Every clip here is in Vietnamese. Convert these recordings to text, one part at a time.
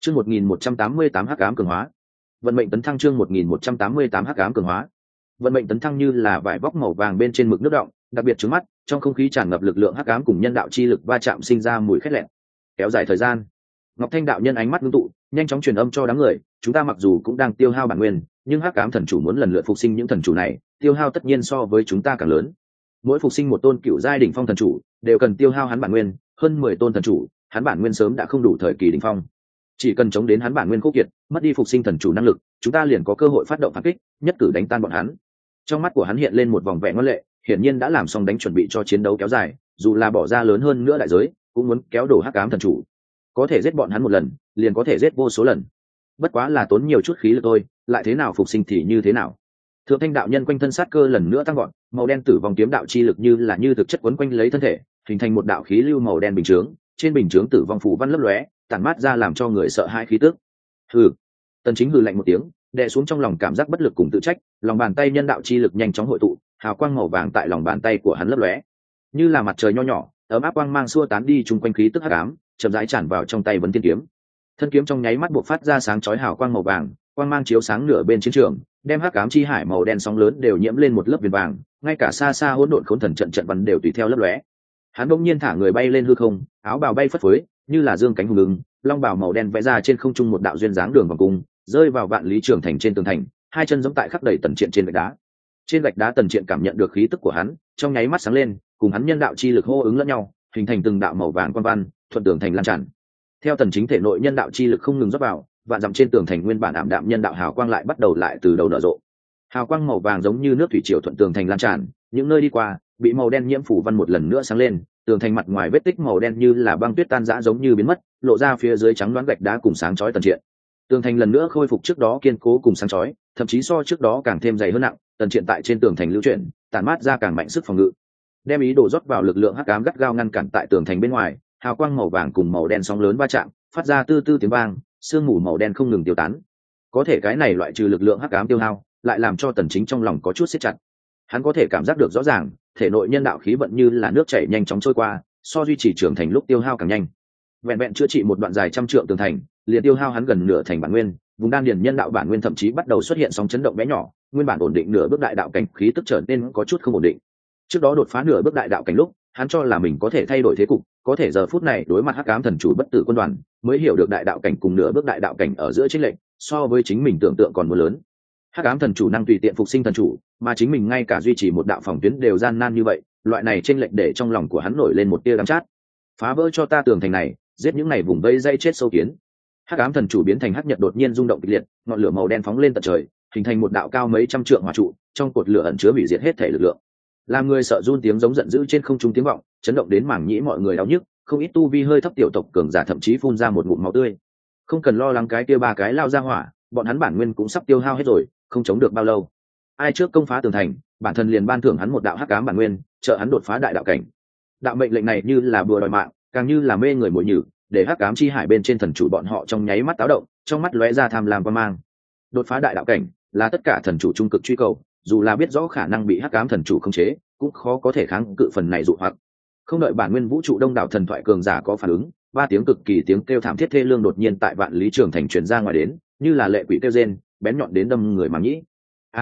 Chương 1188 hắc ám cường hóa. Vận mệnh tấn thăng chương 1188 hắc ám cường hóa. Vận mệnh tấn thăng như là vải vóc màu vàng bên trên mực nước đọng, đặc biệt trước mắt, trong không khí tràn ngập lực lượng hắc ám cùng nhân đạo chi lực va chạm sinh ra mùi khét lẹn. Kéo dài thời gian, Ngọc Thanh đạo nhân ánh mắt ngưng tụ, nhanh chóng truyền âm cho đám người, chúng ta mặc dù cũng đang tiêu hao bản nguyên, nhưng hắc ám thần chủ muốn lần lượt phục sinh những thần chủ này, tiêu hao tất nhiên so với chúng ta càng lớn. Mỗi phục sinh một tôn cựu giai đỉnh phong thần chủ, đều cần tiêu hao hắn bản nguyên, hơn 10 tôn thần chủ, hắn bản nguyên sớm đã không đủ thời kỳ đỉnh phong. Chỉ cần chống đến hắn bản nguyên khô kiệt, mất đi phục sinh thần chủ năng lực, chúng ta liền có cơ hội phát động phản kích, nhất cử đánh tan bọn hắn. Trong mắt của hắn hiện lên một vòng vẻ ngoan lệ, hiển nhiên đã làm xong đánh chuẩn bị cho chiến đấu kéo dài, dù là bỏ ra lớn hơn nữa đại giới, cũng muốn kéo đổ hắc ám thần chủ. Có thể giết bọn hắn một lần, liền có thể giết vô số lần. Bất quá là tốn nhiều chút khí lực thôi, lại thế nào phục sinh thì như thế nào. Thượng Thanh đạo nhân quanh thân sát cơ lần nữa tăng gọn, màu đen tử vong kiếm đạo chi lực như thực chất quấn quanh lấy thân thể, hình thành một đạo khí lưu màu đen bình chướng, trên bình chướng tử vong phù văn lấp lóe, tản mát ra làm cho người sợ hãi khí tức. Hừ. Tần Chính hừ lạnh một tiếng, đè xuống trong lòng cảm giác bất lực cùng tự trách, lòng bàn tay nhân đạo chi lực nhanh chóng hội tụ, hào quang màu vàng tại lòng bàn tay của hắn lấp lóe, như là mặt trời nho nhỏ, ấm áp quang mang xua tán đi chung quanh khí tức hắc ám, chậm rãi tràn vào trong tay Vấn Tiên kiếm. Thân kiếm trong nháy mắt bộc phát ra sáng chói hào quang màu vàng, quang mang chiếu sáng nửa bên chiến trường, đem hắc ám chi hải màu đen sóng lớn đều nhiễm lên một lớp viền vàng, ngay cả xa xa hỗn độn khốn thần trận văn đều tùy theo lấp lóe. Hắn bỗng nhiên thả người bay lên hư không, áo bào bay phất phới, như là dương cánh hùng ứng, long bào màu đen vẽ ra trên không trung một đạo duyên dáng đường vòng cung, rơi vào vạn lý trường thành trên tường thành, hai chân giống tại khắc đầy tần triện trên gạch đá. Trên gạch đá tần triện cảm nhận được khí tức của hắn, trong nháy mắt sáng lên, cùng hắn nhân đạo chi lực hô ứng lẫn nhau, hình thành từng đạo màu vàng quan văn, thuận tường thành lan tràn. Theo Tần Chính thể nội nhân đạo chi lực không ngừng rót vào, vạn dặm trên tường thành nguyên bản ảm đạm nhân đạo hào quang lại bắt đầu lại từ đầu nở rộ. Hào quang màu vàng giống như nước thủy triều thuận tường thành lan tràn, những nơi đi qua, bị màu đen nhiễm phủ văn một lần nữa sáng lên, tường thành mặt ngoài vết tích màu đen như là băng tuyết tan rã giống như biến mất, lộ ra phía dưới trắng đoán gạch đá cùng sáng chói Tần Triện. Tường thành lần nữa khôi phục trước đó kiên cố cùng sáng chói, thậm chí so trước đó càng thêm dày hơn nặng, Tần Triện tại trên tường thành lưu chuyển, tản mát ra càng mạnh sức phòng ngự. Đem ý đồ rót vào lực lượng hắc ám gắt gao ngăn cản tại tường thành bên ngoài, hào quang màu vàng cùng màu đen sóng lớn va chạm, phát ra tư tư tiếng vang, sương mù màu đen không ngừng tiêu tán. Có thể cái này loại trừ lực lượng hắc ám tiêu hao, lại làm cho Tần Chính trong lòng có chút siết chặt. Hắn có thể cảm giác được rõ ràng, thể nội nhân đạo khí vận như là nước chảy nhanh chóng trôi qua, so duy trì trưởng thành lúc tiêu hao càng nhanh. Vẹn vẹn chữa trị một đoạn dài trăm trượng tường thành, liền tiêu hao hắn gần nửa thành bản nguyên, vùng đan điền nhân đạo bản nguyên thậm chí bắt đầu xuất hiện sóng chấn động bé nhỏ, nguyên bản ổn định nửa bước đại đạo cảnh khí tức trở nên có chút không ổn định. Trước đó đột phá nửa bước đại đạo cảnh lúc, hắn cho là mình có thể thay đổi thế cục, có thể giờ phút này đối mặt hắc ám thần chủ bất tử quân đoàn, mới hiểu được đại đạo cảnh cùng nửa bước đại đạo cảnh ở giữa chênh lệch, so với chính mình tưởng tượng còn muốn lớn. Hắc ám thần chủ năng tùy tiện phục sinh thần chủ, mà chính mình ngay cả duy trì một đạo phòng tuyến đều gian nan như vậy, loại này chênh lệch để trong lòng của hắn nổi lên một tia đắng chát. Phá vỡ cho ta tường thành này, giết những này vùng vây dây chết sâu kiến. Hắc ám thần chủ biến thành hắc nhật đột nhiên rung động kịch liệt, ngọn lửa màu đen phóng lên tận trời, hình thành một đạo cao mấy trăm trượng hỏa trụ, trong cột lửa ẩn chứa hủy diệt hết thể lực lượng. Làm người sợ run tiếng giống giận dữ trên không trung tiếng vọng, chấn động đến mảng nhĩ mọi người đau nhức, không ít tu vi hơi thấp tiểu tộc cường giả thậm chí phun ra một ngụm máu tươi. Không cần lo lắng cái kia ba cái lao ra hỏa, bọn hắn bản nguyên cũng sắp tiêu hao hết rồi, không chống được bao lâu. Ai trước công phá tường thành, bản thân liền ban thưởng hắn một đạo hắc ám bản nguyên, trợ hắn đột phá đại đạo cảnh. Đạo mệnh lệnh này như là bùa đòi mạng, càng như là mê người mồi nhử, để hắc ám chi hải bên trên thần chủ bọn họ trong nháy mắt táo động, trong mắt lóe ra tham lam quan mang. Đột phá đại đạo cảnh là tất cả thần chủ trung cực truy cầu, dù là biết rõ khả năng bị hắc ám thần chủ khống chế, cũng khó có thể kháng cự phần này dụ hoặc. Không đợi bản nguyên vũ trụ đông đảo thần thoại cường giả có phản ứng, ba tiếng cực kỳ tiếng kêu thảm thiết thê lương đột nhiên tại vạn lý trường thành truyền ra ngoài đến, như là lệ quỷ kêu rên, bén nhọn đến đâm người màng nhĩ.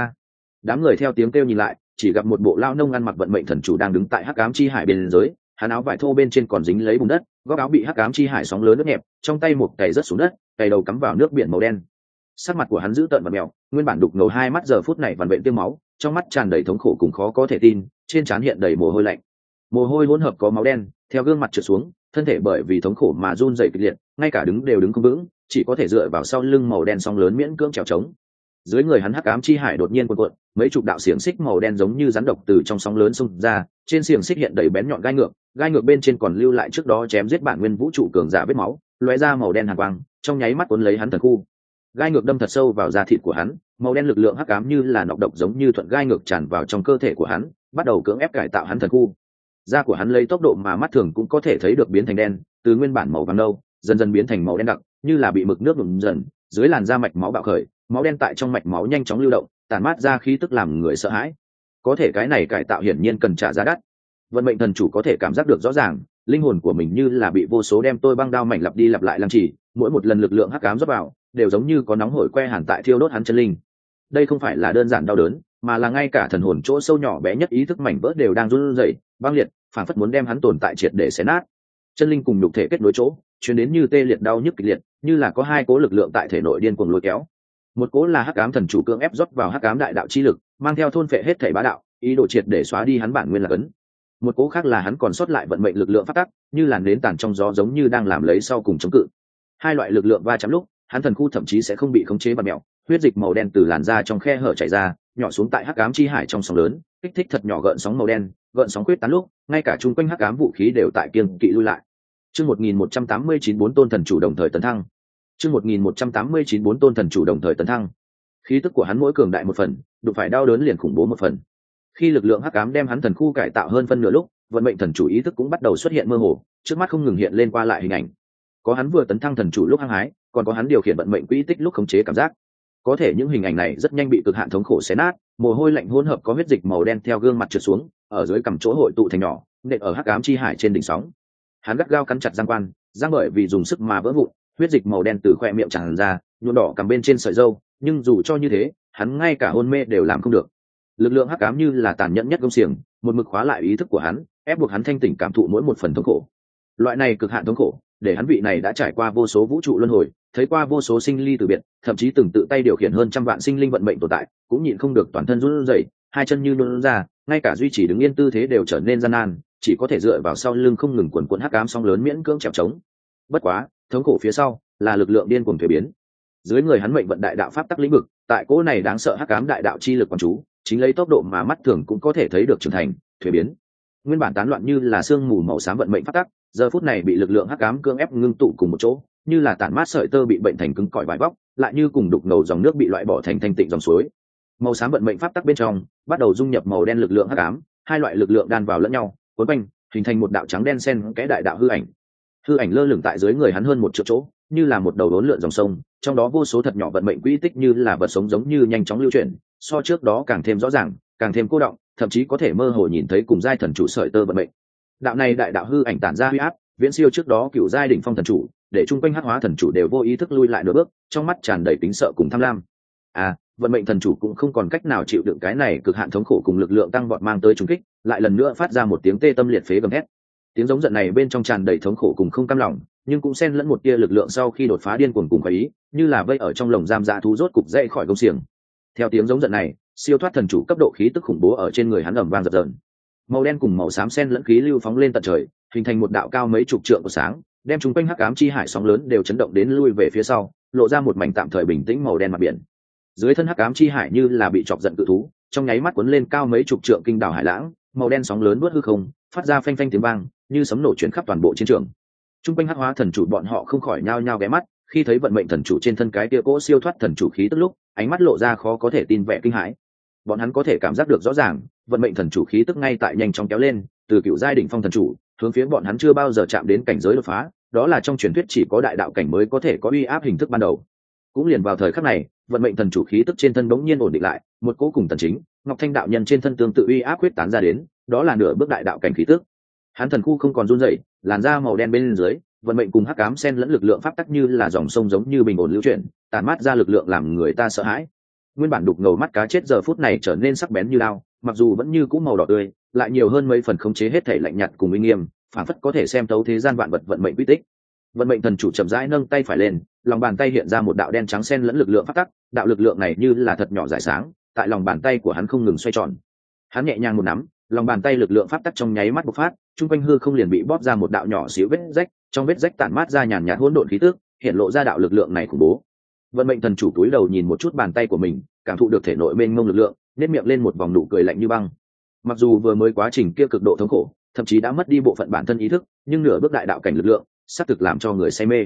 Đám người theo tiếng kêu nhìn lại, chỉ gặp một bộ lao nông ăn mặc vận mệnh thần chủ đang đứng tại hắc ám chi hải bên dưới, hắn áo vải thô bên trên còn dính lấy bùn đất, góc áo bị hắc ám chi hải sóng lớn nước nhẹp, trong tay một cày rớt xuống đất, cày đầu cắm vào nước biển màu đen. Sắc mặt của hắn dữ tợn và mèo, nguyên bản đục ngầu hai mắt giờ phút này vằn vện tiêu máu, trong mắt tràn đầy thống khổ cùng khó có thể tin, trên trán hiện đầy mồ hôi lạnh. Mồ hôi hỗn hợp có máu đen, theo gương mặt trượt xuống, thân thể bởi vì thống khổ mà run rẩy kịch liệt, ngay cả đứng đều đứng không vững, chỉ có thể dựa vào sau lưng màu đen sóng lớn miễn cưỡng trèo trống. Dưới người hắn hắc ám chi hải đột nhiên cuộn cuộn, mấy chục đạo xiềng xích màu đen giống như rắn độc từ trong sóng lớn xung ra, trên xiềng xích hiện đầy bén nhọn gai ngược bên trên còn lưu lại trước đó chém giết bản nguyên vũ trụ cường giả vết máu, lóe ra màu đen hàn quang, trong nháy mắt cuốn lấy hắn thần khu. Gai ngược đâm thật sâu vào da thịt của hắn, màu đen lực lượng hắc ám như là nọc độc giống như thuận gai ngược tràn vào trong cơ thể của hắn, bắt đầu cưỡng ép cải tạo hắn thần khu. Da của hắn lấy tốc độ mà mắt thường cũng có thể thấy được biến thành đen, từ nguyên bản màu vàng nâu dần dần biến thành màu đen đặc, như là bị mực nước nhuộm dần, dưới làn da mạch máu bạo khởi, máu đen tại trong mạch máu nhanh chóng lưu động, tản mát ra khí tức làm người sợ hãi. Có thể cái này cải tạo hiển nhiên cần trả giá đắt. Vận mệnh thần chủ có thể cảm giác được rõ ràng, linh hồn của mình như là bị vô số đem tôi băng đao mảnh lặp đi lặp lại lăng trì, mỗi một lần lực lượng hắc ám rót vào đều giống như có nóng hổi que hàn tại thiêu đốt hắn chân linh. Đây không phải là đơn giản đau đớn, mà là ngay cả thần hồn chỗ sâu nhỏ bé nhất ý thức mảnh vỡ đều đang run rẩy, băng liệt, phảng phất muốn đem hắn tồn tại triệt để xé nát. Chân linh cùng nhục thể kết nối chỗ, truyền đến như tê liệt đau nhức kịch liệt, như là có hai cố lực lượng tại thể nội điên cuồng lôi kéo. Một cố là hắc ám thần chủ cưỡng ép rót vào hắc ám đại đạo chi lực, mang theo thôn phệ hết thảy bá đạo, ý đồ triệt để xóa đi hắn bản nguyên là cấn. Một cố khác là hắn còn sót lại vận mệnh lực lượng phát tắc, như làn nến tàn trong gió giống như đang làm lấy sau cùng chống cự. Hai loại lực lượng va chạm lúc, hắn thần khu thậm chí sẽ không bị khống chế bạt mèo, huyết dịch màu đen từ làn da trong khe hở chảy ra, nhỏ xuống tại hắc ám chi hải trong sóng lớn, kích thích thật nhỏ gợn sóng màu đen, gợn sóng quyết tán lúc, ngay cả chung quanh hắc ám vũ khí đều tại kiêng kỵ lui lại. Chương 1189 bốn tôn thần chủ đồng thời tấn thăng. Chương 1189 bốn tôn thần chủ đồng thời tấn thăng. Khí tức của hắn mỗi cường đại một phần, đụng phải đau đớn liền khủng bố một phần. Khi lực lượng hắc ám đem hắn thần khu cải tạo hơn phân nửa lúc, vận mệnh thần chủ ý thức cũng bắt đầu xuất hiện mơ hồ, trước mắt không ngừng hiện lên qua lại hình ảnh. Có hắn vừa tấn thăng thần chủ lúc hăng hái, còn có hắn điều khiển vận mệnh quỹ tích lúc khống chế cảm giác. Có thể những hình ảnh này rất nhanh bị cực hạn thống khổ xé nát, mồ hôi lạnh hỗn hợp có huyết dịch màu đen theo gương mặt trượt xuống, ở dưới cằm chỗ hội tụ thành nhỏ, nện ở hắc ám chi hải trên đỉnh sóng. Hắn gắt gao cắn chặt răng quan, răng bởi vì dùng sức mà vỡ vụn, huyết dịch màu đen từ khoe miệng tràn ra, nhuộm đỏ cằm bên trên sợi râu, nhưng dù cho như thế, hắn ngay cả hôn mê đều làm không được. Lực lượng hắc ám như là tàn nhẫn nhất gông xiềng, một mực khóa lại ý thức của hắn, ép buộc hắn thanh tỉnh cảm thụ mỗi một phần thống khổ. Loại này cực hạn thống khổ, để hắn vị này đã trải qua vô số vũ trụ luân hồi, thấy qua vô số sinh ly từ biệt, thậm chí từng tự tay điều khiển hơn trăm vạn sinh linh vận mệnh tồn tại, cũng nhịn không được toàn thân run rẩy, hai chân như nhũn ra, ngay cả duy trì đứng yên tư thế đều trở nên gian nan, chỉ có thể dựa vào sau lưng không ngừng quần quần hắc ám sóng lớn miễn cưỡng trèo trống. Bất quá, thống khổ phía sau là lực lượng điên cuồng thuế biến. Dưới người hắn mệnh vận đại đạo pháp tắc lĩnh vực, tại cỗ này đáng sợ hắc ám đại đạo chi lực quán chú, chính lấy tốc độ mà mắt thường cũng có thể thấy được trưởng thành, thuế biến. Nguyên bản tán loạn như là sương mù màu xám vận mệnh pháp tắc, giờ phút này bị lực lượng hắc ám cưỡng ép ngưng tụ cùng một chỗ, như là tản mát sợi tơ bị bệnh thành cứng cỏi vải vóc, lại như cùng đục ngầu dòng nước bị loại bỏ thành thanh tịnh dòng suối. Màu xám vận mệnh pháp tắc bên trong bắt đầu dung nhập màu đen lực lượng hắc ám, hai loại lực lượng đan vào lẫn nhau, cuốn quanh, hình thành một đạo trắng đen xen kẽ đại đạo hư ảnh. Hư ảnh lơ lửng tại dưới người hắn hơn một triệu chỗ, như là một đầu đốn lượn dòng sông, trong đó vô số thật nhỏ vận mệnh quỹ tích như là vật sống giống như nhanh chóng lưu chuyển, so trước đó càng thêm rõ ràng, càng thêm cô động, thậm chí có thể mơ hồ nhìn thấy cùng giai thần chủ sợi tơ vận mệnh. Đạo này đại đạo hư ảnh tản ra huy áp, viễn siêu trước đó cựu giai đỉnh phong thần chủ, để chung quanh hắc hóa thần chủ đều vô ý thức lui lại nửa bước, trong mắt tràn đầy tính sợ cùng tham lam. Vận mệnh thần chủ cũng không còn cách nào chịu đựng cái này cực hạn thống khổ cùng lực lượng tăng vọt mang tới trùng kích, lại lần nữa phát ra một tiếng tê tâm liệt phế gầm hét. Tiếng giống giận này bên trong tràn đầy thống khổ cùng không cam lòng, nhưng cũng xen lẫn một tia lực lượng sau khi đột phá điên cuồng cùng khoái ý, như là vây ở trong lồng giam dã thú rốt cục dậy khỏi gông xiềng. Theo tiếng giống giận này, siêu thoát thần chủ cấp độ khí tức khủng bố ở trên người hắn ầm vang dập dờn. Màu đen cùng màu xám xen lẫn khí lưu phóng lên tận trời, hình thành một đạo cao mấy chục trượng của sáng, đem chúng quanh hắc ám chi hải sóng lớn đều chấn động đến lui về phía sau, lộ ra một mảnh tạm thời bình tĩnh màu đen mặt biển. Dưới thân hắc ám chi hải như là bị chọc giận cự thú, trong nháy mắt cuốn lên cao mấy chục trượng kinh đảo hải lãng, màu đen sóng lớn nuốt hư không, phát ra phanh phanh tiếng vang, như sấm nổ chuyển khắp toàn bộ chiến trường. Trung quanh hắc hóa thần chủ bọn họ không khỏi nhao nhao ghé mắt, khi thấy vận mệnh thần chủ trên thân cái kia cỗ siêu thoát thần chủ khí tức lúc, ánh mắt lộ ra khó có thể tin vẻ kinh hãi. Bọn hắn có thể cảm giác được rõ ràng, vận mệnh thần chủ khí tức ngay tại nhanh chóng kéo lên, từ cựu giai đỉnh phong thần chủ, hướng phía bọn hắn chưa bao giờ chạm đến cảnh giới đột phá, đó là trong truyền thuyết chỉ có đại đạo cảnh mới có thể có uy áp hình thức ban đầu. Cũng liền vào thời khắc này, vận mệnh thần chủ khí tức trên thân bỗng nhiên ổn định lại, một cỗ cùng tần chính, Ngọc Thanh đạo nhân trên thân tương tự uy áp quyết tán ra đến, đó là nửa bước đại đạo cảnh khí tức. Hắn thần khu không còn run rẩy, làn da màu đen bên dưới, vận mệnh cùng hắc ám xen lẫn lực lượng pháp tắc như là dòng sông giống như bình ổn lưu chuyển, tản mát ra lực lượng làm người ta sợ hãi. Nguyên bản đục ngầu mắt cá chết giờ phút này trở nên sắc bén như đao, mặc dù vẫn như cũ màu đỏ tươi, lại nhiều hơn mấy phần khống chế hết thể lạnh nhạt cùng uy nghiêm, phản phất có thể xem thấu thế gian vạn vật vận mệnh quy tích. Vận mệnh thần chủ chậm rãi nâng tay phải lên, lòng bàn tay hiện ra một đạo đen trắng xen lẫn lực lượng pháp tắc, đạo lực lượng này như là thật nhỏ rải sáng, tại lòng bàn tay của hắn không ngừng xoay tròn. Hắn nhẹ nhàng một nắm, lòng bàn tay lực lượng pháp tắc trong nháy mắt bộc phát, trung quanh hư không liền bị bóp ra một đạo nhỏ xíu vết rách, trong vết rách tản mát ra nhàn nhạt hỗn độn khí tức, hiện lộ ra đạo lực lượng này khủng bố. Vận mệnh thần chủ cúi đầu nhìn một chút bàn tay của mình, cảm thụ được thể nội mênh mông lực lượng, nét miệng lên một vòng nụ cười lạnh như băng. Mặc dù vừa mới quá trình kia cực độ thống khổ, thậm chí đã mất đi bộ phận bản thân ý thức, nhưng nửa bước đại đạo cảnh lực lượng, sắp thực làm cho người say mê.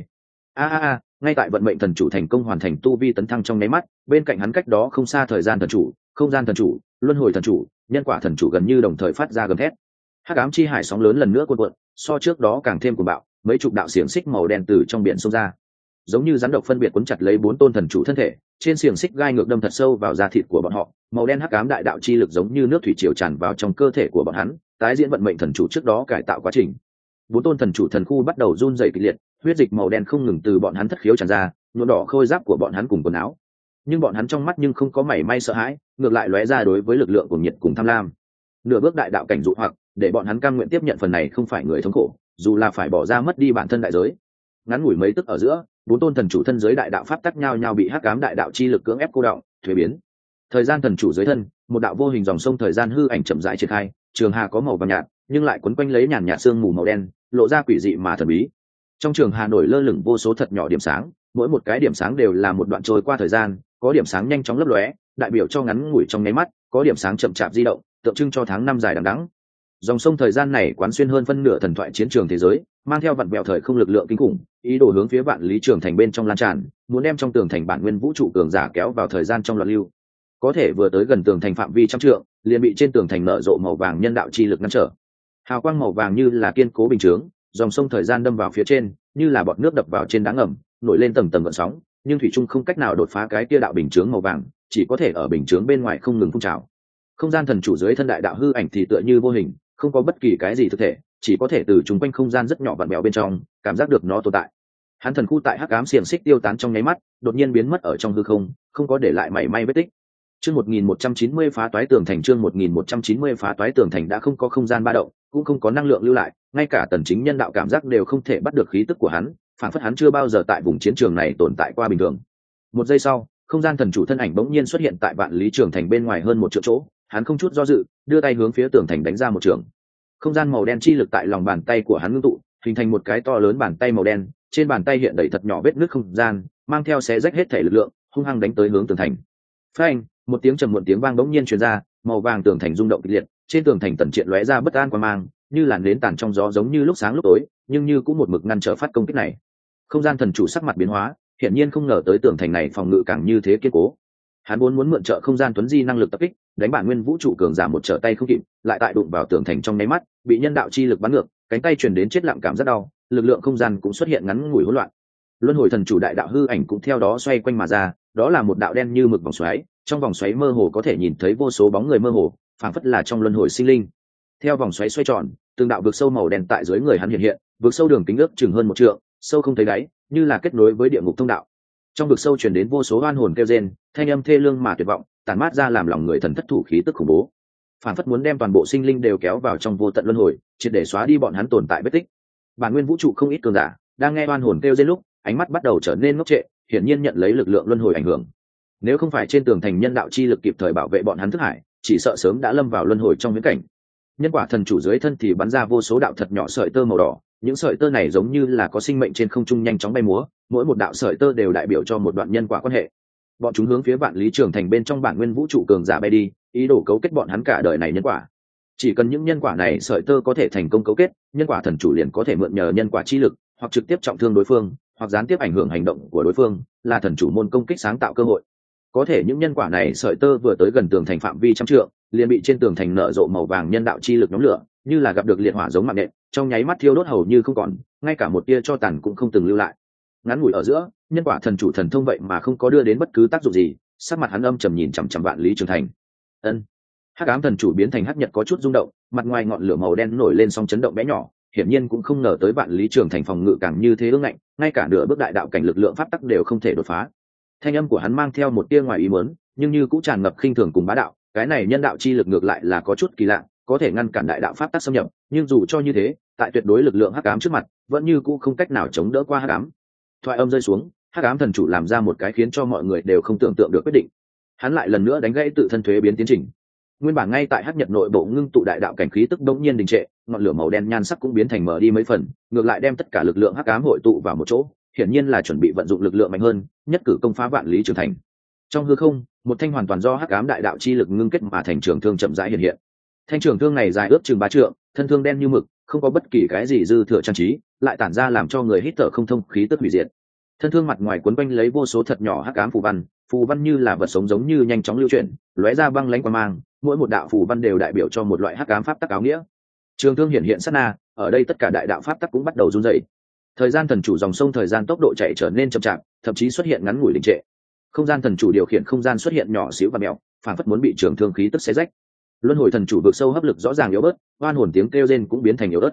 Ngay tại vận mệnh thần chủ thành công hoàn thành tu vi tấn thăng trong nháy mắt, bên cạnh hắn cách đó không xa thời gian thần chủ, không gian thần chủ, luân hồi thần chủ, nhân quả thần chủ gần như đồng thời phát ra gầm thét. Hắc ám chi hải sóng lớn lần nữa cuộn cuộn, so trước đó càng thêm cuồng bạo, mấy chục đạo xiềng xích màu đen từ trong biển xông ra, giống như rắn độc phân biệt cuốn chặt lấy bốn tôn thần chủ thân thể, trên xiềng xích gai ngược đâm thật sâu vào da thịt của bọn họ, màu đen hắc ám đại đạo chi lực giống như nước thủy triều tràn vào trong cơ thể của bọn hắn, tái diễn vận mệnh thần chủ trước đó cải tạo quá trình. bốn tôn thần chủ thần khu bắt đầu run rẩy kịch liệt, huyết dịch màu đen không ngừng từ bọn hắn thất khiếu tràn ra, nhuộm đỏ khôi giáp của bọn hắn cùng quần áo. Nhưng bọn hắn trong mắt nhưng không có mảy may sợ hãi, ngược lại lóe ra đối với lực lượng của nhiệt cùng tham lam. Nửa bước đại đạo cảnh dụ hoặc, để bọn hắn cam nguyện tiếp nhận phần này không phải người thống khổ, dù là phải bỏ ra mất đi bản thân đại giới. Ngắn ngủi mấy tức ở giữa, bốn tôn thần chủ thân giới đại đạo pháp tắc nhau nhau bị hắc ám đại đạo chi lực cưỡng ép cô động, thuế biến. Thời gian thần chủ dưới thân, một đạo vô hình dòng sông thời gian hư ảnh chậm rãi triển khai, trường hà có màu vàng nhạt, nhưng lại quấn quanh lấy nhàn nhạt sương mù màu đen, lộ ra quỷ dị mà thần bí. Trong trường hà nổi lơ lửng vô số thật nhỏ điểm sáng, mỗi một cái điểm sáng đều là một đoạn trôi qua thời gian, có điểm sáng nhanh chóng lấp lóe, đại biểu cho ngắn ngủi trong nháy mắt, có điểm sáng chậm chạp di động, tượng trưng cho tháng năm dài đằng đẵng. Dòng sông thời gian này quán xuyên hơn phân nửa thần thoại chiến trường thế giới, mang theo vặn vẹo thời không lực lượng kinh khủng, ý đồ hướng phía vạn lý trường thành bên trong lan tràn, muốn đem trong tường thành bản nguyên vũ trụ cường giả kéo vào thời gian trong loạn lưu. Có thể vừa tới gần tường thành phạm vi trăm trượng, liền bị trên tường thành nở rộ màu vàng nhân đạo chi lực ngăn trở. Hào quang màu vàng như là kiên cố bình chướng, dòng sông thời gian đâm vào phía trên, như là bọt nước đập vào trên đá ngầm, nổi lên tầng tầng gợn sóng, nhưng thủy trung không cách nào đột phá cái kia đạo bình chướng màu vàng, chỉ có thể ở bình chướng bên ngoài không ngừng phun trào. Không gian thần chủ dưới thân đại đạo hư ảnh thì tựa như vô hình, không có bất kỳ cái gì thực thể, chỉ có thể từ chung quanh không gian rất nhỏ vặn vẹo bên trong cảm giác được nó tồn tại. Hắn thần khu tại hắc ám xiềng xích tiêu tán trong nháy mắt, đột nhiên biến mất ở trong hư không, không có để lại mảy may vết tích. Chương 1190 phá toái tường thành, chương 1190 phá toái tường thành đã không có không gian ba động, cũng không có năng lượng lưu lại, ngay cả tần chính nhân đạo cảm giác đều không thể bắt được khí tức của hắn, phản phất hắn chưa bao giờ tại vùng chiến trường này tồn tại qua bình thường. Một giây sau, không gian thần chủ thân ảnh bỗng nhiên xuất hiện tại vạn lý trường thành bên ngoài hơn một triệu chỗ, hắn không chút do dự, đưa tay hướng phía tường thành đánh ra một trường. Không gian màu đen chi lực tại lòng bàn tay của hắn ngưng tụ, hình thành một cái to lớn bàn tay màu đen, trên bàn tay hiện đầy thật nhỏ vết nứt không gian, mang theo xé rách hết thể lực lượng, hung hăng đánh tới hướng tường thành. Phanh, một tiếng trầm muộn tiếng vang bỗng nhiên truyền ra, màu vàng tường thành rung động kịch liệt, trên tường thành tần triện lóe ra bất an quang mang, như làn nến tàn trong gió giống như lúc sáng lúc tối, nhưng như cũng một mực ngăn trở phát công kích này. Không gian thần chủ sắc mặt biến hóa, hiển nhiên không ngờ tới tường thành này phòng ngự càng như thế kiên cố. Hắn muốn muốn mượn trợ không gian tuấn di năng lực tập kích, đánh bản nguyên vũ trụ cường giả một trở tay không kịp, lại tại đụng vào tường thành trong nháy mắt, bị nhân đạo chi lực bắn ngược, cánh tay truyền đến chết lặng cảm rất đau, lực lượng không gian cũng xuất hiện ngắn ngủi hỗn loạn. Luân hồi thần chủ đại đạo hư ảnh cũng theo đó xoay quanh mà ra, đó là một đạo đen như mực vòng xoáy, trong vòng xoáy mơ hồ có thể nhìn thấy vô số bóng người mơ hồ, phảng phất là trong luân hồi sinh linh. Theo vòng xoáy xoay tròn, từng đạo vực sâu màu đen tại dưới người hắn hiện hiện, vực sâu đường kính ước chừng hơn 1 trượng, sâu không thấy đáy, như là kết nối với địa ngục thông đạo. Trong vực sâu truyền đến vô số oan hồn kêu rên, thanh âm thê lương mà tuyệt vọng, tàn mát ra làm lòng người thần thất thủ khí tức khủng bố. Phản phất muốn đem toàn bộ sinh linh đều kéo vào trong vô tận luân hồi, triệt để xóa đi bọn hắn tồn tại vết tích. Bản nguyên vũ trụ không ít cường giả, đang nghe oan hồn kêu rên lúc, ánh mắt bắt đầu trở nên ngốc trệ, hiển nhiên nhận lấy lực lượng luân hồi ảnh hưởng. Nếu không phải trên tường thành nhân đạo chi lực kịp thời bảo vệ bọn hắn thức hải, chỉ sợ sớm đã lâm vào luân hồi trong viễn cảnh. Nhân quả thần chủ dưới thân thì bắn ra vô số đạo thật nhỏ sợi tơ màu đỏ, những sợi tơ này giống như là có sinh mệnh trên không trung nhanh chóng bay múa, mỗi một đạo sợi tơ đều đại biểu cho một đoạn nhân quả quan hệ. Bọn chúng hướng phía vạn lý trường thành bên trong bản nguyên vũ trụ cường giả bay đi, ý đồ cấu kết bọn hắn cả đời này nhân quả. Chỉ cần những nhân quả này sợi tơ có thể thành công cấu kết, nhân quả thần chủ liền có thể mượn nhờ nhân quả chi lực, hoặc trực tiếp trọng thương đối phương, hoặc gián tiếp ảnh hưởng hành động của đối phương, là thần chủ môn công kích sáng tạo cơ hội. Có thể những nhân quả này sợi tơ vừa tới gần tường thành phạm vi trăm trượng, liền bị trên tường thành nở rộ màu vàng nhân đạo chi lực nhóm lửa, như là gặp được liệt hỏa giống mạng nện, trong nháy mắt thiêu đốt hầu như không còn, ngay cả một tia cho tàn cũng không từng lưu lại. Ngắn ngủi ở giữa, nhân quả thần chủ thần thông vậy mà không có đưa đến bất cứ tác dụng gì, sắc mặt hắn âm trầm nhìn chằm chằm vạn lý trường thành. Hắc ám thần chủ biến thành hắc nhật có chút rung động, mặt ngoài ngọn lửa màu đen nổi lên song chấn động bé nhỏ, hiển nhiên cũng không ngờ tới vạn lý trường thành phòng ngự càng như thế ương ngạnh, ngay cả nửa bước đại đạo cảnh lực lượng pháp tắc đều không thể đột phá. Thanh âm của hắn mang theo một tia ngoài ý muốn, nhưng như cũng tràn ngập khinh thường cùng bá đạo, cái này nhân đạo chi lực ngược lại là có chút kỳ lạ, có thể ngăn cản đại đạo pháp tắc xâm nhập, nhưng dù cho như thế, tại tuyệt đối lực lượng hắc ám trước mặt, vẫn như cũ không cách nào chống đỡ qua hắc ám. Thoại âm rơi xuống, hắc ám thần chủ làm ra một cái khiến cho mọi người đều không tưởng tượng được quyết định. Hắn lại lần nữa đánh gãy tự thân thuế biến tiến trình. Nguyên bản ngay tại hắc nhật nội bộ ngưng tụ đại đạo cảnh khí tức đống nhiên đình trệ, ngọn lửa màu đen nhan sắc cũng biến thành mờ đi mấy phần, ngược lại đem tất cả lực lượng hắc ám hội tụ vào một chỗ, hiển nhiên là chuẩn bị vận dụng lực lượng mạnh hơn, nhất cử công phá vạn lý trường thành. Trong hư không, một thanh hoàn toàn do hắc ám đại đạo chi lực ngưng kết mà thành trường thương chậm rãi hiện hiện. Thanh trường thương này dài ước chừng 3 trượng, thân thương đen như mực, không có bất kỳ cái gì dư thừa trang trí, lại tản ra làm cho người hít thở không thông khí tức hủy diệt. Thân thương mặt ngoài quấn quanh lấy vô số thật nhỏ hắc ám phù văn như là vật sống giống như nhanh chóng lưu chuyển, lóe ra băng lãnh quang mang, mỗi một đạo phù văn đều đại biểu cho một loại hắc ám pháp tắc áo nghĩa. Trường thương hiện hiện sát na, ở đây tất cả đại đạo pháp tắc cũng bắt đầu run rẩy. Thời gian thần chủ dòng sông thời gian tốc độ chạy trở nên chậm chạp, thậm chí xuất hiện ngắn ngủi đình trệ. Không gian thần chủ điều khiển không gian xuất hiện nhỏ xíu và mèo, phản phất muốn bị trường thương khí tức xé rách. Luân hồi thần chủ vực sâu hấp lực rõ ràng yếu bớt, oan hồn tiếng kêu rên cũng biến thành yếu ớt.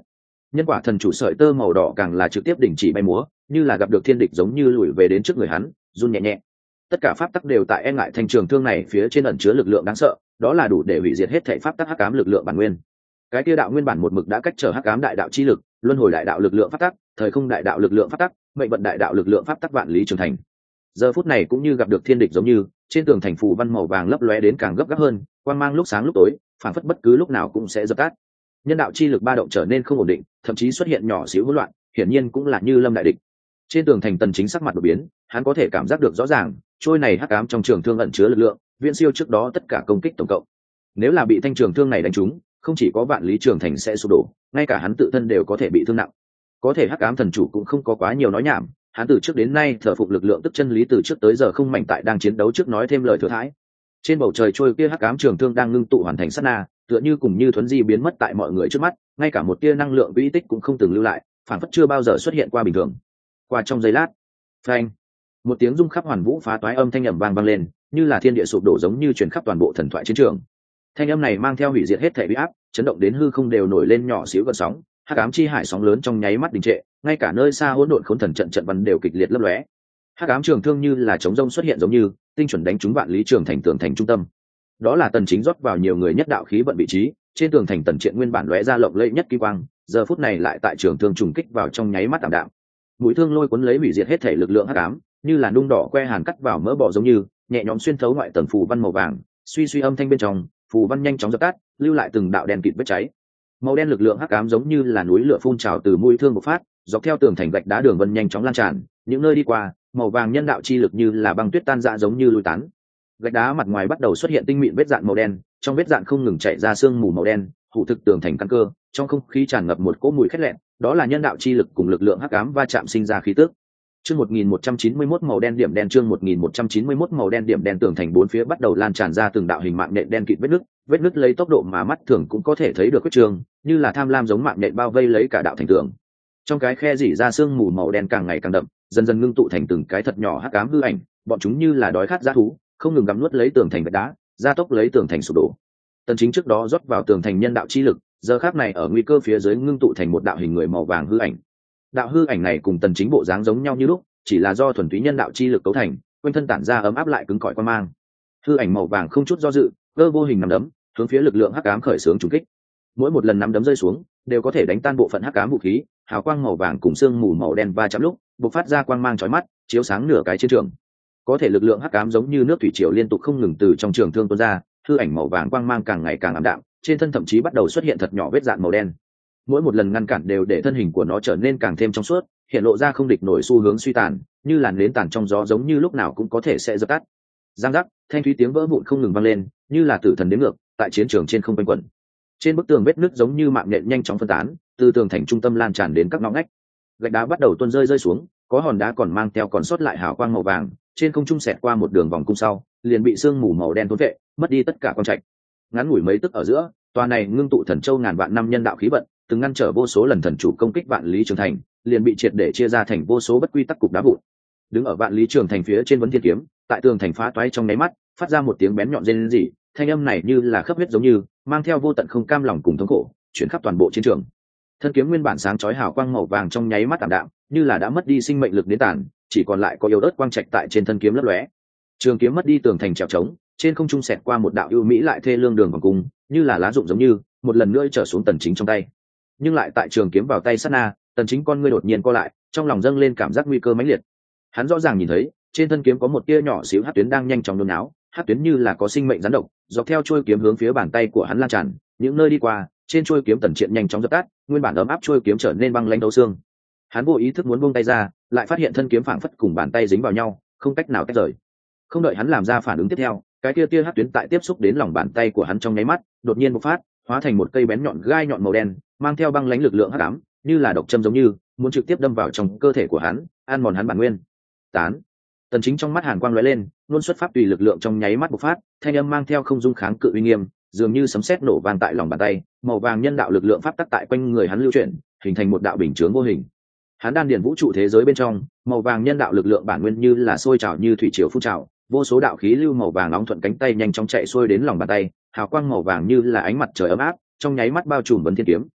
Nhân quả thần chủ sợi tơ màu đỏ càng là trực tiếp đình chỉ bay múa, như là gặp được thiên địch giống như lùi về đến trước người hắn, run nhẹ nhẹ. Tất cả pháp tắc đều tại e ngại thanh trường thương này phía trên ẩn chứa lực lượng đáng sợ, đó là đủ để hủy diệt hết thảy pháp tắc hắc ám lực lượng bản nguyên. Cái kia đạo nguyên bản một mực đã cách trở hắc ám đại đạo chi lực, luân hồi đại đạo lực lượng pháp tắc, thời không đại đạo lực lượng pháp tắc, mệnh vận đại đạo lực lượng pháp tắc vạn lý trường thành. Giờ phút này cũng như gặp được thiên địch giống như, trên tường thành phù văn màu vàng lấp lóe đến càng gấp gáp hơn, quang mang lúc sáng lúc tối, phản phất bất cứ lúc nào cũng sẽ dập tắt. Nhân đạo chi lực ba động trở nên không ổn định, thậm chí xuất hiện nhỏ xíu hỗn loạn, hiển nhiên cũng là như lâm đại địch. Trên tường thành Tần Chính sắc mặt đột biến, hắn có thể cảm giác được rõ ràng, trôi này hắc ám trong trường thương ẩn chứa lực lượng, viễn siêu trước đó tất cả công kích tổng cộng. Nếu là bị thanh trường thương này đánh trúng, không chỉ có vạn lý trường thành sẽ sụp đổ, ngay cả hắn tự thân đều có thể bị thương nặng. Có thể hắc ám thần chủ cũng không có quá nhiều nói nhảm, hắn từ trước đến nay thờ phục lực lượng tức chân lý từ trước tới giờ không mảnh tại đang chiến đấu trước nói thêm lời thừa thãi. Trên bầu trời trôi kia hắc ám trường thương đang ngưng tụ hoàn thành sát na, tựa như cùng như thuấn di biến mất tại mọi người trước mắt, ngay cả một tia năng lượng vĩ tích cũng không từng lưu lại, phản phất chưa bao giờ xuất hiện qua bình thường. Qua trong giây lát, phanh, một tiếng rung khắp hoàn vũ phá toái âm thanh ầm vang vang lên, như là thiên địa sụp đổ giống như truyền khắp toàn bộ thần thoại chiến trường. Thanh âm này mang theo hủy diệt hết thể uy áp, chấn động đến hư không đều nổi lên nhỏ xíu gợn sóng, hắc ám chi hải sóng lớn trong nháy mắt đình trệ, ngay cả nơi xa hỗn độn khốn thần trận trận văn đều kịch liệt lấp lóe. Hắc ám trường thương như là chống rông xuất hiện giống như, tinh chuẩn đánh trúng vạn lý trường thành tường thành trung tâm. Đó là Tần Chính rót vào nhiều người nhất đạo khí vận vị trí, trên tường thành tần triện nguyên bản lóe ra lộng lẫy nhất kỳ quang, giờ phút này lại tại trường thương trùng kích vào trong nháy mắt tạm đạm. Mũi thương lôi cuốn lấy hủy diệt hết thể lực lượng hắc ám, như là nung đỏ que hàn cắt vào mỡ bò giống như, nhẹ nhõm xuyên thấu ngoại tầng phù văn màu vàng, suy suy âm thanh bên trong, phù văn nhanh chóng dập tắt, lưu lại từng đạo đen kịt vết cháy. Màu đen lực lượng hắc ám giống như là núi lửa phun trào từ mũi thương bộc phát, dọc theo tường thành gạch đá đường vân nhanh chóng lan tràn, những nơi đi qua, màu vàng nhân đạo chi lực như là băng tuyết tan rã giống như lui tán. Gạch đá mặt ngoài bắt đầu xuất hiện tinh mịn vết dạn màu đen, trong vết dạn không ngừng chảy ra sương mù màu đen, hủ thực tường thành căn cơ, trong không khí tràn ngập một cỗ mùi khét lẹn, đó là nhân đạo chi lực cùng lực lượng hắc ám va chạm sinh ra khí tức. Chương 1191 màu đen điểm đen, chương 1191 màu đen điểm đen, tường thành bốn phía bắt đầu lan tràn ra từng đạo hình mạng nhện đen kịt vết nứt lấy tốc độ mà mắt thường cũng có thể thấy được quyết trường, như là tham lam giống mạng nhện bao vây lấy cả đạo thành tường. Trong cái khe rỉ ra sương mù màu đen càng ngày càng đậm, dần dần ngưng tụ thành từng cái thật nhỏ hắc ám hư ảnh, bọn chúng như là đói khát dã thú, không ngừng gặm nuốt lấy tường thành vách đá, gia tốc lấy tường thành sụp đổ. Tần Chính trước đó rót vào tường thành nhân đạo chi lực, giờ khắc này ở nguy cơ phía dưới ngưng tụ thành một đạo hình người màu vàng hư ảnh. Đạo hư ảnh này cùng Tần Chính bộ dáng giống nhau như lúc, chỉ là do thuần túy nhân đạo chi lực cấu thành, quanh thân tản ra ấm áp lại cứng cỏi quan mang. Hư ảnh màu vàng không chút do dự, cơ vô hình nắm đấm, hướng phía lực lượng hắc ám khởi xướng trùng kích. Mỗi một lần nắm đấm rơi xuống, đều có thể đánh tan bộ phận hắc ám vũ khí, hào quang màu vàng cùng sương mù màu đen va chạm lúc, bộc phát ra quang mang chói mắt, chiếu sáng nửa cái chiến trường. Có thể lực lượng hắc ám giống như nước thủy triều liên tục không ngừng từ trong trường thương tuôn ra, hư ảnh màu vàng quang mang càng ngày càng ảm đạm, trên thân thậm chí bắt đầu xuất hiện thật nhỏ vết dạn màu đen. Mỗi một lần ngăn cản đều để thân hình của nó trở nên càng thêm trong suốt, hiện lộ ra không địch nổi xu hướng suy tàn, như làn nến tàn trong gió giống như lúc nào cũng có thể sẽ dập tắt. Giang giác, thanh thúy tiếng vỡ vụn không ngừng vang lên, như là tử thần đến ngược, tại chiến trường trên không quanh quẩn. Trên bức tường vết nứt giống như mạng nhện nhanh chóng phân tán, từ tường thành trung tâm lan tràn đến các ngõ ngách. Gạch đá bắt đầu tuôn rơi xuống, có hòn đá còn mang theo còn sót lại hào quang màu vàng, trên không trung xẹt qua một đường vòng cung sau, liền bị sương mù màu đen thôn vệ, mất đi tất cả quang trạch. Ngắn ngủi mấy tức ở giữa, tòa này ngưng tụ thần châu ngàn vạn năm nhân đạo khí vận, từng ngăn trở vô số lần thần chủ công kích vạn lý trường thành, liền bị triệt để chia ra thành vô số bất quy tắc cục đá vụn. Đứng ở vạn lý trường thành phía trên vấn thiên kiếm, tại tường thành phá toái trong nháy mắt, phát ra một tiếng bén nhọn rên rỉ, thanh âm này như là khắp huyết giống như, mang theo vô tận không cam lòng cùng thống khổ, chuyển khắp toàn bộ chiến trường. Thân kiếm nguyên bản sáng chói hào quang màu vàng trong nháy mắt tạm đạm, như là đã mất đi sinh mệnh lực đến tàn, chỉ còn lại có yếu ớt quang trạch tại trên thân kiếm lấp lóe. Trường kiếm mất đi tường thành trèo trống, trên không trung xẹt qua một đạo ưu mỹ lại thê lương đường vòng cung, như là lá rụng giống như, một lần nữa trở xuống Tần Chính trong tay. Nhưng lại tại trường kiếm vào tay sát na, Tần Chính con ngươi đột nhiên co lại, trong lòng dâng lên cảm giác nguy cơ mãnh liệt. Hắn rõ ràng nhìn thấy, trên thân kiếm có một tia nhỏ xíu hắc tuyến đang nhanh chóng nôn náo, hắc tuyến như là có sinh mệnh rắn độc, dọc theo chuôi kiếm hướng phía bàn tay của hắn lan tràn, những nơi đi qua, trên chuôi kiếm Tần Triện nhanh chóng dập tắt, nguyên bản ấm áp chuôi kiếm trở nên băng lãnh thấu xương. Hắn vô ý thức muốn buông tay ra, lại phát hiện thân kiếm phảng phất cùng bàn tay dính vào nhau, không cách nào tách rời. Không đợi hắn làm ra phản ứng tiếp theo, cái tia hắc tuyến tại tiếp xúc đến lòng bàn tay của hắn trong nháy mắt, đột nhiên bộc phát, hóa thành một cây bén nhọn gai nhọn màu đen, mang theo băng lãnh lực lượng hắc ám, như là độc châm giống như, muốn trực tiếp đâm vào trong cơ thể của hắn, ăn mòn hắn bản nguyên. Tán. Tần Chính trong mắt hàn quang lóe lên, luôn xuất pháp tùy lực lượng trong nháy mắt bộc phát, thanh âm mang theo không dung kháng cự uy nghiêm, dường như sấm sét nổ vang tại lòng bàn tay, màu vàng nhân đạo lực lượng pháp tắc tại quanh người hắn lưu chuyển, hình thành một đạo bình chướng vô hình. Hắn đan điền vũ trụ thế giới bên trong, màu vàng nhân đạo lực lượng bản nguyên như là sôi trào như thủy triều phun trào, vô số đạo khí lưu màu vàng nóng thuận cánh tay nhanh chóng chạy xuôi đến lòng bàn tay, hào quang màu vàng như là ánh mặt trời ấm áp, trong nháy mắt bao trùm vấn thiên kiếm.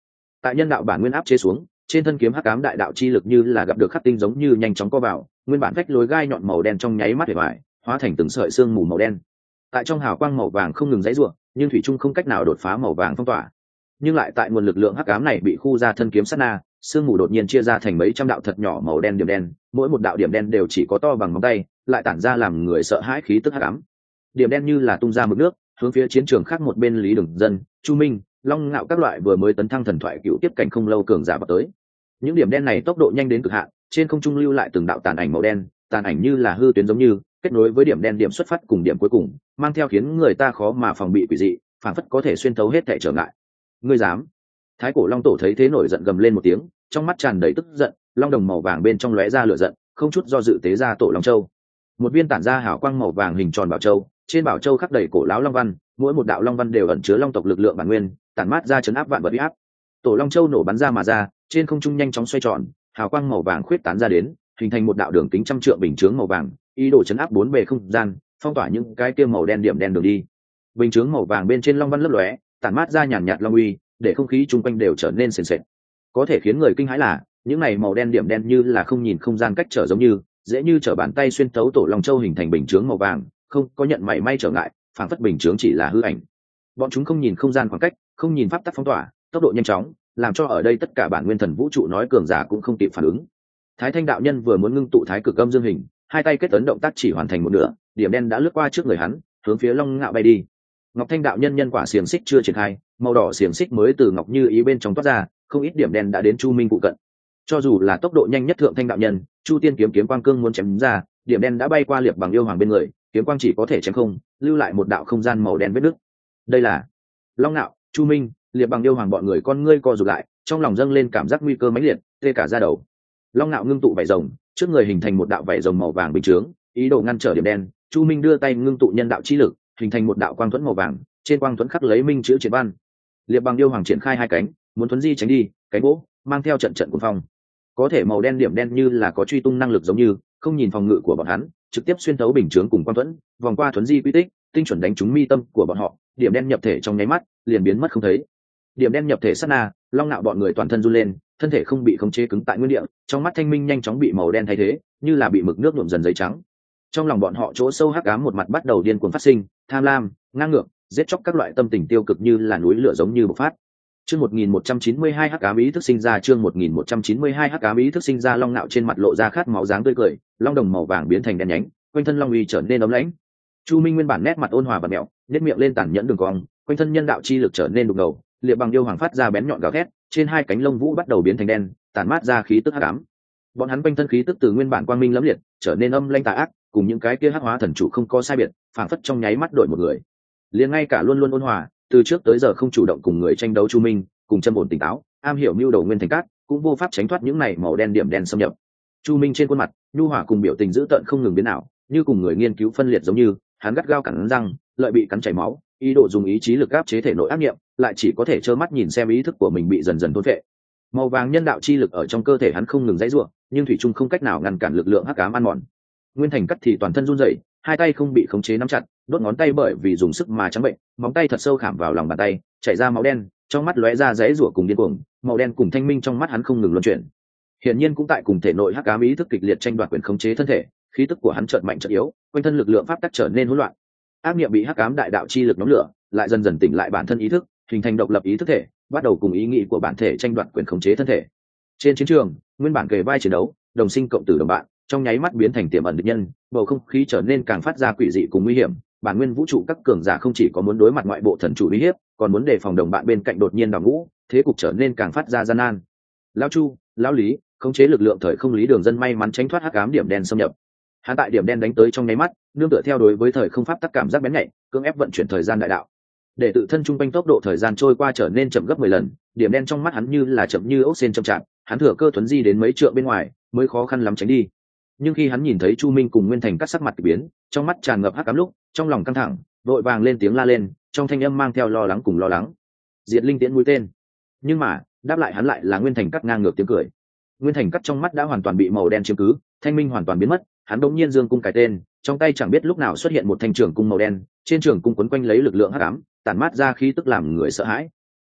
tại nhân đạo bản nguyên áp chế xuống, trên thân kiếm hắc ám đại đạo chi lực như là gặp được khắc tinh giống như nhanh chóng co vào, nguyên bản vách lối gai nhọn màu đen trong nháy mắt hủy hoại, hóa thành từng sợi xương mù màu đen. Tại trong hào quang màu vàng không ngừng giãy giụa, nhưng thủy trung không cách nào đột phá màu vàng phong tỏa. Nhưng lại tại nguồn lực lượng hắc ám này bị khu ra thân kiếm sát na, xương mù đột nhiên chia ra thành mấy trăm đạo thật nhỏ màu đen điểm đen, mỗi một đạo điểm đen đều chỉ có to bằng ngón tay, lại tản ra làm người sợ hãi khí tức hắc ám. Điểm đen như là tung ra mực nước, hướng phía chiến trường khác một bên Lý Đường Dân, Chu Minh, Long Ngạo các loại vừa mới tấn thăng thần thoại cựu tiếp cảnh không lâu cường giả vào tới. Những điểm đen này tốc độ nhanh đến cực hạn, trên không trung lưu lại từng đạo tàn ảnh màu đen, tàn ảnh như là hư tuyến giống như kết nối với điểm đen điểm xuất phát cùng điểm cuối cùng, mang theo khiến người ta khó mà phòng bị quỷ dị, phản phất có thể xuyên thấu hết thảy trở ngại. Ngươi dám? Thái cổ long tổ thấy thế nổi giận gầm lên một tiếng, trong mắt tràn đầy tức giận, long đồng màu vàng bên trong lóe ra lửa giận, không chút do dự tế ra tổ long châu. Một viên tản ra hào quang màu vàng hình tròn bảo châu, trên bảo châu khắc đầy cổ lão long văn, mỗi một đạo long văn đều ẩn chứa long tộc lực lượng bản nguyên, tản mát ra chấn áp vạn vật uy áp. Tổ long châu nổ bắn ra mà ra, trên không trung nhanh chóng xoay tròn, hào quang màu vàng khuyết tán ra đến, hình thành một đạo đường kính trăm trượng bình chướng màu vàng, ý đồ chấn áp bốn bề không gian, phong tỏa những cái kia màu đen điểm đen đường đi. Bình chướng màu vàng bên trên long văn lấp lóe, tản mát ra nhàn nhạt long uy, để không khí chung quanh đều trở nên sền sệt. Có thể khiến người kinh hãi là, những này màu đen điểm đen như là không nhìn không gian cách trở giống như, dễ như trở bàn tay xuyên thấu tổ long châu hình thành bình chướng màu vàng, không có nhận mảy may trở ngại, phản phất bình chướng chỉ là hư ảnh. Bọn chúng không nhìn không gian khoảng cách, không nhìn pháp tắc phong tỏa, tốc độ nhanh chóng, làm cho ở đây tất cả bản nguyên thần vũ trụ nói cường giả cũng không kịp phản ứng. Thái Thanh đạo nhân vừa muốn ngưng tụ thái cực âm dương hình, hai tay kết ấn động tác chỉ hoàn thành một nửa, điểm đen đã lướt qua trước người hắn, hướng phía Long Ngạo bay đi. Ngọc Thanh đạo nhân nhân quả xiềng xích chưa triển khai, màu đỏ xiềng xích mới từ ngọc như ý bên trong toát ra, không ít điểm đen đã đến Chu Minh phụ cận. Cho dù là tốc độ nhanh nhất thượng thanh đạo nhân, Chu Tiên kiếm quang cương muốn chém ra, điểm đen đã bay qua Liệp Bằng yêu hoàng bên người, kiếm quang chỉ có thể chém không, lưu lại một đạo không gian màu đen vết nứt. Đây là Long Ngạo, Chu Minh, Liệp Bằng yêu hoàng bọn người con ngươi co rụt lại, trong lòng dâng lên cảm giác nguy cơ mãnh liệt, tê cả da đầu. Long Ngạo ngưng tụ vảy rồng, trước người hình thành một đạo vảy rồng màu vàng bình chướng, ý đồ ngăn trở điểm đen. Chu Minh đưa tay ngưng tụ nhân đạo chi lực, hình thành một đạo quang thuẫn màu vàng, trên quang thuẫn khắc lấy minh chữ chiến văn. Liệp Bằng yêu hoàng triển khai hai cánh, muốn thuấn di tránh đi, cánh vỗ, mang theo trận cuồng phong. Có thể màu đen điểm đen như là có truy tung năng lực giống như, không nhìn phòng ngự của bọn hắn, trực tiếp xuyên thấu bình chướng cùng quang thuẫn, vòng qua thuấn di quy tích, tinh chuẩn đánh trúng mi tâm của bọn họ, điểm đen nhập thể trong nháy mắt, liền biến mất không thấy. Điểm đen nhập thể sát na, Long Nạo bọn người toàn thân run lên, thân thể không bị khống chế cứng tại nguyên địa, trong mắt thanh minh nhanh chóng bị màu đen thay thế, như là bị mực nước nhuộm dần giấy trắng. Trong lòng bọn họ chỗ sâu hắc ám một mặt bắt đầu điên cuồng phát sinh, tham lam, ngang ngược, giết chóc các loại tâm tình tiêu cực như là núi lửa giống như bộc phát. Chương 1192 hắc ám ý thức sinh ra, chương 1192 hắc ám ý thức sinh ra. Long Nạo trên mặt lộ ra khát máu dáng tươi cười, long đồng màu vàng biến thành đen nhánh, quanh thân long uy trở nên ấm lãnh. Chu Minh nguyên bản nét mặt ôn hòa và mèo, nhếch miệng lên tàn nhẫn đường cong, quanh thân nhân đạo chi lực trở nên đục ngầu, Liệp Bằng yêu hoàng phát ra bén nhọn gào thét, trên hai cánh lông vũ bắt đầu biến thành đen, tản mát ra khí tức hắc ám. Bọn hắn quanh thân khí tức từ nguyên bản quang minh lẫm liệt, trở nên âm lãnh tà ác, cùng những cái kia hắc hóa thần chủ không có sai biệt, phảng phất trong nháy mắt đổi một người. Liền ngay cả luôn luôn ôn hòa, từ trước tới giờ không chủ động cùng người tranh đấu Chu Minh, cùng châm ổn tỉnh táo, am hiểu mưu đầu nguyên thành cát, cũng vô pháp tránh thoát những này màu đen điểm đen xâm nhập. Chu Minh trên khuôn mặt, nhu hòa cùng biểu tình dữ tợn không ngừng biến ảo, như cùng người nghiên cứu phân liệt giống như, hắn gắt gao cắn răng, lợi bị cắn chảy máu, ý đồ dùng ý chí lực áp chế thể nội ác niệm, lại chỉ có thể trơ mắt nhìn xem ý thức của mình bị dần dần thôn phệ. Màu vàng nhân đạo chi lực ở trong cơ thể hắn không ngừng dãy rủa, nhưng thủy chung không cách nào ngăn cản lực lượng hắc ám ăn mòn. Nguyên Thành Cắt thì toàn thân run rẩy, hai tay không bị khống chế nắm chặt, đốt ngón tay bởi vì dùng sức mà trắng bệnh, móng tay thật sâu khảm vào lòng bàn tay, chảy ra máu đen, trong mắt lóe ra dãy rủa cùng điên cuồng, màu đen cùng thanh minh trong mắt hắn không ngừng luân chuyển. Hiển nhiên cũng tại cùng thể nội hắc ám ý thức kịch liệt tranh đoạt quyền khống chế thân thể, khí tức của hắn chợt mạnh chợt yếu, quanh thân lực lượng pháp tắc trở nên hỗn loạn. Ác niệm bị hắc ám đại đạo chi lực nhóm lửa, lại dần dần tỉnh lại bản thân ý thức, hình thành độc lập ý thức thể, bắt đầu cùng ý nghĩ của bản thể tranh đoạt quyền khống chế thân thể. Trên chiến trường, nguyên bản kề vai chiến đấu, đồng sinh cộng tử đồng bạn, trong nháy mắt biến thành tiềm ẩn địch nhân, bầu không khí trở nên càng phát ra quỷ dị cùng nguy hiểm. Bản nguyên vũ trụ các cường giả không chỉ có muốn đối mặt ngoại bộ thần chủ uy hiếp, còn muốn đề phòng đồng bạn bên cạnh đột nhiên đào ngũ, thế cục trở nên càng phát ra gian nan. Lão Chu, lão Lý, khống chế lực lượng thời không Lý Đường Dân may mắn tránh thoát hắc ám điểm đen xâm nhập. Hắn tại điểm đen đánh tới trong nháy mắt, nương tựa theo đối với thời không pháp tắc cảm giác bén nhạy, cưỡng ép vận chuyển thời gian đại đạo, để tự thân trung quanh tốc độ thời gian trôi qua trở nên chậm gấp 10 lần. Điểm đen trong mắt hắn như là chậm như ốc sên chậm chạp, hắn thừa cơ thuấn di đến mấy trượng bên ngoài, mới khó khăn lắm tránh đi. Nhưng khi hắn nhìn thấy Chu Minh cùng Nguyên Thành Cắt sắc mặt kỳ biến, trong mắt tràn ngập hắc ám lúc, trong lòng căng thẳng, vội vàng lên tiếng la lên, trong thanh âm mang theo lo lắng cùng lo lắng. Diệt linh tiễn mũi tên. Nhưng mà, đáp lại hắn lại là Nguyên Thành Cắt ngang ngược tiếng cười. Nguyên Thành Cắt trong mắt đã hoàn toàn bị màu đen chiếm cứ, thanh minh hoàn toàn biến mất, hắn đống nhiên giương cung cái tên, trong tay chẳng biết lúc nào xuất hiện một thanh trường cung màu đen, trên trường cung quấn quanh lấy lực lượng hắc ám, tản mát ra khí tức làm người sợ hãi.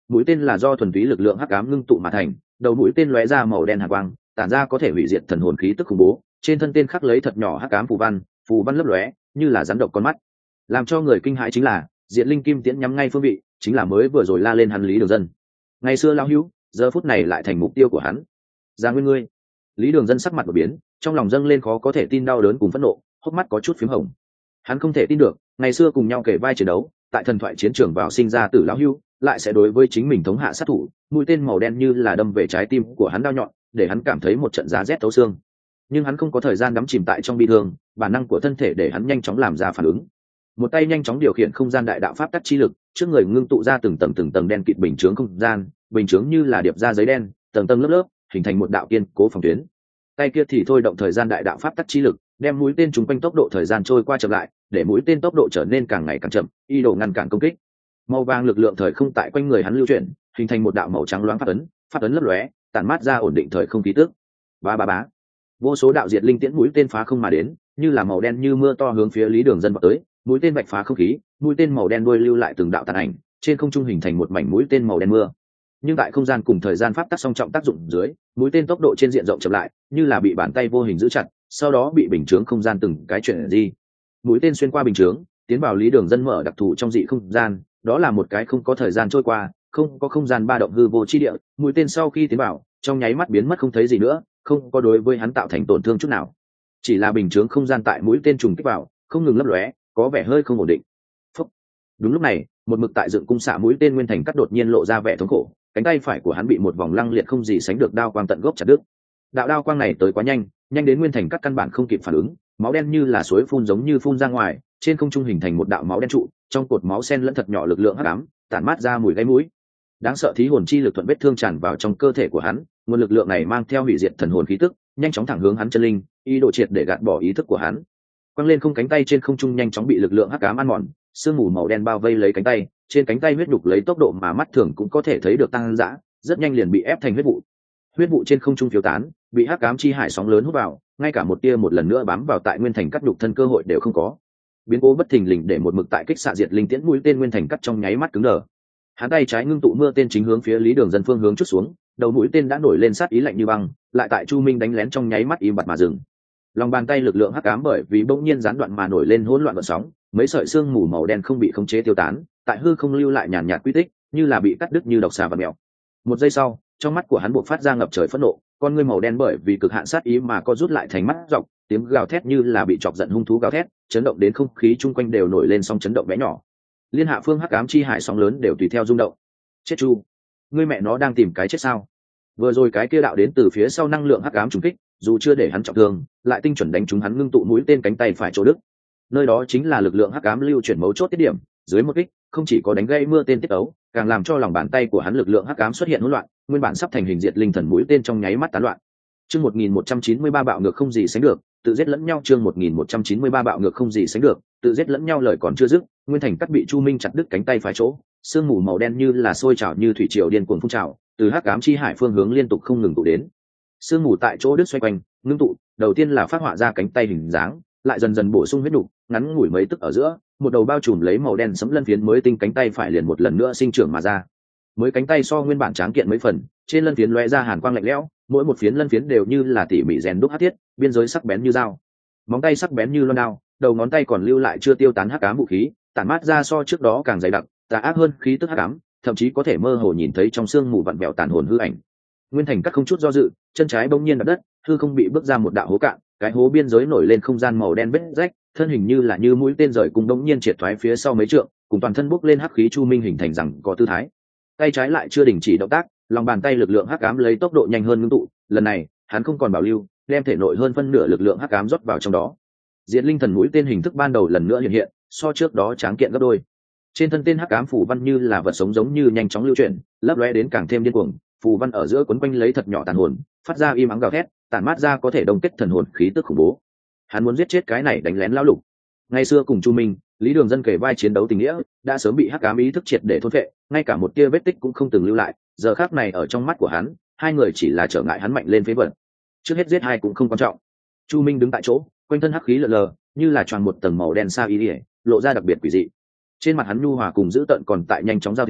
mũi tên là do thuần túy lực lượng hắc ám ngưng tụ mà thành, đầu mũi tên lóe ra màu đen hàn quang, tản ra có thể hủy diệt thần hồn khí tức khủng bố, trên thân tên khắc lấy thật nhỏ hắc ám phù văn lấp lóe như là rắn độc con mắt. Làm cho người kinh hãi chính là Diệt Linh Kim Tiễn nhắm ngay phương vị, chính là mới vừa rồi la lên hắn Lý Đường Dân. Ngày xưa lão hữu, giờ phút này lại thành mục tiêu của hắn. Ra nguyên ngươi. Lý Đường Dân sắc mặt đột biến, trong lòng dâng lên khó có thể tin đau đớn cùng phẫn nộ, hốc mắt có chút phím hồng. Hắn không thể tin được, ngày xưa cùng nhau kể vai chiến đấu, tại thần thoại chiến trường vào sinh ra tử lão hữu, lại sẽ đối với chính mình thống hạ sát thủ, mũi tên màu đen như là đâm về trái tim của hắn đau nhọn, để hắn cảm thấy một trận giá rét thấu xương. Nhưng hắn không có thời gian đắm chìm tại trong bi thương, bản năng của thân thể để hắn nhanh chóng làm ra phản ứng. Một tay nhanh chóng điều khiển không gian đại đạo pháp tắc chi lực, trước người ngưng tụ ra từng tầng đen kịt bình chướng không gian, bình chướng như là điệp ra giấy đen, tầng tầng lớp lớp, hình thành một đạo kiên cố phòng tuyến. Tay kia thì thôi động thời gian đại đạo pháp tắc chi lực, đem mũi tên trúng quanh tốc độ thời gian trôi qua chậm lại, để mũi tên tốc độ trở nên càng ngày càng chậm, ý đồ ngăn cản công kích. Màu vàng lực lượng thời không tại quanh người hắn lưu chuyển, hình thành một đạo màu trắng loáng pháp ấn lấp lóe, tản mát ra ổn định thời không khí tức. Bá. Vô số đạo diệt linh tiễn mũi tên phá không mà đến, như là màu đen như mưa to hướng phía Lý Đường Dân vọt tới, mũi tên vạch phá không khí, mũi tên màu đen đuôi lưu lại từng đạo tàn ảnh, trên không trung hình thành một mảnh mũi tên màu đen mưa. Nhưng tại không gian cùng thời gian pháp tắc song trọng tác dụng dưới, mũi tên tốc độ trên diện rộng chậm lại, như là bị bàn tay vô hình giữ chặt, sau đó bị bình chướng không gian từng cái chuyển di. Mũi tên xuyên qua bình chướng, tiến vào Lý Đường Dân mở đặc thù trong dị không gian, đó là một cái không có thời gian trôi qua, không có không gian ba động hư vô chi địa. Mũi tên sau khi tiến vào, trong nháy mắt biến mất không thấy gì nữa, không có đối với hắn tạo thành tổn thương chút nào. Chỉ là bình chướng không gian tại mũi tên trùng kích vào, không ngừng lấp lóe, có vẻ hơi không ổn định. Phúc. Đúng lúc này, một mực tại dựng cung xạ mũi tên Nguyên Thành Cắt đột nhiên lộ ra vẻ thống khổ, cánh tay phải của hắn bị một vòng lăng liệt không gì sánh được đao quang tận gốc chặt đứt. Đạo đao quang này tới quá nhanh, nhanh đến Nguyên Thành Cắt căn bản không kịp phản ứng, máu đen như là suối phun giống như phun ra ngoài, trên không trung hình thành một đạo máu đen trụ, trong cột máu xen lẫn thật nhỏ lực lượng hắc ám, tản mát ra mùi gáy mũi. Đáng sợ thí hồn chi lực thuận vết thương tràn vào trong cơ thể của hắn, nguồn lực lượng này mang theo hủy diệt thần hồn khí tức, nhanh chóng thẳng hướng hắn chân linh, ý đồ triệt để gạt bỏ ý thức của hắn. Quăng lên không cánh tay trên không trung nhanh chóng bị lực lượng hắc ám ăn mòn, sương mù màu đen bao vây lấy cánh tay, trên cánh tay huyết đục lấy tốc độ mà mắt thường cũng có thể thấy được tăng dã, rất nhanh liền bị ép thành huyết vụ. Huyết vụ trên không trung phiêu tán, bị hắc ám chi hải sóng lớn hút vào, ngay cả một tia một lần nữa bám vào tại Nguyên Thành Cắt đục thân cơ hội đều không có. Biến cố bất thình lình để một mực tại kích xạ diệt linh tiễn mũi tên Nguyên Thành Cắt trong nháy mắt cứng đờ. Hắn tay trái ngưng tụ mưa tên chính hướng phía Lý Đường Dân phương hướng chút xuống, đầu mũi tên đã nổi lên sát ý lạnh như băng, lại tại Chu Minh đánh lén trong nháy mắt im bặt mà dừng. Lòng bàn tay lực lượng hắc ám bởi vì bỗng nhiên gián đoạn mà nổi lên hỗn loạn gợn sóng, mấy sợi xương mù màu đen không bị khống chế tiêu tán, tại hư không lưu lại nhàn nhạt quy tích, như là bị cắt đứt như độc xà và mèo. Một giây sau, trong mắt của hắn bộc phát ra ngập trời phẫn nộ, con ngươi màu đen bởi vì cực hạn sát ý mà co rút lại thành mắt dọc, tiếng gào thét như là bị chọc giận hung thú gào thét, chấn động đến không khí chung quanh đều nổi lên sóng chấn động bé nhỏ. Liên hạ phương hắc ám chi hải sóng lớn đều tùy theo rung động. Chết chu, ngươi mẹ nó đang tìm cái chết sao? Vừa rồi cái kia đạo đến từ phía sau năng lượng hắc ám trùng kích, dù chưa để hắn trọng thương, lại tinh chuẩn đánh trúng hắn ngưng tụ mũi tên cánh tay phải chỗ đứt. Nơi đó chính là lực lượng hắc ám lưu chuyển mấu chốt tiết điểm, dưới một kích, không chỉ có đánh gây mưa tên tiết ấu, càng làm cho lòng bàn tay của hắn lực lượng hắc ám xuất hiện hỗn loạn, nguyên bản sắp thành hình diệt linh thần mũi tên trong nháy mắt tán loạn. Chương 1193 bạo ngược không gì sánh được, tự giết lẫn nhau. Chương 1193 bạo ngược không gì sánh được, tự giết lẫn nhau. Lời còn chưa dứt, Nguyên Thành Cắt bị Chu Minh chặt đứt cánh tay phải chỗ, sương mù màu đen như là sôi trào như thủy triều điên cuồng phun trào, từ hắc ám chi hải phương hướng liên tục không ngừng tụ đến. Sương mù tại chỗ đứt xoay quanh, ngưng tụ, đầu tiên là phát họa ra cánh tay hình dáng, lại dần dần bổ sung huyết nục, ngắn ngủi mấy tức ở giữa, một đầu bao trùm lấy màu đen sẫm lân phiến mới tinh cánh tay phải liền một lần nữa sinh trưởng mà ra. Mới cánh tay so nguyên bản tráng kiện mấy phần, trên lân phiến lóe ra hàn quang lạnh lẽo, mỗi một phiến lân phiến đều như là tỉ mỉ rèn đúc hắc thiết, biên giới sắc bén như dao, móng tay sắc bén như loan đao, đầu ngón tay còn lưu lại chưa tiêu tán hắc ám vũ khí, tản mát ra so trước đó càng dày đặc, tà ác hơn khí tức hắc ám, thậm chí có thể mơ hồ nhìn thấy trong xương mù vặn vẹo tàn hồn hư ảnh. Nguyên Thành Cắt không chút do dự, chân trái bỗng nhiên đập đất, hư không bị bước ra một đạo hố cạn, cái hố biên giới nổi lên không gian màu đen vết rách, thân hình như là như mũi tên rời cùng bỗng nhiên triệt thoái phía sau mấy trượng, cùng toàn thân bốc lên hắc khí Chu Minh hình thành rằng có tư thái. Tay trái lại chưa đình chỉ động tác, lòng bàn tay lực lượng hắc ám lấy tốc độ nhanh hơn ngưng tụ, lần này, hắn không còn bảo lưu, đem thể nội hơn phân nửa lực lượng hắc ám rót vào trong đó. Diệt linh thần mũi tên hình thức ban đầu lần nữa hiện hiện, so trước đó tráng kiện gấp đôi. Trên thân tên hắc ám phù văn như là vật sống giống như nhanh chóng lưu chuyển, lấp lóe đến càng thêm điên cuồng, phù văn ở giữa quấn quanh lấy thật nhỏ tàn hồn, phát ra im ắng gào thét, tản mát ra có thể đồng kết thần hồn khí tức khủng bố. Hắn muốn giết chết cái này đánh lén lão lục. Ngày xưa cùng Chu Minh, Lý Đường Dân kể vai chiến đấu tình nghĩa, đã sớm bị hắc ám ý thức triệt để thôn phệ, ngay cả một tia vết tích cũng không từng lưu lại, giờ khắc này ở trong mắt của hắn, hai người chỉ là trở ngại hắn mạnh lên phế vật. Trước hết giết hai cũng không quan trọng. Chu Minh đứng tại chỗ, quanh thân hắc khí lờ lờ, như là tròn một tầng màu đen sa y, lộ ra đặc biệt quỷ dị. Trên mặt hắn nhu hòa cùng dữ tợn còn tại nhanh chóng giao thế,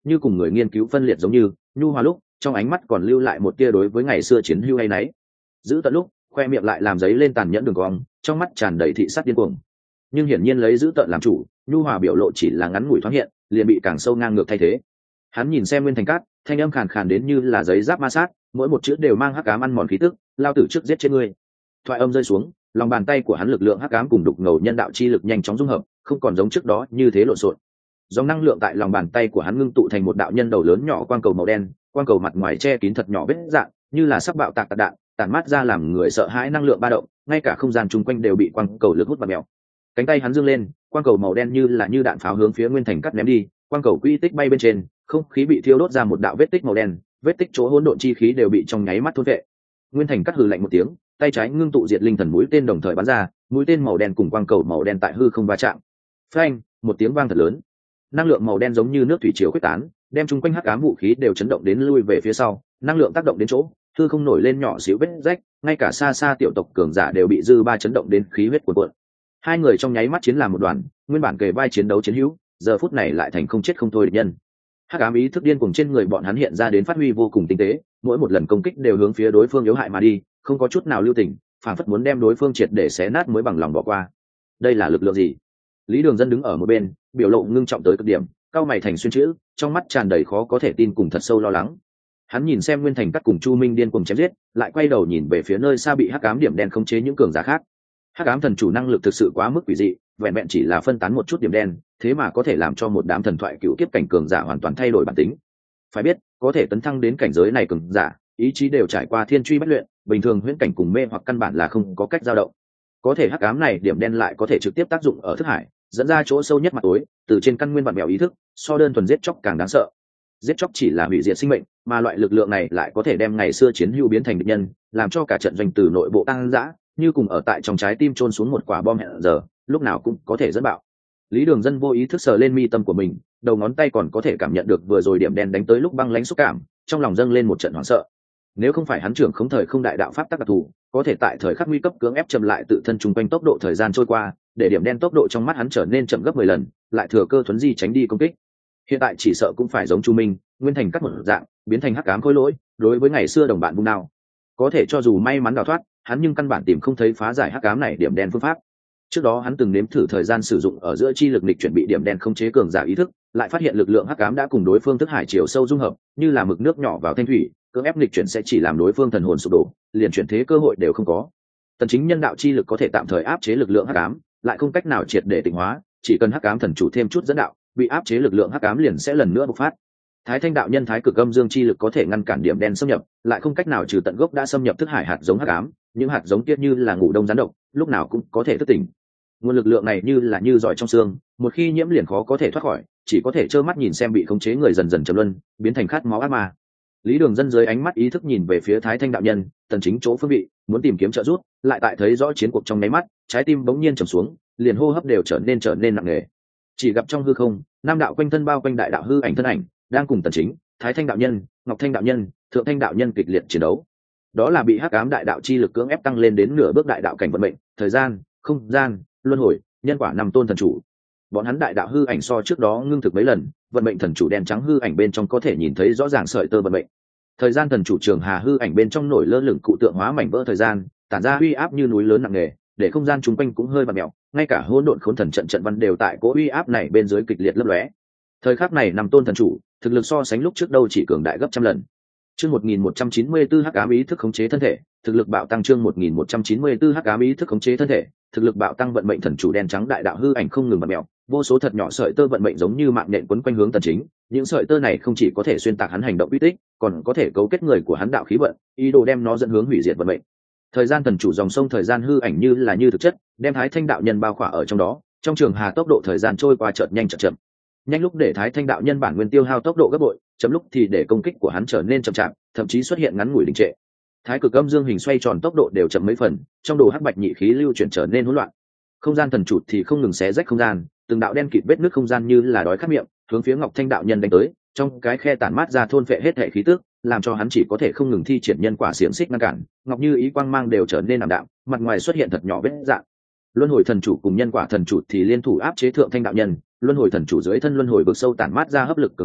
như cùng người nghiên cứu phân liệt giống như nhu hòa lúc trong ánh mắt còn lưu lại một tia đối với ngày xưa chiến hưu hay náy, giữ tận lúc khoe miệng lại làm giấy lên tàn nhẫn đường cong, trong mắt tràn đầy thị sát điên cuồng. Nhưng hiển nhiên lấy giữ tận làm chủ, nhu hòa biểu lộ chỉ là ngắn ngủi thoáng hiện liền bị càng sâu ngang ngược thay thế. Hắn nhìn xem Nguyên Thành Cát, thanh âm khàn khàn đến như là giấy giáp ma sát, mỗi một chữ đều mang hắc ám ăn mòn khí tức. Lao tử trước giết chết ngươi. Thoại âm rơi xuống, lòng bàn tay của hắn lực lượng hắc ám cùng đục ngầu nhân đạo chi lực nhanh chóng dung hợp, không còn giống trước đó như thế lộn xộn. Dòng năng lượng tại lòng bàn tay của hắn ngưng tụ thành một đạo nhân đầu lớn nhỏ quang cầu màu đen, quang cầu mặt ngoài che kín thật nhỏ vết dạng, như là sắc bạo tạc đạn, tản mát ra làm người sợ hãi năng lượng ba động, ngay cả không gian chung quanh đều bị quang cầu lực hút và mèo. Cánh tay hắn dương lên, quang cầu màu đen như đạn pháo hướng phía Nguyên Thành Cát ném đi, quang cầu quỹ tích bay bên trên, không khí bị thiêu đốt ra một đạo vết tích màu đen, vết tích chỗ hỗn độn chi khí đều bị trong nháy mắt thôn vệ. Nguyên Thành Cát hừ lạnh một tiếng, tay trái ngưng tụ diệt linh thần mũi tên đồng thời bắn ra, mũi tên màu đen cùng quang cầu màu đen tại hư không va chạm. Phanh, một tiếng vang thật lớn. Năng lượng màu đen giống như nước thủy triều khuếch tán, đem chung quanh hắc ám vũ khí đều chấn động đến lui về phía sau, năng lượng tác động đến chỗ, hư không nổi lên nhỏ xíu vết rách, ngay cả xa xa tiểu tộc cường giả đều bị dư ba chấn động đến khí huyết cuồn cuộn. Hai người trong nháy mắt chiến làm một đoàn, nguyên bản kề vai chiến đấu chiến hữu, giờ phút này lại thành không chết không thôi địch nhân. Hắc ám ý thức điên cuồng trên người bọn hắn hiện ra đến phát huy vô cùng tinh tế, mỗi một lần công kích đều hướng phía đối phương yếu hại mà đi, không có chút nào lưu tình, phản phất muốn đem đối phương triệt để xé nát mới bằng lòng bỏ qua. Đây là lực lượng gì? Lý Đường Dân đứng ở một bên, biểu lộ ngưng trọng tới cực điểm, cau mày thành xuyên chữ, trong mắt tràn đầy khó có thể tin cùng thật sâu lo lắng. Hắn nhìn xem Nguyên Thành Cát cùng Chu Minh điên cuồng chém giết, lại quay đầu nhìn về phía nơi xa bị hắc ám điểm đen khống chế những cường giả khác. Hắc ám thần chủ năng lực thực sự quá mức quỷ dị, vẹn vẹn chỉ là phân tán một chút điểm đen, thế mà có thể làm cho một đám thần thoại cựu kiếp cảnh cường giả hoàn toàn thay đổi bản tính. Phải biết, có thể tấn thăng đến cảnh giới này cường giả, ý chí đều trải qua thiên truy bách luyện, bình thường huyễn cảnh cùng mê hoặc căn bản là không có cách dao động. Có thể hắc ám này điểm đen lại có thể trực tiếp tác dụng ở thức hải, dẫn ra chỗ sâu nhất mặt tối, từ trên căn nguyên vặn vẹo ý thức, so đơn thuần giết chóc càng đáng sợ. Giết chóc chỉ là hủy diệt sinh mệnh, mà loại lực lượng này lại có thể đem ngày xưa chiến hữu biến thành địch nhân, làm cho cả trận doanh từ nội bộ tăng dã, như cùng ở tại trong trái tim chôn xuống một quả bom hẹn giờ, lúc nào cũng có thể dẫn bạo. Lý Đường Dân vô ý thức sờ lên mi tâm của mình, đầu ngón tay còn có thể cảm nhận được vừa rồi điểm đen đánh tới lúc băng lãnh xúc cảm, trong lòng dâng lên một trận hoảng sợ. Nếu không phải hắn trưởng không thời không đại đạo pháp tắc đặc thù, có thể tại thời khắc nguy cấp cưỡng ép chậm lại tự thân chung quanh tốc độ thời gian trôi qua, để điểm đen tốc độ trong mắt hắn trở nên chậm gấp 10 lần, lại thừa cơ thuấn di tránh đi công kích. Hiện tại chỉ sợ cũng phải giống Chu Minh, Nguyên Thành Cát một dạng, biến thành hắc ám khối lỗi, đối với ngày xưa đồng bạn vung nào. Có thể cho dù may mắn đào thoát, hắn nhưng căn bản tìm không thấy phá giải hắc ám này điểm đen phương pháp. Trước đó hắn từng nếm thử thời gian sử dụng ở giữa chi lực nghịch chuyển bị điểm đen không chế cường giả ý thức, lại phát hiện lực lượng hắc ám đã cùng đối phương thức hải chiều sâu dung hợp, như là mực nước nhỏ vào thanh thủy, cưỡng ép nghịch chuyển sẽ chỉ làm đối phương thần hồn sụp đổ, liền chuyển thế cơ hội đều không có. Tần chính nhân đạo chi lực có thể tạm thời áp chế lực lượng hắc ám, lại không cách nào triệt để tịnh hóa, chỉ cần hắc ám thần chủ thêm chút dẫn đạo, bị áp chế lực lượng hắc ám liền sẽ lần nữa bộc phát. Thái Thanh đạo nhân thái cực âm dương chi lực có thể ngăn cản điểm đen xâm nhập, lại không cách nào trừ tận gốc đã xâm nhập thức hải hạt giống hắc ám, những hạt giống kia như là ngủ đông rắn độc, lúc nào cũng có thể thức tỉnh. Nguồn lực lượng này như giỏi trong xương, một khi nhiễm liền khó có thể thoát khỏi, chỉ có thể trơ mắt nhìn xem bị khống chế người dần dần trầm luân, biến thành khát máu ác ma. Lý Đường Dân dưới ánh mắt ý thức nhìn về phía Thái Thanh đạo nhân, Tần Chính chỗ phương vị, muốn tìm kiếm trợ giúp, lại tại thấy rõ chiến cuộc trong nháy mắt, trái tim bỗng nhiên trầm xuống, liền hô hấp đều trở nên nặng nề. Chỉ gặp trong hư không, nam đạo quanh thân bao quanh đại đạo hư ảnh thân ảnh, đang cùng Tần Chính, Thái Thanh đạo nhân, Ngọc Thanh đạo nhân, Thượng Thanh đạo nhân kịch liệt chiến đấu. Đó là bị hắc ám đại đạo chi lực cưỡng ép tăng lên đến nửa bước đại đạo cảnh vận mệnh, thời gian, không gian, luân hồi, nhân quả năm tôn thần chủ. Bọn hắn đại đạo hư ảnh so trước đó ngưng thực mấy lần, vận mệnh thần chủ đen trắng hư ảnh bên trong có thể nhìn thấy rõ ràng sợi tơ vận mệnh. Thời gian thần chủ Trường Hà hư ảnh bên trong nổi lơ lửng cụ tượng hóa mảnh vỡ thời gian, tản ra uy áp như núi lớn nặng nề, để không gian chung quanh cũng hơi vặn mèo, ngay cả hỗn độn khốn thần trận văn đều tại cỗ uy áp này bên dưới kịch liệt lấp lóe. Thời khắc này năm tôn thần chủ, thực lực so sánh lúc trước đâu chỉ cường đại gấp trăm lần. Chương 1194 hắc ám ý thức khống chế thân thể, thực lực bạo tăng. Chương 1194 hắc ám ý thức khống chế thân thể, thực lực bạo tăng. Vận mệnh thần chủ đen trắng đại đạo hư ảnh không ngừng vặn mèo, vô số thật nhỏ sợi tơ vận mệnh giống như mạng nhện quấn quanh hướng Tần Chính, những sợi tơ này không chỉ có thể xuyên tạc hắn hành động uy tích, còn có thể cấu kết người của hắn đạo khí vận, ý đồ đem nó dẫn hướng hủy diệt vận mệnh. Thời gian thần chủ dòng sông thời gian hư ảnh như thực chất, đem Thái Thanh đạo nhân bao khỏa ở trong đó, trong trường hà tốc độ thời gian trôi qua chợt nhanh chợt chậm. Nhanh lúc để Thái Thanh đạo nhân bản nguyên tiêu hao tốc độ gấp bội, chậm lúc thì để công kích của hắn trở nên chậm chạp, thậm chí xuất hiện ngắn ngủi đình trệ. Thái cực âm dương hình xoay tròn tốc độ đều chậm mấy phần, trong đồ hắc bạch nhị khí lưu chuyển trở nên hỗn loạn. Không gian thần chủ thì không ngừng xé rách không gian, từng đạo đen kịt vết nước không gian như là đói khát miệng, hướng phía Ngọc Thanh đạo nhân đánh tới, trong cái khe tản mát ra thôn phệ hết hệ khí tức, làm cho hắn chỉ có thể không ngừng thi triển nhân quả xiềng xích ngăn cản. Ngọc Như ý quang mang đều trở nên ảm đạm, mặt ngoài xuất hiện thật nhỏ vết rạn. Luân hồi thần chủ cùng nhân quả thần chủ thì liên thủ áp chế Thượng Thanh đạo nhân, luân hồi thần chủ dưới thân luân hồi vực sâu tản mát ra hấp lực cường đại,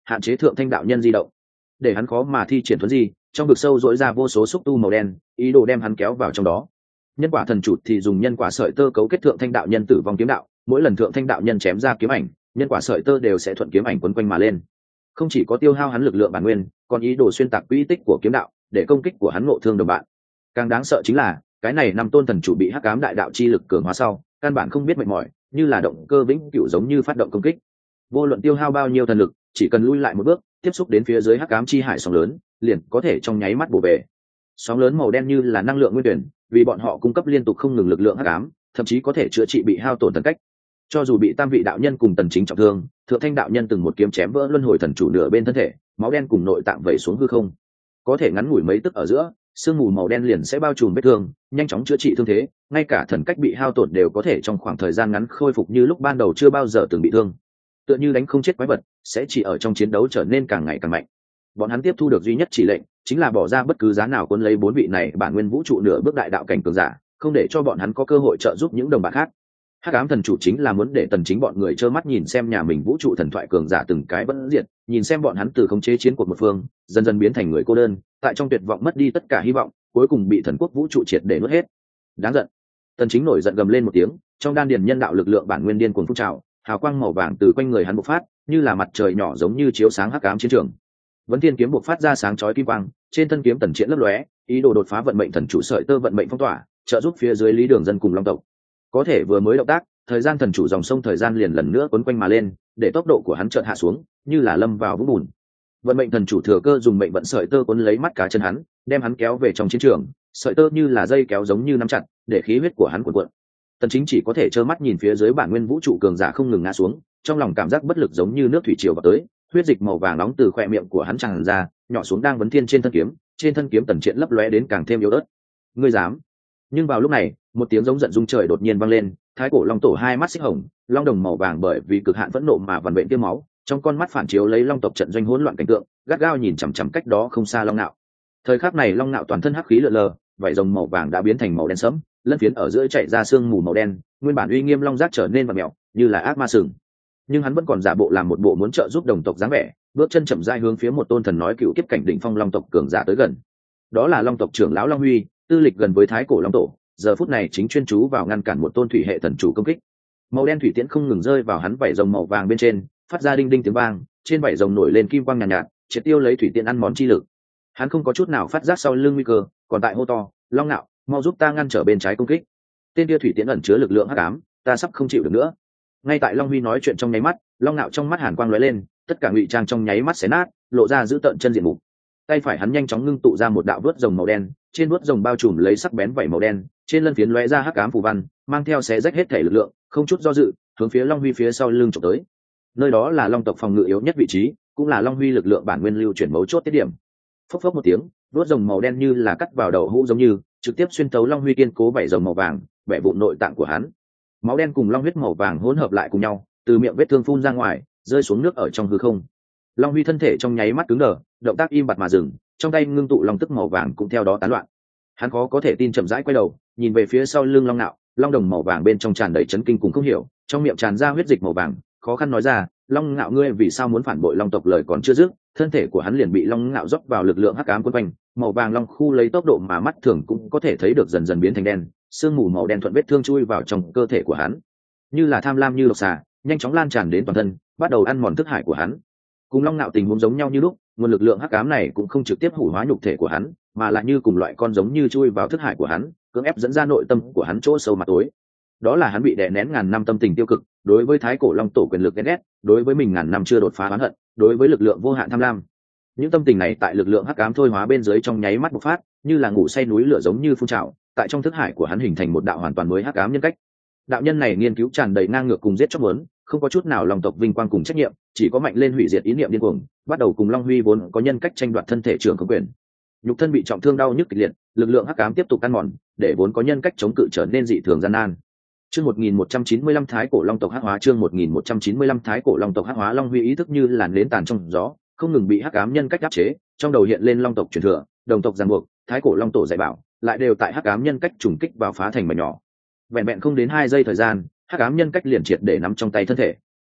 hạn chế thượng thanh đạo nhân di động, để hắn khó mà thi triển thuấn di. Trong vực sâu dỗi ra vô số xúc tu màu đen, ý đồ đem hắn kéo vào trong đó. Nhân quả thần chủ thì dùng nhân quả sợi tơ cấu kết thượng thanh đạo nhân tử vong kiếm đạo, mỗi lần thượng thanh đạo nhân chém ra kiếm ảnh, nhân quả sợi tơ đều sẽ thuận kiếm ảnh quấn quanh mà lên. Không chỉ có tiêu hao hắn lực lượng bản nguyên, còn ý đồ xuyên tạc quỹ tích của kiếm đạo, để công kích của hắn ngộ thương đồng bạn. Càng đáng sợ chính là cái này năm tôn thần chủ bị hắc ám đại đạo chi lực cường hóa sau, căn bản không biết mệt mỏi, như là động cơ vĩnh cửu giống như phát động công kích. Vô luận tiêu hao bao nhiêu thần lực, chỉ cần lui lại một bước, tiếp xúc đến phía dưới hắc ám chi hải sóng lớn, liền có thể trong nháy mắt bổ về. Sóng lớn màu đen như là năng lượng nguyên tuyển, vì bọn họ cung cấp liên tục không ngừng lực lượng hắc ám, thậm chí có thể chữa trị bị hao tổn thần cách. Cho dù bị tam vị đạo nhân cùng tần chính trọng thương, thượng thanh đạo nhân từng một kiếm chém vỡ luân hồi thần chủ nửa bên thân thể, máu đen cùng nội tạng vẩy xuống hư không. Có thể ngắn ngủi mấy tức ở giữa, sương mù màu đen liền sẽ bao trùm vết thương, nhanh chóng chữa trị thương thế, ngay cả thần cách bị hao tổn đều có thể trong khoảng thời gian ngắn khôi phục như lúc ban đầu chưa bao giờ từng bị thương. Tựa như đánh không chết quái vật, sẽ chỉ ở trong chiến đấu trở nên càng ngày càng mạnh. Bọn hắn tiếp thu được duy nhất chỉ lệnh, chính là bỏ ra bất cứ giá nào cuốn lấy 4 vị này bản nguyên vũ trụ nửa bước đại đạo cảnh cường giả, không để cho bọn hắn có cơ hội trợ giúp những đồng bạn khác. Hắc ám thần chủ chính là muốn để tần chính bọn người trơ mắt nhìn xem nhà mình vũ trụ thần thoại cường giả từng cái vẫn diệt, nhìn xem bọn hắn từ khống chế chiến cuộc một phương, dần dần biến thành người cô đơn, tại trong tuyệt vọng mất đi tất cả hy vọng, cuối cùng bị thần quốc vũ trụ triệt để nuốt hết. Đáng giận. Tần chính nổi giận gầm lên một tiếng, trong đan điền nhân đạo lực lượng bản nguyên điên cuồng phun trào, hào quang màu vàng từ quanh người hắn bộc phát, như là mặt trời nhỏ giống như chiếu sáng hắc ám chiến trường. Vấn Thiên kiếm bộc phát ra sáng chói kim quang, trên thân kiếm tần triển lấp lóe, ý đồ đột phá vận mệnh thần chủ sợi tơ vận mệnh phong tỏa, trợ giúp phía dưới Lý Đường dân cùng Long tộc. Có thể vừa mới động tác, thời gian thần chủ dòng sông thời gian liền lần nữa quấn quanh mà lên, để tốc độ của hắn chợt hạ xuống, như là lâm vào vũng bùn. Vận mệnh thần chủ thừa cơ dùng mệnh vận sợi tơ cuốn lấy mắt cá chân hắn, đem hắn kéo về trong chiến trường, sợi tơ như là dây kéo giống như nắm chặt, để khí huyết của hắn cuộn cuộn. Tần Chính chỉ có thể trơ mắt nhìn phía dưới bản nguyên vũ trụ cường giả không ngừng ngã xuống, trong lòng cảm giác bất lực giống như nước thủy triều vào tới, huyết dịch màu vàng nóng từ khóe miệng của hắn tràn ra, nhỏ xuống đang vấn thiên trên thân kiếm tần triện lấp lóe đến càng thêm yếu ớt. Ngươi dám? Nhưng vào lúc này, một tiếng giống giận rung trời đột nhiên vang lên, thái cổ long tổ hai mắt xích hồng, long đồng màu vàng bởi vì cực hạn phẫn nộ mà vằn vện tiêm máu, trong con mắt phản chiếu lấy long tộc trận doanh hỗn loạn cảnh tượng, gắt gao nhìn chằm chằm cách đó không xa long nạo. Thời khắc này long nạo toàn thân hắc khí lượn lờ, vảy rồng màu vàng đã biến thành màu đen sẫm, lân phiến ở giữa chạy ra sương mù màu đen, nguyên bản uy nghiêm long giác trở nên vặn mèo, như là ác ma sừng. Nhưng hắn vẫn còn giả bộ làm một bộ muốn trợ giúp đồng tộc dáng vẻ, bước chân chậm rãi hướng phía một tôn thần nói cựu kiếp cảnh đỉnh phong long tộc cường giả tới gần. Đó là long tộc trưởng lão Long Huy, tư lịch gần với thái cổ long tổ, giờ phút này chính chuyên chú vào ngăn cản một tôn thủy hệ thần chủ công kích. Màu đen thủy tiễn không ngừng rơi vào hắn vảy rồng màu vàng bên trên, phát ra đinh đinh tiếng vang, trên vảy rồng nổi lên kim quang nhàn nhạt, triệt tiêu lấy thủy tiễn ăn món chi lực. Hắn không có chút nào phát giác sau lưng nguy cơ, còn tại hô to, Long Nạo, mau giúp ta ngăn trở bên trái công kích. Tên kia thủy tiễn ẩn chứa lực lượng hắc ám, ta sắp không chịu được nữa. Ngay tại Long Huy nói chuyện trong nháy mắt, Long Nạo trong mắt hàn quang lóe lên, tất cả ngụy trang trong nháy mắt xé nát, lộ ra giữ tợn chân diện mục. Tay phải hắn nhanh chóng ngưng tụ ra một đạo vớt rồng màu đen, trên vớt rồng bao trùm lấy sắc bén vảy màu đen, trên lân phiến lóe ra hắc ám phù văn, mang theo xé rách hết thể lực lượng, không chút do dự, hướng phía Long Huy phía sau lưng chụp tới. Nơi đó là long tộc phòng ngự yếu nhất vị trí, cũng là Long Huy lực lượng bản nguyên lưu chuyển mấu chốt tiết điểm. Phốc phốc một tiếng, vớt rồng màu đen như là cắt vào đầu hũ giống như, trực tiếp xuyên tấu Long Huy kiên cố vảy rồng màu vàng, bẻ vụn nội tạng của hắn. Máu đen cùng long huyết màu vàng hỗn hợp lại cùng nhau, từ miệng vết thương phun ra ngoài, rơi xuống nước ở trong hư không. Long Huy thân thể trong nháy mắt cứng đờ, động tác im bặt mà dừng, trong tay ngưng tụ long tức màu vàng cũng theo đó tán loạn. Hắn khó có thể tin chậm rãi quay đầu, nhìn về phía sau lưng Long Nạo, long đồng màu vàng bên trong tràn đầy chấn kinh cùng không hiểu, trong miệng tràn ra huyết dịch màu vàng, khó khăn nói ra, Long Nạo ngươi vì sao muốn phản bội long tộc? Lời còn chưa dứt, thân thể của hắn liền bị Long Nạo dốc vào lực lượng hắc ám quấn quanh, màu vàng long khu lấy tốc độ mà mắt thường cũng có thể thấy được dần dần biến thành đen, sương mù màu đen thuận vết thương chui vào trong cơ thể của hắn, như là tham lam như độc xà, nhanh chóng lan tràn đến toàn thân, bắt đầu ăn mòn thức hải của hắn. Cùng Long Nạo tình huống giống nhau như lúc, nguồn lực lượng hắc ám này cũng không trực tiếp hủ hóa nhục thể của hắn, mà lại như cùng loại con giống như chui vào thức hải của hắn, cưỡng ép dẫn ra nội tâm của hắn chỗ sâu mặt tối. Đó là hắn bị đè nén ngàn năm tâm tình tiêu cực, đối với thái cổ long tổ quyền lực ghen ghét, đối với mình ngàn năm chưa đột phá oán hận, đối với lực lượng vô hạn tham lam. Những tâm tình này tại lực lượng hắc ám thôi hóa bên dưới trong nháy mắt bộc phát, như là ngủ say núi lửa giống như phun trào, tại trong thức hải của hắn hình thành một đạo hoàn toàn mới hắc ám nhân cách. Đạo nhân này nghiên cứu tràn đầy ngang ngược cùng giết chóc muốn, không có chút nào lòng tộc vinh quang cùng trách nhiệm, chỉ có mạnh lên hủy diệt ý niệm điên cuồng, bắt đầu cùng Long Huy vốn có nhân cách tranh đoạt thân thể trưởng không quyền. Nhục thân bị trọng thương đau nhức kịch liệt, lực lượng hắc ám tiếp tục ăn mòn, để vốn có nhân cách chống cự trở nên dị thường gian nan. Chương 1195 Thái cổ long tộc hắc hóa, chương 1195 Thái cổ long tộc hắc hóa. Long Huy ý thức như làn nến tàn trong gió, không ngừng bị hắc ám nhân cách áp chế, trong đầu hiện lên long tộc truyền thừa, đồng tộc giằng buộc, thái cổ long tổ dạy bảo, lại đều tại hắc ám nhân cách trùng kích vào phá thành mảnh nhỏ. Vẹn vẹn không đến 2 giây thời gian, hắc ám nhân cách liền triệt để nắm trong tay thân thể.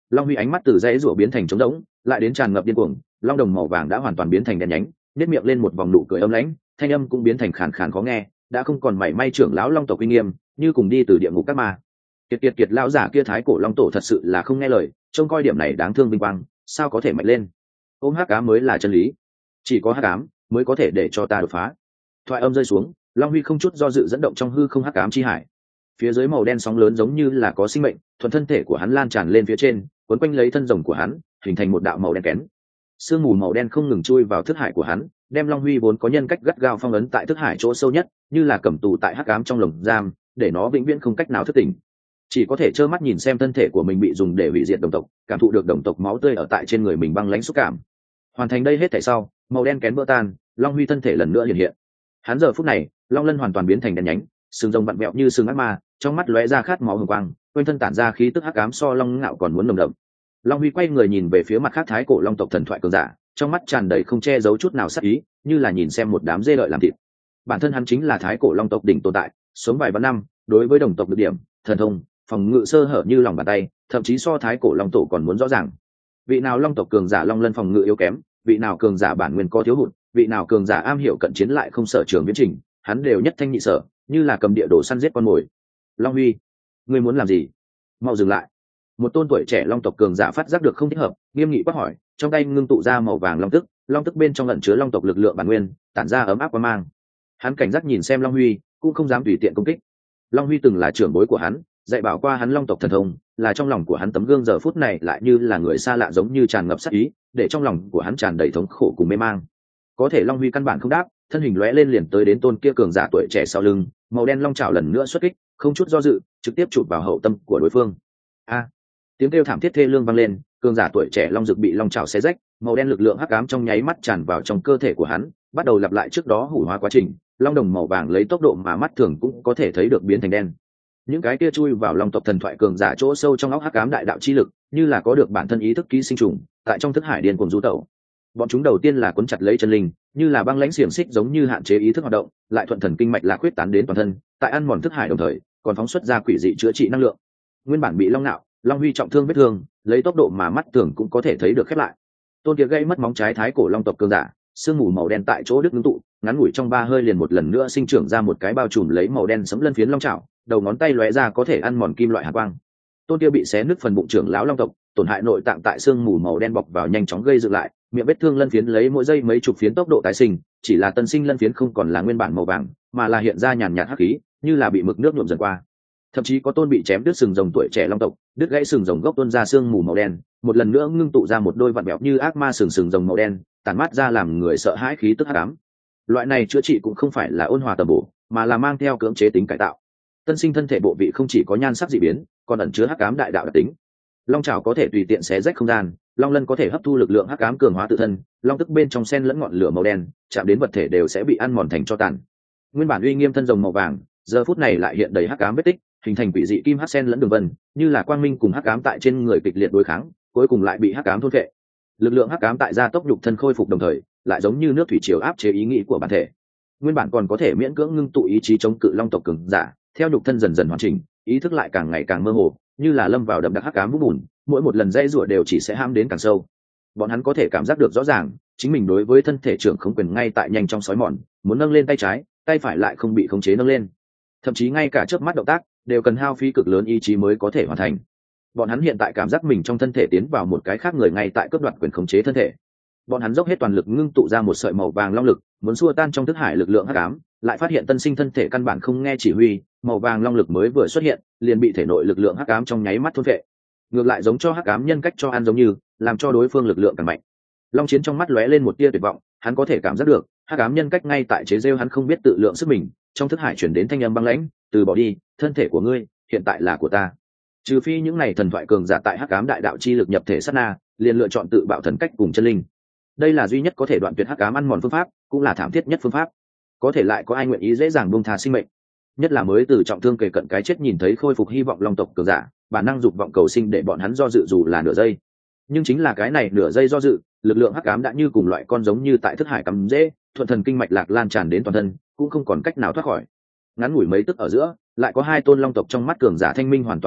Long Huy ánh mắt từ dãy rủa biến thành trống rỗng, lại đến tràn ngập điên cuồng, long đồng màu vàng đã hoàn toàn biến thành đen nhánh, nếp miệng lên một vòng nụ cười âm lãnh, thanh âm cũng biến thành khàn khàn khó nghe, đã không còn mảy may trưởng lão long tộc uy nghiêm, như cùng đi từ địa ngục các ma. Kiệt lão giả kia thái cổ long tổ thật sự là không nghe lời, trông coi điểm này đáng thương vinh quang, sao có thể mạnh lên? Ôm hắc ám mới là chân lý, chỉ có hắc ám mới có thể để cho ta đột phá. Thoại âm rơi xuống, Long Huy không chút do dự dẫn động trong hư không hắc ám chi hải. Phía dưới màu đen sóng lớn giống như là có sinh mệnh, thuận thân thể của hắn lan tràn lên phía trên, quấn quanh lấy thân rồng của hắn, hình thành một đạo màu đen kén. Sương mù màu đen không ngừng chui vào thức hải của hắn, đem Long Huy vốn có nhân cách gắt gao phong ấn tại thức hải chỗ sâu nhất, như là cầm tù tại hắc ám trong lồng giam, để nó vĩnh viễn không cách nào thức tỉnh. Chỉ có thể trơ mắt nhìn xem thân thể của mình bị dùng để hủy diệt đồng tộc, cảm thụ được đồng tộc máu tươi ở tại trên người mình băng lãnh xúc cảm. Hoàn thành đây hết thảy sau, màu đen kén vỡ tan, Long Huy thân thể lần nữa hiện hiện. Hắn giờ phút này, long lân hoàn toàn biến thành đen nhánh, sừng rồng vặn vẹo như sừng ác ma, trong mắt lóe ra khát máu hừng quang, quanh thân tản ra khí tức hắc ám so long ngạo còn muốn nồng đậm. Long Huy quay người nhìn về phía mặt khác thái cổ long tộc thần thoại cường giả, trong mắt tràn đầy không che giấu chút nào sát ý, như là nhìn xem một đám dê lợi làm thịt. Bản thân hắn chính là thái cổ long tộc đỉnh tồn tại, sống vài vạn năm, đối với đồng tộc được điểm, thần thông, phòng ngự sơ hở như lòng bàn tay, thậm chí so thái cổ long tổ còn muốn rõ ràng. Vị nào long tộc cường giả long lân phòng ngự yếu kém, vị nào cường giả bản nguyên có thiếu hụt, vị nào cường giả am hiểu cận chiến lại không sở trường biến trình, hắn đều nhất thanh nhị sở, như là cầm địa đồ săn giết con mồi. Long Huy, ngươi muốn làm gì? Mau dừng lại! Một tôn tuổi trẻ long tộc cường giả phát giác được không thích hợp, nghiêm nghị quát hỏi, trong tay ngưng tụ ra màu vàng long tức bên trong ẩn chứa long tộc lực lượng bản nguyên, tản ra ấm áp quang mang. Hắn cảnh giác nhìn xem Long Huy, cũng không dám tùy tiện công kích. Long Huy từng là trưởng bối của hắn, dạy bảo qua hắn long tộc thần thông, là trong lòng của hắn tấm gương, giờ phút này lại như là người xa lạ, giống như tràn ngập sát ý, để trong lòng của hắn tràn đầy thống khổ cùng mê mang. Có thể Long Huy căn bản không đáp, thân hình lóe lên liền tới đến tôn kia cường giả tuổi trẻ sau lưng, màu đen long chảo lần nữa xuất kích, không chút do dự, trực tiếp chụp vào hậu tâm của đối phương. A! Tiếng kêu thảm thiết thê lương vang lên, cường giả tuổi trẻ long dực bị long chảo xé rách, màu đen lực lượng hắc ám trong nháy mắt tràn vào trong cơ thể của hắn, bắt đầu lặp lại trước đó hủ hóa quá trình. Long đồng màu vàng lấy tốc độ mà mắt thường cũng có thể thấy được biến thành đen. Những cái kia chui vào long tộc thần thoại cường giả chỗ sâu trong óc hắc ám đại đạo chi lực, như là có được bản thân ý thức ký sinh trùng, tại trong thức hải điên cuồng du tẩu. Bọn chúng đầu tiên là cuốn chặt lấy chân linh, như là băng lãnh xiềng xích giống như hạn chế ý thức hoạt động, lại thuận thần kinh mạch là khuyết tán đến toàn thân, tại ăn mòn thức hải đồng thời, còn phóng xuất ra quỷ dị chữa trị năng lượng. Nguyên bản bị long nạo, Long Huy trọng thương vết thương, lấy tốc độ mà mắt thường cũng có thể thấy được khép lại. Tôn kia gây mất móng trái thái cổ long tộc cường giả, sương mù màu đen tại chỗ đứt ngưng tụ, ngắn ngủi trong 3 hơi liền một lần nữa sinh trưởng ra một cái bao trùm lấy màu đen sẫm lân phiến long chảo, đầu ngón tay lóe ra có thể ăn mòn kim loại hàn quang. Tôn kia bị xé nứt phần bụng trưởng lão long tộc, tổn hại nội tạng tại sương mù màu đen bọc vào nhanh chóng gây dựng lại, miệng vết thương lân phiến lấy mỗi giây mấy chục phiến tốc độ tái sinh, chỉ là tân sinh lân phiến không còn là nguyên bản màu vàng, mà là hiện ra nhàn nhạt hắc khí, như là bị mực nước nhuộm dần qua. Thậm chí có tôn bị chém đứt sừng rồng tuổi trẻ long tộc, đứt gãy sừng rồng gốc tuôn ra sương mù màu đen, một lần nữa ngưng tụ ra một đôi vặn vẹo như ác ma sừng rồng màu đen, tản mát ra làm người sợ hãi khí tức hắc ám. Loại này chữa trị cũng không phải là ôn hòa tầm bổ, mà là mang theo cưỡng chế tính cải tạo. Tân sinh thân thể bộ vị không chỉ có nhan sắc dị biến, còn ẩn chứa hắc ám đại đạo đặc tính. Long chảo có thể tùy tiện xé rách không gian, long lân có thể hấp thu lực lượng hắc ám cường hóa tự thân, long tức bên trong sen lẫn ngọn lửa màu đen, chạm đến vật thể đều sẽ bị ăn mòn thành tro tàn. Nguyên bản uy nghiêm thân rồng màu vàng, giờ phút này lại hiện đầy hắc ám vết tích, hình thành quỷ dị kim hắc sen lẫn đường vân, như là quang minh cùng hắc ám tại trên người kịch liệt đối kháng, cuối cùng lại bị hắc ám thôn phệ. Lực lượng hắc ám tại gia tốc nhục thân khôi phục đồng thời, lại giống như nước thủy triều áp chế ý nghĩ của bản thể. Nguyên bản còn có thể miễn cưỡng ngưng tụ ý chí chống cự long tộc cường giả, theo nhục thân dần dần hoàn chỉnh, ý thức lại càng ngày càng mơ hồ, như là lâm vào đậm đặc hắc ám vũng bùn, mỗi một lần dây rủa đều chỉ sẽ ham đến càng sâu. Bọn hắn có thể cảm giác được rõ ràng, chính mình đối với thân thể trưởng không quyền ngay tại nhanh trong sói mòn, muốn nâng lên tay trái, tay phải lại không bị khống chế nâng lên. Thậm chí ngay cả chớp mắt động tác đều cần hao phí cực lớn ý chí mới có thể hoàn thành. Bọn hắn hiện tại cảm giác mình trong thân thể tiến vào một cái khác người ngay tại cướp đoạt quyền khống chế thân thể. Bọn hắn dốc hết toàn lực ngưng tụ ra một sợi màu vàng long lực, muốn xua tan trong thức hải lực lượng hắc ám, lại phát hiện tân sinh thân thể căn bản không nghe chỉ huy, màu vàng long lực mới vừa xuất hiện, liền bị thể nội lực lượng hắc ám trong nháy mắt thôn phệ. Ngược lại giống cho hắc ám nhân cách cho ăn giống như, làm cho đối phương lực lượng càng mạnh. Long Chiến trong mắt lóe lên một tia tuyệt vọng, hắn có thể cảm giác được, hắc ám nhân cách ngay tại chế giễu hắn không biết tự lượng sức mình, trong thức hải chuyển đến thanh âm băng lãnh, từ bỏ đi, thân thể của ngươi hiện tại là của ta. Trừ phi những này thần thoại cường giả tại hắc ám đại đạo chi lực nhập thể sát na, liền lựa chọn tự bạo thần cách cùng chân linh. Đây là duy nhất có thể đoạn tuyệt hắc ám ăn mòn phương pháp, cũng là thảm thiết nhất phương pháp. Có thể lại có ai nguyện ý dễ dàng buông tha sinh mệnh? Nhất là mới từ trọng thương kề cận cái chết nhìn thấy khôi phục hy vọng long tộc cường giả, bản năng dục vọng cầu sinh để bọn hắn do dự dù là nửa giây. Nhưng chính là cái này nửa giây do dự, lực lượng hắc ám đã như cùng loại con giống như tại thức hải cắm rễ, thuận thần kinh mạch lạc lan tràn đến toàn thân, cũng không còn cách nào thoát khỏi. Ngắn ngủi mấy tức ở giữa, lại có 2 tôn long tộc trong mắt cường giả thanh minh hoàn toàn biến mất,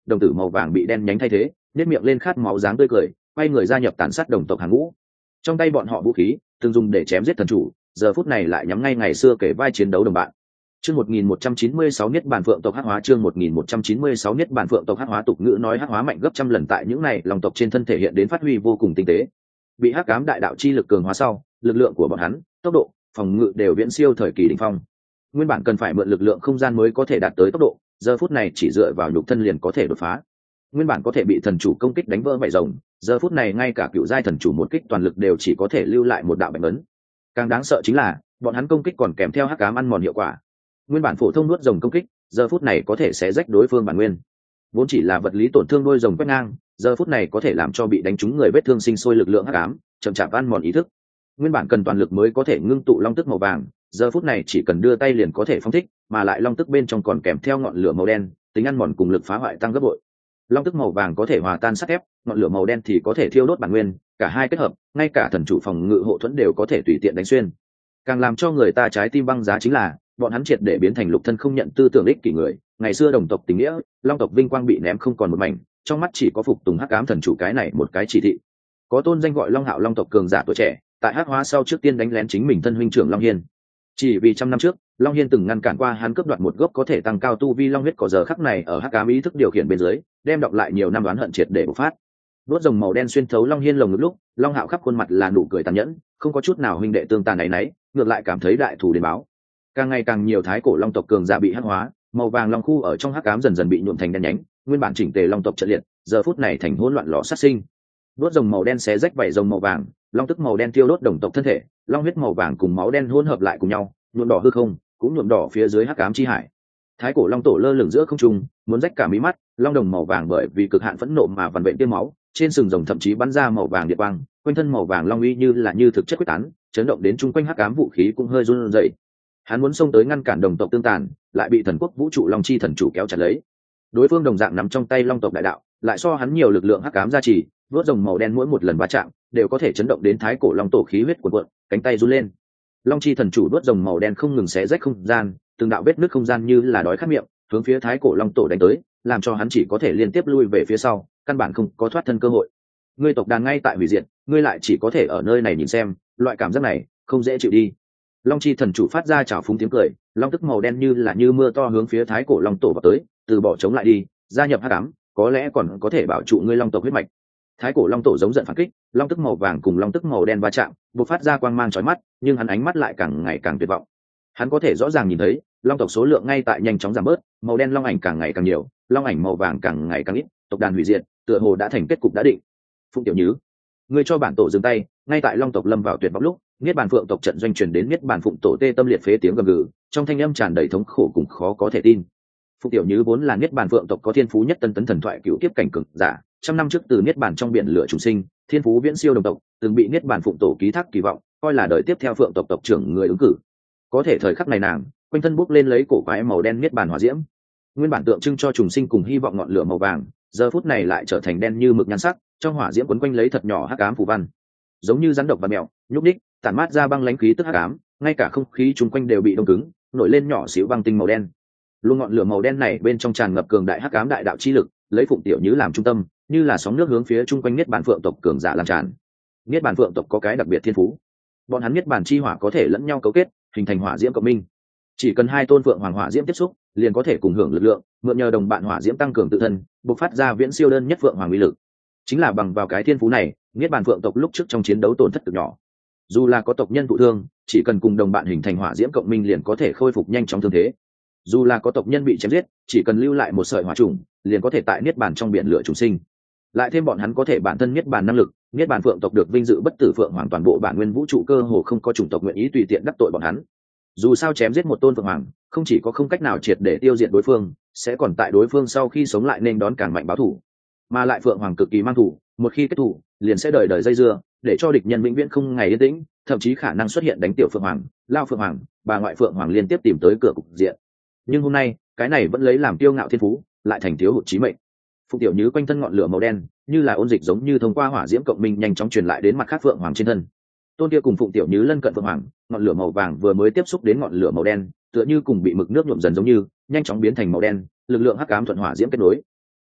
đồng tử màu vàng bị đen nhánh thay thế, nếp miệng lên khát máu dáng tươi cười, quay người gia nhập tàn sát đồng tộc hàng ngũ. Trong tay bọn họ vũ khí thường dùng để chém giết thần chủ, giờ phút này lại nhắm ngay ngày xưa kể vai chiến đấu đồng bạn. Chương 1196 Niết Bàn Phượng tộc hắc hóa, chương 1196 Niết Bàn Phượng tộc hắc hóa. Tục ngữ nói hắc hóa mạnh gấp trăm lần, tại những này long tộc trên thân thể hiện đến phát huy vô cùng tinh tế. Bị hắc ám đại đạo chi lực cường hóa sau, lực lượng của bọn hắn, tốc độ, phòng ngự đều viễn siêu thời kỳ đỉnh phong. Nguyên bản cần phải mượn lực lượng không gian mới có thể đạt tới tốc độ, giờ phút này chỉ dựa vào nhục thân liền có thể đột phá. Nguyên bản có thể bị thần chủ công kích đánh vỡ vảy rồng, giờ phút này ngay cả cựu giai thần chủ một kích toàn lực đều chỉ có thể lưu lại một đạo bệnh ấn. Càng đáng sợ chính là bọn hắn công kích còn kèm theo hắc ám ăn mòn hiệu quả. Nguyên bản phổ thông nuốt rồng công kích giờ phút này có thể xé rách đối phương bản nguyên, vốn chỉ là vật lý tổn thương đôi rồng quét ngang, giờ phút này có thể làm cho bị đánh trúng người vết thương sinh sôi lực lượng hắc ám chậm chạp ăn mòn ý thức. Nguyên bản cần toàn lực mới có thể ngưng tụ long tức màu vàng, giờ phút này chỉ cần đưa tay liền có thể phóng thích, mà lại long tức bên trong còn kèm theo ngọn lửa màu đen, tính ăn mòn cùng lực phá hoại tăng gấp bội. Long tức màu vàng có thể hòa tan sắt thép, ngọn lửa màu đen thì có thể thiêu đốt bản nguyên, cả hai kết hợp, ngay cả thần chủ phòng ngự hộ thuẫn đều có thể tùy tiện đánh xuyên. Càng làm cho người ta trái tim băng giá chính là bọn hắn triệt để biến thành lục thân không nhận tư tưởng ích kỷ người. Ngày xưa đồng tộc tình nghĩa, long tộc vinh quang bị ném không còn một mảnh, trong mắt chỉ có phục tùng hắc ám thần chủ cái này một cái chỉ thị. Có tôn danh gọi Long Hạo long tộc cường giả tuổi trẻ, tại hắc hóa sau trước tiên đánh lén chính mình thân huynh trưởng Long Hiên. Chỉ vì trăm năm trước, Long Hiên từng ngăn cản qua hắn cướp đoạt một gốc có thể tăng cao tu vi long huyết, có giờ khắc này ở hắc ám ý thức điều khiển bên dưới, đem đọc lại nhiều năm oán hận triệt để bộc phát. Đốt rồng màu đen xuyên thấu Long Hiên lồng ngực lúc, Long Hạo khắp khuôn mặt là nụ cười tàn nhẫn, không có chút nào huynh đệ tương tàn này nấy, ngược lại cảm thấy đại thù đến báo. Càng ngày càng nhiều thái cổ long tộc cường giả bị hắc hóa, màu vàng long khu ở trong hắc ám dần dần bị nhuộm thành đen nhánh, nguyên bản chỉnh tề long tộc trận liệt, giờ phút này thành hỗn loạn lò sát sinh. Đốt rồng màu đen xé rách vảy rồng màu vàng, long tức màu đen tiêu đốt đồng tộc thân thể, long huyết màu vàng cùng máu đen hỗn hợp lại cùng nhau, nhuộm đỏ hư không, cũng nhuộm đỏ phía dưới hắc ám chi hải. Thái cổ long tổ lơ lửng giữa không trung, muốn rách cả mí mắt, long đồng màu vàng bởi vì cực hạn phẫn nộ mà vằn vện tiêm máu, trên sừng rồng thậm chí bắn ra màu vàng điện quang, quanh thân màu vàng long uy như là như thực chất quyết tán, chấn động đến chung quanh hắc ám vũ khí cũng hơi run rẩy. Hắn muốn xông tới ngăn cản đồng tộc tương tàn, lại bị thần quốc vũ trụ long chi thần chủ kéo chặt lấy. Đối phương đồng dạng nắm trong tay long tộc đại đạo, lại so hắn nhiều lực lượng hắc ám gia trì, vớt rồng màu đen mỗi một lần va chạm đều có thể chấn động đến thái cổ long tổ khí huyết cuộn cuộn, cánh tay run lên. Long chi thần chủ đuốt rồng màu đen không ngừng xé rách không gian, từng đạo vết nứt không gian như là đói khát miệng, hướng phía thái cổ long tổ đánh tới, làm cho hắn chỉ có thể liên tiếp lui về phía sau, căn bản không có thoát thân cơ hội. Ngươi tộc đàn ngay tại hủy diệt, ngươi lại chỉ có thể ở nơi này nhìn xem, loại cảm giác này không dễ chịu đi. Long chi thần chủ phát ra trào phúng tiếng cười, long tức màu đen như là như mưa to hướng phía thái cổ long tổ vào tới, từ bỏ chống lại đi, gia nhập hắc ám, có lẽ còn có thể bảo trụ ngươi long tộc huyết mạch. Thái cổ long tổ giống giận phản kích, long tức màu vàng cùng long tức màu đen va chạm, bộc phát ra quang mang chói mắt, nhưng hắn ánh mắt lại càng ngày càng tuyệt vọng. Hắn có thể rõ ràng nhìn thấy, long tộc số lượng ngay tại nhanh chóng giảm bớt, màu đen long ảnh càng ngày càng nhiều, long ảnh màu vàng càng ngày càng ít, tộc đàn hủy diệt, tựa hồ đã thành kết cục đã định. Phụng Tiểu Nhứ, ngươi cho bản tổ dừng tay. Ngay tại long tộc lâm vào tuyệt vọng lúc, Niết Bàn Phượng tộc trận doanh truyền đến Niết Bàn Phụng tổ tê tâm liệt phế tiếng gầm gừ, trong thanh âm tràn đầy thống khổ cùng khó có thể tin. Phụng Tiểu Nhứ vốn là Niết Bàn Phượng tộc có thiên phú nhất tân tấn thần thoại cựu kiếp cảnh cường giả, trăm năm trước từ Niết Bàn trong biển lửa trùng sinh, thiên phú viễn siêu đồng tộc, từng bị Niết Bàn Phụng tổ ký thác kỳ vọng, coi là đời tiếp theo Phượng tộc tộc trưởng người ứng cử. Có thể thời khắc này nàng, quanh thân bốc lên lấy cổ quái màu đen Niết Bàn hỏa diễm, nguyên bản tượng trưng cho trùng sinh cùng hy vọng ngọn lửa màu vàng, giờ phút này lại trở thành đen như mực nhan sắc, trong hỏa diễm quấn quanh lấy thật nhỏ hắc ám phù văn, giống như rắn độc và mèo, nhúc nhích, tản mát ra băng lãnh khí tức hắc ám, ngay cả không khí chung quanh đều bị đông cứng, nổi lên nhỏ xíu băng tinh màu đen. Luôn ngọn lửa màu đen này bên trong tràn ngập cường đại hắc ám đại đạo chi lực, lấy Phụng Tiểu Nhứ làm trung tâm, như là sóng nước hướng phía chung quanh Niết Bàn Phượng tộc cường giả lan tràn. Niết Bàn Phượng tộc có cái đặc biệt thiên phú, bọn hắn Niết Bàn chi hỏa có thể lẫn nhau cấu kết, hình thành hỏa diễm cộng minh. Chỉ cần hai tôn phượng hoàng hỏa diễm tiếp xúc, liền có thể cùng hưởng lực lượng, mượn nhờ đồng bạn hỏa diễm tăng cường tự thân, bộc phát ra viễn siêu đơn nhất phượng hoàng uy lực. Chính là bằng vào cái thiên phú này, Niết Bàn Phượng tộc lúc trước trong chiến đấu tổn thất cực nhỏ. Dù là có tộc nhân thụ thương, chỉ cần cùng đồng bạn hình thành hỏa diễm cộng minh liền có thể khôi phục nhanh chóng thương thế. Dù là có tộc nhân bị chém giết, chỉ cần lưu lại một sợi hỏa trùng, liền có thể tại Niết Bàn trong biển lửa trùng sinh. Lại thêm bọn hắn có thể bản thân Niết Bàn năng lực, Niết Bàn Phượng tộc được vinh dự bất tử phượng hoàng, toàn bộ bản nguyên vũ trụ cơ hồ không có chủng tộc nguyện ý tùy tiện đắc tội bọn hắn. Dù sao chém giết một tôn phượng hoàng, không chỉ có không cách nào triệt để tiêu diệt đối phương, sẽ còn tại đối phương sau khi sống lại nên đón càng mạnh báo thù. Mà lại phượng hoàng cực kỳ mang thù, một khi kết thù, liền sẽ đời đời dây dưa, để cho địch nhân vĩnh viễn không ngày yên tĩnh, thậm chí khả năng xuất hiện đánh tiểu phượng hoàng, lao phượng hoàng, bà ngoại phượng hoàng liên tiếp tìm tới cửa cục diện. Nhưng hôm nay, cái này vẫn lấy làm kiêu ngạo thiên phú, lại thành thiếu hụt chí mệnh. Phụng Tiểu Nhứ quanh thân ngọn lửa màu đen, như là ôn dịch giống như thông qua hỏa diễm cộng minh nhanh chóng truyền lại đến mặt khác phượng hoàng trên thân. Tôn kia cùng Phụng Tiểu Nhứ lân cận phượng hoàng, ngọn lửa màu vàng vừa mới tiếp xúc đến ngọn lửa màu đen, tựa như cùng bị mực nước nhuộm dần giống như, nhanh chóng biến thành màu đen, lực lượng hắc ám thuận hỏa diễm kết nối.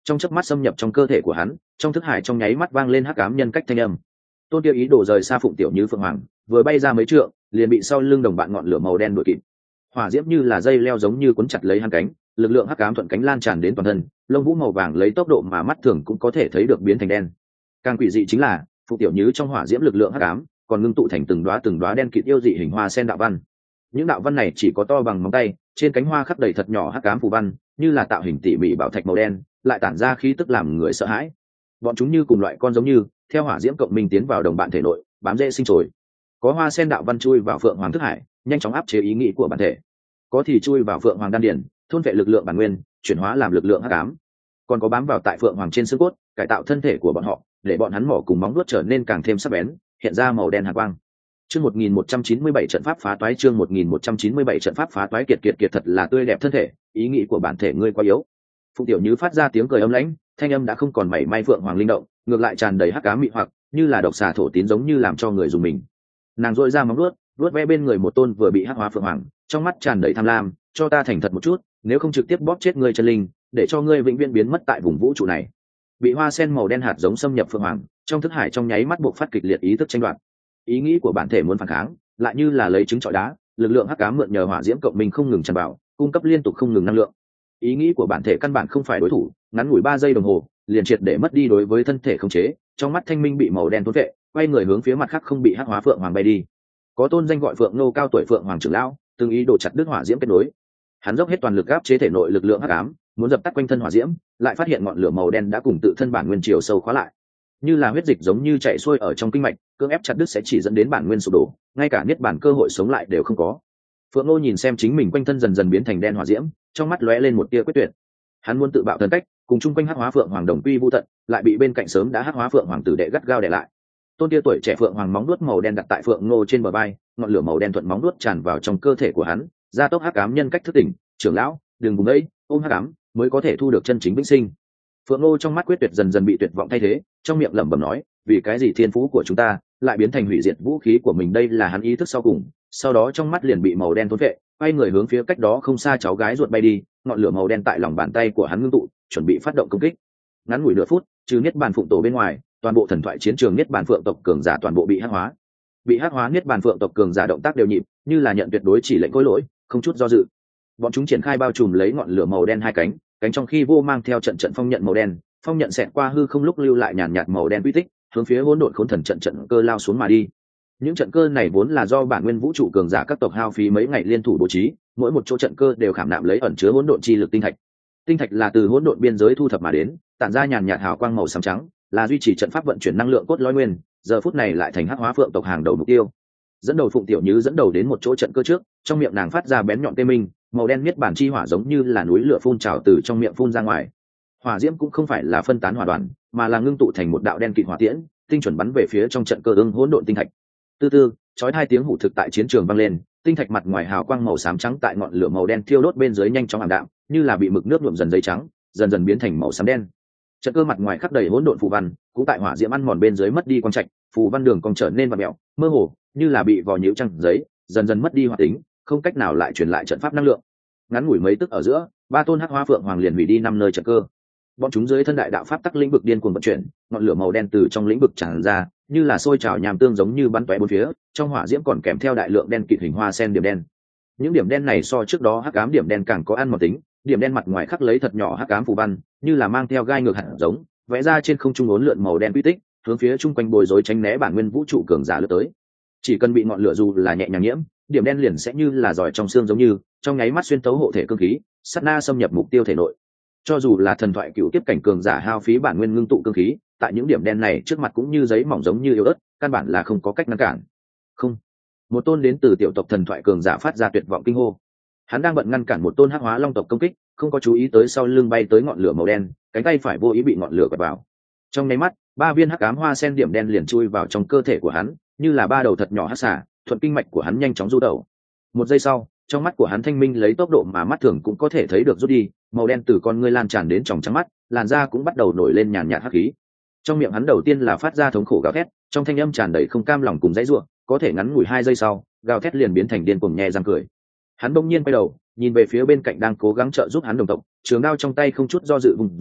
trong chớp mắt xâm nhập trong cơ thể của hắn, trong thức hải trong nháy mắt vang lên hắc ám nhân cách thanh âm. Tôn kia ý đồ rời xa Phụng Tiểu Như Phượng Hoàng, vừa bay ra mấy trượng, liền bị sau lưng đồng bạn ngọn lửa màu đen đuổi kịp. Hỏa diễm như là dây leo giống như cuốn chặt lấy hắn cánh, lực lượng hắc ám thuận cánh lan tràn đến toàn thân, lông vũ màu vàng lấy tốc độ mà mắt thường cũng có thể thấy được biến thành đen. Càng quỷ dị chính là, Phụng Tiểu Như trong hỏa diễm lực lượng hắc ám còn ngưng tụ thành từng đóa đen kịt yêu dị hình hoa sen đạo văn. Những đạo văn này chỉ có to bằng móng tay, trên cánh hoa khắc đầy thật nhỏ hắc ám phù văn, như là tạo hình tỉ mỉ bảo thạch màu đen, lại tản ra khí tức làm người sợ hãi. Bọn chúng như cùng loại con giống như theo hỏa diễm cộng minh tiến vào đồng bạn thể nội, bám rễ sinh trồi. Có hoa sen đạo văn chui vào Phượng Hoàng thức hải, nhanh chóng áp chế ý nghĩ của bản thể. Có thì chui vào Phượng Hoàng đan điển, thôn vệ lực lượng bản nguyên, chuyển hóa làm lực lượng hắc ám. Còn có bám vào tại Phượng Hoàng trên xương cốt, cải tạo thân thể của bọn họ, để bọn hắn mỏ cùng móng vuốt trở nên càng thêm sắc bén, hiện ra màu đen hàn quang. Chương 1197 trận pháp phá toái, chương 1197 trận pháp phá toái, kiệt thật là tươi đẹp thân thể, ý nghĩ của bản thể ngươi quá yếu. Phụng Tiểu Như phát ra tiếng cười âm lãnh, thanh âm đã không còn mảy may Phượng Hoàng linh động, ngược lại tràn đầy hắc ám mị hoặc, như là độc xà thổ tín giống như làm cho người dùng mình. Nàng dội ra móng vuốt ve bên người một tôn vừa bị hắc hóa Phượng Hoàng, trong mắt tràn đầy tham lam, cho ta thành thật một chút, nếu không trực tiếp bóp chết ngươi chân linh, để cho ngươi vĩnh viễn biến mất tại vùng vũ trụ này. Bị hoa sen màu đen hạt giống xâm nhập Phượng Hoàng, trong thức hải trong nháy mắt buộc phát kịch liệt ý thức tranh đoạt. Ý nghĩ của bản thể muốn phản kháng, lại như là lấy trứng trọi đá, lực lượng hắc ám mượn nhờ hỏa diễm cộng minh không ngừng tràn vào, cung cấp liên tục không ngừng năng lượng. Ý nghĩ của bản thể căn bản không phải đối thủ, ngắn ngủi 3 giây đồng hồ, liền triệt để mất đi đối với thân thể khống chế, trong mắt thanh minh bị màu đen thôn vệ, quay người hướng phía mặt khác không bị hắc hóa Phượng Hoàng bay đi. Có tôn danh gọi Phượng Nô cao tuổi Phượng Hoàng trưởng lão, từng ý đồ chặt đứt hỏa diễm kết nối. Hắn dốc hết toàn lực áp chế thể nội lực lượng hắc ám, muốn dập tắt quanh thân hỏa diễm, lại phát hiện ngọn lửa màu đen đã cùng tự thân bản nguyên chiều sâu khóa lại, như là huyết dịch giống như chạy xuôi ở trong kinh mạch, cưỡng ép chặt đứt sẽ chỉ dẫn đến bản nguyên sụp đổ, ngay cả niết bản cơ hội sống lại đều không có. Phượng Nô nhìn xem chính mình quanh thân dần dần biến thành đen hỏa diễm, trong mắt lóe lên một tia quyết tuyệt. Hắn muốn tự bạo thần cách, cùng chung quanh hắc hóa Phượng Hoàng đồng quy vu tận, lại bị bên cạnh sớm đã hắc hóa Phượng Hoàng tử đệ gắt gao đè lại. Tôn tia tuổi trẻ Phượng Hoàng móng vuốt màu đen đặt tại Phượng Nô trên bờ vai, ngọn lửa màu đen thuận móng vuốt tràn vào trong cơ thể của hắn, gia tốc hắc ám nhân cách thức tỉnh. Trưởng lão, đừng vùng ấy, ôm hắc ám mới có thể thu được chân chính vĩnh sinh. Phượng Nô trong mắt quyết tuyệt dần dần bị tuyệt vọng thay thế, trong miệng lẩm bẩm nói, vì cái gì thiên phú của chúng ta lại biến thành hủy diệt vũ khí của mình, đây là hắn ý thức sau cùng. Sau đó trong mắt liền bị màu đen thôn vệ, quay người hướng phía cách đó không xa cháu gái ruột bay đi, ngọn lửa màu đen tại lòng bàn tay của hắn ngưng tụ, chuẩn bị phát động công kích. Ngắn ngủi nửa phút, trừ niết bàn phụng tổ bên ngoài, toàn bộ thần thoại chiến trường niết bàn phượng tộc cường giả toàn bộ bị hắc hóa. Bị hắc hóa niết bàn phượng tộc cường giả động tác đều nhịp, như là nhận tuyệt đối chỉ lệnh khối lỗi, không chút do dự. Bọn chúng triển khai bao trùm lấy ngọn lửa màu đen hai cánh, cánh trong khi vô mang theo trận phong nhận màu đen, phong nhận xẹt qua hư không lúc lưu lại nhàn nhạt màu đen quy tích, hướng phía hỗn độn khốn thần trận cơ lao xuống mà đi. Những trận cơ này vốn là do bản nguyên vũ trụ cường giả các tộc hao phí mấy ngày liên thủ bố trí, mỗi một chỗ trận cơ đều khảm nạm lấy ẩn chứa hỗn độn chi lực tinh thạch. Tinh thạch là từ hỗn độn biên giới thu thập mà đến, tản ra nhàn nhạt hào quang màu xám trắng, là duy trì trận pháp vận chuyển năng lượng cốt lõi nguyên, giờ phút này lại thành hắc hóa phượng tộc hàng đầu mục tiêu. Dẫn đầu Phụng Tiểu Như dẫn đầu đến một chỗ trận cơ trước, trong miệng nàng phát ra bén nhọn tê minh, màu đen miết bản chi hỏa giống như là núi lửa phun trào từ trong miệng phun ra ngoài. Hỏa diễm cũng không phải là phân tán hỏa đoàn, mà là ngưng tụ thành một đạo đen kịt hỏa tiễn, tinh chuẩn bắn về phía trong trận cơ ương hỗn độn tinh thạch. Từ từ, chói hai tiếng hủ thực tại chiến trường vang lên, tinh thạch mặt ngoài hào quang màu xám trắng tại ngọn lửa màu đen thiêu đốt bên dưới nhanh chóng ảm đạm, như là bị mực nước nhuộm dần giấy trắng, dần dần biến thành màu xám đen. Trận cơ mặt ngoài khắc đầy hỗn độn phù văn, cũng tại hỏa diễm ăn mòn bên dưới mất đi quang trạch, phù văn đường cong trở nên vặn mèo, mơ hồ, như là bị vò nhiễu trăng giấy, dần dần mất đi hoạt tính, không cách nào lại truyền lại trận pháp năng lượng. Ngắn ngủi mấy tức ở giữa, ba tôn hắc hóa phượng hoàng liền hủy đi 5 nơi trận cơ. Bọn chúng dưới thân đại đạo pháp tắc lĩnh vực điên cuồng vận chuyển, ngọn lửa màu đen từ trong lĩnh vực tràn ra, như là sôi trào nham tương giống như bắn tóe bốn phía, trong hỏa diễm còn kèm theo đại lượng đen kịt hình hoa sen điểm đen. Những điểm đen này so trước đó hắc ám điểm đen càng có ăn mòn tính, điểm đen mặt ngoài khắc lấy thật nhỏ hắc ám phù văn, như là mang theo gai ngược hạt giống, vẽ ra trên không trung uốn lượn màu đen quy tích, hướng phía chung quanh bồi rối tránh né bản nguyên vũ trụ cường giả lướt tới. Chỉ cần bị ngọn lửa dù là nhẹ nhàng nhiễm, điểm đen liền sẽ như là giỏi trong xương giống như, trong nháy mắt xuyên tấu hộ thể cương khí, sát na xâm nhập mục tiêu thể nội. Cho dù là thần thoại cựu kiếp cảnh cường giả hao phí bản nguyên ngưng tụ cương khí, tại những điểm đen này trước mặt cũng như giấy mỏng giống như yếu ớt, căn bản là không có cách ngăn cản. Không, một tôn đến từ tiểu tộc thần thoại cường giả phát ra tuyệt vọng kinh hô. Hắn đang bận ngăn cản một tôn hắc hóa long tộc công kích, không có chú ý tới sau lưng bay tới ngọn lửa màu đen, cánh tay phải vô ý bị ngọn lửa quẹt vào. Trong nháy mắt, 3 viên hắc ám hoa sen điểm đen liền chui vào trong cơ thể của hắn, như là 3 đầu thật nhỏ hắc xà, thuận kinh mạch của hắn nhanh chóng du tẩu. Một giây sau, trong mắt của hắn thanh minh lấy tốc độ mà mắt thường cũng có thể thấy được rút đi, màu đen từ con ngươi lan tràn đến tròng trắng mắt, làn da cũng bắt đầu nổi lên nhàn nhạt hắc khí. Trong miệng hắn đầu tiên là phát ra thống khổ gào thét, trong thanh âm tràn đầy không cam lòng cùng dãy rủa, có thể ngắn ngủi 2 giây sau, gào thét liền biến thành điên cuồng nhẹ răng cười. Hắn bỗng nhiên quay đầu, nhìn về phía bên cạnh đang cố gắng trợ giúp hắn đồng tộc, trường đao trong tay không chút do dự vùng ra,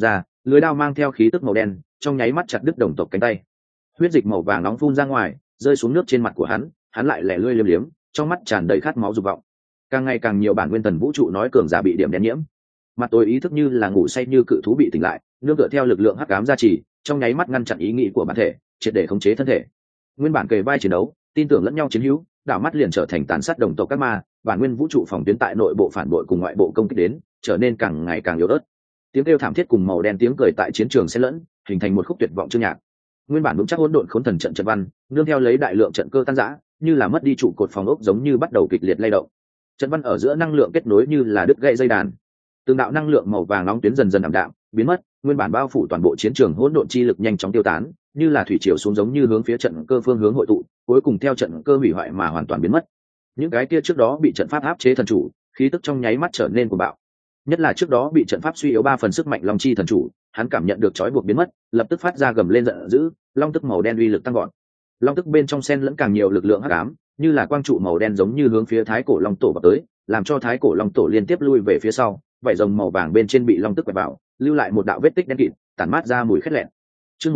lưới đao mang theo khí tức màu đen trong nháy mắt chặt đứt đồng tộc cánh tay. Huyết dịch màu vàng nóng phun ra ngoài, rơi xuống nước trên mặt của hắn lại lẻ lươi liếm liếm, trong mắt tràn đầy khát máu dục vọng. Càng ngày càng nhiều bản nguyên thần vũ trụ nói cường giả bị điểm đen nhiễm. Mặt tối ý thức như là ngủ say như cự thú bị tỉnh lại, nương tựa theo lực lượng hắc ám gia trì, trong nháy mắt ngăn chặn ý nghĩ của bản thể, triệt để khống chế thân thể. Nguyên bản kề vai chiến đấu, tin tưởng lẫn nhau chiến hữu, đảo mắt liền trở thành tàn sát đồng tộc các ma, bản nguyên vũ trụ phòng tuyến tại nội bộ phản bội cùng ngoại bộ công kích đến, trở nên càng ngày càng yếu ớt. Tiếng kêu thảm thiết cùng màu đen tiếng cười tại chiến trường xen lẫn, hình thành một khúc tuyệt vọng chương nhạc. Nguyên bản vững chắc hỗn độn khốn thần trận trận văn, nương theo lấy đại lượng trận cơ tan rã, như là mất đi trụ cột phòng ốc giống như bắt đầu kịch liệt lay động. Trận văn ở giữa năng lượng kết nối như là đứt gãy dây đàn. Từng đạo năng lượng màu vàng nóng tuyến dần dần ảm đạm, biến mất, nguyên bản bao phủ toàn bộ chiến trường hỗn độn chi lực nhanh chóng tiêu tán, như là thủy triều xuống giống như hướng phía trận cơ phương hướng hội tụ, cuối cùng theo trận cơ hủy hoại mà hoàn toàn biến mất. Những cái kia trước đó bị trận pháp áp chế thần chủ, khí tức trong nháy mắt trở nên cuồng bạo. Nhất là trước đó bị trận pháp suy yếu 3 phần sức mạnh long chi thần chủ, hắn cảm nhận được trói buộc biến mất, lập tức phát ra gầm lên giận dữ, long tức màu đen uy lực tăng gọn. Long tức bên trong xen lẫn càng nhiều lực lượng hắc ám, như là quang trụ màu đen giống như hướng phía thái cổ long tổ vào tới, làm cho thái cổ long tổ liên tiếp lui về phía sau, vảy rồng màu vàng bên trên bị long tức quẹt vào, lưu lại một đạo vết tích đen kịt, tản mát ra mùi khét lẹn. Chương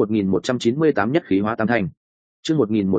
1198 nhất khí hóa tam thanh. Chương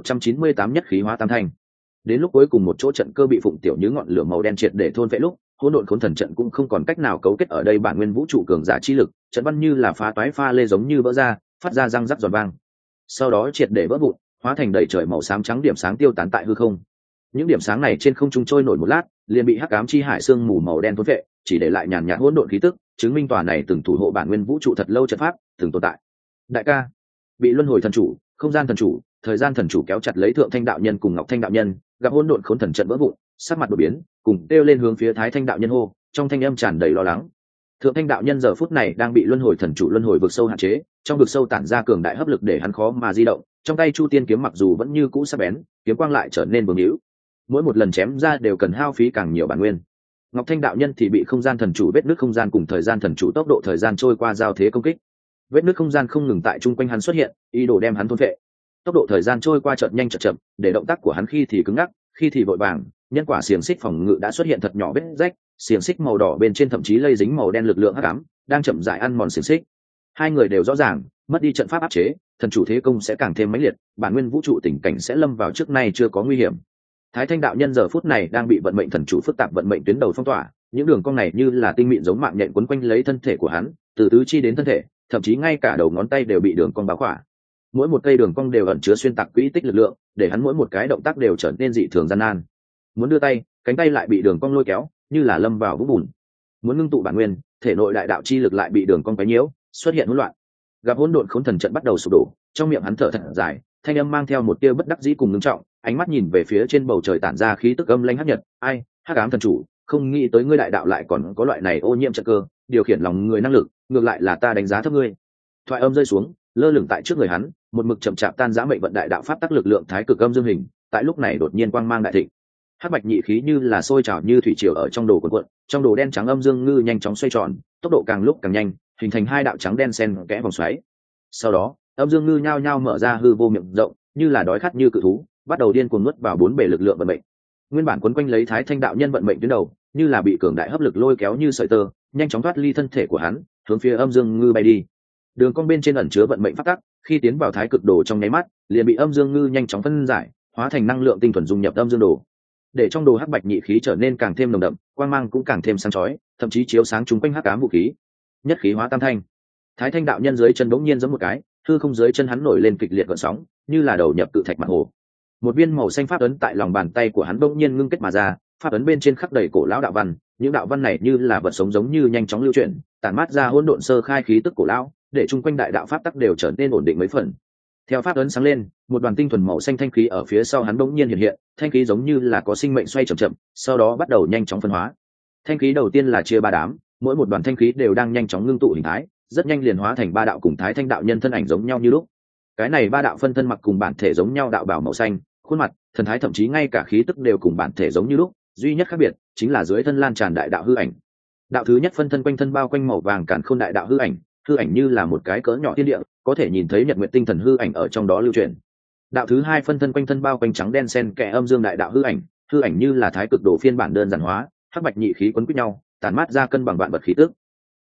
1198 nhất khí hóa tam thanh. Đến lúc cuối cùng một chỗ trận cơ bị phụng tiểu như ngọn lửa màu đen triệt để thôn vệ lúc, hỗn độn khốn thần trận cũng không còn cách nào cấu kết ở đây bản nguyên vũ trụ cường giả chi lực, trận văn như là phá toái pha lê giống như vỡ ra, phát ra răng rắc giòn vang. Sau đó triệt để vỡ vụn, hóa thành đầy trời màu xám trắng điểm sáng tiêu tán tại hư không. Những điểm sáng này trên không trung trôi nổi một lát, liền bị hắc ám chi hải sương mù màu đen thôn vệ, chỉ để lại nhàn nhạt hỗn độn khí tức, chứng minh tòa này từng thủ hộ bản nguyên vũ trụ thật lâu trận pháp, từng tồn tại. Đại ca, bị luân hồi thần chủ, không gian thần chủ, thời gian thần chủ kéo chặt lấy thượng thanh đạo nhân cùng ngọc thanh đạo nhân, gặp hỗn độn khốn thần trận vỡ vụn, sắc mặt đổi biến, cùng kêu lên hướng phía thái thanh đạo nhân hô, trong thanh âm tràn đầy lo lắng. Thượng thanh đạo nhân giờ phút này đang bị luân hồi thần chủ luân hồi vực sâu hạn chế, trong vực sâu tản ra cường đại hấp lực để hắn khó mà di động, trong tay chu tiên kiếm mặc dù vẫn như cũ sắc bén, kiếm quang lại trở nên bướng hữu, mỗi một lần chém ra đều cần hao phí càng nhiều bản nguyên. Ngọc thanh đạo nhân thì bị không gian thần chủ vết nứt không gian cùng thời gian thần chủ tốc độ thời gian trôi qua giao thế công kích, vết nứt không gian không ngừng tại chung quanh hắn xuất hiện, ý đồ đem hắn thôn phệ. Tốc độ thời gian trôi qua chợt nhanh chợt chậm, để động tác của hắn khi thì cứng ngắc, khi thì vội vàng, nhân quả xiềng xích phòng ngự đã xuất hiện thật nhỏ vết rách, xiềng xích màu đỏ bên trên thậm chí lây dính màu đen lực lượng hắc ám, đang chậm rãi ăn mòn xiềng xích. Hai người đều rõ ràng, mất đi trận pháp áp chế, thần chủ thế công sẽ càng thêm mãnh liệt, bản nguyên vũ trụ tình cảnh sẽ lâm vào trước nay chưa có nguy hiểm. Thái thanh đạo nhân giờ phút này đang bị vận mệnh thần chủ phức tạp vận mệnh tuyến đầu phong tỏa, những đường cong này như là tinh mịn giống mạng nhện quấn quanh lấy thân thể của hắn, từ tứ chi đến thân thể, thậm chí ngay cả đầu ngón tay đều bị đường cong bao khỏa. Mỗi một cây đường cong đều ẩn chứa xuyên tạc quỹ tích lực lượng, để hắn mỗi một cái động tác đều trở nên dị thường gian nan. Muốn đưa tay, cánh tay lại bị đường cong lôi kéo, như là lâm vào vũng bùn. Muốn ngưng tụ bản nguyên, thể nội đại đạo chi lực lại bị đường cong quấy nhiễu, xuất hiện hỗn loạn. Gặp hỗn độn khốn thần trận bắt đầu sụp đổ, trong miệng hắn thở thật dài, thanh âm mang theo một tia bất đắc dĩ cùng ngưng trọng, ánh mắt nhìn về phía trên bầu trời tản ra khí tức âm lãnh hắc nhật, ai, hắc ám thần chủ, không nghĩ tới ngươi đại đạo lại còn có loại này ô nhiễm trận cơ, điều khiển lòng người năng lực, ngược lại là ta đánh giá thấp ngươi. Thoại âm rơi xuống, lơ lửng tại trước người hắn, một mực chậm chạp tan rã mệnh vận đại đạo pháp tắc lực lượng thái cực âm dương hình, tại lúc này đột nhiên quang mang đại thịnh. Hắc bạch nhị khí như là sôi trào như thủy triều ở trong đồ cuộn, trong đồ đen trắng âm dương ngư nhanh chóng xoay tròn, tốc độ càng lúc càng nhanh, hình thành hai đạo trắng đen xen kẽ vòng xoáy. Sau đó, âm dương ngư nhao nhao mở ra hư vô miệng rộng, như là đói khát như cự thú, bắt đầu điên cuồng nuốt vào bốn bề lực lượng vận mệnh. Nguyên bản quấn quanh lấy thái thanh đạo nhân vận mệnh tuyến đầu, như là bị cường đại hấp lực lôi kéo như sợi tơ, nhanh chóng thoát ly thân thể của hắn, hướng phía âm dương ngư bay đi. Đường cong bên trên ẩn chứa vận mệnh pháp tắc, khi tiến vào thái cực đồ trong nháy mắt, liền bị âm dương ngư nhanh chóng phân giải, hóa thành năng lượng tinh thuần dung nhập âm dương đồ, để trong đồ hắc bạch nhị khí trở nên càng thêm nồng đậm, quang mang cũng càng thêm sáng chói, thậm chí chiếu sáng chúng quanh hắc ám vũ khí. Nhất khí hóa tam thanh. Thái thanh đạo nhân dưới chân bỗng nhiên giẫm một cái, hư không dưới chân hắn nổi lên kịch liệt gợn sóng, như là đầu nhập cự thạch mặt hồ. Một viên màu xanh pháp ấn tại lòng bàn tay của hắn bỗng nhiên ngưng kết mà ra, pháp ấn bên trên khắc đầy cổ lão đạo văn, những đạo văn này như là vật sống giống như nhanh chóng lưu chuyển, tản mát ra hỗn độn sơ khai khí tức cổ lão, để chung quanh đại đạo pháp tắc đều trở nên ổn định mấy phần. Theo pháp ấn sáng lên, một đoàn tinh thuần màu xanh thanh khí ở phía sau hắn bỗng nhiên hiện hiện, thanh khí giống như là có sinh mệnh xoay chậm chậm, sau đó bắt đầu nhanh chóng phân hóa. Thanh khí đầu tiên là chia ba đám, mỗi một đoàn thanh khí đều đang nhanh chóng ngưng tụ hình thái, rất nhanh liền hóa thành ba đạo cùng thái thanh đạo nhân thân ảnh giống nhau như lúc. Cái này ba đạo phân thân mặc cùng bản thể giống nhau đạo bào màu xanh, khuôn mặt, thần thái thậm chí ngay cả khí tức đều cùng bản thể giống như lúc, duy nhất khác biệt chính là dưới thân lan tràn đại đạo hư ảnh. Đạo thứ nhất phân thân quanh thân bao quanh màu vàng càn khôn đại đạo hư ảnh như là một cái cỡ nhỏ thiên địa, có thể nhìn thấy nhật nguyệt tinh thần hư ảnh ở trong đó lưu truyền. Đạo thứ hai phân thân quanh thân bao quanh trắng đen xen kẽ âm dương đại đạo hư ảnh như là thái cực đồ phiên bản đơn giản hóa, hắc bạch nhị khí quấn quýt nhau, tản mát ra cân bằng vạn vật khí tức.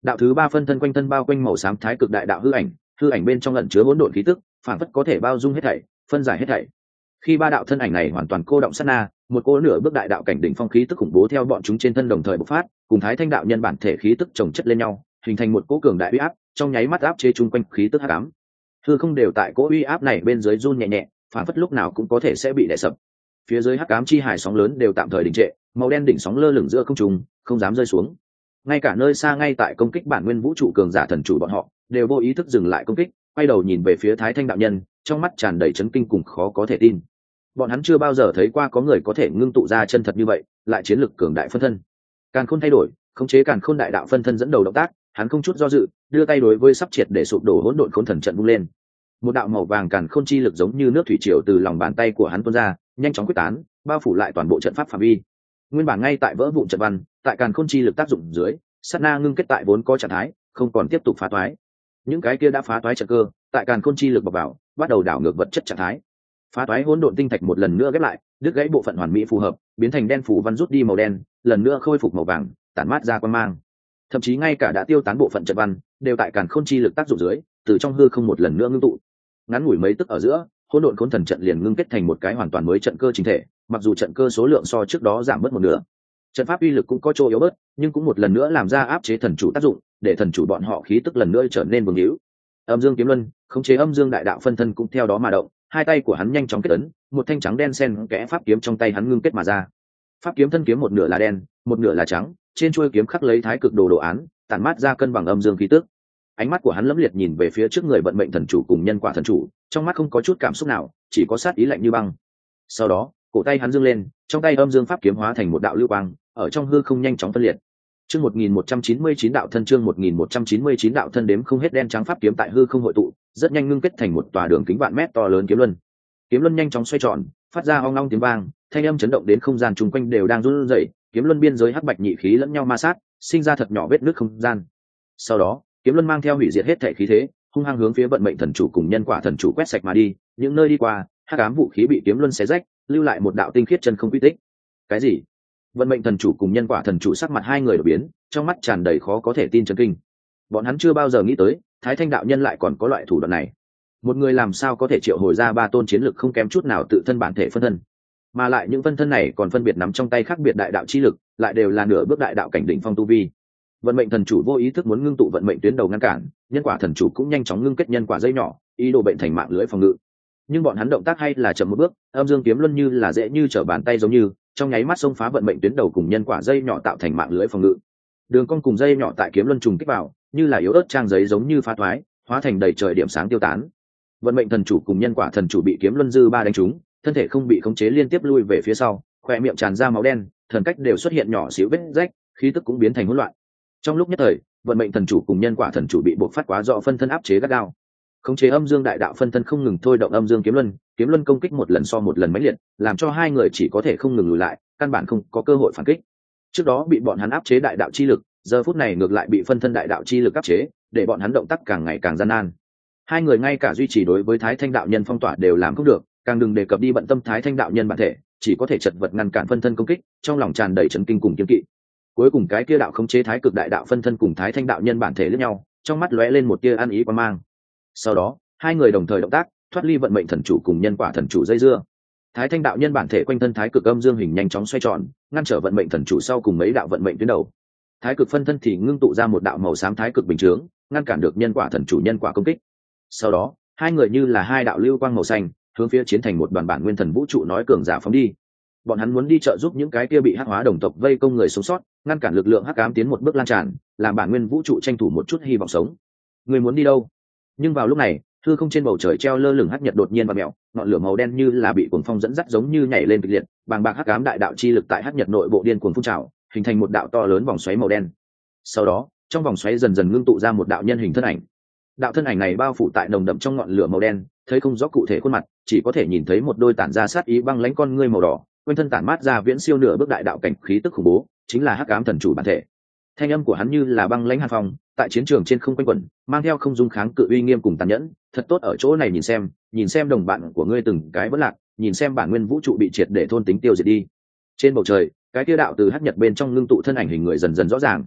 Đạo thứ ba phân thân quanh thân bao quanh màu xám thái cực đại đạo hư ảnh bên trong ẩn chứa hỗn độn khí tức, phản phất có thể bao dung hết thảy, phân giải hết thảy. Khi ba đạo thân ảnh này hoàn toàn cô động sát na, một cô nửa bước đại đạo cảnh đỉnh phong khí tức khủng bố theo bọn chúng trên thân đồng thời bộc phát, cùng thái thanh đạo nhân bản thể khí tức chồng chất lên nhau, hình thành một cỗ cường đại uy áp, trong nháy mắt áp chế chung quanh khí tức hắc ám. Hư không đều tại cỗ uy áp này bên dưới run nhẹ nhẹ, phản phất lúc nào cũng có thể sẽ bị đè sập. Phía dưới hắc ám chi hải sóng lớn đều tạm thời đình trệ, màu đen đỉnh sóng lơ lửng giữa không trung, không dám rơi xuống. Ngay cả nơi xa ngay tại công kích bản nguyên vũ trụ cường giả thần chủ bọn họ, đều vô ý thức dừng lại công kích, quay đầu nhìn về phía thái thanh đạo nhân, trong mắt tràn đầy chấn kinh cùng khó có thể tin. Bọn hắn chưa bao giờ thấy qua có người có thể ngưng tụ ra chân thật như vậy, lại chiến lực cường đại phân thân. Càn khôn thay đổi, khống chế càn khôn đại đạo phân thân dẫn đầu động tác, hắn không chút do dự, đưa tay đối với sắp triệt để sụp đổ hỗn độn khôn thần trận vung lên. Một đạo màu vàng càn khôn chi lực giống như nước thủy triều từ lòng bàn tay của hắn tuôn ra, nhanh chóng quyết tán, bao phủ lại toàn bộ trận pháp phạm vi. Nguyên bản ngay tại vỡ vụn trận văn, tại càn khôn chi lực tác dụng dưới, sát na ngưng kết tại vốn có trạng thái, không còn tiếp tục phá toái. Những cái kia đã phá toái trận cơ, tại càn khôn chi lực bọc vào, bắt đầu đảo ngược vật chất trạng thái. Phá toái hỗn độn tinh thạch một lần nữa ghép lại, đứt gãy bộ phận hoàn mỹ phù hợp, biến thành đen phủ văn rút đi màu đen, lần nữa khôi phục màu vàng, tản mát ra quang mang. Thậm chí ngay cả đã tiêu tán bộ phận trận văn, đều tại càn khôn chi lực tác dụng dưới, từ trong hư không một lần nữa ngưng tụ. Ngắn ngủi mấy tức ở giữa, hỗn độn khôn thần trận liền ngưng kết thành một cái hoàn toàn mới trận cơ chính thể, mặc dù trận cơ số lượng so trước đó giảm bớt một nửa. Trận pháp uy lực cũng có chỗ yếu bớt, nhưng cũng một lần nữa làm ra áp chế thần chủ tác dụng, để thần chủ bọn họ khí tức lần nữa trở nên vương hữu. Âm Dương Kiếm Luân, khống chế âm dương đại đạo phân thân cũng theo đó mà động, hai tay của hắn nhanh chóng kết ấn, một thanh trắng đen xen kẽ pháp kiếm trong tay hắn ngưng kết mà ra. Pháp kiếm thân kiếm một nửa là đen, một nửa là trắng, trên chuôi kiếm khắc lấy thái cực đồ đồ án, tản mát ra cân bằng âm dương khí tức. Ánh mắt của hắn lẫm liệt nhìn về phía trước người vận mệnh thần chủ cùng nhân quả thần chủ, trong mắt không có chút cảm xúc nào, chỉ có sát ý lạnh như băng. Sau đó, cổ tay hắn dương lên, trong tay âm dương pháp kiếm hóa thành một đạo lưu quang, ở trong hư không nhanh chóng phân liệt. Chương 1199 đạo thân, chương 1199 đạo thân, đếm không hết đen trắng pháp kiếm tại hư không hội tụ, rất nhanh ngưng kết thành một tòa đường kính vạn mét to lớn kiếm luân. Kiếm luân nhanh chóng xoay tròn, phát ra ong ong tiếng vang, thanh âm chấn động đến không gian chung quanh đều đang run rẩy, kiếm luân biên giới hắc bạch nhị khí lẫn nhau ma sát, sinh ra thật nhỏ vết nứt không gian. Sau đó, kiếm luân mang theo hủy diệt hết thể khí thế, hung hăng hướng phía vận mệnh thần chủ cùng nhân quả thần chủ quét sạch mà đi, những nơi đi qua, hắc ám vũ khí bị kiếm luân xé rách, lưu lại một đạo tinh khiết chân không quy tích. Cái gì? Vận mệnh thần chủ cùng nhân quả thần chủ sắc mặt hai người đổi biến, trong mắt tràn đầy khó có thể tin chấn kinh. Bọn hắn chưa bao giờ nghĩ tới, Thái Thanh đạo nhân lại còn có loại thủ đoạn này. Một người làm sao có thể triệu hồi ra ba tôn chiến lực không kém chút nào tự thân bản thể phân thân, mà lại những phân thân này còn phân biệt nắm trong tay khác biệt đại đạo chi lực, lại đều là nửa bước đại đạo cảnh đỉnh phong tu vi. Vận mệnh thần chủ vô ý thức muốn ngưng tụ vận mệnh tuyến đầu ngăn cản, nhân quả thần chủ cũng nhanh chóng ngưng kết nhân quả dây nhỏ, ý đồ bệnh thành mạng lưới phòng ngự. Nhưng bọn hắn động tác hay là chậm một bước, âm dương kiếm luân như là dễ như trở bàn tay giống như, trong nháy mắt xông phá vận mệnh tuyến đầu cùng nhân quả dây nhỏ tạo thành mạng lưới phòng ngự. Đường cong cùng dây nhỏ tại kiếm luân trùng kích vào, như là yếu ớt trang giấy giống như phá thoái, hóa thành đầy trời điểm sáng tiêu tán. Vận mệnh thần chủ cùng nhân quả thần chủ bị kiếm luân dư ba đánh trúng, thân thể không bị khống chế liên tiếp lui về phía sau, khoe miệng tràn ra máu đen, thần cách đều xuất hiện nhỏ xíu vết rách, khí tức cũng biến thành hỗn loạn. Trong lúc nhất thời, vận mệnh thần chủ cùng nhân quả thần chủ bị buộc phát quá rõ phân thân áp chế gắt gao. Khống chế âm dương đại đạo phân thân không ngừng thôi động âm dương kiếm luân công kích một lần so một lần mãnh liệt, làm cho hai người chỉ có thể không ngừng lùi lại, căn bản không có cơ hội phản kích. Trước đó bị bọn hắn áp chế đại đạo chi lực, giờ phút này ngược lại bị phân thân đại đạo chi lực áp chế, để bọn hắn động tác càng ngày càng gian nan. Hai người ngay cả duy trì đối với Thái Thanh đạo nhân phong tỏa đều làm không được, càng đừng đề cập đi bận tâm Thái Thanh đạo nhân bản thể, chỉ có thể chật vật ngăn cản phân thân công kích, trong lòng tràn đầy chấn kinh cùng kiêng kỵ. Cuối cùng cái kia đạo khống chế thái cực đại đạo phân thân cùng Thái Thanh đạo nhân bản thể lẫn nhau, trong mắt lóe lên một tia ăn ý quan mang. Sau đó, hai người đồng thời động tác, thoát ly vận mệnh thần chủ cùng nhân quả thần chủ dây dưa. Thái Thanh đạo nhân bản thể quanh thân thái cực âm dương hình nhanh chóng xoay tròn, ngăn trở vận mệnh thần chủ sau cùng mấy đạo vận mệnh tuyến đầu. Thái cực phân thân thì ngưng tụ ra một đạo màu xám thái cực bình chướng, ngăn cản được nhân quả thần chủ nhân quả công kích. Sau đó, hai người như là hai đạo lưu quang màu xanh, hướng phía chiến thành một đoàn bản nguyên thần vũ trụ nói cường giả phóng đi. Bọn hắn muốn đi trợ giúp những cái kia bị hắc hóa đồng tộc vây công người sống sót, ngăn cản lực lượng hắc ám tiến một bước lan tràn, làm bản nguyên vũ trụ tranh thủ một chút hy vọng sống. Người muốn đi đâu? Nhưng vào lúc này, hư không trên bầu trời treo lơ lửng hắc nhật đột nhiên và mèo, ngọn lửa màu đen như là bị cuồng phong dẫn dắt giống như nhảy lên kịch liệt, bàng bạc hắc ám đại đạo chi lực tại hắc nhật nội bộ điên cuồng phun trào, hình thành một đạo to lớn vòng xoáy màu đen. Sau đó, trong vòng xoáy dần dần ngưng tụ ra một đạo nhân hình thân ảnh. Đạo thân ảnh này bao phủ tại nồng đậm trong ngọn lửa màu đen, thấy không rõ cụ thể khuôn mặt, chỉ có thể nhìn thấy một đôi tản ra sát ý băng lãnh con ngươi màu đỏ, quanh thân tản mát ra viễn siêu nửa bước đại đạo cảnh khí tức khủng bố, chính là hắc ám thần chủ bản thể. Thanh âm của hắn như là băng lãnh hàn phong, tại chiến trường trên không quanh quẩn, mang theo không dung kháng cự uy nghiêm cùng tàn nhẫn. Thật tốt ở chỗ này nhìn xem đồng bạn của ngươi từng cái vẫn lạc, nhìn xem bản nguyên vũ trụ bị triệt để thôn tính tiêu diệt đi. Trên bầu trời, cái kia đạo từ hắc nhật bên trong ngưng tụ thân ảnh hình người dần dần rõ ràng.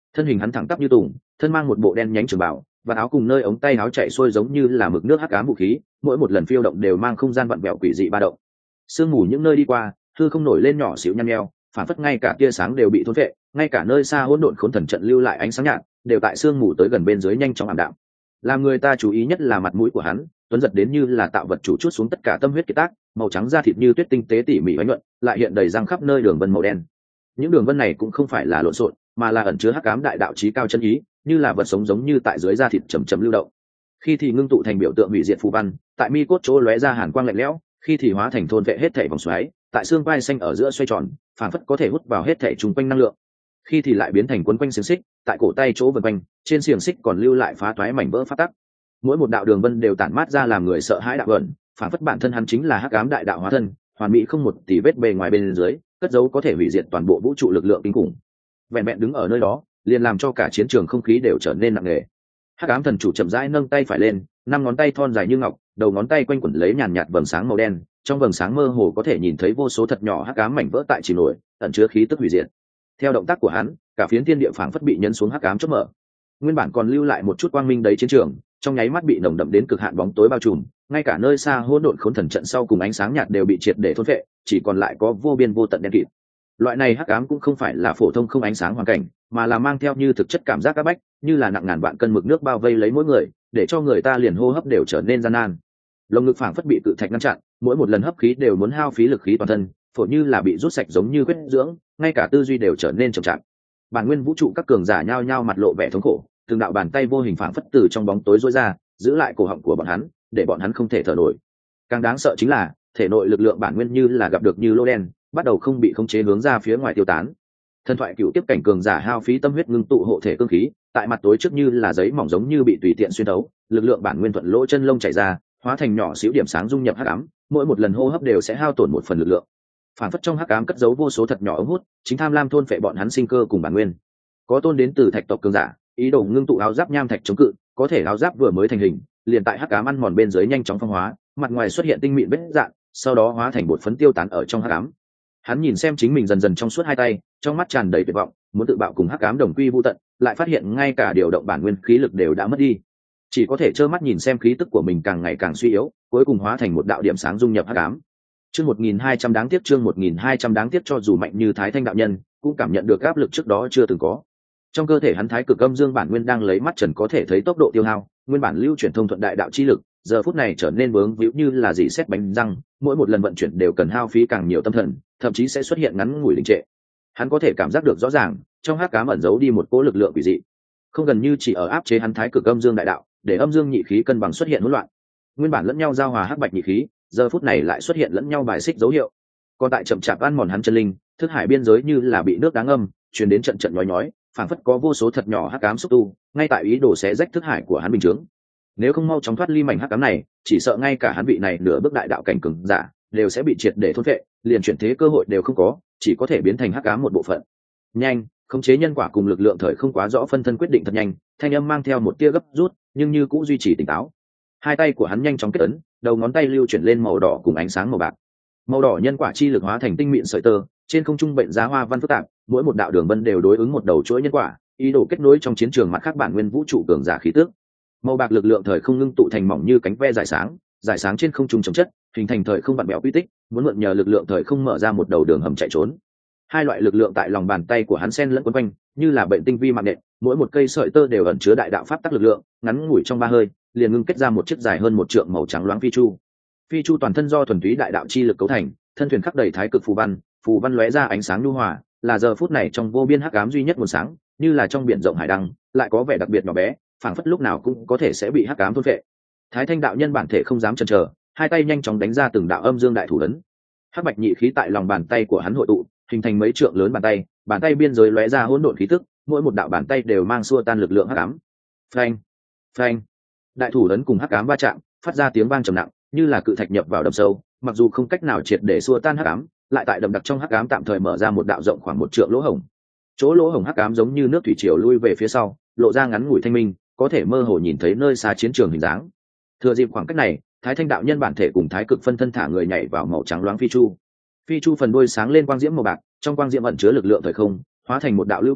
thân hình hắn thẳng tắp như tùng, thân mang một bộ đen nhánh trường bảo và áo cùng nơi ống tay áo chạy xuôi giống như là mực nước hắc ám vũ khí, mỗi một lần phiêu động đều mang không gian vặn vẹo quỷ dị ba động. Sương mù những nơi đi qua, hư không nổi lên nhỏ xíu nhăn nheo, phản phất ngay cả tia sáng đều bị thôn phệ, ngay cả nơi xa hỗn độn khốn thần trận lưu lại ánh sáng nhạt, đều tại sương mù tới gần bên dưới nhanh chóng ảm đạm. Làm người ta chú ý nhất là mặt mũi của hắn, tuấn giật đến như là tạo vật chủ chút xuống tất cả tâm huyết kiệt tác, màu trắng da thịt như tuyết tinh tế tỉ mỉ bánh nhuận, lại hiện đầy răng khắp nơi đường vân màu đen. Những đường vân này cũng không phải là lộn xộn, mà là ẩn chứa hắc ám đại đạo chí cao chân ý, như là vật sống giống như tại dưới da thịt chầm chậm lưu động. Khi thì ngưng tụ thành biểu tượng hủy diệt phù văn, tại mi cốt chỗ lóe ra hàn quang lạnh lẽo, khi thì hóa thành thôn vệ hết thảy vòng xoáy, tại xương vai xanh ở giữa xoay tròn, phản phất có thể hút vào hết thảy trùng quanh năng lượng. Khi thì lại biến thành quấn quanh xiềng xích, tại cổ tay chỗ vần quanh, trên xiềng xích còn lưu lại phá toái mảnh vỡ phát tắc. Mỗi một đạo đường vân đều tản mát ra làm người sợ hãi đạo ẩn, phản phất bản thân hắn chính là hắc ám đại đạo hóa thân, hoàn mỹ không một tì vết bề ngoài bên dưới, cất giấu có thể hủy diệt toàn bộ vũ trụ lực lượng kinh khủng. Vẹn vẹn đứng ở nơi đó, liền làm cho cả chiến trường không khí đều trở nên nặng nề. Hắc ám thần chủ chậm rãi nâng tay phải lên, năm ngón tay thon dài như ngọc, đầu ngón tay quanh quẩn lấy nhàn nhạt vầng sáng màu đen, trong vầng sáng mơ hồ có thể nhìn thấy vô số thật nhỏ hắc ám mảnh vỡ tại chỉ nổi, ẩn chứa khí tức hủy diệt. Theo động tác của hắn, cả phiến thiên địa phảng phất bị nhấn xuống hắc ám chớp mở. Nguyên bản còn lưu lại một chút quang minh đấy chiến trường, trong nháy mắt bị nồng đậm đến cực hạn bóng tối bao trùm, ngay cả nơi xa hỗn độn khốn thần trận sau cùng ánh sáng nhạt đều bị triệt để thôn phệ, chỉ còn lại có vô biên vô tận đen kịt. Loại này hắc ám cũng không phải là phổ thông không ánh sáng hoàn cảnh, mà là mang theo như thực chất cảm giác áp bách, như là nặng ngàn vạn cân mực nước bao vây lấy mỗi người, để cho người ta liền hô hấp đều trở nên gian nan. Lồng ngực phảng phất bị cự thạch ngăn chặn, mỗi một lần hấp khí đều muốn hao phí lực khí toàn thân, phổi như là bị rút sạch giống như huyết dưỡng, ngay cả tư duy đều trở nên chậm chạp. Bản nguyên vũ trụ các cường giả nhao nhao mặt lộ vẻ thống khổ, từng đạo bàn tay vô hình phảng phất từ trong bóng tối rối ra, giữ lại cổ họng của bọn hắn, để bọn hắn không thể thở nổi. Càng đáng sợ chính là, thể nội lực lượng bản nguyên như là gặp được như lô đen, bắt đầu không bị khống chế hướng ra phía ngoài tiêu tán. Thần thoại cựu tiếp cảnh cường giả hao phí tâm huyết ngưng tụ hộ thể cương khí, tại mặt tối trước như là giấy mỏng giống như bị tùy tiện xuyên thấu, lực lượng bản nguyên thuận lỗ chân lông chảy ra, hóa thành nhỏ xíu điểm sáng dung nhập hắc ám, mỗi một lần hô hấp đều sẽ hao tổn một phần lực lượng. Phản phất trong hắc ám cất giấu vô số thật nhỏ ống hút, chính tham lam thôn phệ bọn hắn sinh cơ cùng bản nguyên. Có tôn đến từ thạch tộc cường giả, ý đồ ngưng tụ áo giáp nham thạch chống cự, có thể áo giáp vừa mới thành hình, liền tại hắc ám ăn mòn bên dưới nhanh chóng phong hóa, mặt ngoài xuất hiện tinh mịn vết dạn, sau đó hóa thành bột phấn tiêu tán ở trong hắc ám. Hắn nhìn xem chính mình dần dần trong suốt hai tay, trong mắt tràn đầy tuyệt vọng, muốn tự bạo cùng hắc ám đồng quy vu tận, lại phát hiện ngay cả điều động bản nguyên khí lực đều đã mất đi, chỉ có thể trơ mắt nhìn xem khí tức của mình càng ngày càng suy yếu, cuối cùng hóa thành một đạo điểm sáng dung nhập hắc ám. Chương 1200 đáng tiếc, chương 1200 đáng tiếc, cho dù mạnh như Thái Thanh đạo nhân, cũng cảm nhận được áp lực trước đó chưa từng có. Trong cơ thể hắn thái cực âm dương bản nguyên đang lấy mắt trần có thể thấy tốc độ tiêu hao, nguyên bản lưu chuyển thông thuận đại đạo chi lực, giờ phút này trở nên vướng víu như là dỉ sét bánh răng, mỗi một lần vận chuyển đều cần hao phí càng nhiều tâm thần, thậm chí sẽ xuất hiện ngắn ngủi đình trệ. Hắn có thể cảm giác được rõ ràng, trong hắc ám ẩn giấu đi một cỗ lực lượng quỷ dị, không gần như chỉ ở áp chế hắn thái cực âm dương đại đạo, để âm dương nhị khí cân bằng xuất hiện hỗn loạn. Nguyên bản lẫn nhau giao hòa hắc bạch nhị khí, giờ phút này lại xuất hiện lẫn nhau bài xích dấu hiệu. Còn tại chậm chạp ăn mòn hắn chân linh, thức hải biên giới như là bị nước đá ngâm, truyền đến trận trận nhói nhói, phảng phất có vô số thật nhỏ hắc ám xúc tu, ngay tại ý đồ xé rách thức hải của hắn bình chứng. Nếu không mau chóng thoát ly mảnh hắc ám này, chỉ sợ ngay cả hắn vị này nửa bước đại đạo cảnh cường giả đều sẽ bị triệt để thôn phệ, liền chuyển thế cơ hội đều không có, chỉ có thể biến thành hắc ám một bộ phận. Nhanh, khống chế nhân quả cùng lực lượng thời không quá rõ phân thân quyết định thật nhanh, thanh âm mang theo một tia gấp rút, nhưng như cũng duy trì tỉnh táo. Hai tay của hắn nhanh chóng kết ấn, đầu ngón tay lưu chuyển lên màu đỏ cùng ánh sáng màu bạc. Màu đỏ nhân quả chi lực hóa thành tinh mịn sợi tơ, trên không trung bệnh giá hoa văn phức tạp, mỗi một đạo đường vân đều đối ứng một đầu chuỗi nhân quả, ý đồ kết nối trong chiến trường mặt khác bản nguyên vũ trụ cường giả khí tức. Màu bạc lực lượng thời không ngưng tụ thành mỏng như cánh ve giải sáng trên không trung chống chất, hình thành thời không vặn bẹo quy tích, muốn mượn nhờ lực lượng thời không mở ra một đầu đường hầm chạy trốn. Hai loại lực lượng tại lòng bàn tay của hắn xen lẫn quấn quanh, như là bệnh tinh vi mạng nện, mỗi một cây sợi tơ đều ẩn chứa đại đạo pháp tắc lực lượng, ngắn ngủi trong ba hơi, liền ngưng kết ra một chiếc dài hơn một trượng màu trắng loáng phi chu. Phi chu toàn thân do thuần túy đại đạo chi lực cấu thành, thân thuyền khắc đầy thái cực phù văn lóe ra ánh sáng nhu hòa, là giờ phút này trong vô biên hắc ám duy nhất nguồn sáng, như là trong biển rộng hải đăng, lại có vẻ đặc biệt nhỏ bé, phảng phất lúc nào cũng có thể sẽ bị hắc ám thôn phệ. Thái Thanh đạo nhân bản thể không dám chần chờ, hai tay nhanh chóng đánh ra từng đạo âm dương đại thủ ấn. Hắc bạch nhị khí tại lòng bàn tay của hắn hội tụ, hình thành mấy trượng lớn bàn tay biên giới lóe ra hỗn độn khí tức, mỗi một đạo bàn tay đều mang xua tan lực lượng hắc ám. Phanh, phanh. Đại thủ ấn cùng hắc ám va chạm, phát ra tiếng vang trầm nặng, như là cự thạch nhập vào đầm sâu, mặc dù không cách nào triệt để xua tan hắc ám, lại tại đầm đặc trong hắc ám tạm thời mở ra một đạo rộng khoảng một trượng lỗ hổng. Chỗ lỗ hổng hắc ám giống như nước thủy triều lui về phía sau, lộ ra ngắn ngủi thanh minh, có thể mơ hồ nhìn thấy nơi xa chiến trường hình dáng. Thừa dịp khoảng cách này, Thái Thanh đạo nhân bản thể cùng thái cực phân thân thả người nhảy vào màu trắng loáng phi chu. Phi chu phần đuôi sáng lên quang diễm màu bạc, trong quang diễm ẩn chứa lực lượng thời không, hóa thành một đạo lưu quang,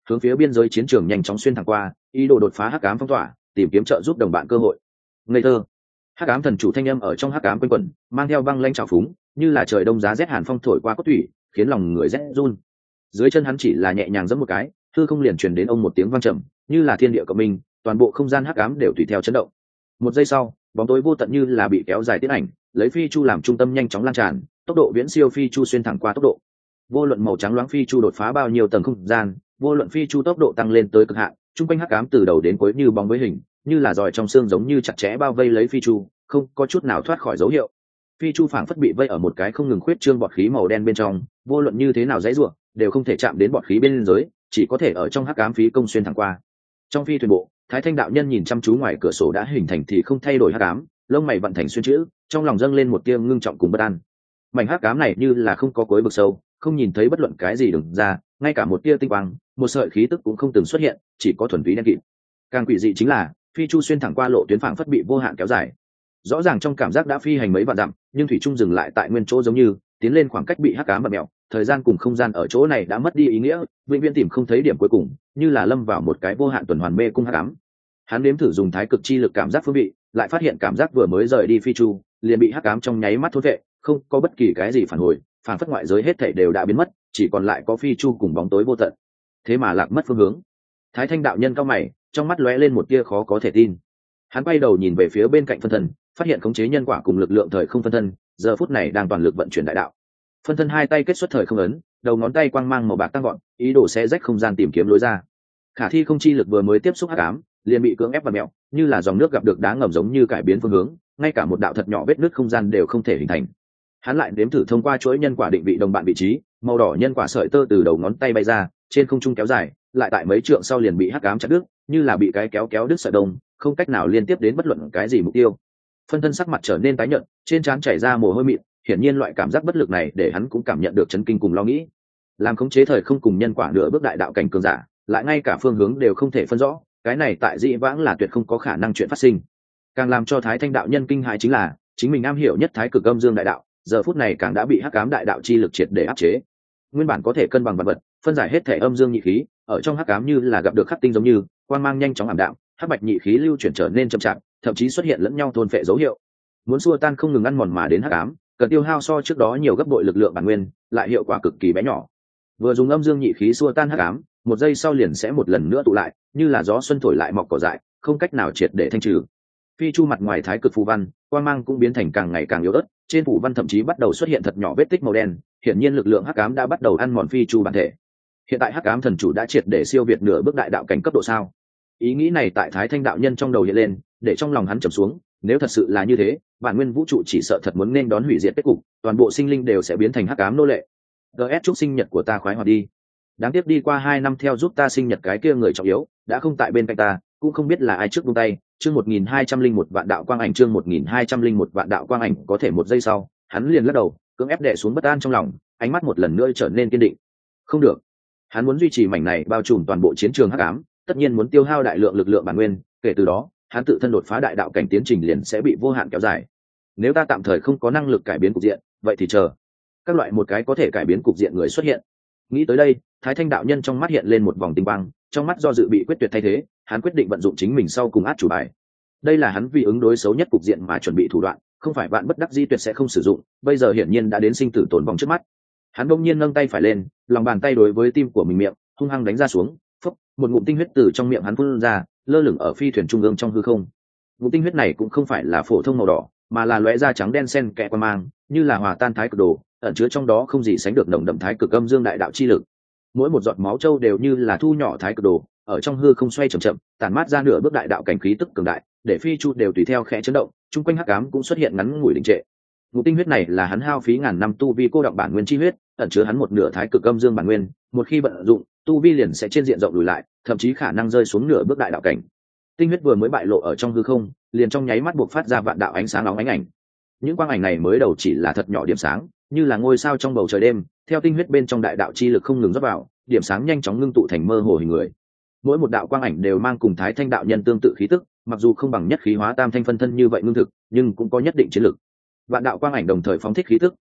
hướng phía biên giới chiến trường nhanh chóng xuyên thẳng qua, ý đồ đột phá hắc ám phong tỏa, tìm kiếm trợ giúp đồng bạn cơ hội. Ngây thơ. Hắc ám thần chủ thanh âm ở trong hắc ám quanh quẩn, mang theo băng lanh trào phúng, như là trời đông giá rét hàn phong thổi qua cốt thủy, khiến lòng người rét run. Dưới chân hắn chỉ là nhẹ nhàng giẫm một cái, hư không liền truyền đến ông một tiếng vang trầm, như là thiên địa cộng minh, toàn bộ không gian hắc ám đều tùy theo chấn động. Một giây sau, bóng tối vô tận như là bị kéo dài tiến ảnh, lấy phi chu làm trung tâm nhanh chóng lan tràn, tốc độ viễn siêu phi chu xuyên thẳng qua tốc độ. Vô luận màu trắng loáng phi chu đột phá bao nhiêu tầng không gian, vô luận phi chu tốc độ tăng lên tới cực hạn, trung quanh hắc ám từ đầu đến cuối như bóng với hình, như là giòi trong xương giống như chặt chẽ bao vây lấy phi chu, không có chút nào thoát khỏi dấu hiệu. Phi chu phảng phất bị vây ở một cái không ngừng khuyết trương bọt khí màu đen bên trong, vô luận như thế nào dãy rủa, đều không thể chạm đến bọt khí bên dưới, chỉ có thể ở trong hắc ám phí công xuyên thẳng qua. Trong phi thuyền bộ, Thái Thanh đạo nhân nhìn chăm chú ngoài cửa sổ đã hình thành thì không thay đổi hắc ám, lông mày vận thành xuyên chữ, trong lòng dâng lên một tia ngưng trọng cùng bất an. Mảnh hắc ám này như là không có cuối vực sâu, không nhìn thấy bất luận cái gì đường ra, ngay cả một tia tinh quang, một sợi khí tức cũng không từng xuất hiện, chỉ có thuần túy đen kịt. Càng quỷ dị chính là, phi chu xuyên thẳng qua lộ tuyến phảng phất bị vô hạn kéo dài. Rõ ràng trong cảm giác đã phi hành mấy vạn dặm, nhưng thủy trung dừng lại tại nguyên chỗ giống như tiến lên khoảng cách bị hắc ám bặm mèo, thời gian cùng không gian ở chỗ này đã mất đi ý nghĩa, vĩnh viễn tìm không thấy điểm cuối cùng, như là lâm vào một cái vô hạn tuần hoàn mê cung hắc ám. Hắn nếm thử dùng thái cực chi lực cảm giác phương vị, lại phát hiện cảm giác vừa mới rời đi phi chu, liền bị hắc ám trong nháy mắt thôn vệ, không có bất kỳ cái gì phản hồi, phản phất ngoại giới hết thảy đều đã biến mất, chỉ còn lại có phi chu cùng bóng tối vô tận. Thế mà lạc mất phương hướng. Thái Thanh đạo nhân cao mày, trong mắt lóe lên một tia khó có thể tin. Hắn quay đầu nhìn về phía bên cạnh phân thân, phát hiện khống chế nhân quả cùng lực lượng thời không phân thân, giờ phút này đang toàn lực vận chuyển đại đạo. Phân thân hai tay kết xuất thời không ấn, đầu ngón tay quang mang màu bạc tăng gọn, ý đồ xé rách không gian tìm kiếm lối ra. Khả thi không chi lực vừa mới tiếp xúc hắc ám, liền bị cưỡng ép và mẹo, như là dòng nước gặp được đá ngầm giống như cải biến phương hướng, ngay cả một đạo thật nhỏ vết nứt không gian đều không thể hình thành. Hắn lại nếm thử thông qua chuỗi nhân quả định vị đồng bạn vị trí, màu đỏ nhân quả sợi tơ từ đầu ngón tay bay ra, trên không trung kéo dài, lại tại mấy trượng sau liền bị hắc ám chặt đứt, như là bị cái kéo đứt sợi đông, không cách nào liên tiếp đến bất luận cái gì mục tiêu. Phân thân sắc mặt trở nên tái nhợt, trên trán chảy ra mồ hôi mịn, hiển nhiên loại cảm giác bất lực này để hắn cũng cảm nhận được chấn kinh cùng lo nghĩ. Làm khống chế thời không cùng nhân quả nửa bước đại đạo cảnh cường giả, lại ngay cả phương hướng đều không thể phân rõ, cái này tại dĩ vãng là tuyệt không có khả năng chuyện phát sinh. Càng làm cho Thái Thanh đạo nhân kinh hãi chính là, chính mình am hiểu nhất thái cực âm dương đại đạo, giờ phút này càng đã bị hắc ám đại đạo chi lực triệt để áp chế. Nguyên bản có thể cân bằng vật vật, phân giải hết thể âm dương nhị khí, ở trong hắc ám như là gặp được khắc tinh giống như, quang mang nhanh chóng ảm đạm, hắc bạch nhị khí lưu chuyển trở nên chậm chạp, thậm chí xuất hiện lẫn nhau thôn phệ dấu hiệu. Muốn xua tan không ngừng ăn mòn mà đến hắc ám, cần tiêu hao so trước đó nhiều gấp bội lực lượng bản nguyên, lại hiệu quả cực kỳ bé nhỏ. Vừa dùng âm dương nhị khí xua tan hắc ám, một giây sau liền sẽ một lần nữa tụ lại, như là gió xuân thổi lại mọc cỏ dại, không cách nào triệt để thanh trừ. Phi chu mặt ngoài thái cực phù văn, quang mang cũng biến thành càng ngày càng yếu ớt, trên phù văn thậm chí bắt đầu xuất hiện thật nhỏ vết tích màu đen, hiển nhiên lực lượng hắc ám đã bắt đầu ăn mòn phi chu bản thể. Hiện tại hắc ám thần chủ đã triệt để siêu việt nửa bước đại đạo cảnh cấp độ sao? Ý nghĩ này tại Thái Thanh đạo nhân trong đầu hiện lên, để trong lòng hắn trầm xuống, nếu thật sự là như thế, bản nguyên vũ trụ chỉ sợ thật muốn nên đón hủy diệt kết cục, toàn bộ sinh linh đều sẽ biến thành hắc ám nô lệ. GS chúc sinh nhật của ta khoái hoạt đi. Đáng tiếc đi qua 2 năm theo giúp ta sinh nhật cái kia người trọng yếu, đã không tại bên cạnh ta, cũng không biết là ai trước buông tay. Chương 1201 vạn đạo quang ảnh, chương 1201 vạn đạo quang ảnh, có thể một giây sau, hắn liền lắc đầu, cưỡng ép đè xuống bất an trong lòng, ánh mắt một lần nữa trở nên kiên định. Không được, hắn muốn duy trì mảnh này bao trùm toàn bộ chiến trường hắc ám, tất nhiên muốn tiêu hao đại lượng lực lượng bản nguyên, kể từ đó, hắn tự thân đột phá đại đạo cảnh tiến trình liền sẽ bị vô hạn kéo dài. Nếu ta tạm thời không có năng lực cải biến cục diện, vậy thì chờ các loại một cái có thể cải biến cục diện người xuất hiện. Nghĩ tới đây, Thái Thanh đạo nhân trong mắt hiện lên một vòng tinh quang, trong mắt do dự bị quyết tuyệt thay thế, hắn quyết định vận dụng chính mình sau cùng át chủ bài. Đây là hắn vì ứng đối xấu nhất cục diện mà chuẩn bị thủ đoạn, không phải bạn bất đắc dĩ tuyệt sẽ không sử dụng, bây giờ hiển nhiên đã đến sinh tử tồn vong trước mắt. Hắn bỗng nhiên nâng tay phải lên, lòng bàn tay đối với tim của mình miệng, hung hăng đánh ra xuống, phốc, một ngụm tinh huyết từ trong miệng hắn phun ra, lơ lửng ở phi thuyền trung ương trong hư không. Ngụm tinh huyết này cũng không phải là phổ thông màu đỏ, mà là lóe ra trắng đen xen kẽ qua mang, như là hòa tan thái cực đồ, ẩn chứa trong đó không gì sánh được nồng đậm thái cực âm dương đại đạo chi lực. Mỗi một giọt máu châu đều như là thu nhỏ thái cực đồ, ở trong hư không xoay chậm chậm, tản mát ra nửa bước đại đạo cảnh khí tức cường đại, để phi chu đều tùy theo khẽ chấn động, chung quanh hắc ám cũng xuất hiện ngắn ngủi đình trệ. Ngũ tinh huyết này là hắn hao phí ngàn năm tu vi cô đọng bản nguyên chi huyết, ẩn chứa hắn một nửa thái cực âm dương bản nguyên, một khi vận dụng, tu vi liền sẽ trên diện rộng lùi lại, thậm chí khả năng rơi xuống nửa bước đại đạo cảnh. Tinh huyết vừa mới bại lộ ở trong hư không, liền trong nháy mắt buộc phát ra vạn đạo ánh sáng óng ánh ảnh. Những quang ảnh này mới đầu chỉ là thật nhỏ điểm sáng, như là ngôi sao trong bầu trời đêm, theo tinh huyết bên trong đại đạo chi lực không ngừng rót vào, điểm sáng nhanh chóng ngưng tụ thành mơ hồ hình người. Mỗi một đạo quang ảnh đều mang cùng Thái Thanh đạo nhân tương tự khí tức, mặc dù không bằng nhất khí hóa tam thanh phân thân như vậy ngưng thực, nhưng cũng có nhất định chiến lực. Vạn đạo quang ảnh đồng thời phóng thích khí tức,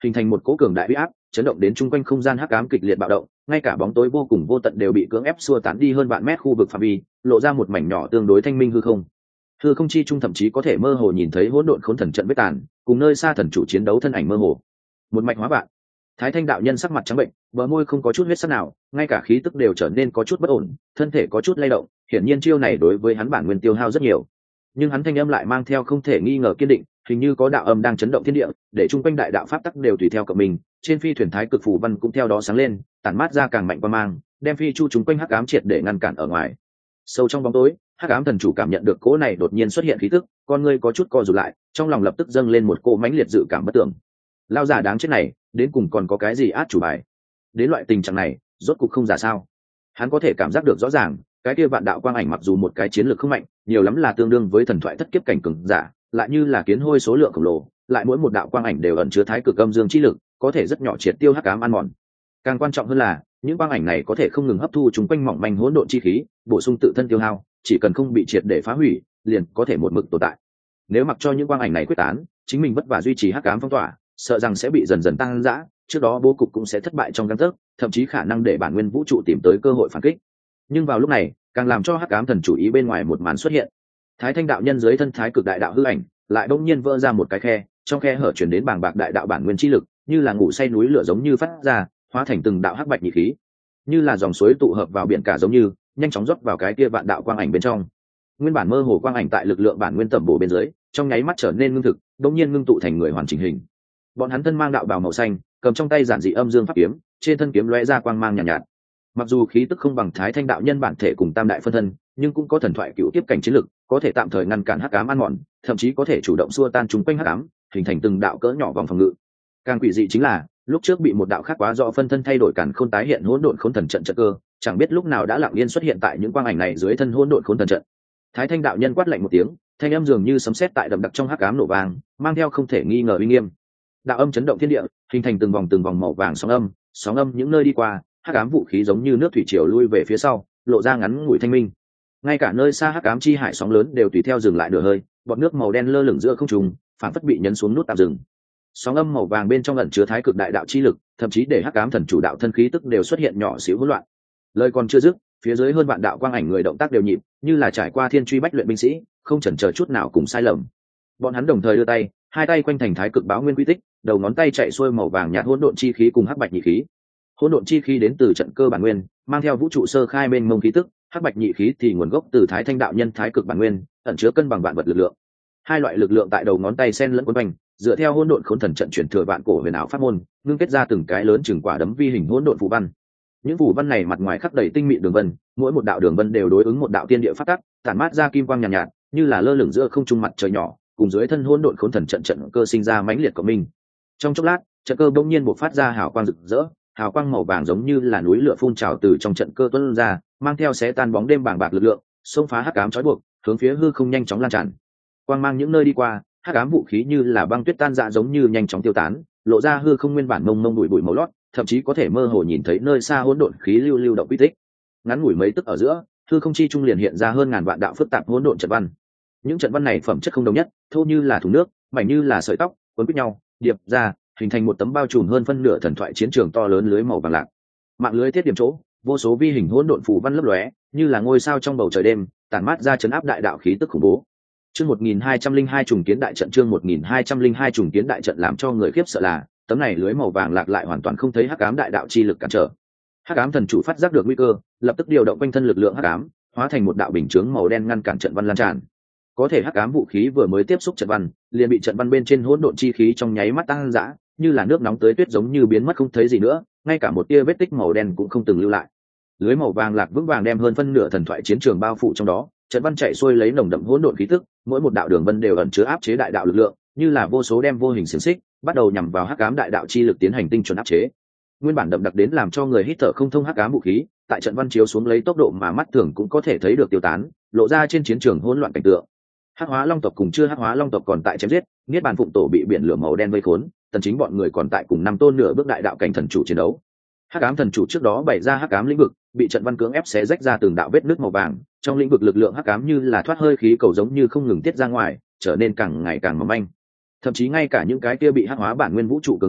hình thành một cỗ cường đại uy áp, chấn động đến chung quanh không gian hắc ám kịch liệt bạo động, ngay cả bóng tối vô cùng vô tận đều bị cưỡng ép xua tán đi hơn vạn mét khu vực phạm vi, lộ ra một mảnh nhỏ tương đối thanh minh hư không. Hư không chi trung thậm chí có thể mơ hồ nhìn thấy hỗn độn khốn thần trận vết tàn, cùng nơi xa thần chủ chiến đấu thân ảnh mơ hồ. Một mạch hóa vạn. Thái Thanh đạo nhân sắc mặt trắng bệnh, bờ môi không có chút huyết sắc nào, ngay cả khí tức đều trở nên có chút bất ổn, thân thể có chút lay động, hiển nhiên chiêu này đối với hắn bản nguyên tiêu hao rất nhiều. Nhưng hắn thanh âm lại mang theo không thể nghi ngờ kiên định, hình như có đạo âm đang chấn động thiên địa, để trung quanh đại đạo pháp tắc đều tùy theo cộng mình, trên phi thuyền thái cực phù văn cũng theo đó sáng lên, tản mát ra càng mạnh qua mang, đem phi chu chúng quanh hắc ám triệt để ngăn cản ở ngoài. Sâu trong bóng tối, hắc ám thần chủ cảm nhận được cỗ này đột nhiên xuất hiện khí tức, con ngươi có chút co rụt lại, trong lòng lập tức dâng lên một cỗ mãnh liệt dự cảm bất tưởng. Lao giả đáng chết này, đến cùng còn có cái gì át chủ bài? Đến loại tình trạng này, rốt cục không giả sao? Hắn có thể cảm giác được rõ ràng, cái kia vạn đạo quang ảnh mặc dù một cái chiến lược không mạnh, nhiều lắm là tương đương với thần thoại thất kiếp cảnh cường giả, lại như là kiến hôi số lượng khổng lồ, lại mỗi một đạo quang ảnh đều ẩn chứa thái cực âm dương chi lực, có thể rất nhỏ triệt tiêu hắc ám ăn mòn. Càng quan trọng hơn là, những quang ảnh này có thể không ngừng hấp thu chúng quanh mỏng manh hỗn độn chi khí, bổ sung tự thân tiêu hao, chỉ cần không bị triệt để phá hủy, liền có thể một mực tồn tại. Nếu mặc cho những quang ảnh này quyết tán, chính mình vất vả duy trì hắc ám phong tỏa, sợ rằng sẽ bị dần dần tăng dã, trước đó bố cục cũng sẽ thất bại trong gang tấc, thậm chí khả năng để bản nguyên vũ trụ tìm tới cơ hội phản kích. Nhưng vào lúc này, càng làm cho hắc ám thần chủ ý bên ngoài một màn xuất hiện. Thái Thanh đạo nhân dưới thân thái cực đại đạo hư ảnh, lại bỗng nhiên vỡ ra một cái khe, trong khe hở chuyển đến bàng bạc đại đạo bản nguyên chi lực, như là ngủ say núi lửa giống như phát ra, hóa thành từng đạo hắc bạch nhị khí, như là dòng suối tụ hợp vào biển cả giống như, nhanh chóng rót vào cái kia vạn đạo quang ảnh bên trong. Nguyên bản mơ hồ quang ảnh tại lực lượng bản nguyên tẩm bổ bên dưới, trong nháy mắt trở nên ngưng thực, bỗng nhiên ngưng tụ thành người hoàn chỉnh hình. Bọn hắn thân mang đạo bào màu xanh, cầm trong tay giản dị âm dương pháp kiếm, trên thân kiếm lóe ra quang mang nhàn nhạt, nhạt. Mặc dù khí tức không bằng Thái Thanh đạo nhân bản thể cùng tam đại phân thân, nhưng cũng có thần thoại cựu tiếp cảnh chiến lực, có thể tạm thời ngăn cản hắc ám ăn mòn, thậm chí có thể chủ động xua tan chúng quanh hắc ám, hình thành từng đạo cỡ nhỏ vòng phòng ngự. Càng quỷ dị chính là, lúc trước bị một đạo khác quá rõ phân thân thay đổi cản khôn tái hiện hỗn độn khôn thần trận trận cơ, chẳng biết lúc nào đã lặng yên xuất hiện tại những quang ảnh này dưới thân hỗn độn khôn thần trận. Thái Thanh đạo nhân quát lạnh một tiếng, thanh âm dường như sấm sét tại đậm đặc trong hắc ám nổ vàng, mang theo không thể nghi ngờ uy nghiêm. Đạo âm chấn động thiên địa, hình thành từng vòng màu vàng sóng âm những nơi đi qua, hắc ám vũ khí giống như nước thủy triều lui về phía sau, lộ ra ngắn ngủi thanh minh. Ngay cả nơi xa hắc ám chi hải sóng lớn đều tùy theo dừng lại nửa hơi, bọt nước màu đen lơ lửng giữa không trung, phản phất bị nhấn xuống nút tạm dừng. Sóng âm màu vàng bên trong ẩn chứa thái cực đại đạo chi lực, thậm chí để hắc ám thần chủ đạo thân khí tức đều xuất hiện nhỏ xíu hỗn loạn. Lời còn chưa dứt, phía dưới hơn vạn đạo quang ảnh người động tác đều nhịp, như là trải qua thiên truy bách luyện binh sĩ, không chần chờ chút nào cùng sai lầm. Bọn hắn đồng thời đưa tay, hai tay quanh thành thái cực báo nguyên quy tích, đầu ngón tay chạy xuôi màu vàng nhạt hỗn độn chi khí cùng hắc bạch nhị khí. Hỗn độn chi khí đến từ trận cơ bản nguyên, mang theo vũ trụ sơ khai mênh mông khí tức, hắc bạch nhị khí thì nguồn gốc từ Thái Thanh đạo nhân thái cực bản nguyên, ẩn chứa cân bằng vạn vật lực lượng. Hai loại lực lượng tại đầu ngón tay xen lẫn quấn quanh, dựa theo hỗn độn khốn thần trận truyền thừa vạn cổ huyền ảo pháp môn, ngưng kết ra từng cái lớn chừng quả đấm vi hình hỗn độn phù văn. Những phù văn này mặt ngoài khắc đầy tinh mịn đường vân, mỗi một đạo đường vân đều đối ứng một đạo tiên địa pháp tắc, tản mát ra kim quang nhàn nhạt, như là lơ lửng giữa không trung mặt trời nhỏ, cùng dưới thân hỗn độn khốn thần trận trận cơ sinh ra mãnh liệt của mình. Trong chốc lát, trận cơ bỗng nhiên bộc phát ra hào quang rực rỡ, hào quang màu vàng giống như là núi lửa phun trào từ trong trận cơ tuôn ra, mang theo xé tan bóng đêm bàng bạc lực lượng, xông phá hắc ám trói buộc, hướng phía hư không nhanh chóng lan tràn. Quang mang những nơi đi qua, hắc ám vũ khí như là băng tuyết tan rã giống như nhanh chóng tiêu tán, lộ ra hư không nguyên bản mông mông bụi bụi màu lót, thậm chí có thể mơ hồ nhìn thấy nơi xa hỗn độn khí lưu lưu động quy tích. Ngắn ngủi mấy tức ở giữa, hư không chi trung liền hiện ra hơn ngàn vạn đạo phức tạp hỗn độn trận văn. Những trận văn này phẩm chất không đồng nhất, thô như là thùng nước, mảnh như là sợi tóc, quấn quýt nhau, điệp ra, hình thành một tấm bao trùm hơn phân nửa thần thoại chiến trường to lớn lưới màu vàng lạc. Mạng lưới thiết điểm chỗ, vô số vi hình hỗn độn phù văn lấp lóe, như là ngôi sao trong bầu trời đêm, tản mát ra chấn áp đại đạo khí tức khủng bố. Chương 1202 trùng kiến đại trận, chương 1202 trùng kiến đại trận làm cho người khiếp sợ là, tấm này lưới màu vàng lạc lại hoàn toàn không thấy hắc ám đại đạo chi lực cản trở. Hắc ám thần chủ phát giác được nguy cơ, lập tức điều động quanh thân lực lượng hắc ám, hóa thành một đạo bình chướng màu đen ngăn cản trận văn lan tràn. Có thể hắc ám vũ khí vừa mới tiếp xúc trận văn, liền bị trận văn bên trên hỗn độn chi khí trong nháy mắt tăng dã, như là nước nóng tới tuyết giống như biến mất không thấy gì nữa, ngay cả một tia vết tích màu đen cũng không từng lưu lại. Lưới màu vàng lạc vững vàng đem hơn phân nửa thần thoại chiến trường bao phủ trong đó, trận văn chạy xuôi lấy nồng đậm hỗn độn khí tức, mỗi một đạo đường vân đều ẩn chứa áp chế đại đạo lực lượng, như là vô số đem vô hình xiềng xích, bắt đầu nhằm vào hắc ám đại đạo chi lực tiến hành tinh chuẩn áp chế. Nguyên bản đậm đặc đến làm cho người hít thở không thông hắc ám vũ khí, tại trận văn chiếu xuống lấy tốc độ mà mắt thường cũng có thể thấy được tiêu tán, lộ ra trên chiến trường hỗn loạn cảnh tượng. Hắc hóa long tộc cùng chưa hắc hóa long tộc còn tại chém giết, niết bàn phụng tổ bị biển lửa màu đen vây khốn, tần chính bọn người còn tại cùng năm tôn nửa bước đại đạo cảnh thần chủ chiến đấu. Hắc ám thần chủ trước đó bày ra hắc ám lĩnh vực, bị trận văn cưỡng ép xé rách ra từng đạo vết nứt màu vàng, trong lĩnh vực lực lượng hắc ám như là thoát hơi khí cầu giống như không ngừng tiết ra ngoài, trở nên càng ngày càng mỏng manh. Thậm chí ngay cả những cái kia bị hắc hóa bản nguyên vũ trụ cường giả,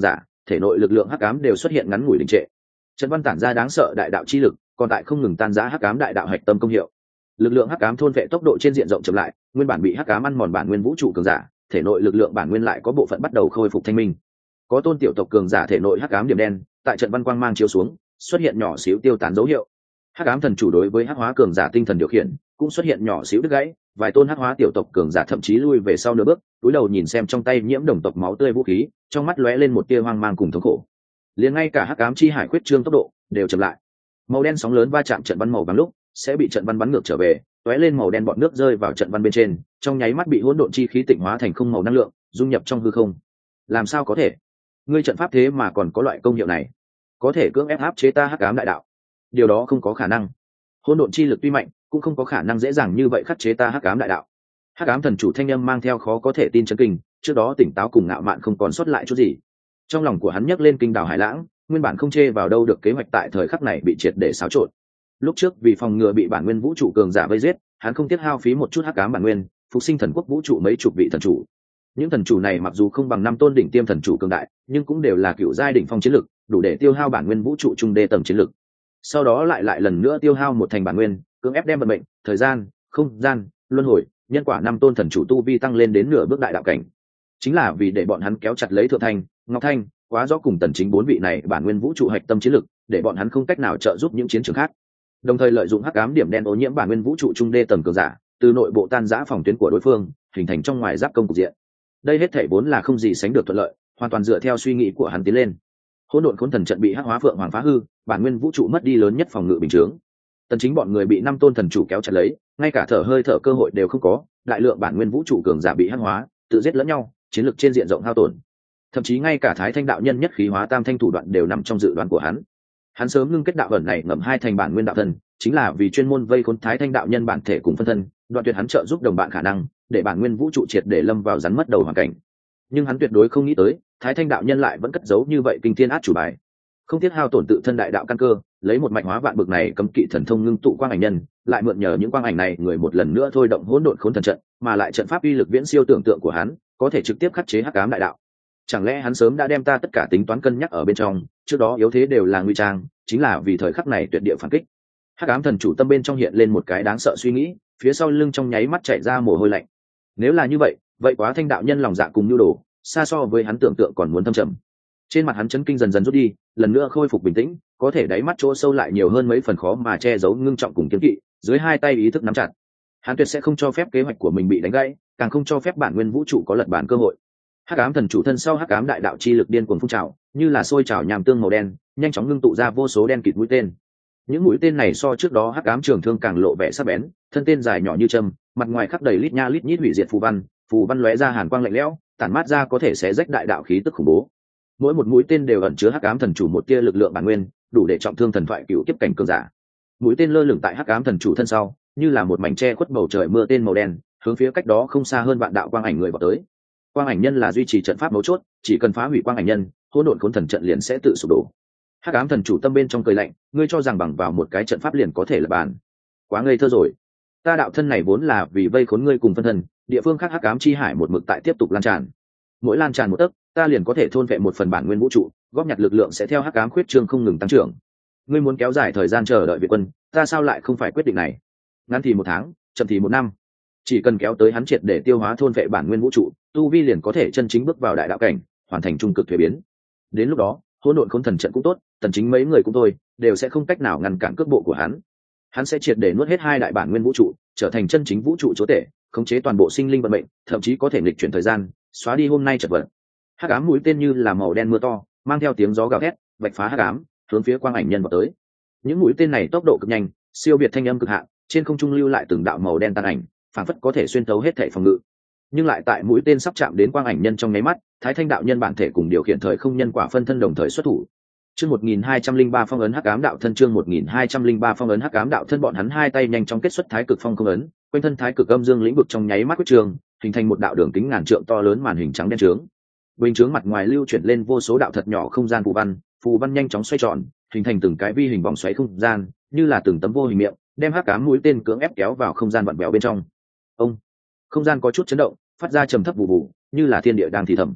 thể nội lực lượng hắc ám đều xuất hiện ngắn ngủi đình trệ. Trận văn tản ra đáng sợ đại đạo chi lực, còn tại không ngừng tan rã hắc ám đại đạo hạch tâm công hiệu. Lực lượng hắc ám thôn vệ tốc độ trên diện rộng chậm lại, nguyên bản bị hắc ám ăn mòn bản nguyên vũ trụ cường giả, thể nội lực lượng bản nguyên lại có bộ phận bắt đầu khôi phục thanh minh. Có tôn tiểu tộc cường giả thể nội hắc ám điểm đen, tại trận văn quang mang chiếu xuống, xuất hiện nhỏ xíu tiêu tán dấu hiệu. Hắc ám thần chủ đối với hắc hóa cường giả tinh thần điều khiển, cũng xuất hiện nhỏ xíu đứt gãy, vài tôn hắc hóa tiểu tộc cường giả thậm chí lui về sau nửa bước, cúi đầu nhìn xem trong tay nhiễm đồng tộc máu tươi vũ khí, trong mắt lóe lên một tia hoang mang cùng thống khổ. Liền ngay cả hắc ám chi hải khuyết trương tốc độ đều chậm lại. Màu đen sóng lớn va chạm trận văn màu vàng lúc, sẽ bị trận văn bắn ngược trở về, tóe lên màu đen bọt nước rơi vào trận văn bên trên, trong nháy mắt bị hỗn độn chi khí tịnh hóa thành không màu năng lượng, dung nhập trong hư không. Làm sao có thể? Ngươi trận pháp thế mà còn có loại công hiệu này, có thể cưỡng ép áp chế ta hắc ám đại đạo? Điều đó không có khả năng. Hỗn độn chi lực tuy mạnh, cũng không có khả năng dễ dàng như vậy khắc chế ta hắc ám đại đạo. Hắc ám thần chủ thanh âm mang theo khó có thể tin chấn kinh, trước đó tỉnh táo cùng ngạo mạn không còn sót lại chút gì. Trong lòng của hắn nhấc lên kinh đảo hải lãng, nguyên bản không chê vào đâu được kế hoạch tại thời khắc này bị triệt để xáo trộn. Lúc trước vì phòng ngừa bị bản nguyên vũ trụ cường giả vây giết, hắn không tiếc hao phí một chút hắc ám bản nguyên, phục sinh thần quốc vũ trụ mấy chục vị thần chủ. Những thần chủ này mặc dù không bằng năm tôn đỉnh tiêm thần chủ cường đại, nhưng cũng đều là cựu giai đỉnh phong chiến lực, đủ để tiêu hao bản nguyên vũ trụ trung đê tầng chiến lực. Sau đó lại lần nữa tiêu hao một thành bản nguyên, cưỡng ép đem vận mệnh, thời gian, không gian, luân hồi, nhân quả năm tôn thần chủ tu vi tăng lên đến nửa bước đại đạo cảnh. Chính là vì để bọn hắn kéo chặt lấy Thượng Thanh, Ngọc Thanh, Quá Rõ cùng Tần Chính bốn vị này bản nguyên vũ trụ hạch tâm chiến lực, để bọn hắn không cách nào trợ giúp những chiến trường khác. Đồng thời lợi dụng hắc ám điểm đen ô nhiễm bản nguyên vũ trụ trung đê tầng cường giả, từ nội bộ tan rã phòng tuyến của đối phương, hình thành trong ngoài giáp công cục diện. Đây hết thảy vốn là không gì sánh được thuận lợi, hoàn toàn dựa theo suy nghĩ của hắn tiến lên. Hỗn độn khốn thần trận bị hắc hóa phượng hoàng phá hư, bản nguyên vũ trụ mất đi lớn nhất phòng ngự bình chướng. Tần Chính bọn người bị năm tôn thần chủ kéo chặt lấy, ngay cả thở hơi thở cơ hội đều không có, đại lượng bản nguyên vũ trụ cường giả bị hắc hóa, tự giết lẫn nhau, chiến lược trên diện rộng hao tổn. Thậm chí ngay cả Thái Thanh đạo nhân nhất khí hóa tam thanh thủ đoạn đều nằm trong dự đoán của hắn. Hắn sớm ngưng kết đạo ẩn này ngậm hai thành bản nguyên đạo thân, chính là vì chuyên môn vây khốn Thái Thanh đạo nhân bản thể cùng phân thân, đoạn tuyệt hắn trợ giúp đồng bạn khả năng, để bản nguyên vũ trụ triệt để lâm vào rắn mất đầu hoàn cảnh. Nhưng hắn tuyệt đối không nghĩ tới, Thái Thanh đạo nhân lại vẫn cất giấu như vậy kinh thiên át chủ bài. Không tiếc hao tổn tự thân đại đạo căn cơ, lấy một mạnh hóa vạn bực này cấm kỵ thần thông ngưng tụ quang ảnh nhân, lại mượn nhờ những quang ảnh này người một lần nữa thôi động hỗn độn khốn thần trận, mà lại trận pháp uy lực viễn siêu tưởng tượng của hắn, có thể trực tiếp khắc chế hắc ám đại đạo. Chẳng lẽ hắn sớm đã đem ta tất cả tính toán cân nhắc ở bên trong, trước đó yếu thế đều là nguy trang, chính là vì thời khắc này tuyệt địa phản kích. Hắc ám thần chủ tâm bên trong hiện lên một cái đáng sợ suy nghĩ, phía sau lưng trong nháy mắt chạy ra mồ hôi lạnh. Nếu là như vậy, vậy Quá Thanh đạo nhân lòng dạ cùng nhu đồ, xa so với hắn tưởng tượng còn muốn thâm trầm. Trên mặt hắn chấn kinh dần dần rút đi, lần nữa khôi phục bình tĩnh, có thể đáy mắt chỗ sâu lại nhiều hơn mấy phần khó mà che giấu ngưng trọng cùng kiêng kỵ, dưới hai tay ý thức nắm chặt. Hắn tuyệt sẽ không cho phép kế hoạch của mình bị đánh gãy, càng không cho phép bản nguyên vũ trụ có lật bản cơ hội. Hắc ám thần chủ thân sau hắc ám đại đạo chi lực điên cuồng phun trào, như là sôi trào nham tương màu đen, nhanh chóng ngưng tụ ra vô số đen kịt mũi tên. Những mũi tên này so trước đó hắc ám trường thương càng lộ vẻ sắc bén, thân tên dài nhỏ như châm, mặt ngoài khắc đầy lít nha lít nhít hủy diệt phù văn lóe ra hàn quang lạnh lẽo, tản mát ra có thể xé rách đại đạo khí tức khủng bố. Mỗi một mũi tên đều ẩn chứa hắc ám thần chủ một tia lực lượng bản nguyên, đủ để trọng thương thần thoại cựu kiếp cảnh cường giả. Mũi tên lơ lửng tại hắc ám thần chủ thân sau, như là một mảnh che khuất bầu trời mưa tên màu đen, hướng phía cách đó không xa hơn vạn đạo quang ảnh người vào tới. Quang ảnh nhân là duy trì trận pháp mấu chốt, chỉ cần phá hủy quang ảnh nhân, hỗn độn khốn thần trận liền sẽ tự sụp đổ. Hắc ám thần chủ tâm bên trong cười lạnh, ngươi cho rằng bằng vào một cái trận pháp liền có thể là bàn? Quá ngây thơ rồi. Ta đạo thân này vốn là vì vây khốn ngươi cùng phân thân, địa phương khác hắc ám chi hải một mực tại tiếp tục lan tràn. Mỗi lan tràn một tấc, ta liền có thể thôn vệ một phần bản nguyên vũ trụ, góp nhặt lực lượng sẽ theo hắc ám khuyết trương không ngừng tăng trưởng. Ngươi muốn kéo dài thời gian chờ đợi viện quân, ta sao lại không phải quyết định này? Ngắn thì 1 tháng, chậm thì 1 năm. Chỉ cần kéo tới hắn triệt để tiêu hóa thôn vệ bản nguyên vũ trụ, tu vi liền có thể chân chính bước vào đại đạo cảnh, hoàn thành trung cực thuế biến. Đến lúc đó, hỗn độn khốn thần trận cũng tốt, Tần Chính mấy người cũng thôi, đều sẽ không cách nào ngăn cản cước bộ của hắn. Hắn sẽ triệt để nuốt hết 2 đại bản nguyên vũ trụ, trở thành chân chính vũ trụ chúa tể, khống chế toàn bộ sinh linh vận mệnh, thậm chí có thể nghịch chuyển thời gian, xóa đi hôm nay chật vật. Hắc ám mũi tên như là màu đen mưa to, mang theo tiếng gió gào thét, vạch phá hắc ám, hướng phía quang ảnh nhân vào tới. Những mũi tên này tốc độ cực nhanh, siêu việt thanh âm cực hạn, trên không trung lưu lại từng đạo màu đen tàn ảnh, phảng phất có thể xuyên thấu hết thảy phòng ngự. Nhưng lại tại mũi tên sắp chạm đến quang ảnh nhân trong nháy mắt, Thái Thanh đạo nhân bản thể cùng điều khiển thời không nhân quả phân thân đồng thời xuất thủ. Chương 1203 phong ấn hắc ám đạo thân, chương 1203 phong ấn hắc ám đạo thân, bọn hắn hai tay nhanh chóng kết xuất thái cực phong không ấn, quanh thân thái cực âm dương lĩnh vực trong nháy mắt quyết trường, hình thành một đạo đường kính ngàn trượng to lớn màn hình trắng đen trướng. Bình trướng mặt ngoài lưu chuyển lên vô số đạo thật nhỏ không gian phù văn nhanh chóng xoay tròn, hình thành từng cái vi hình vòng xoáy không gian, như là từng tấm vô hình miệng, đem hắc ám mũi tên cưỡng ép kéo vào không gian vặn vẹo bên trong. Không gian có chút chấn động, phát ra trầm thấp vụ vụ, như là thiên địa đang thì thầm.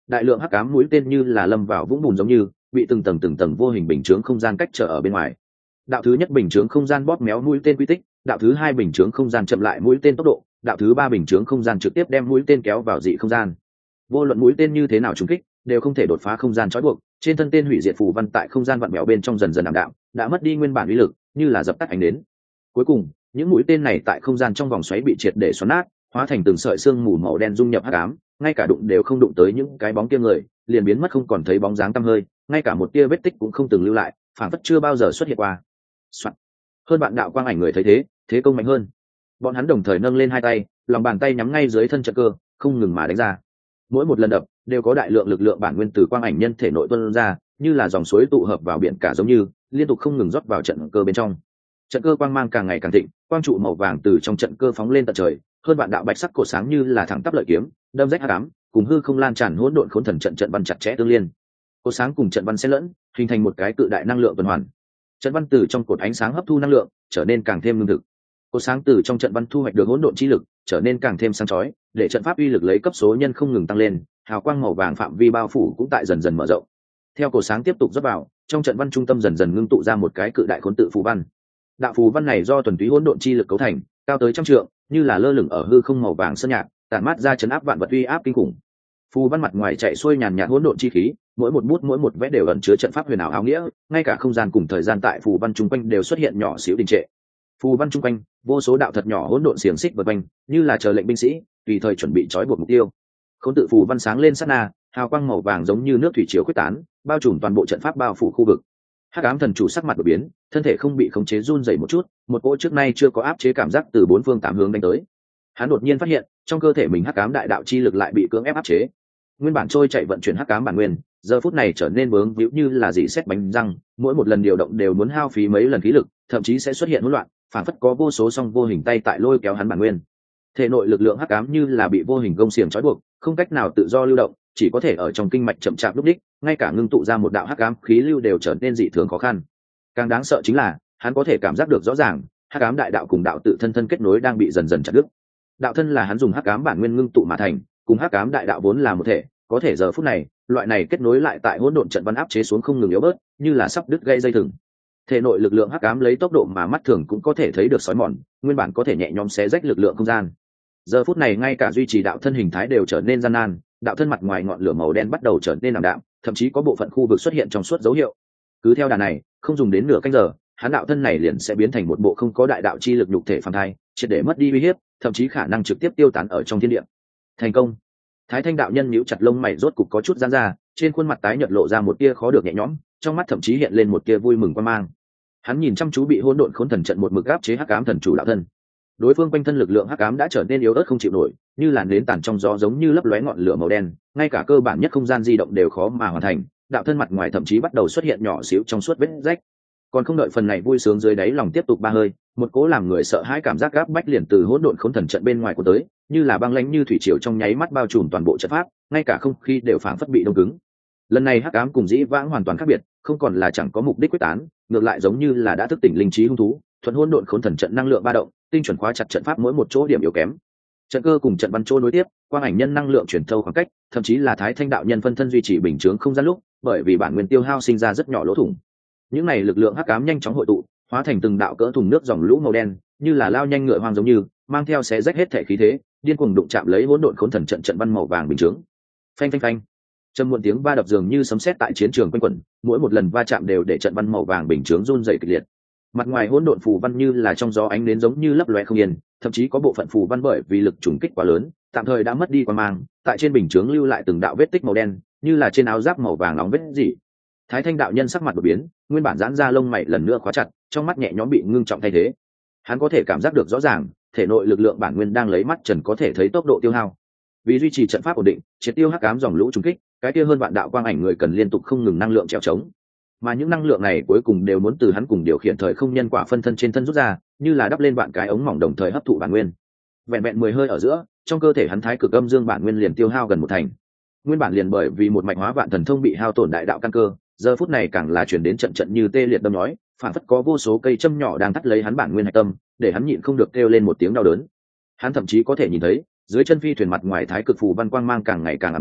đại lượng hắc ám mũi tên như là lâm vào vũng bùn giống như bị từng tầng vô hình bình chướng không gian cách trở ở bên ngoài. Đạo thứ nhất bình chướng không gian bóp méo mũi tên quy tích, đạo thứ hai bình chướng không gian chậm lại mũi tên tốc độ, đạo thứ ba bình chướng không gian trực tiếp đem mũi tên kéo vào dị không gian. Vô luận mũi tên như thế nào trúng kích đều không thể đột phá không gian trói buộc, trên thân tên hủy diệt phù văn tại không gian vặn vẹo bên trong dần dần ảm đạm, đã mất đi nguyên bản uy lực, như là dập tắt ánh đến. Cuối cùng những mũi tên này tại không gian trong vòng xoáy bị triệt để xoắn nát, hóa thành từng sợi xương mù màu đen dung nhập hắc ám, ngay cả đụng đều không đụng tới những cái bóng kia người, liền biến mất không còn thấy bóng dáng tăm hơi, ngay cả một tia vết tích cũng không từng lưu lại, phản phất chưa bao giờ xuất hiện qua. Soạn. Hơn bạn đạo quang ảnh người thấy thế, thế công mạnh hơn. Bọn hắn đồng thời nâng lên hai tay, lòng bàn tay nhắm ngay dưới thân trận cơ, không ngừng mà đánh ra. Mỗi một lần đập đều có đại lượng lực lượng bản nguyên từ quang ảnh nhân thể nội tuôn ra, như là dòng suối tụ hợp vào biển cả giống như, liên tục không ngừng rót vào trận cơ bên trong. Trận cơ quang mang càng ngày càng thịnh, quang trụ màu vàng từ trong trận cơ phóng lên tận trời, hơn bạn đạo bạch sắc cổ sáng như là thẳng tắp lợi kiếm, đâm rách hắc ám, cùng hư không lan tràn hỗn độn khốn thần trận văn chặt chẽ tương liên. Cổ sáng cùng trận văn xen lẫn, hình thành một cái cự đại năng lượng tuần hoàn. Trận văn từ trong cột ánh sáng hấp thu năng lượng, trở nên càng thêm lương thực. Cổ sáng từ trong trận văn thu hoạch được hỗn độn chi lực, trở nên càng thêm sáng chói, để trận pháp uy lực lấy cấp số nhân không ngừng tăng lên, hào quang màu vàng phạm vi bao phủ cũng tại dần dần mở rộng. Theo cổ sáng tiếp tục rót vào, trong trận văn trung tâm dần dần ngưng tụ ra một cái cự đại khốn tự phù văn. Đạo phù văn này do thuần túy hỗn độn chi lực cấu thành, cao tới trăm trượng, như là lơ lửng ở hư không màu vàng sơn nhạt, tản mát ra chấn áp vạn vật uy áp kinh khủng. Phù văn mặt ngoài chạy xuôi nhàn nhạt hỗn độn chi khí, mỗi một bút mỗi một vẽ đều ẩn chứa trận pháp huyền ảo áo nghĩa, ngay cả không gian cùng thời gian tại phù văn trung quanh đều xuất hiện nhỏ xíu đình trệ. Phù văn trung quanh, vô số đạo thật nhỏ hỗn độn xiềng xích vần quanh, như là chờ lệnh binh sĩ, tùy thời chuẩn bị trói buộc mục tiêu. Khốn tự phù văn sáng lên sát na, hào quang màu vàng giống như nước thủy triều quyết tán, bao trùm toàn bộ trận pháp bao phủ khu vực. Hắc ám thần chủ sắc mặt đổi biến, thân thể không bị khống chế run rẩy một chút, một cỗ trước nay chưa có áp chế cảm giác từ bốn phương tám hướng đánh tới. Hắn đột nhiên phát hiện, trong cơ thể mình hắc ám đại đạo chi lực lại bị cưỡng ép áp chế. Nguyên bản trôi chạy vận chuyển hắc ám bản nguyên, giờ phút này trở nên bướng víu như là dỉ sét bánh răng, mỗi một lần điều động đều muốn hao phí mấy lần khí lực, thậm chí sẽ xuất hiện hỗn loạn, phản phất có vô số song vô hình tay tại lôi kéo hắn bản nguyên. Thể nội lực lượng hắc ám như là bị vô hình gông xiềng trói buộc, không cách nào tự do lưu động, chỉ có thể ở trong kinh mạch chậm chạp lúc đích, ngay cả ngưng tụ ra một đạo hắc ám khí lưu đều trở nên dị thường khó khăn. Càng đáng sợ chính là, hắn có thể cảm giác được rõ ràng, hắc ám đại đạo cùng đạo tự thân thân kết nối đang bị dần dần chặt đứt. Đạo thân là hắn dùng hắc ám bản nguyên ngưng tụ mà thành, cùng hắc ám đại đạo vốn là một thể, có thể giờ phút này, loại này kết nối lại tại hỗn độn trận văn áp chế xuống không ngừng yếu bớt, như là sắp đứt gãy dây thừng. Thể nội lực lượng hắc ám lấy tốc độ mà mắt thường cũng có thể thấy được sói mòn, nguyên bản có thể nhẹ nhõm xé rách lực lượng không gian. Giờ phút này ngay cả duy trì đạo thân hình thái đều trở nên gian nan, đạo thân mặt ngoài ngọn lửa màu đen bắt đầu trở nên ảm đạm, thậm chí có bộ phận khu vực xuất hiện trong suốt dấu hiệu. Cứ theo đà này, không dùng đến nửa canh giờ, hắn đạo thân này liền sẽ biến thành một bộ không có đại đạo chi lực nhục thể phàm thai, triệt để mất đi uy hiếp, thậm chí khả năng trực tiếp tiêu tán ở trong thiên địa. Thành công. Thái Thanh đạo nhân nhíu chặt lông mày rốt cục có chút giãn ra, trên khuôn mặt tái nhợt lộ ra một tia khó được nhẹ nhõm, trong mắt thậm chí hiện lên một tia vui mừng quan mang. Hắn nhìn chăm chú bị hỗn độn khốn thần trận một mực áp chế hắc ám thần chủ đạo thân. Đối phương quanh thân lực lượng hắc ám đã trở nên yếu ớt không chịu nổi, như là nến tàn trong gió giống như lấp lóe ngọn lửa màu đen, ngay cả cơ bản nhất không gian di động đều khó mà hoàn thành, đạo thân mặt ngoài thậm chí bắt đầu xuất hiện nhỏ xíu trong suốt vết rách. Còn không đợi phần này vui sướng dưới đáy lòng tiếp tục ba hơi, một cố làm người sợ hãi cảm giác gáp bách liền từ hỗn độn khốn thần trận bên ngoài của tới, như là băng lãnh như thủy triều trong nháy mắt bao trùm toàn bộ trận pháp, ngay cả không khí đều phảng phất bị đông cứng. Lần này hắc ám cùng dĩ vãng hoàn toàn khác biệt, không còn là chẳng có mục đích quyết tán, ngược lại giống như là đã thức tỉnh linh trí hung thú, thuận hỗn độn khốn thần trận năng lượng ba động, tinh chuẩn khóa chặt trận pháp mỗi một chỗ điểm yếu kém. Trận cơ cùng trận văn chỗ nối tiếp, quang ảnh nhân năng lượng chuyển thâu khoảng cách, thậm chí là Thái Thanh đạo nhân phân thân duy trì bình chướng không gian lúc, bởi vì bản nguyên tiêu hao sinh ra rất nhỏ lỗ thủng. Những này lực lượng hắc ám nhanh chóng hội tụ, hóa thành từng đạo cỡ thùng nước dòng lũ màu đen, như là lao nhanh ngựa hoang giống như, mang theo xé rách hết thể khí thế, điên cuồng đụng chạm lấy hỗn độn khốn thần trận trận văn màu vàng bình chướng. Phanh phanh phanh. Trầm muộn tiếng va đập dường như sấm sét tại chiến trường quanh quẩn, mỗi một lần va chạm đều để trận văn màu vàng bình chướng run rẩy kịch liệt. Mặt ngoài hỗn độn phù văn như là trong gió ánh đến giống như lấp loé không yên, thậm chí có bộ phận phù văn bởi vì lực trùng kích quá lớn, tạm thời đã mất đi quang mang, tại trên bình chướng lưu lại từng đạo vết tích màu đen, như là trên áo giáp màu vàng nóng vết gì. Thái Thanh đạo nhân sắc mặt đổi biến, nguyên bản giãn ra lông mày lần nữa khóa chặt, trong mắt nhẹ nhõm bị ngưng trọng thay thế. Hắn có thể cảm giác được rõ ràng, thể nội lực lượng bản nguyên đang lấy mắt trần có thể thấy tốc độ tiêu hao. Vì duy trì trận pháp ổn định, triệt tiêu hắc ám dòng lũ trùng kích, cái kia hơn vạn đạo quang ảnh người cần liên tục không ngừng năng lượng trèo trống. Mà những năng lượng này cuối cùng đều muốn từ hắn cùng điều khiển thời không nhân quả phân thân trên thân rút ra, như là đắp lên vạn cái ống mỏng đồng thời hấp thụ bản nguyên. Vẹn vẹn 10 hơi ở giữa, trong cơ thể hắn thái cực âm dương bản nguyên liền tiêu hao gần một thành. Nguyên bản liền bởi vì một mạch hóa vạn thần thông bị hao tổn đại đạo căn cơ, giờ phút này càng là chuyển đến trận trận như tê liệt đâm nhói, phản phất có vô số cây châm nhỏ đang thắt lấy hắn bản nguyên hạch tâm, để hắn nhịn không được kêu lên một tiếng đau đớn. Hắn thậm chí có thể nhìn thấy, dưới chân phi thuyền mặt ngoài thái cực phù văn quang mang càng ngày càng ảm đạm,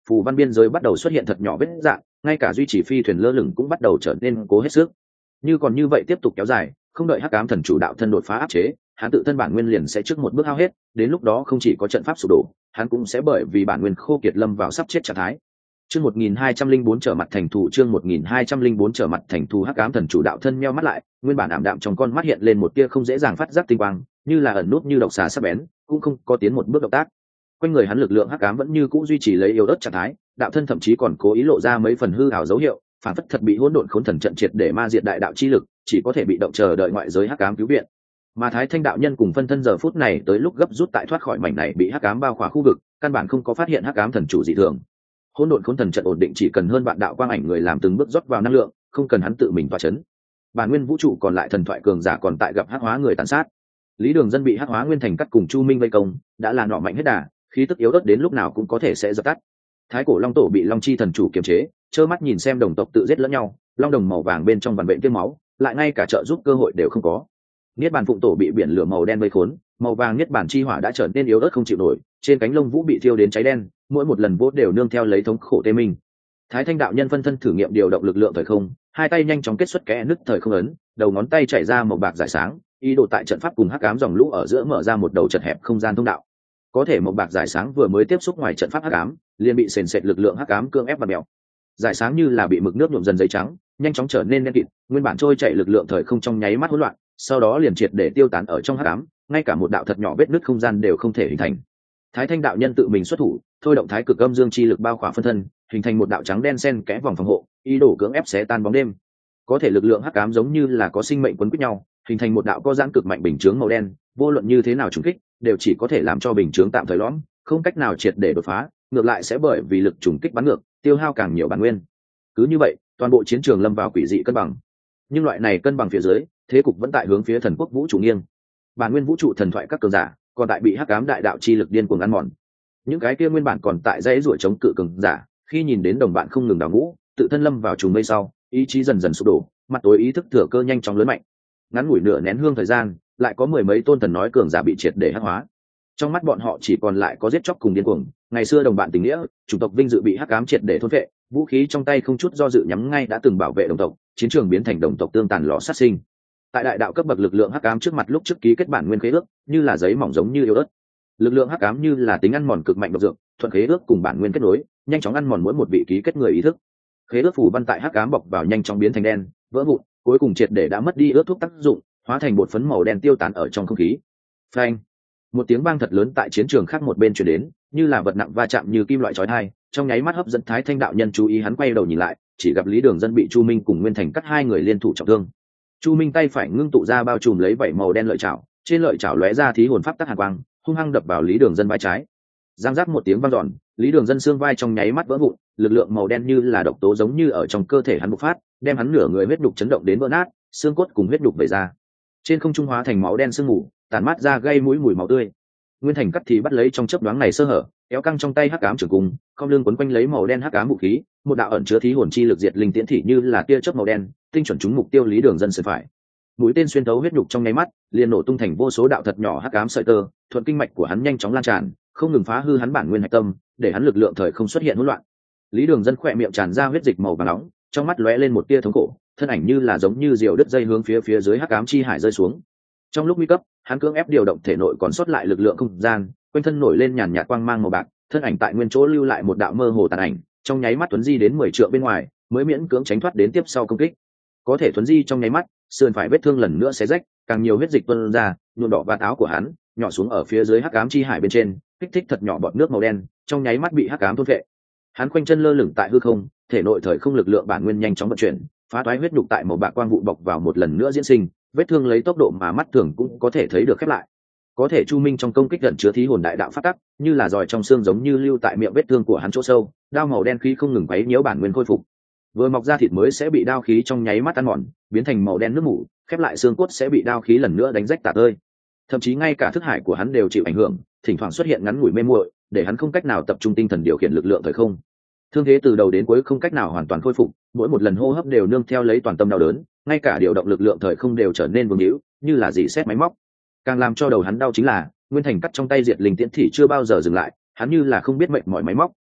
phù văn biên giới bắt đầu xuất hiện thật nhỏ vết dạng, ngay cả duy trì phi thuyền lơ lửng cũng bắt đầu trở nên cố hết sức. Như còn như vậy tiếp tục kéo dài, không đợi hắc ám thần chủ đạo thân đột phá áp chế, hắn tự thân bản nguyên liền sẽ trước một bước hao hết, đến lúc đó không chỉ có trận pháp sụp đổ, hắn cũng sẽ bởi vì bản nguyên khô kiệt lâm vào sắp chết trạng thái. Chương 1204 trở mặt thành thù, chương 1204 trở mặt thành thù. Hắc ám thần chủ đạo thân nheo mắt lại, nguyên bản ảm đạm trong con mắt hiện lên một tia không dễ dàng phát giác tinh quang, như là ẩn nút như độc xà sắc bén, cũng không có tiến một bước động tác. Quanh người hắn lực lượng hắc ám vẫn như cũ duy trì lấy yếu ớt trạng thái, đạo thân thậm chí còn cố ý lộ ra mấy phần hư ảo dấu hiệu, phản phất thật bị hỗn độn khốn thần trận triệt để ma diệt đại đạo chi lực, chỉ có thể bị động chờ đợi ngoại giới hắc ám cứu viện. Mà Thái Thanh đạo nhân cùng phân thân giờ phút này tới lúc gấp rút tại thoát khỏi mảnh này bị hắc ám bao khỏa khu vực, căn bản không có phát hiện hắc ám thần chủ dị thường. Hỗn độn khốn thần trận ổn định chỉ cần hơn bạn đạo quang ảnh người làm từng bước rót vào năng lượng, không cần hắn tự mình tỏa chấn. Bản nguyên vũ trụ còn lại thần thoại cường giả còn tại gặp hắc hóa người tàn sát. Lý Đường Dân bị hắc hóa nguyên thành cắt cùng Chu Minh vây công, đã là nọ mạnh hết đà, khí tức yếu ớt đến lúc nào cũng có thể sẽ dập tắt. Thái cổ long tổ bị long chi thần chủ kiềm chế, trơ mắt nhìn xem đồng tộc tự giết lẫn nhau, long đồng màu vàng bên trong vằn vện tiêm máu, lại ngay cả trợ giúp cơ hội đều không có. Niết bàn phụng tổ bị biển lửa màu đen vây khốn, màu vàng niết bàn chi hỏa đã trở nên yếu ớt không chịu nổi, trên cánh lông vũ bị thiêu đến cháy đen, mỗi một lần vỗ đều nương theo lấy thống khổ tê minh. Thái Thanh đạo nhân phân thân thử nghiệm điều động lực lượng thời không, hai tay nhanh chóng kết xuất kẽ nứt thời không ấn, đầu ngón tay chảy ra màu bạc rải sáng, ý đồ tại trận pháp cùng hắc ám dòng lũ ở giữa mở ra một đầu chật hẹp không gian thông đạo. Có thể màu bạc rải sáng vừa mới tiếp xúc ngoài trận pháp hắc ám, liền bị sền sệt lực lượng hắc ám cương ép và mèo. Rải sáng như là bị mực nước nhuộm dần giấy trắng, nhanh chóng trở nên đen kịt, nguyên bản trôi chảy lực lượng thời không trong nháy mắt hỗn loạn, sau đó liền triệt để tiêu tán ở trong hắc ám, ngay cả một đạo thật nhỏ vết nứt không gian đều không thể hình thành. Thái Thanh đạo nhân tự mình xuất thủ, thôi động thái cực âm dương chi lực bao khỏa phân thân, hình thành một đạo trắng đen xen kẽ vòng phòng hộ, ý đồ cưỡng ép xé tan bóng đêm. Có thể lực lượng hắc ám giống như là có sinh mệnh quấn quýt nhau, hình thành một đạo co giãn cực mạnh bình chướng màu đen, vô luận như thế nào trùng kích, đều chỉ có thể làm cho bình chướng tạm thời lõm, không cách nào triệt để đột phá, ngược lại sẽ bởi vì lực trùng kích bắn ngược, tiêu hao càng nhiều bản nguyên. Cứ như vậy, toàn bộ chiến trường lâm vào quỷ dị cân bằng. Nhưng loại này cân bằng phía dưới, thế cục vẫn tại hướng phía thần quốc vũ trụ nghiêng. Bản nguyên vũ trụ thần thoại các cường giả, còn tại bị hắc ám đại đạo chi lực điên cuồng ăn mòn. Những cái kia nguyên bản còn tại dãy ruổi chống cự cường giả, khi nhìn đến đồng bạn không ngừng đào ngũ, tự thân lâm vào trùng mây sau, ý chí dần dần sụp đổ, mặt tối ý thức thừa cơ nhanh chóng lớn mạnh. Ngắn ngủi nửa nén hương thời gian, lại có mười mấy tôn thần nói cường giả bị triệt để hắc hóa. Trong mắt bọn họ chỉ còn lại có giết chóc cùng điên cuồng, ngày xưa đồng bạn tình nghĩa, chủng tộc vinh dự bị hắc ám triệt để thôn phệ, vũ khí trong tay không chút do dự nhắm ngay đã từng bảo vệ đồng tộc, chiến trường biến thành đồng tộc tương tàn lò sát sinh. Tại đại đạo cấp bậc lực lượng hắc ám trước mặt lúc trước ký kết bản nguyên khế ước, như là giấy mỏng giống như yếu ớt. Lực lượng hắc ám như là tính ăn mòn cực mạnh độc dược, thuận khế ước cùng bản nguyên kết nối, nhanh chóng ăn mòn mỗi một vị ký kết người ý thức. Khế ước phủ văn tại hắc ám bọc vào nhanh chóng biến thành đen, vỡ vụn, cuối cùng triệt để đã mất đi ước thuốc tác dụng, hóa thành bột phấn màu đen tiêu tán ở trong không khí. Phanh! Một tiếng vang thật lớn tại chiến trường khác một bên truyền đến, như là vật nặng va chạm như kim loại chói tai, trong nháy mắt hấp dẫn Thái Thanh đạo nhân chú ý, hắn quay đầu nhìn lại, chỉ gặp Lý Đường Dân bị Chu Minh cùng Nguyên Thành cắt hai người liên thủ trọng thương. Chu Minh tay phải ngưng tụ ra bao trùm lấy vảy màu đen lợi chảo, trên lợi chảo lóe ra thí hồn pháp tắc hàn quang, hung hăng đập vào Lý Đường Dân vai trái. Giang giác một tiếng vang dọn, Lý Đường Dân xương vai trong nháy mắt vỡ vụn, lực lượng màu đen như là độc tố giống như ở trong cơ thể hắn bộc phát, đem hắn nửa người huyết nhục chấn động đến vỡ nát, xương cốt cùng huyết nhục vẩy ra. Trên không trung hóa thành máu đen sương mù, tàn mát ra gây mũi mùi máu tươi. Nguyên Thành cắt thì bắt lấy trong chớp nhoáng này sơ hở, kéo căng trong tay hắc ám trường cung, không lưng quấn quanh lấy màu đen hắc ám vũ khí, một đạo ẩn chứa thí hồn chi lực diệt linh tiễn thị như là tia chớp màu đen, tinh chuẩn trúng mục tiêu Lý Đường Dân sườn phải. Mũi tên xuyên thấu huyết nhục trong nháy mắt, liền nổ tung thành vô số đạo thật nhỏ hắc ám sợi tơ, thuận kinh mạch của hắn nhanh chóng lan tràn, không ngừng phá hư hắn bản nguyên hạch tâm, để hắn lực lượng thời không xuất hiện hỗn loạn. Lý Đường Dân khỏe miệng tràn ra huyết dịch màu vàng nóng, trong mắt lóe lên một tia thống khổ, thân ảnh như là giống như diều đứt dây hướng phía dưới hắc ám chi hải rơi xuống. Trong lúc nguy cấp, hắn cưỡng ép điều động thể nội còn sót lại lực lượng không gian, quanh thân nổi lên nhàn nhạt quang mang màu bạc, thân ảnh tại nguyên chỗ lưu lại một đạo mơ hồ tàn ảnh, trong nháy mắt tuấn di đến 10 trượng bên ngoài, mới miễn cưỡng tránh thoát đến tiếp sau công kích. Có thể tuấn di trong nháy mắt, sườn phải vết thương lần nữa xé rách, càng nhiều huyết dịch tuôn ra, nhuộm đỏ vạt áo của hắn, nhỏ xuống ở phía dưới hắc ám chi hải bên trên, kích thích thật nhỏ bọt nước màu đen, trong nháy mắt bị hắc ám thôn phệ. Hắn quanh chân lơ lửng tại hư không, thể nội thời không lực lượng bản nguyên nhanh chóng vận chuyển, phá toái huyết nhục tại màu bạc quang vụ bọc vào một lần nữa diễn sinh, vết thương lấy tốc độ mà mắt thường cũng có thể thấy được khép lại. Có thể Chu Minh trong công kích gần chứa thí hồn đại đạo phát tắc, như là giòi trong xương giống như lưu tại miệng vết thương của hắn chỗ sâu, đao màu đen khí không ngừng quấy nhiễu bản nguyên khôi phục. Vừa mọc ra thịt mới sẽ bị đao khí trong nháy mắt ăn mòn, biến thành màu đen nước mủ, khép lại xương cốt sẽ bị đao khí lần nữa đánh rách tả tơi. Thậm chí ngay cả thức hải của hắn đều chịu ảnh hưởng, thỉnh thoảng xuất hiện ngắn ngủi mê muội, để hắn không cách nào tập trung tinh thần điều khiển lực lượng thời không. Thương thế từ đầu đến cuối không cách nào hoàn toàn khôi phục, mỗi một lần hô hấp đều nương theo lấy toàn tâm đau đớn, ngay cả điều động lực lượng thời không đều trở nên vương hữu, như là dỉ xét máy móc. Càng làm cho đầu hắn đau chính là Nguyên Thành cắt trong tay diệt linh tiễn thị chưa bao giờ dừng lại, hắn như là không biết mệnh mỏi máy móc,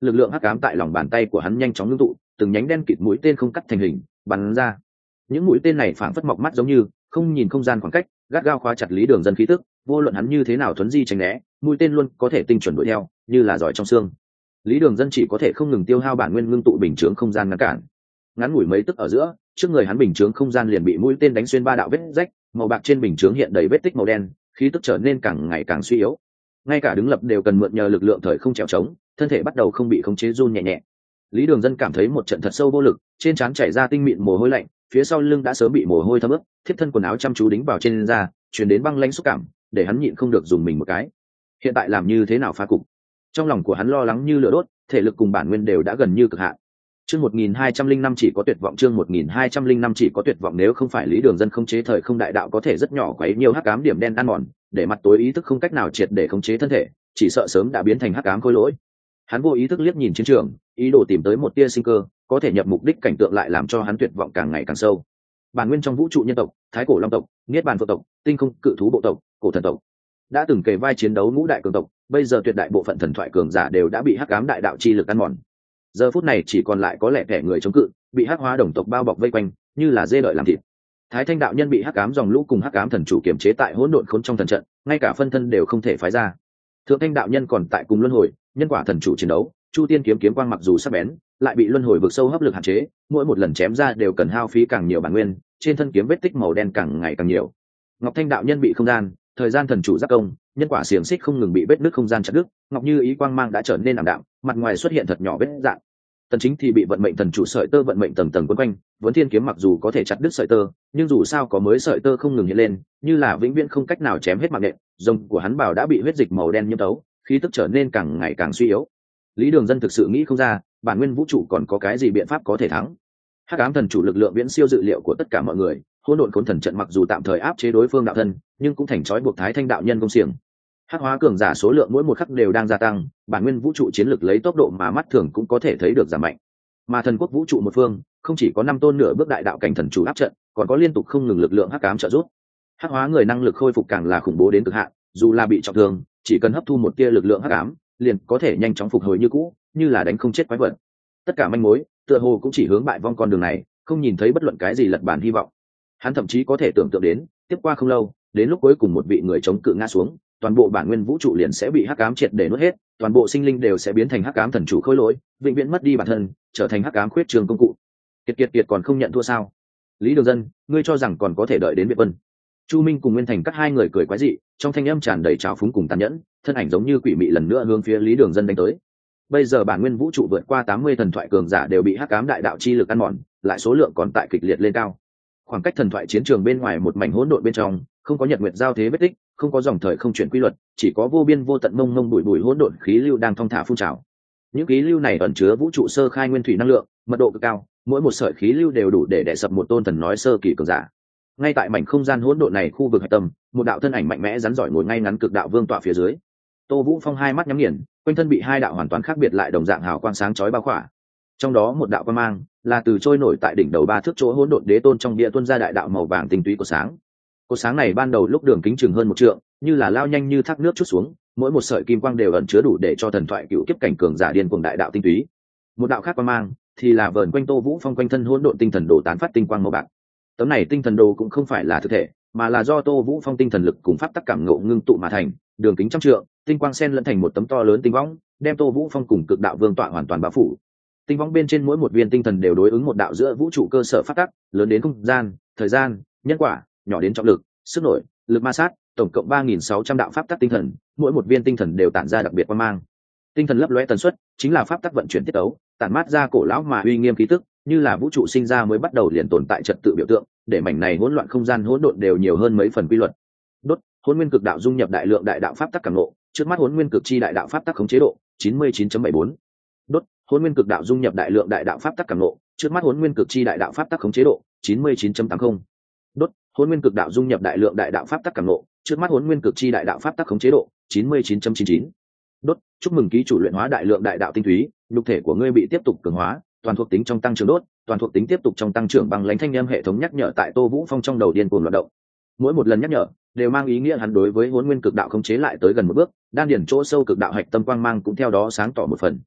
lực lượng hắc ám tại lòng bàn tay của hắn nhanh chóng ngưng tụ, từng nhánh đen kịt mũi tên không cắt thành hình bắn ra. Những mũi tên này phảng phất mọc mắt giống như không nhìn không gian khoảng cách, gắt gao khóa chặt Lý Đường Dân khí tức, vô luận hắn như thế nào thuấn di tránh né, mũi tên luôn có thể tinh chuẩn đuổi theo, như là giỏi trong xương. Lý Đường Dân chỉ có thể không ngừng tiêu hao bản nguyên ngưng tụ bình chướng không gian ngăn cản. Ngắn ngủi mấy tức ở giữa, trước người hắn bình chướng không gian liền bị mũi tên đánh xuyên 3 đạo vết rách, màu bạc trên bình chướng hiện đầy vết tích màu đen, khí tức trở nên càng ngày càng suy yếu. Ngay cả đứng lập đều cần mượn nhờ lực lượng thời không trèo trống, thân thể bắt đầu không bị khống chế run nhẹ nhẹ. Lý Đường Dân cảm thấy một trận thật sâu vô lực, trên trán chảy ra tinh mịn mồ hôi lạnh, phía sau lưng đã sớm bị mồ hôi thấm ướt, thiếp thân quần áo chăm chú đính vào trên da, truyền đến băng lãnh xúc cảm, để hắn nhịn không được dùng mình một cái. Hiện tại làm như thế nào phá cục? Trong lòng của hắn lo lắng như lửa đốt, thể lực cùng bản nguyên đều đã gần như cực hạn. Chương 1205 chỉ có tuyệt vọng, chương 1205 chỉ có tuyệt vọng, nếu không phải Lý Đường Dân khống chế thời không đại đạo có thể rất nhỏ quấy nhiều hắc ám điểm đen ăn mòn, để mặt tối ý thức không cách nào triệt để khống chế thân thể, chỉ sợ sớm đã biến thành hắc ám khối lỗi. Hắn vô ý thức liếc nhìn chiến trường, ý đồ tìm tới một tia sinh cơ, có thể nhập mục đích cảnh tượng lại làm cho hắn tuyệt vọng càng ngày càng sâu. Bản nguyên trong vũ trụ nhân tộc, thái cổ long tộc, niết bàn phượng tộc, tinh không cự thú bộ tộc, cổ thần tộc đã từng kề vai chiến đấu ngũ đại cường tộc, bây giờ tuyệt đại bộ phận thần thoại cường giả đều đã bị hắc ám đại đạo chi lực ăn mòn. Giờ phút này chỉ còn lại có lẻ tẻ người chống cự, bị hắc hóa đồng tộc bao bọc vây quanh, như là dê đợi làm thịt. Thái Thanh đạo nhân bị hắc ám dòng lũ cùng hắc ám thần chủ kiềm chế tại hỗn độn khốn trong thần trận, ngay cả phân thân đều không thể phái ra. Thượng Thanh đạo nhân còn tại cùng luân hồi, nhân quả thần chủ chiến đấu, Chu Tiên kiếm kiếm quang mặc dù sắc bén, lại bị luân hồi vực sâu hấp lực hạn chế, mỗi một lần chém ra đều cần hao phí càng nhiều bản nguyên, trên thân kiếm vết tích màu đen càng ngày càng nhiều. Ngọc Thanh đạo nhân bị không gian, thời gian thần chủ giác công, nhân quả xiềng xích không ngừng bị vết nứt không gian chặt đứt, Ngọc Như ý quang mang đã trở nên ảm đạm, mặt ngoài xuất hiện thật nhỏ vết rạn. Tần Chính thì bị vận mệnh thần chủ sợi tơ vận mệnh tầng tầng quấn quanh, Vấn Thiên kiếm mặc dù có thể chặt đứt sợi tơ, nhưng dù sao có mới sợi tơ không ngừng hiện lên, như là vĩnh viễn không cách nào chém hết mạng nện, rồng của hắn bảo đã bị huyết dịch màu đen nhiễm tấu, khí tức trở nên càng ngày càng suy yếu. Lý Đường Dân thực sự nghĩ không ra, bản nguyên vũ trụ còn có cái gì biện pháp có thể thắng. Hắc ám thần chủ lực lượng viễn siêu dự liệu của tất cả mọi người, hỗn độn khốn thần trận mặc dù tạm thời áp chế đối phương đạo thân, nhưng cũng thành trói buộc Thái Thanh đạo nhân công xiềng. Hắc hóa cường giả số lượng mỗi một khắc đều đang gia tăng, bản nguyên vũ trụ chiến lực lấy tốc độ mà mắt thường cũng có thể thấy được giảm mạnh. Mà thần quốc vũ trụ một phương, không chỉ có 5 tôn nửa bước đại đạo cảnh thần chủ áp trận, còn có liên tục không ngừng lực lượng hắc ám trợ giúp. Hắc hóa người năng lực khôi phục càng là khủng bố đến cực hạn, dù là bị trọng thương, chỉ cần hấp thu một tia lực lượng hắc ám, liền có thể nhanh chóng phục hồi như cũ, như là đánh không chết quái vật. Tất cả manh mối, tựa hồ cũng chỉ hướng bại vong con đường này, không nhìn thấy bất luận cái gì lật bản hy vọng. Hắn thậm chí có thể tưởng tượng đến, tiếp qua không lâu, đến lúc cuối cùng một vị người chống cự ngã xuống, toàn bộ bản nguyên vũ trụ liền sẽ bị hắc ám triệt để nuốt hết, toàn bộ sinh linh đều sẽ biến thành hắc ám thần chủ khôi lỗi, vĩnh viễn mất đi bản thân, trở thành hắc ám khuyết trường công cụ. Kiệt còn không nhận thua sao? Lý Đường Dân, ngươi cho rằng còn có thể đợi đến Việt Vân? Chu Minh cùng Nguyên Thành cắt hai người cười quái dị, trong thanh âm tràn đầy trào phúng cùng tàn nhẫn, thân ảnh giống như quỷ mị lần nữa hướng phía Lý Đường Dân đánh tới. Bây giờ bản nguyên vũ trụ vượt qua 80 thần thoại cường giả đều bị hắc ám đại đạo chi lực ăn mòn, lại số lượng còn tại kịch liệt lên cao. Khoảng cách thần thoại chiến trường bên ngoài một mảnh hỗn độn bên trong, không có nhật nguyệt giao thế vết tích, không có dòng thời không chuyển quy luật, chỉ có vô biên vô tận mông mông bụi bụi hỗn độn khí lưu đang thong thả phun trào. Những khí lưu này ẩn chứa vũ trụ sơ khai nguyên thủy năng lượng, mật độ cực cao, mỗi một sợi khí lưu đều đủ để đè sập một tôn thần nói sơ kỳ cường giả. Ngay tại mảnh không gian hỗn độn này khu vực hạch tâm, một đạo thân ảnh mạnh mẽ rắn giỏi ngồi ngay ngắn cực đạo vương tọa phía dưới. Tô Vũ Phong hai mắt nhắm nghiền, quanh thân bị hai đạo hoàn toàn khác biệt lại đồng dạng hào quang sáng chói bao khỏa. Trong đó một đạo quang mang là từ trôi nổi tại đỉnh đầu 3 thước chỗ hỗn độn đế tôn trong địa tuôn ra đại đạo màu vàng tinh túy của sáng. Cột sáng này ban đầu lúc đường kính chừng hơn 1 trượng, như là lao nhanh như thác nước chút xuống, mỗi một sợi kim quang đều ẩn chứa đủ để cho thần thoại cựu kiếp cảnh cường giả điên cuồng đại đạo tinh túy. Một đạo khác quang mang thì là vờn quanh Tô Vũ Phong quanh thân hỗn độn tinh thần đồ tán phát tinh quang màu bạc. Tấm này tinh thần đồ cũng không phải là thực thể, mà là do Tô Vũ Phong tinh thần lực cùng pháp tắc cảm ngộ ngưng tụ mà thành, đường kính trăm trượng, tinh quang xen lẫn thành một tấm to lớn tinh võng, đem Tô Vũ Phong cùng cực đạo vương tọa hoàn toàn bao phủ. Tinh võng bên trên mỗi một viên tinh thần đều đối ứng một đạo giữa vũ trụ cơ sở pháp tắc, lớn đến không gian, thời gian, nhân quả, nhỏ đến trọng lực, sức nổi, lực ma sát, tổng cộng 3600 đạo pháp tắc tinh thần, mỗi một viên tinh thần đều tản ra đặc biệt quang mang. Tinh thần lấp lóe tần suất, chính là pháp tắc vận chuyển tiết tấu, tản mát ra cổ lão mà uy nghiêm khí tức, như là vũ trụ sinh ra mới bắt đầu liền tồn tại trật tự biểu tượng, để mảnh này hỗn loạn không gian hỗn độn đều nhiều hơn mấy phần quy luật. Đốt, hỗn nguyên cực đạo dung nhập đại lượng đại đạo pháp tắc cảm ngộ, trước mắt hỗn nguyên cực chi đại đạo pháp tắc khống chế độ 99.74. Đốt, hỗn nguyên cực đạo dung nhập đại lượng đại đạo pháp tắc cảm ngộ, trước mắt hỗn nguyên cực chi đại đạo pháp tắc khống chế độ 99.80. Đốt, hỗn nguyên cực đạo dung nhập đại lượng đại đạo pháp tắc cảm ngộ, trước mắt hỗn nguyên cực chi đại đạo pháp tắc khống chế độ 99.99. Đốt, chúc mừng ký chủ luyện hóa đại lượng đại đạo tinh túy, nhục thể của ngươi bị tiếp tục cường hóa, toàn thuộc tính trong tăng trưởng đốt, toàn thuộc tính tiếp tục trong tăng trưởng bằng lãnh thanh âm hệ thống nhắc nhở tại Tô Vũ Phong trong đầu điên cuồng loạt động. Mỗi một lần nhắc nhở đều mang ý nghĩa hắn đối với hỗn nguyên cực đạo khống chế lại tới gần một bước, đan điển chỗ sâu cực đạo hạch tâm quang mang cũng theo đó sáng tỏ một phần.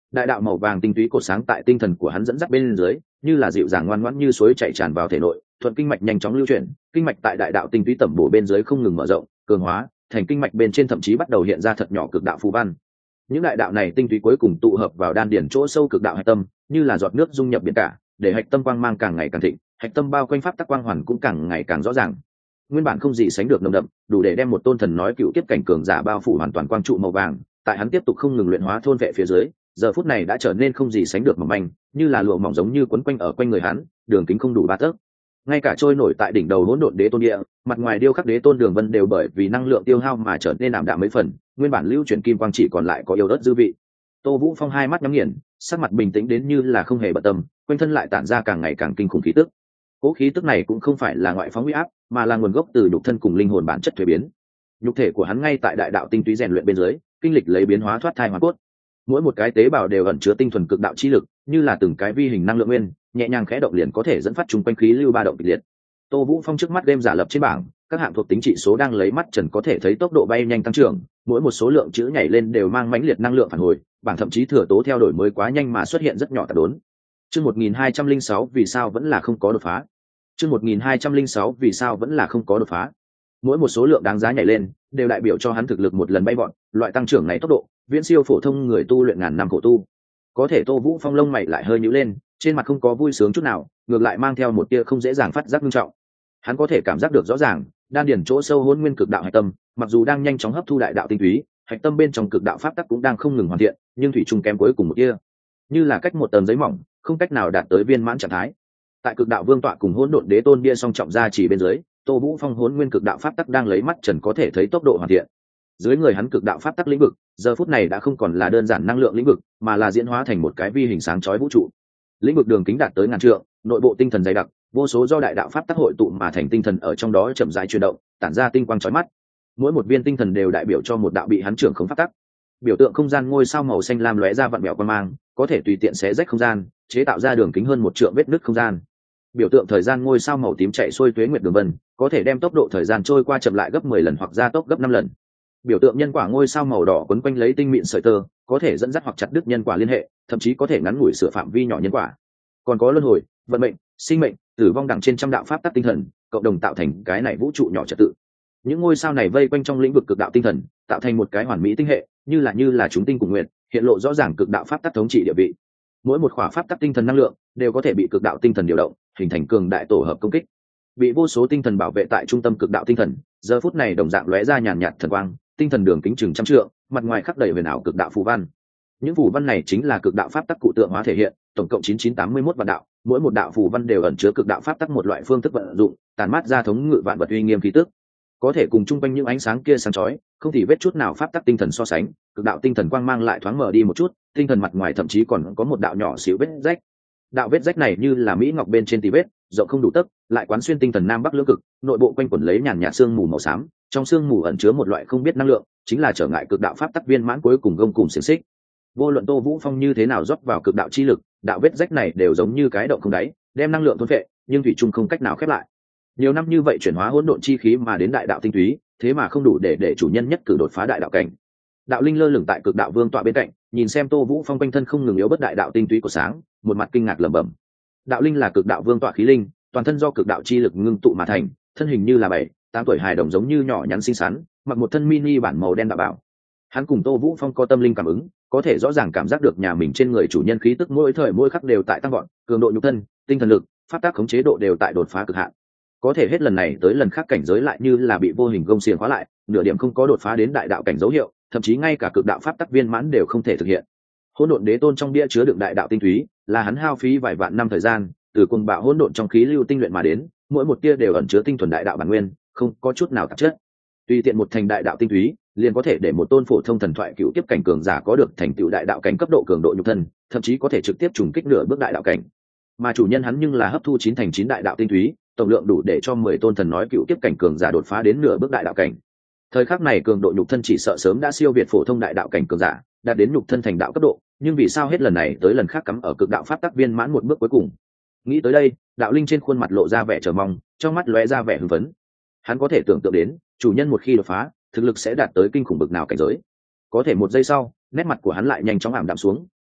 đại đạo màu vàng tinh túy cột sáng tại tinh thần của hắn dẫn dắt bên dưới, như là dịu dàng ngoan ngoãn như suối chảy tràn vào thể nội, thuận kinh mạch nhanh chóng lưu chuyển, kinh mạch tại đại đạo tinh túy tẩm bổ bên dưới không ngừng mở rộng, cường hóa, thành kinh mạch bên trên thậm chí bắt đầu hiện ra thật nhỏ cực đạo phù văn. Những đại đạo này tinh túy cuối cùng tụ hợp vào đan điển chỗ sâu cực đạo hạch tâm, như là giọt nước dung nhập biển cả, để hạch tâm quang mang càng ngày càng thịnh, hạch tâm bao quanh pháp tắc quang hoàn cũng càng ngày càng rõ ràng. Nguyên bản không gì sánh được nồng đậm, đủ để đem một tôn thần nói cựu kiếp cảnh cường giả bao phủ hoàn toàn quang trụ màu vàng, tại hắn tiếp tục không ngừng luyện hóa thôn vệ phía dưới, giờ phút này đã trở nên không gì sánh được mỏng manh, như là lụa mỏng giống như quấn quanh ở quanh người hắn, đường kính không đủ 3 tấc. Ngay cả trôi nổi tại đỉnh đầu hỗn độn đế tôn địa, mặt ngoài điêu khắc đế tôn đường vân đều bởi vì năng lượng tiêu hao mà trở nên ảm đạm mấy phần, nguyên bản lưu chuyển kim quang chỉ còn lại có yếu ớt dư vị. Tô Vũ Phong hai mắt nhắm nghiền, sắc mặt bình tĩnh đến như là không hề bận tâm, quanh thân lại tản ra càng ngày càng kinh khủng khí tức. Cố khí tức này cũng không phải là ngoại phóng uy áp, mà là nguồn gốc từ nhục thân cùng linh hồn bản chất thuế biến. Nhục thể của hắn ngay tại đại đạo tinh túy rèn luyện bên dưới, kinh lịch lấy biến hóa thoát thai hóa cốt. Mỗi một cái tế bào đều ẩn chứa tinh thuần cực đạo chi lực, như là từng cái vi hình năng lượng nguyên, nhẹ nhàng khẽ động liền có thể dẫn phát chung quanh khí lưu ba động kịch liệt. Tô Vũ Phong trước mắt game giả lập trên bảng, các hạng thuộc tính trị số đang lấy mắt trần có thể thấy tốc độ bay nhanh tăng trưởng, mỗi một số lượng chữ nhảy lên đều mang mãnh liệt năng lượng phản hồi, bảng thậm chí thừa tố theo đổi mới quá nhanh mà xuất hiện rất nhỏ tạp đốn. Chương 1206 vì sao vẫn là không có đột phá. Chương 1206 vì sao vẫn là không có đột phá. Mỗi một số lượng đáng giá nhảy lên, đều đại biểu cho hắn thực lực một lần bay vọt, loại tăng trưởng này tốc độ, viễn siêu phổ thông người tu luyện ngàn năm khổ tu. Có thể Tô Vũ Phong lông mày lại hơi nhíu lên, trên mặt không có vui sướng chút nào, ngược lại mang theo một tia không dễ dàng phát giác nghiêm trọng. Hắn có thể cảm giác được rõ ràng, đan điển chỗ sâu hỗn nguyên cực đạo hạch tâm, mặc dù đang nhanh chóng hấp thu đại đạo tinh túy, hạch tâm bên trong cực đạo pháp tắc cũng đang không ngừng hoàn thiện, nhưng thủy chung kém cuối cùng một tia, như là cách một tầng giấy mỏng, không cách nào đạt tới viên mãn trạng thái. Tại cực đạo vương tọa cùng hỗn độn đế tôn bia song trọng gia chỉ bên dưới, Tô Vũ Phong hỗn nguyên cực đạo pháp tắc đang lấy mắt trần có thể thấy tốc độ hoàn thiện. Dưới người hắn cực đạo pháp tắc lĩnh vực, giờ phút này đã không còn là đơn giản năng lượng lĩnh vực, mà là diễn hóa thành một cái vi hình sáng chói vũ trụ. Lĩnh vực đường kính đạt tới ngàn trượng, nội bộ tinh thần dày đặc, vô số do đại đạo pháp tác hội tụ mà thành tinh thần ở trong đó chậm rãi chuyển động, tản ra tinh quang chói mắt. Mỗi một viên tinh thần đều đại biểu cho một đạo bị hắn trưởng khống pháp tắc. Biểu tượng không gian ngôi sao màu xanh lam lóe ra vặn vẹo quang mang, có thể tùy tiện xé rách không gian, chế tạo ra đường kính hơn 1 trượng vết nứt không gian. Biểu tượng thời gian ngôi sao màu tím chạy xuôi tuế nguyệt đường vân, có thể đem tốc độ thời gian trôi qua chậm lại gấp 10 lần hoặc gia tốc gấp 5 lần. Biểu tượng nhân quả ngôi sao màu đỏ quấn quanh lấy tinh mịn sợi tơ, có thể dẫn dắt hoặc chặt đứt nhân quả liên hệ, thậm chí có thể ngắn ngủi sửa phạm vi nhỏ nhân quả. Còn có luân hồi, vận mệnh, sinh mệnh, tử vong đẳng trên trăm đạo pháp tắc tinh thần, cộng đồng tạo thành cái này vũ trụ nhỏ trật tự. Những ngôi sao này vây quanh trong lĩnh vực cực đạo tinh thần, tạo thành một cái hoàn mỹ tinh hệ, như là chúng tinh cùng nguyện, hiện lộ rõ ràng cực đạo pháp tắc thống trị địa vị. Mỗi một khỏa pháp tắc tinh thần năng lượng đều có thể bị cực đạo tinh thần điều động, hình thành cường đại tổ hợp công kích. Bị vô số tinh thần bảo vệ tại trung tâm cực đạo tinh thần, giờ phút này đồng dạng lóe ra nhàn nhạt thần quang, tinh thần đường kính chừng trăm trượng, mặt ngoài khắc đầy huyền ảo cực đạo phù văn. Những phù văn này chính là cực đạo pháp tắc cụ tượng hóa thể hiện, tổng cộng 9981 vạn đạo, mỗi một đạo phù văn đều ẩn chứa cực đạo pháp tắc một loại phương thức vận dụng, tàn mát ra thống ngự vạn vật uy nghiêm khí tức, có thể cùng chung quanh những ánh sáng kia sáng chói, không thì vết chút nào pháp tắc tinh thần so sánh, cực đạo tinh thần quang mang lại thoáng mở đi một chút, tinh thần mặt ngoài thậm chí còn có một đạo nhỏ xíu vết rách. Đạo vết rách này như là mỹ ngọc bên trên tí vết, rộng không đủ tấc, lại quán xuyên tinh thần nam bắc lưỡng cực, nội bộ quanh quẩn lấy nhàn nhạt sương mù màu xám, trong sương mù ẩn chứa một loại không biết năng lượng, chính là trở ngại cực đạo pháp tắc viên mãn cuối cùng gông cùng xiềng xích. Vô luận Tô Vũ Phong như thế nào rót vào cực đạo chi lực, đạo vết rách này đều giống như cái động không đáy, đem năng lượng thôn phệ, nhưng thủy chung không cách nào khép lại. Nhiều năm như vậy chuyển hóa hỗn độn chi khí mà đến đại đạo tinh túy, thế mà không đủ để chủ nhân nhất cử đột phá đại đạo cảnh. Đạo linh lơ lửng tại cực đạo vương tọa bên cạnh, nhìn xem Tô Vũ Phong quanh thân không ngừng yếu bất đại đạo tinh túy của sáng, một mặt kinh ngạc lẩm bẩm. Đạo linh là cực đạo vương tọa khí linh, toàn thân do cực đạo chi lực ngưng tụ mà thành, thân hình như là 7, 8 tuổi hài đồng giống như nhỏ nhắn xinh xắn, mặc một thân mini bản màu đen đạo bảo. Hắn cùng Tô Vũ Phong có tâm linh cảm ứng, có thể rõ ràng cảm giác được nhà mình trên người chủ nhân khí tức mỗi thời mỗi khắc đều tại tăng vọt, cường độ nhục thân, tinh thần lực, pháp tác khống chế độ đều tại đột phá cực hạn. Có thể hết lần này tới lần khác cảnh giới lại như là bị vô hình gông xiềng khóa lại, nửa điểm không có đột phá đến đại đạo cảnh dấu hiệu, thậm chí ngay cả cực đạo pháp tắc viên mãn đều không thể thực hiện. Hỗn độn đế tôn trong bia chứa đựng đại đạo tinh túy, là hắn hao phí vài vạn năm thời gian, từ cuồng bạo hỗn độn trong khí lưu tinh luyện mà đến, mỗi một tia đều ẩn chứa tinh thuần đại đạo bản nguyên, không có chút nào tạp chất. Tùy tiện một thành đại đạo tinh túy, liền có thể để một tôn phổ thông thần thoại cựu tiếp cảnh cường giả có được thành tựu đại đạo cảnh cấp độ cường độ nhục thân, thậm chí có thể trực tiếp trùng kích nửa bước đại đạo cảnh. Mà chủ nhân hắn nhưng là hấp thu 9 đại đạo tinh túy, tổng lượng đủ để cho 10 tôn thần nói cựu tiếp cảnh cường giả đột phá đến nửa bước đại đạo cảnh. Thời khắc này cường độ nhục thân chỉ sợ sớm đã siêu việt phổ thông đại đạo cảnh cường giả, đạt đến nhục thân thành đạo cấp độ, nhưng vì sao hết lần này tới lần khác cắm ở cực đạo pháp tắc viên mãn một bước cuối cùng? Nghĩ tới đây, đạo linh trên khuôn mặt lộ ra vẻ chờ mong, trong mắt lóe ra vẻ hưng phấn. Hắn có thể tưởng tượng đến, chủ nhân một khi đột phá, thực lực sẽ đạt tới kinh khủng bậc nào cảnh giới. Có thể một giây sau, nét mặt của hắn lại nhanh chóng ảm đạm xuống,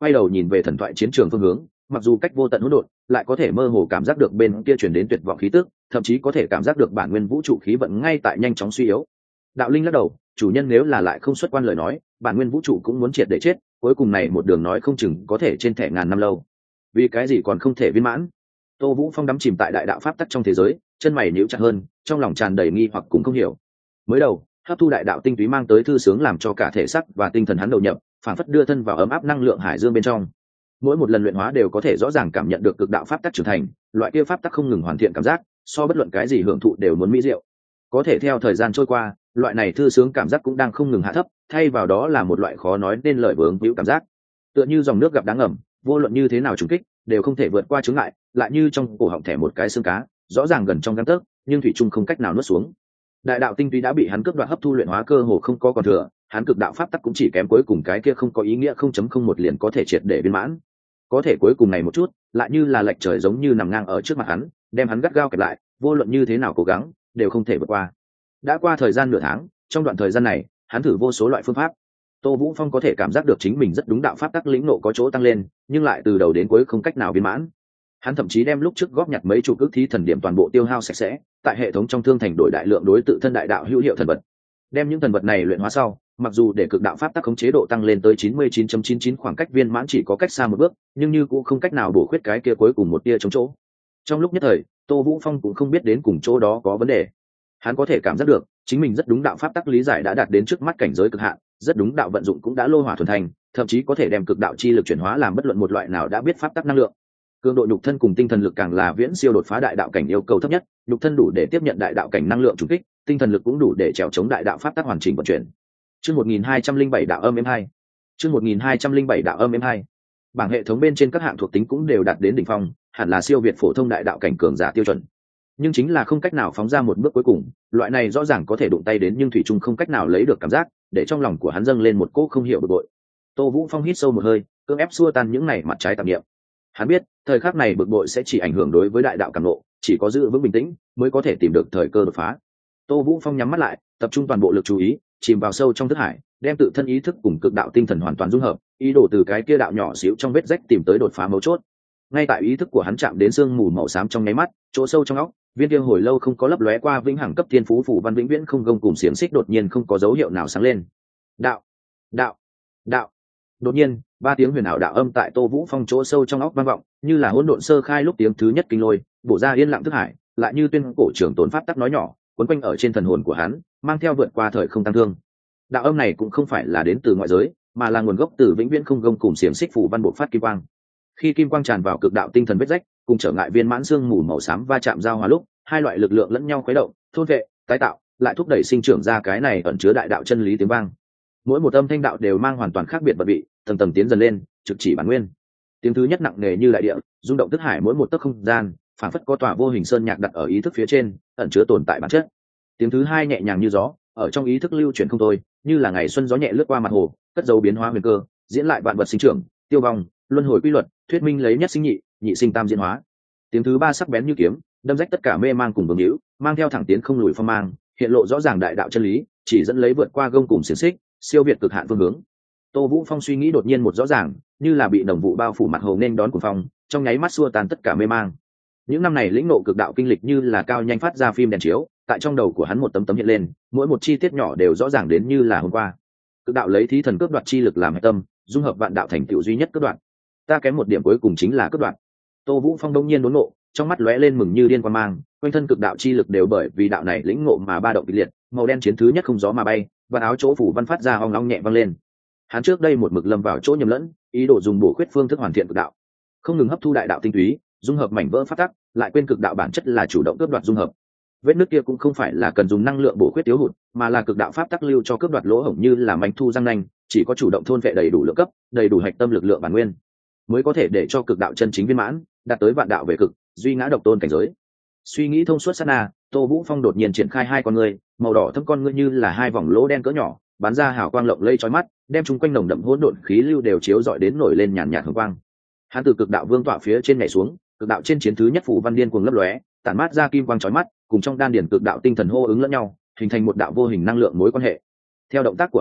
quay đầu nhìn về thần thoại chiến trường phương hướng, mặc dù cách vô tận hỗn độn, lại có thể mơ hồ cảm giác được bên kia truyền đến tuyệt vọng khí tức, thậm chí có thể cảm giác được bản nguyên vũ trụ khí vận ngay tại nhanh chóng suy yếu. Đạo linh lắc đầu, chủ nhân nếu là lại không xuất quan lời nói, bản nguyên vũ trụ cũng muốn triệt để chết, cuối cùng này một đường nói không chừng có thể trên thẻ ngàn năm lâu. Vì cái gì còn không thể viên mãn? Tô Vũ Phong đắm chìm tại đại đạo pháp tắc trong thế giới, chân mày nhíu chặt hơn, trong lòng tràn đầy nghi hoặc cũng không hiểu. Mới đầu, hấp thu đại đạo tinh túy mang tới thư sướng làm cho cả thể xác và tinh thần hắn đầu nhập, phản phất đưa thân vào ấm áp năng lượng hải dương bên trong. Mỗi một lần luyện hóa đều có thể rõ ràng cảm nhận được cực đạo pháp tắc trưởng thành, loại kia pháp tắc không ngừng hoàn thiện cảm giác, so bất luận cái gì hưởng thụ đều muốn mỹ diệu. Có thể theo thời gian trôi qua, loại này thư sướng cảm giác cũng đang không ngừng hạ thấp, thay vào đó là một loại khó nói nên lời vướng víu cảm giác. Tựa như dòng nước gặp đá ngầm, vô luận như thế nào trùng kích, đều không thể vượt qua chướng ngại, lại như trong cổ họng thẻ một cái xương cá, rõ ràng gần trong gang tấc, nhưng thủy chung không cách nào nuốt xuống. Đại đạo tinh túy đã bị hắn cướp đoạt hấp thu luyện hóa cơ hồ không có còn thừa, hắn cực đạo pháp tắc cũng chỉ kém cuối cùng cái kia không có ý nghĩa 0.01 liền có thể triệt để viên mãn. Có thể cuối cùng này một chút, lại như là lệch trời giống như nằm ngang ở trước mặt hắn, đem hắn gắt gao kẹp lại, vô luận như thế nào cố gắng, đều không thể vượt qua. Đã qua thời gian nửa tháng, trong đoạn thời gian này, hắn thử vô số loại phương pháp. Tô Vũ Phong có thể cảm giác được chính mình rất đúng đạo pháp tắc lĩnh ngộ có chỗ tăng lên, nhưng lại từ đầu đến cuối không cách nào viên mãn. Hắn thậm chí đem lúc trước góp nhặt mấy chục ức thí thần điểm toàn bộ tiêu hao sạch sẽ, tại hệ thống trong thương thành đổi đại lượng đối tự thân đại đạo hữu hiệu thần vật. Đem những thần vật này luyện hóa sau, mặc dù để cực đạo pháp tắc khống chế độ tăng lên tới 99.99 khoảng cách viên mãn chỉ có cách xa một bước, nhưng như cũng không cách nào bổ khuyết cái kia cuối cùng một tia chống chỗ. Trong lúc nhất thời, Tô Vũ Phong cũng không biết đến cùng chỗ đó có vấn đề. Hắn có thể cảm giác được, chính mình rất đúng đạo pháp tắc lý giải đã đạt đến trước mắt cảnh giới cực hạn, rất đúng đạo vận dụng cũng đã lô hỏa thuần thành, thậm chí có thể đem cực đạo chi lực chuyển hóa làm bất luận một loại nào đã biết pháp tắc năng lượng. Cường độ nhục thân cùng tinh thần lực càng là viễn siêu đột phá đại đạo cảnh yêu cầu thấp nhất, nhục thân đủ để tiếp nhận đại đạo cảnh năng lượng trùng kích, tinh thần lực cũng đủ để trèo chống đại đạo pháp tắc hoàn chỉnh vận chuyển. Chương 1207 đạo âm M2. Chương 1207 đạo âm M2. Bảng hệ thống bên trên các hạng thuộc tính cũng đều đạt đến đỉnh phong, hẳn là siêu việt phổ thông đại đạo cảnh cường giả tiêu chuẩn. Nhưng chính là không cách nào phóng ra một bước cuối cùng, loại này rõ ràng có thể đụng tay đến nhưng thủy chung không cách nào lấy được cảm giác, để trong lòng của hắn dâng lên một cỗ không hiểu bực bội. Tô Vũ Phong hít sâu một hơi, cưỡng ép xua tan những này mặt trái tạp niệm. Hắn biết, thời khắc này bực bội sẽ chỉ ảnh hưởng đối với đại đạo cảm ngộ, chỉ có giữ vững bình tĩnh mới có thể tìm được thời cơ đột phá. Tô Vũ Phong nhắm mắt lại, tập trung toàn bộ lực chú ý, chìm vào sâu trong thức hải, đem tự thân ý thức cùng cực đạo tinh thần hoàn toàn dung hợp, ý đồ từ cái kia đạo nhỏ xíu trong vết rách tìm tới đột phá mấu chốt. Ngay tại ý thức của hắn chạm đến sương mù màu xám trong nháy mắt, chỗ sâu trong óc, viên kia hồi lâu không có lấp lóe qua vĩnh hằng cấp thiên phú phủ văn vĩnh viễn không gông cùng xiềng xích đột nhiên không có dấu hiệu nào sáng lên. Đạo, đạo, đạo. Đột nhiên, ba tiếng huyền ảo đạo âm tại Tô Vũ Phong chỗ sâu trong óc vang vọng, như là hỗn độn sơ khai lúc tiếng thứ nhất kinh lôi, bổ ra yên lặng thức hải, lại như tuyên cổ trưởng tồn pháp tắc nói nhỏ, quấn quanh ở trên thần hồn của hắn, mang theo vượt qua thời không tăng thương. Đạo âm này cũng không phải là đến từ ngoại giới, mà là nguồn gốc từ vĩnh viễn không gông cùng xiềng xích phủ văn bộ phát kim quang. Khi kim quang tràn vào cực đạo tinh thần vết rách, cùng trở ngại viên mãn xương mù màu xám va chạm giao hòa lúc, hai loại lực lượng lẫn nhau khuấy động, thôn vệ, tái tạo, lại thúc đẩy sinh trưởng ra cái này ẩn chứa đại đạo chân lý tiếng vang. Mỗi một âm thanh đạo đều mang hoàn toàn khác biệt vật vị, tầng tầng tiến dần lên, trực chỉ bản nguyên. Tiếng thứ nhất nặng nề như đại địa, rung động thức hải mỗi một tấc không gian, phảng phất có tòa vô hình sơn nhạc đặt ở ý thức phía trên, ẩn chứa tồn tại bản chất. Tiếng thứ hai nhẹ nhàng như gió, ở trong ý thức lưu chuyển không thôi, như là ngày xuân gió nhẹ lướt qua mặt hồ, cất dấu biến hóa huyền cơ, diễn lại vạn vật sinh trưởng, tiêu vong, luân hồi quy luật, thuyết minh lấy nhất sinh nhị, nhị sinh tam diễn hóa. Tiếng thứ ba sắc bén như kiếm, đâm rách tất cả mê mang cùng vương hữu, mang theo thẳng tiến không lùi phong mang, hiện lộ rõ ràng đại đạo chân lý, chỉ dẫn lấy vượt qua gông cùng xiềng xích, siêu việt cực hạn phương hướng. Tô Vũ Phong suy nghĩ đột nhiên một rõ ràng, như là bị đồng vụ bao phủ mặt hồ nên đón cuồng phong, trong nháy mắt xua tan tất cả mê mang. Những năm này lĩnh ngộ cực đạo kinh lịch như là cao nhanh phát ra phim đèn chiếu, tại trong đầu của hắn một tấm tấm hiện lên, mỗi một chi tiết nhỏ đều rõ ràng đến như là hôm qua. Cực đạo lấy thí thần cướp đoạt chi lực làm hệ tâm, dung hợp vạn đạo thành tựu duy nhất cướp đoạt. Ta kém một điểm cuối cùng chính là cướp đoạt. Tô Vũ Phong đông nhiên đốn ngộ, trong mắt lóe lên mừng như điên quang mang, quanh thân cực đạo chi lực đều bởi vì đạo này lĩnh ngộ mà ba động kịch liệt, màu đen chiến thứ nhất không gió mà bay, vạt áo chỗ phủ văn phát ra ong ong nhẹ vang lên. Hắn trước đây một mực lâm vào chỗ nhầm lẫn, ý đồ dùng bổ khuyết phương thức hoàn thiện cực đạo, không ngừng hấp thu đại đạo tinh túy, dung hợp mảnh vỡ phát tắc, lại quên cực đạo bản chất là chủ động cướp đoạt dung hợp. Vết nước kia cũng không phải là cần dùng năng lượng bổ khuyết thiếu hụt, mà là cực đạo pháp tắc lưu cho cướp đoạt lỗ hổng như là mảnh thu răng nanh, chỉ có chủ động thôn vệ đầy đủ lượng cấp, đầy đủ hạch tâm lực lượng bản nguyên, mới có thể để cho cực đạo chân chính viên mãn, đạt tới vạn đạo về cực, duy ngã độc tôn cảnh giới. Suy nghĩ thông suốt sát na, Tô Vũ Phong đột nhiên triển khai hai con ngươi, màu đỏ thâm con ngươi như là hai vòng lỗ đen cỡ nhỏ, bắn ra hào quang lộng lẫy chói mắt, đem chúng quanh nồng đậm hỗn độn khí lưu đều chiếu rọi đến nổi lên nhàn nhạt hồng quang. Hắn từ cực đạo vương tọa phía trên nhảy xuống, cực đạo trên chiến thứ nhất phủ văn điên cuồng lấp lóe, tản mát ra kim quang chói mắt, cùng trong đan điển cực đạo tinh thần hô ứng lẫn nhau, hình thành một đạo vô hình năng lượng mối quan hệ. Theo động tác của hắn,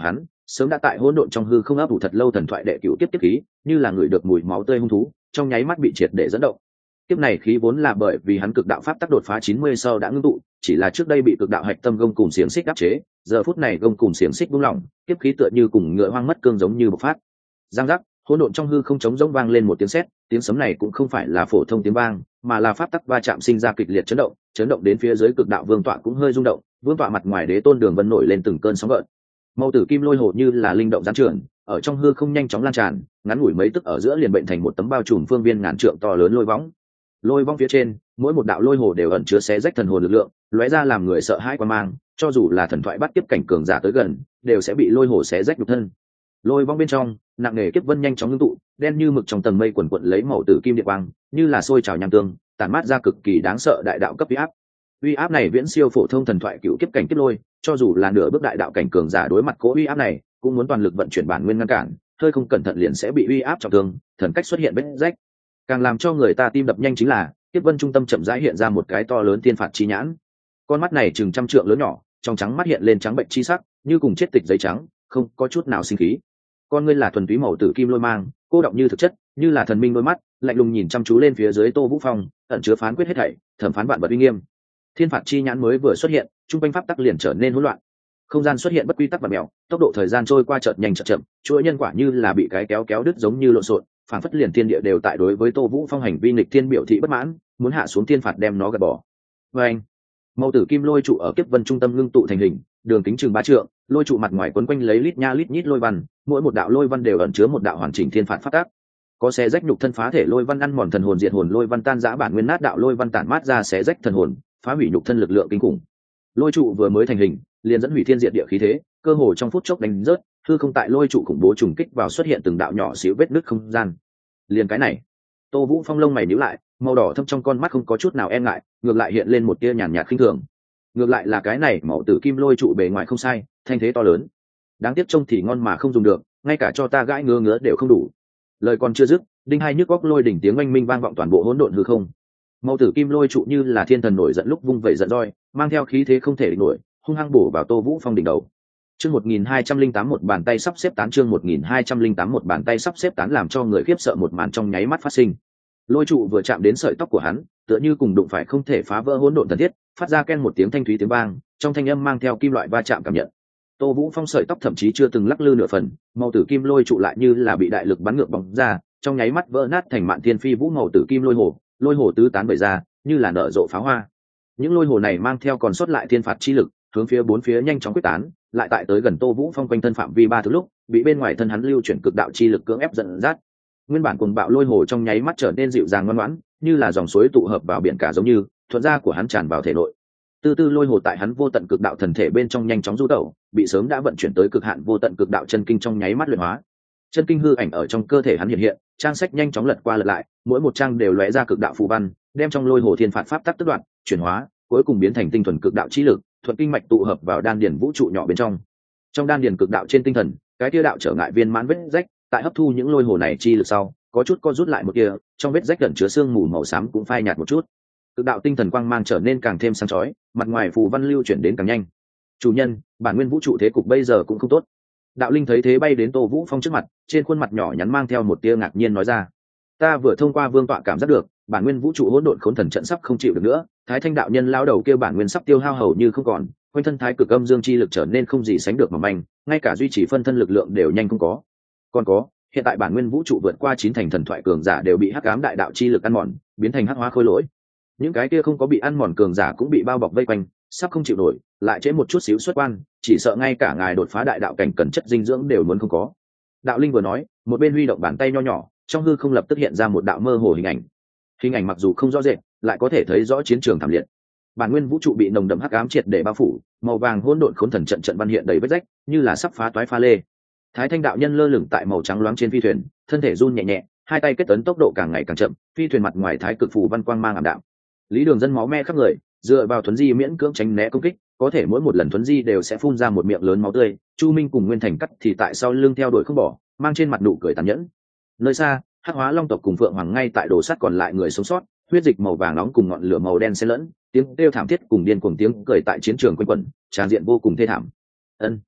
sớm đã tại hỗn độn trong hư không ấp ủ thật lâu thần thoại đệ cửu tiếp khí, như là người được mùi máu tươi hung thú, trong nháy mắt bị triệt để dẫn động. Kiếp này khí vốn là bởi vì hắn cực đạo pháp tắc đột phá 90 sau đã ngưng tụ, chỉ là trước đây bị cực đạo hạch tâm gông cùng xiềng xích áp chế, giờ phút này gông cùng xiềng xích buông lỏng, kiếp khí tựa như cùng ngựa hoang mất cương giống như bộc phát. Giang giác, hỗn độn trong hư không trống rỗng vang lên một tiếng sét, tiếng sấm này cũng không phải là phổ thông tiếng vang, mà là pháp tắc va chạm sinh ra kịch liệt chấn động đến phía dưới cực đạo vương tọa cũng hơi rung động, vương tọa mặt ngoài đế tôn đường vân nổi lên từng cơn sóng gợn. Mâu tử kim lôi hồ như là linh động giáng trường, ở trong hư không nhanh chóng lan tràn, ngắn ngủi mấy tức ở giữa liền bệnh thành một tấm bao trùm phương viên ngàn trượng to lớn lôi võng. Lôi vong phía trên, mỗi một đạo lôi hồ đều ẩn chứa xé rách thần hồn lực lượng, lóe ra làm người sợ hãi quan mang, cho dù là thần thoại bắt tiếp cảnh cường giả tới gần, đều sẽ bị lôi hồ xé rách nhục thân. Lôi vong bên trong, nặng nề kiếp vân nhanh chóng ngưng tụ, đen như mực trong tầng mây quần quật lấy màu tử kim điện quang, như là sôi trào nham tương, tản mát ra cực kỳ đáng sợ đại đạo cấp uy áp. Uy áp này viễn siêu phổ thông thần thoại cựu kiếp cảnh kiếp lôi, cho dù là nửa bước đại đạo cảnh cường giả đối mặt cố uy áp này, cũng muốn toàn lực vận chuyển bản nguyên ngăn cản, hơi không cẩn thận liền sẽ bị uy áp trọng thương, thần cách xuất hiện vết rách. Càng làm cho người ta tim đập nhanh chính là kiếp vân trung tâm chậm rãi hiện ra một cái to lớn tiên phạt chi nhãn. Con mắt này chừng trăm trượng lớn nhỏ, trong trắng mắt hiện lên trắng bệnh chi sắc, như cùng chết tịch giấy trắng, không có chút nào sinh khí. Con ngươi là thuần túy màu tử kim lôi mang, cô đọng như thực chất, như là thần minh đôi mắt, lạnh lùng nhìn chăm chú lên phía dưới Tô Vũ Phong, ẩn chứa phán quyết hết thảy, thẩm phán vạn vật uy nghiêm. Thiên phạt chi nhãn mới vừa xuất hiện, trung quanh pháp tắc liền trở nên hỗn loạn. Không gian xuất hiện bất quy tắc và mèo, tốc độ thời gian trôi qua chợt nhanh chợt chậm, chuỗi nhân quả như là bị cái kéo đứt giống như lộn xộn, phản phất liền thiên địa đều tại đối với Tô Vũ Phong hành vi nghịch thiên biểu thị bất mãn, muốn hạ xuống thiên phạt đem nó gạt bỏ. Và anh, mâu tử kim lôi trụ ở kiếp vân trung tâm ngưng tụ thành hình, đường kính chừng 3 trượng, lôi trụ mặt ngoài quấn quanh lấy lít nha lít nhít lôi văn, mỗi một đạo lôi văn đều ẩn chứa một đạo hoàn chỉnh thiên phạt pháp tắc. Có xé rách nhục thân phá thể lôi văn ăn mòn thần hồn diệt hồn lôi văn tan rã bản nguyên nát đạo lôi văn tản mát ra xé rách thần hồn, phá hủy nhục thân lực lượng kinh khủng. Lôi trụ vừa mới thành hình, liền dẫn hủy thiên diệt địa khí thế, cơ hồ trong phút chốc đánh rớt, hư không tại lôi trụ khủng bố trùng kích vào xuất hiện từng đạo nhỏ xíu vết nứt không gian. Liền cái này, Tô Vũ Phong lông mày nhíu lại, màu đỏ thâm trong con mắt không có chút nào e ngại, ngược lại hiện lên một tia nhàn nhạt khinh thường. Ngược lại là cái này màu tử kim lôi trụ bề ngoài không sai, thanh thế to lớn. Đáng tiếc trông thì ngon mà không dùng được, ngay cả cho ta gãi ngứa đều không đủ. Lời còn chưa dứt, đinh hai nhức góc lôi đỉnh tiếng oanh minh vang vọng toàn bộ hỗn độn hư không. Màu tử kim lôi trụ như là thiên thần nổi giận lúc vung vẩy giận roi, mang theo khí thế không thể địch nổi, hung hăng bổ vào Tô Vũ Phong đỉnh đầu. Chương 1208 một bàn tay sắp xếp tán, chương 1208 một bàn tay sắp xếp tán, làm cho người khiếp sợ một màn trong nháy mắt phát sinh. Lôi trụ vừa chạm đến sợi tóc của hắn, tựa như cùng đụng phải không thể phá vỡ hỗn độn thần thiết, phát ra ken một tiếng thanh thúy tiếng vang, trong thanh âm mang theo kim loại va chạm cảm nhận. Tô Vũ Phong sợi tóc thậm chí chưa từng lắc lư nửa phần, màu tử kim lôi trụ lại như là bị đại lực bắn ngược bóng ra, trong nháy mắt vỡ nát thành mạn thiên phi vũ màu tử kim lôi hồ tứ tán bày ra, như là nở rộ pháo hoa. Những lôi hồ này mang theo còn sót lại thiên phạt chi lực, hướng phía bốn phía nhanh chóng quyết tán, lại tại tới gần Tô Vũ Phong quanh thân phạm vi 3 thước lúc, bị bên ngoài thân hắn lưu chuyển cực đạo chi lực cưỡng ép dẫn dắt. Nguyên bản cuồng bạo lôi hồ trong nháy mắt trở nên dịu dàng ngoan ngoãn, như là dòng suối tụ hợp vào biển cả giống như, thuận ra của hắn tràn vào thể nội. Từ từ lôi hồ tại hắn vô tận cực đạo thần thể bên trong nhanh chóng du tẩu, bị sớm đã vận chuyển tới cực hạn vô tận cực đạo chân kinh trong nháy mắt luyện hóa. Chân kinh hư ảnh ở trong cơ thể hắn hiện hiện, trang sách nhanh chóng lật qua lật lại, mỗi một trang đều lóe ra cực đạo phù văn, đem trong lôi hồ thiên phạt pháp tắc tức đoạn, chuyển hóa, cuối cùng biến thành tinh thuần cực đạo chi lực, thuận kinh mạch tụ hợp vào đan điền vũ trụ nhỏ bên trong. Trong đan điền cực đạo trên tinh thần, cái tia đạo trở ngại viên mãn vết rách, tại hấp thu những lôi hồ này chi lực sau, có chút co rút lại một kia, trong vết rách gần chứa sương mù màu xám cũng phai nhạt một chút. Cực đạo tinh thần quang mang trở nên càng thêm sáng chói, mặt ngoài phù văn lưu chuyển đến càng nhanh. Chủ nhân, bản nguyên vũ trụ thế cục bây giờ cũng không tốt. Đạo linh thấy thế bay đến Tô Vũ Phong trước mặt, trên khuôn mặt nhỏ nhắn mang theo một tia ngạc nhiên nói ra: ta vừa thông qua vương tọa cảm giác được, bản nguyên vũ trụ hỗn độn khốn thần trận sắp không chịu được nữa, Thái Thanh đạo nhân lao đầu kêu bản nguyên sắp tiêu hao hầu như không còn, quanh thân thái cực âm dương chi lực trở nên không gì sánh được mà manh, ngay cả duy trì phân thân lực lượng đều nhanh không có. Còn có, hiện tại bản nguyên vũ trụ vượt qua 9 thành thần thoại cường giả đều bị hắc ám đại đạo chi lực ăn mòn, biến thành hắc hóa khôi lỗi. Những cái kia không có bị ăn mòn cường giả cũng bị bao bọc vây quanh, sắp không chịu nổi, lại trễ một chút xíu xuất quan, chỉ sợ ngay cả ngài đột phá đại đạo cảnh cần chất dinh dưỡng đều muốn không có. Đạo linh vừa nói, một bên huy động bàn tay nho nhỏ, trong hư không lập tức hiện ra một đạo mơ hồ hình ảnh. Hình ảnh mặc dù không rõ rệt, lại có thể thấy rõ chiến trường thảm liệt. Bản nguyên vũ trụ bị nồng đậm hắc ám triệt để bao phủ, màu vàng hỗn độn khốn thần trận trận văn hiện đầy vết rách, như là sắp phá toái pha lê. Thái Thanh đạo nhân lơ lửng tại màu trắng loáng trên phi thuyền, thân thể run nhẹ nhẹ, hai tay kết tấn tốc độ càng ngày càng chậm, phi thuyền mặt ngoài thái cực phù văn quang mang ảm đạm. Lý Đường Dân máu me khắp người, dựa vào thuấn di miễn cưỡng tránh né công kích, có thể mỗi một lần thuấn di đều sẽ phun ra một miệng lớn máu tươi. Chu Minh cùng Nguyên Thành Cắt thì tại sau lưng theo đuổi không bỏ, mang trên mặt nụ cười tàn nhẫn. Nơi xa, Hắc Hóa Long tộc cùng Phượng Hoàng ngay tại đồ sắt còn lại người sống sót, huyết dịch màu vàng nóng cùng ngọn lửa màu đen xen lẫn, tiếng kêu thảm thiết cùng điên cuồng tiếng cười tại chiến trường quanh quẩn, tràn diện vô cùng thê thảm. Ân,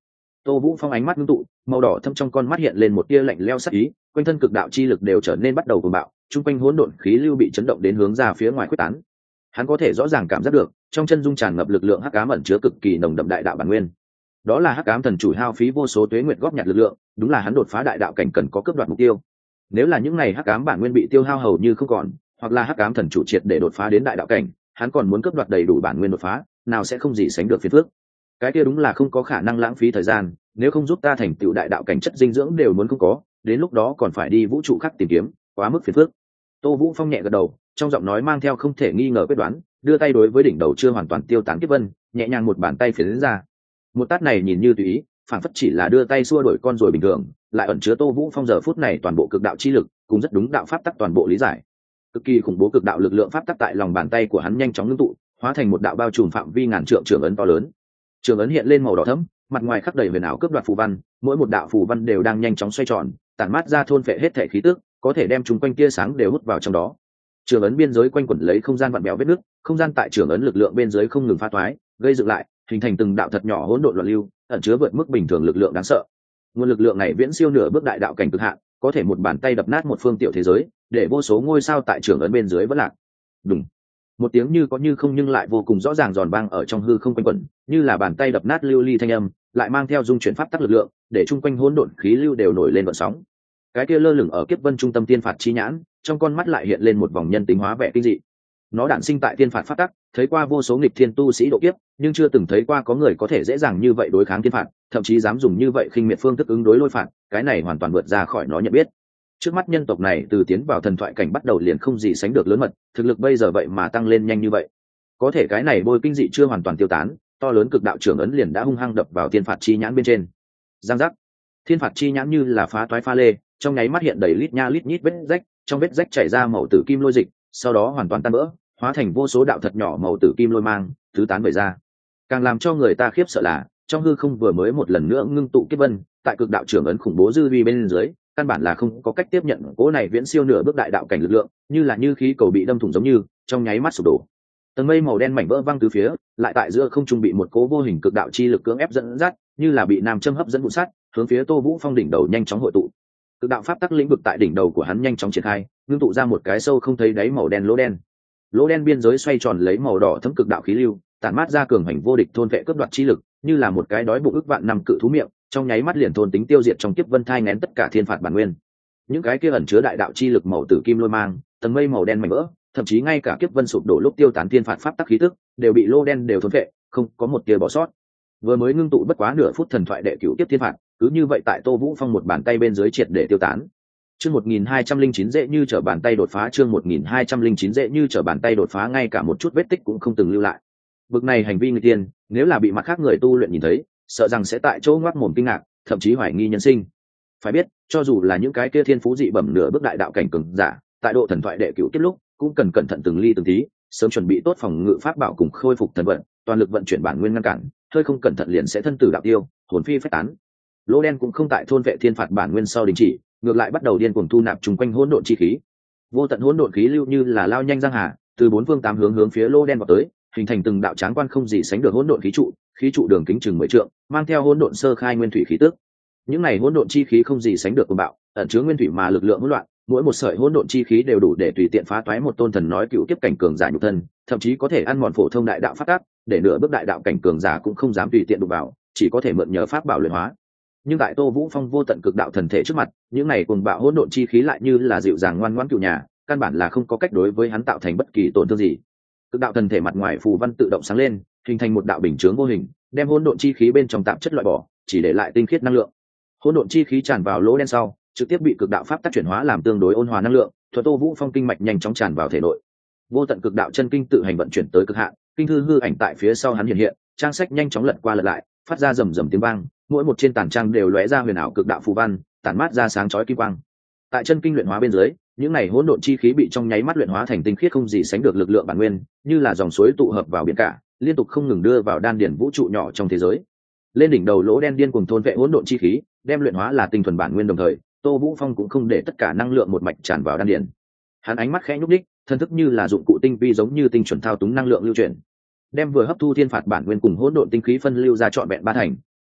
Tô Vũ Phong ánh mắt ngưng tụ, màu đỏ thâm trong con mắt hiện lên một tia lạnh lẽo sắc ý, quanh thân cực đạo chi lực đều trở nên bắt đầu cuồng bạo, trung quanh hỗn độn khí lưu bị chấn động đến hướng ra phía ngoài khuếch tán. Hắn có thể rõ ràng cảm giác được, trong chân dung tràn ngập lực lượng hắc ám ẩn chứa cực kỳ nồng đậm đại đạo bản nguyên. Đó là hắc ám thần chủ hao phí vô số tuế nguyệt góp nhặt lực lượng, đúng là hắn đột phá đại đạo cảnh cần có cướp đoạt mục tiêu. Nếu là những này hắc ám bản nguyên bị tiêu hao hầu như không còn, hoặc là hắc ám thần chủ triệt để đột phá đến đại đạo cảnh, hắn còn muốn cướp đoạt đầy đủ bản nguyên đột phá, nào sẽ không gì sánh được phiền phức. Cái kia đúng là không có khả năng lãng phí thời gian, nếu không giúp ta thành tựu đại đạo cảnh chất dinh dưỡng đều muốn không có, đến lúc đó còn phải đi vũ trụ khác tìm kiếm, quá mức phiền phức. Tô Vũ Phong nhẹ gật đầu, trong giọng nói mang theo không thể nghi ngờ quyết đoán, đưa tay đối với đỉnh đầu chưa hoàn toàn tiêu tán kiếp vân, nhẹ nhàng một bàn tay phiến ra. Một tát này nhìn như tùy ý, phản phất chỉ là đưa tay xua đuổi con rồi bình thường, lại ẩn chứa Tô Vũ Phong giờ phút này toàn bộ cực đạo chi lực, cũng rất đúng đạo pháp tắc toàn bộ lý giải. Cực kỳ khủng bố cực đạo lực lượng pháp tắc tại lòng bàn tay của hắn nhanh chóng ngưng tụ, hóa thành một đạo bao trùm phạm vi ngàn trượng trường ấn to lớn. Trường ấn hiện lên màu đỏ thẫm, mặt ngoài khắc đầy huyền ảo cướp đoạt phù văn, mỗi một đạo phù văn đều đang nhanh chóng xoay tròn, tản mát ra thôn phệ hết thể khí tức, có thể đem chúng quanh tia sáng đều hút vào trong đó. Trường ấn biên giới quanh quẩn lấy không gian vặn bèo vết nứt, không gian tại trường ấn lực lượng bên dưới không ngừng phá toái, gây dựng lại, hình thành từng đạo thật nhỏ hỗn độn loạn lưu, ẩn chứa vượt mức bình thường lực lượng đáng sợ. Nguồn lực lượng này viễn siêu nửa bước đại đạo cảnh cực hạn, có thể một bàn tay đập nát một phương tiểu thế giới, để vô số ngôi sao tại trường ấn bên dưới vỡ lạc. Đùng. Một tiếng như có như không nhưng lại vô cùng rõ ràng giòn vang ở trong hư không quanh quẩn, như là bàn tay đập nát lưu ly thanh âm, lại mang theo dung chuyển pháp tắc lực lượng, để chung quanh hỗn độn khí lưu đều nổi lên vận sóng. Cái kia lơ lửng ở kiếp vân trung tâm tiên phạt chi nhãn, trong con mắt lại hiện lên một vòng nhân tính hóa vẻ kinh dị. Nó đản sinh tại tiên phạt pháp tắc, thấy qua vô số nghịch thiên tu sĩ độ kiếp, nhưng chưa từng thấy qua có người có thể dễ dàng như vậy đối kháng tiên phạt, thậm chí dám dùng như vậy khinh miệt phương thức ứng đối lôi phạt, cái này hoàn toàn vượt ra khỏi nó nhận biết. Trước mắt nhân tộc này từ tiến vào thần thoại cảnh bắt đầu liền không gì sánh được lớn mật, thực lực bây giờ vậy mà tăng lên nhanh như vậy. Có thể cái này bôi kinh dị chưa hoàn toàn tiêu tán, to lớn cực đạo trưởng ấn liền đã hung hăng đập vào tiên phạt chi nhãn bên trên. Giang giác. Thiên phạt chi nhãn như là phá toái pha lê, trong nháy mắt hiện đầy lít nha lít nhít vết rách, trong vết rách chảy ra màu tử kim lôi dịch, sau đó hoàn toàn tan vỡ, hóa thành vô số đạo thật nhỏ màu tử kim lôi mang, tứ tán về ra. Càng làm cho người ta khiếp sợ là, trong hư không vừa mới một lần nữa ngưng tụ kiếp vân, tại cực đạo trưởng ấn khủng bố dư vi bên dưới, căn bản là không có cách tiếp nhận cỗ này viễn siêu nửa bước đại đạo cảnh lực lượng, như là như khí cầu bị đâm thủng giống như, trong nháy mắt sụp đổ. Tầng mây màu đen mảnh vỡ văng tứ phía, lại tại giữa không trung bị một cố vô hình cực đạo chi lực cưỡng ép dẫn dắt, như là bị nam châm hấp dẫn vụn sắt, hướng phía Tô Vũ Phong đỉnh đầu nhanh chóng hội tụ. Cực đạo pháp tắc lĩnh vực tại đỉnh đầu của hắn nhanh chóng triển khai, ngưng tụ ra một cái sâu không thấy đáy màu đen lỗ đen. Lỗ đen biên giới xoay tròn lấy màu đỏ thấm cực đạo khí lưu, tản mát ra cường hành vô địch thôn vệ cướp đoạt chi lực, như là một cái đói bụng ức vạn năm cự thú miệng, trong nháy mắt liền thôn tính tiêu diệt trong kiếp vân thai nghén tất cả thiên phạt bản nguyên. Những cái kia ẩn chứa đại đạo chi lực màu tử kim lôi mang, tầng mây màu đen mảnh vỡ, thậm chí ngay cả kiếp vân sụp đổ lúc tiêu tán thiên phạt pháp tắc khí tức, đều bị lô đen đều thôn vệ, không có một tia bỏ sót. Vừa mới ngưng tụ bất quá nửa phút thần thoại đệ cửu kiếp thiên phạt, cứ như vậy tại Tô Vũ Phong một bàn tay bên dưới triệt để tiêu tán. Chương 1209 dễ như trở bàn tay đột phá, chương 1209 dễ như trở bàn tay đột phá, ngay cả một chút vết tích cũng không từng lưu lại. Bực này hành vi người tiên, nếu là bị mặt khác người tu luyện nhìn thấy, sợ rằng sẽ tại chỗ ngoác mồm kinh ngạc, thậm chí hoài nghi nhân sinh. Phải biết, cho dù là những cái kia thiên phú dị bẩm nửa bước đại đạo cảnh cường giả, tại độ thần thoại đệ cửu kiếp lúc, cũng cần cẩn thận từng ly từng tí, sớm chuẩn bị tốt phòng ngự pháp bảo cùng khôi phục thần vận, toàn lực vận chuyển bản nguyên ngăn cản, hơi không cẩn thận liền sẽ thân tử đạo tiêu, hồn phi phách tán. Lỗ đen cũng không tại thôn vệ thiên phạt bản nguyên sau đình chỉ, ngược lại bắt đầu điên cuồng thu nạp chung quanh hỗn độn chi khí. Vô tận hỗn độn khí lưu như là lao nhanh giang hà, từ bốn phương tám hướng hướng phía lỗ đen vào tới, hình thành từng đạo tráng quan không gì sánh được hỗn độn khí trụ đường kính chừng 10 trượng, mang theo hỗn độn sơ khai nguyên thủy khí tức. Những này hỗn độn chi khí không gì sánh được cuồng bạo, ẩn chứa nguyên thủy mà lực lượng hỗn loạn, mỗi một sợi hỗn độn chi khí đều đủ để tùy tiện phá toái một tôn thần nói cựu kiếp cảnh cường giả nhục thân, thậm chí có thể ăn mòn phổ thông đại đạo phát tác, để nửa bước đại đạo cảnh cường giả cũng không dám tùy tiện đụng vào, chỉ có thể mượn nhờ pháp bảo luyện hóa. Nhưng tại Tô Vũ Phong vô tận cực đạo thần thể trước mặt, những này cuồng bạo hỗn độn chi khí lại như là dịu dàng ngoan ngoãn cựu nhà, căn bản là không có cách đối với hắn tạo thành bất kỳ tổn thương gì. Cực đạo thần thể mặt ngoài phù văn tự động sáng lên, hình thành một đạo bình chướng vô hình, đem hỗn độn chi khí bên trong tạp chất loại bỏ, chỉ để lại tinh khiết năng lượng. Hỗn độn chi khí tràn vào lỗ đen sau, trực tiếp bị cực đạo pháp tắc chuyển hóa làm tương đối ôn hòa năng lượng, thuật Tô Vũ Phong kinh mạch nhanh chóng tràn vào thể nội. Vô tận cực đạo chân kinh tự hành vận chuyển tới cực hạn, kinh thư hư ảnh tại phía sau hắn hiện hiện, trang sách nhanh chóng lật qua lật lại, phát ra rầm rầm tiếng vang, mỗi một trên tản trang đều lóe ra huyền ảo cực đạo phù văn, tản mát ra sáng chói kim quang. Tại chân kinh luyện hóa bên dưới, những này hỗn độn chi khí bị trong nháy mắt luyện hóa thành tinh khiết không gì sánh được lực lượng bản nguyên, như là dòng suối tụ hợp vào biển cả, liên tục không ngừng đưa vào đan điển vũ trụ nhỏ trong thế giới. Lên đỉnh đầu lỗ đen điên cuồng thôn vệ hỗn độn chi khí, đem luyện hóa là tinh thuần bản nguyên đồng thời, Tô Vũ Phong cũng không để tất cả năng lượng một mạch tràn vào đan điển. Hắn ánh mắt khẽ nhúc nhích, thân thức như là dụng cụ tinh vi giống như tinh chuẩn thao túng năng lượng lưu chuyển, đem vừa hấp thu thiên phạt bản nguyên cùng hỗn độn tinh khí phân lưu ra trọn vẹn ba thành,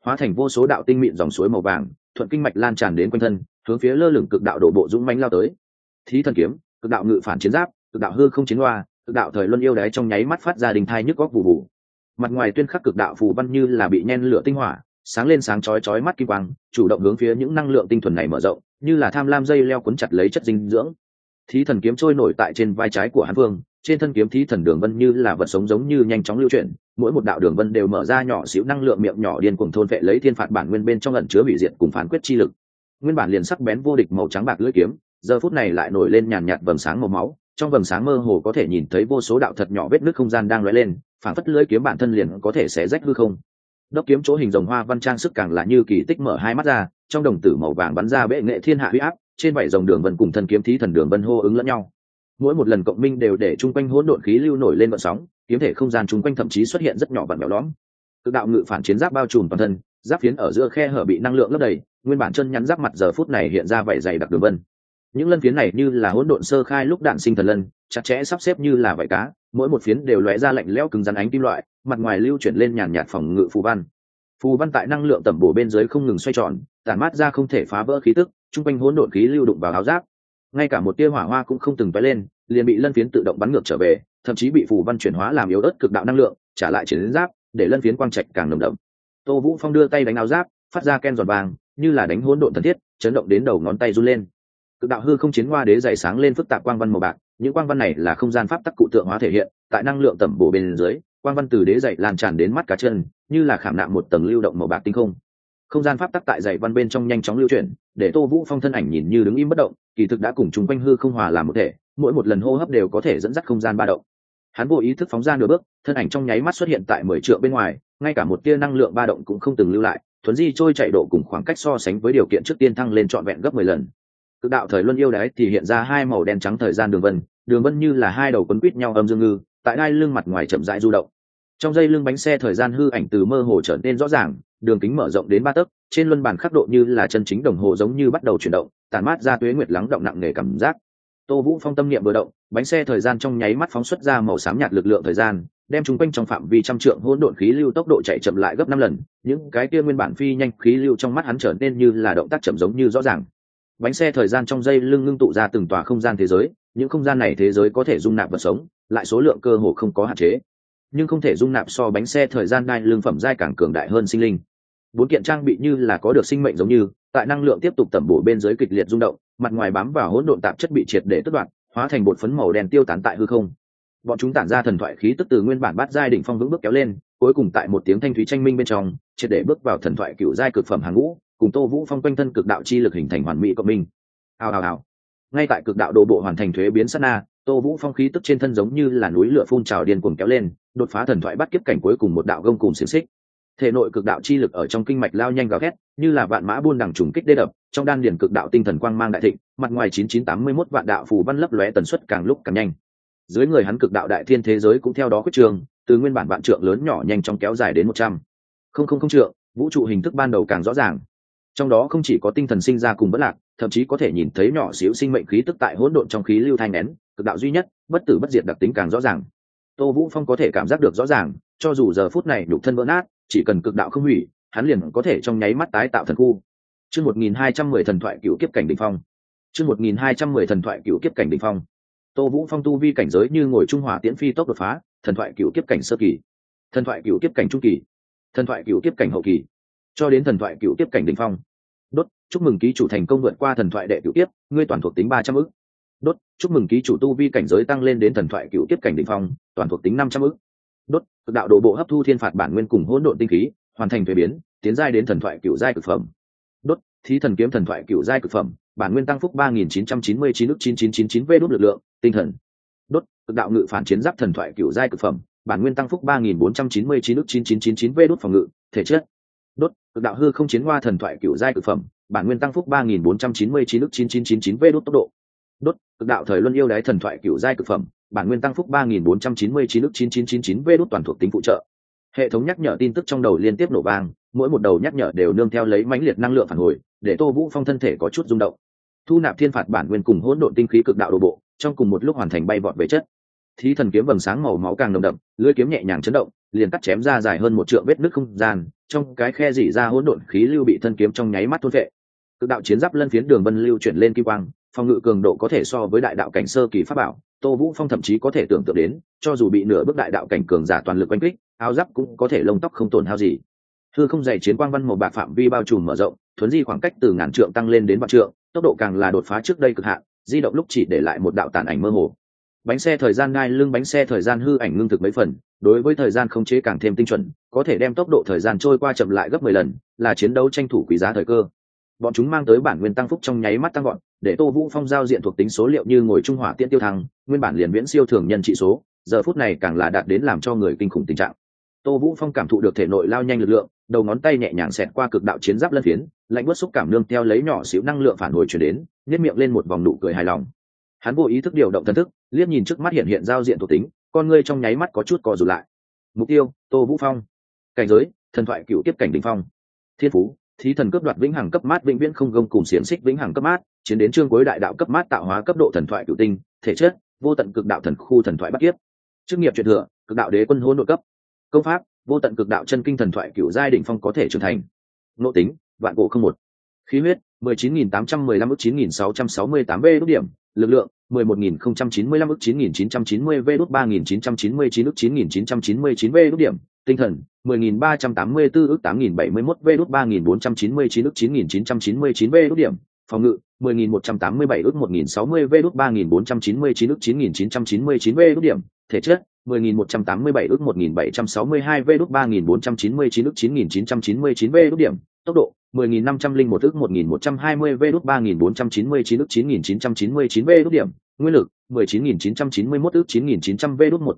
hóa thành vô số đạo tinh mịn dòng suối màu vàng, thuận kinh mạch lan tràn đến quanh thân, hướng phía lơ lửng cực đạo đổ bộ dũng mãnh lao tới. Thí thần kiếm, cực đạo ngự phản chiến giáp, cực đạo hư không chiến hoa, cực đạo thời luân yêu đáy trong nháy mắt phát ra đình thai nhức góc vụ vụ. Mặt ngoài tuyên khắc cực đạo phù văn như là bị nhen lửa tinh hỏa, sáng lên sáng chói chói mắt kim quang, chủ động hướng phía những năng lượng tinh thuần này mở rộng, như là tham lam dây leo cuốn chặt lấy chất dinh dưỡng. Thí thần kiếm trôi nổi tại trên vai trái của hắn vương, trên thân kiếm thí thần đường vân như là vật sống giống như nhanh chóng lưu chuyển, mỗi một đạo đường vân đều mở ra nhỏ xíu năng lượng miệng nhỏ điên cuồng thôn vệ lấy thiên phạt bản nguyên bên trong ẩn chứa hủy diệt cùng phán quyết chi lực. Nguyên bản liền sắc bén vô địch màu trắng bạc lưỡi kiếm, giờ phút này lại nổi lên nhàn nhạt vầng sáng màu máu, trong vầng sáng mơ hồ có thể nhìn thấy vô số đạo thật nhỏ vết nứt không gian đang lóe lên, phản phất lưỡi kiếm bản thân liền có thể xé rách hư không. Đốc kiếm chỗ hình rồng hoa văn trang sức càng là như kỳ tích mở hai mắt ra, trong đồng tử màu vàng bắn ra bệ nghệ thiên hạ huy áp, trên bảy dòng đường vân cùng thân kiếm thí thần đường vân hô ứng lẫn nhau. Mỗi một lần cộng minh đều để chung quanh hỗn độn khí lưu nổi lên vận sóng, kiếm thể không gian chung quanh thậm chí xuất hiện rất nhỏ vặn vẹo lõm. Cực đạo ngự phản chiến giáp bao trùm toàn thân, giáp phiến ở giữa khe hở bị năng lượng lấp đầy, nguyên bản chân nhắn giáp mặt giờ phút này hiện ra vảy dày đặc đường vân. Những lân phiến này như là hỗn độn sơ khai lúc đạn sinh thần lân, chặt chẽ sắp xếp như là vảy cá, mỗi một phiến đều lóe ra lạnh lẽo cứng rắn ánh kim loại, mặt ngoài lưu chuyển lên nhàn nhạt phòng ngự phù văn. Phù văn tại năng lượng tẩm bổ bên dưới không ngừng xoay tròn, tản mát ra không thể phá vỡ khí tức, chung quanh hỗn độn khí lưu đụng vào áo giáp, ngay cả một tia hỏa hoa cũng không từng tóe lên, liền bị lân phiến tự động bắn ngược trở về, thậm chí bị phù văn chuyển hóa làm yếu ớt cực đạo năng lượng, trả lại chiến giáp, để lân phiến quang trạch càng nồng đậm. Tô Vũ Phong đưa tay đánh áo giáp, phát ra ken giòn vàng, như là đánh hỗn độn thần thiết, chấn động đến đầu ngón tay run lên. Cực đạo hư không chiến hoa đế dày sáng lên phức tạp quang văn màu bạc, những quang văn này là không gian pháp tắc cụ tượng hóa thể hiện, tại năng lượng tẩm bổ bên dưới, quang văn từ đế dày lan tràn đến mắt cá chân, như là khảm nạm một tầng lưu động màu bạc tinh không. Không gian pháp tắc tại dày văn bên trong nhanh chóng lưu chuyển, để Tô Vũ Phong thân ảnh nhìn như đứng im bất động, kỳ thực đã cùng chúng quanh hư không hòa làm một thể, mỗi một lần hô hấp đều có thể dẫn dắt không gian ba động. Hắn vô ý thức phóng ra nửa bước, thân ảnh trong nháy mắt xuất hiện tại 10 trượng bên ngoài, ngay cả một tia năng lượng ba động cũng không từng lưu lại, thuấn di trôi chạy độ cùng khoảng cách so sánh với điều kiện trước tiên thăng lên trọn vẹn gấp 10 lần. Cực đạo thời luân yêu đáy thì hiện ra hai màu đen trắng thời gian đường vân như là hai đầu quấn quít nhau âm dương ngư, tại đai lưng mặt ngoài chậm rãi du động. Trong dây lưng bánh xe thời gian hư ảnh từ mơ hồ trở nên rõ ràng, đường kính mở rộng đến 3 tấc, trên luân bàn khắc độ như là chân chính đồng hồ giống như bắt đầu chuyển động, tản mát ra tuế nguyệt lắng động nặng nề cảm giác. Tô Vũ Phong tâm niệm vừa động, bánh xe thời gian trong nháy mắt phóng xuất ra màu xám nhạt lực lượng thời gian, đem chúng quanh trong phạm vi trăm trượng hỗn độn khí lưu tốc độ chạy chậm lại gấp 5 lần, những cái kia nguyên bản phi nhanh khí lưu trong mắt hắn trở nên như là động tác chậm giống như rõ ràng. Bánh xe thời gian trong dây lưng ngưng tụ ra từng tòa không gian thế giới, những không gian này thế giới có thể dung nạp vật sống, lại số lượng cơ hồ không có hạn chế, nhưng không thể dung nạp so bánh xe thời gian đai lưng phẩm giai càng cường đại hơn sinh linh. 4 kiện trang bị như là có được sinh mệnh giống như, tại năng lượng tiếp tục tẩm bổ bên dưới kịch liệt rung động, mặt ngoài bám vào hỗn độn tạp chất bị triệt để tất đoạn, hóa thành bột phấn màu đen tiêu tán tại hư không. Bọn chúng tản ra thần thoại khí tức từ nguyên bản bát giai đỉnh phong vững bước kéo lên, cuối cùng tại một tiếng thanh thúy tranh minh bên trong, triệt để bước vào thần thoại cựu giai cực phẩm hàng ngũ, cùng Tô Vũ Phong quanh thân cực đạo chi lực hình thành hoàn mỹ cộng minh. Ào. Ngay tại cực đạo đổ bộ hoàn thành thuế biến sát na, Tô Vũ Phong khí tức trên thân giống như là núi lửa phun trào điên cuồng kéo lên, đột phá thần thoại bắt kiếp cảnh cuối cùng một đạo gông cùng xiển xích. Thể nội cực đạo chi lực ở trong kinh mạch lao nhanh gào thét, như là vạn mã buôn đằng trùng kích đê đập, trong đan điền cực đạo tinh thần quang mang đại thịnh, mặt ngoài 9981 vạn đạo phù văn lấp lóe tần suất càng lúc càng nhanh. Dưới người hắn cực đạo đại thiên thế giới cũng theo đó khuyết trường, từ nguyên bản vạn trượng lớn nhỏ nhanh chóng kéo dài đến 100. Không trượng, vũ trụ hình thức ban đầu càng rõ ràng. Trong đó không chỉ có tinh thần sinh ra cùng bất lạc, thậm chí có thể nhìn thấy nhỏ xíu sinh mệnh khí tức tại hỗn độn trong khí lưu thanh nén, cực đạo duy nhất, bất tử bất diệt đặc tính càng rõ ràng. Tô Vũ Phong có thể cảm giác được rõ ràng, cho dù giờ phút này nhục thân vỡ nát, chỉ cần cực đạo không hủy, hắn liền có thể trong nháy mắt tái tạo thần khu. Chương 1210 thần thoại cựu kiếp cảnh đỉnh phong. Chương 1210 thần thoại cựu kiếp cảnh đỉnh phong. Tô Vũ Phong tu vi cảnh giới như ngồi trung hỏa tiễn phi tốc đột phá, thần thoại cựu kiếp cảnh sơ kỳ, thần thoại cựu kiếp cảnh trung kỳ, thần thoại cựu kiếp cảnh hậu kỳ, cho đến thần thoại cựu kiếp cảnh đỉnh phong. Đốt, chúc mừng ký chủ thành công vượt qua thần thoại đệ cựu kiếp, ngươi toàn thuộc tính 300 ức. Đốt, chúc mừng ký chủ tu vi cảnh giới tăng lên đến thần thoại cựu kiếp cảnh đỉnh phong, toàn thuộc tính 500 ức. Đốt, cực đạo đổ bộ hấp thu thiên phạt bản nguyên cùng hỗn độn tinh khí, hoàn thành thuế biến, tiến giai đến thần thoại cựu giai cực phẩm. Đốt, thí thần kiếm thần thoại cựu giai cực phẩm, bản nguyên tăng phúc 3999 ức 9999 v đốt lực lượng, tinh thần. Đốt, cực đạo ngự phản chiến giáp thần thoại cựu giai cực phẩm, bản nguyên tăng phúc 3499 ức 9999 v đốt phòng ngự, thể chất. Đốt, cực đạo hư không chiến hoa thần thoại cựu giai cực phẩm, bản nguyên tăng phúc 3499 ức 9999 v đốt tốc độ. Đốt, cực đạo thời luân yêu đái thần thoại cựu giai cực phẩm, bản nguyên tăng phúc 3499 ức 9999 v đốt toàn thuộc tính phụ trợ. Hệ thống nhắc nhở tin tức trong đầu liên tiếp nổ vang, mỗi một đầu nhắc nhở đều nương theo lấy mãnh liệt năng lượng phản hồi, để Tô Vũ Phong thân thể có chút rung động. Thu nạp thiên phạt bản nguyên cùng hỗn độn tinh khí cực đạo đổ bộ, trong cùng một lúc hoàn thành bay vọt về chất. Thí thần kiếm vầng sáng màu máu càng nồng đậm, lưỡi kiếm nhẹ nhàng chấn động, liền cắt chém ra dài hơn 1 trượng vết nứt không gian, trong cái khe dỉ ra hỗn độn khí lưu bị thân kiếm trong nháy mắt thôn vệ. Cực đạo chiến giáp lân phiến đường vân lưu chuyển lên kim quang, phòng ngự cường độ có thể so với đại đạo cảnh sơ kỳ pháp bảo. Tô Vũ Phong thậm chí có thể tưởng tượng đến, cho dù bị nửa bước đại đạo cảnh cường giả toàn lực đánh kích, áo giáp cũng có thể lông tóc không tổn hao gì. Hư không dày chiến quang văn màu bạc phạm vi bao trùm mở rộng, thuấn di khoảng cách từ ngàn trượng tăng lên đến vạn trượng, tốc độ càng là đột phá trước đây cực hạn, di động lúc chỉ để lại một đạo tàn ảnh mơ hồ. Bánh xe thời gian ngai lưng bánh xe thời gian hư ảnh ngưng thực mấy phần, đối với thời gian khống chế càng thêm tinh chuẩn, có thể đem tốc độ thời gian trôi qua chậm lại gấp 10 lần, là chiến đấu tranh thủ quý giá thời cơ. Bọn chúng mang tới bản nguyên tăng phúc trong nháy mắt tăng gọn, để Tô Vũ Phong giao diện thuộc tính số liệu như ngồi trung hỏa tiễn tiêu thăng, nguyên bản liền viễn siêu thường nhân trị số, giờ phút này càng là đạt đến làm cho người kinh khủng tình trạng. Tô Vũ Phong cảm thụ được thể nội lao nhanh lực lượng, đầu ngón tay nhẹ nhàng xẹt qua cực đạo chiến giáp lân phiến, lạnh buốt xúc cảm nương theo lấy nhỏ xíu năng lượng phản hồi truyền đến, nhếch miệng lên một vòng nụ cười hài lòng. Hắn vô ý thức điều động thần thức, liếc nhìn trước mắt hiện hiện giao diện thuộc tính, con ngươi trong nháy mắt có chút co rụt lại. Mục tiêu: Tô Vũ Phong. Cảnh giới: thần thoại cựu tiếp cảnh đỉnh phong. Thiên phú: thí thần cướp đoạt vĩnh hằng cấp mát vĩnh viễn không gông cùng xiềng xích vĩnh hằng cấp mát, chiến đến chương cuối đại đạo cấp mát tạo hóa cấp độ thần thoại cựu tinh, thể chất: vô tận cực đạo thần khu thần thoại bắt kiếp. Chức nghiệp truyền thừa: cực đạo đế quân hỗn độn cấp. Công pháp: vô tận cực đạo chân kinh thần thoại cựu giai đỉnh phong có thể trưởng thành. Nội tính: vạn cổ không một. Khí huyết: 19.815 ức 9.668 v đúc điểm. Lực lượng: 11.095 ức 9.990 v đúc 3.999 ức 9.999 v đúc điểm. Tinh thần: 10.384 ức 8.071 v đúc 3.499 ức 9.999 v đúc điểm. Phòng ngự: 10.187 ức 1.060 v đúc 3.499 ức 9.999 v đúc điểm. Thể chất: 10.187 ức 1.762 v đúc 3.499 ức 9.999 v đúc điểm. Tốc độ: 10.501 ức 1.120 v đúc 3.499 ức 9.999 v đúc điểm. Nguyên lực: 19.991 ức 9.900 v đúc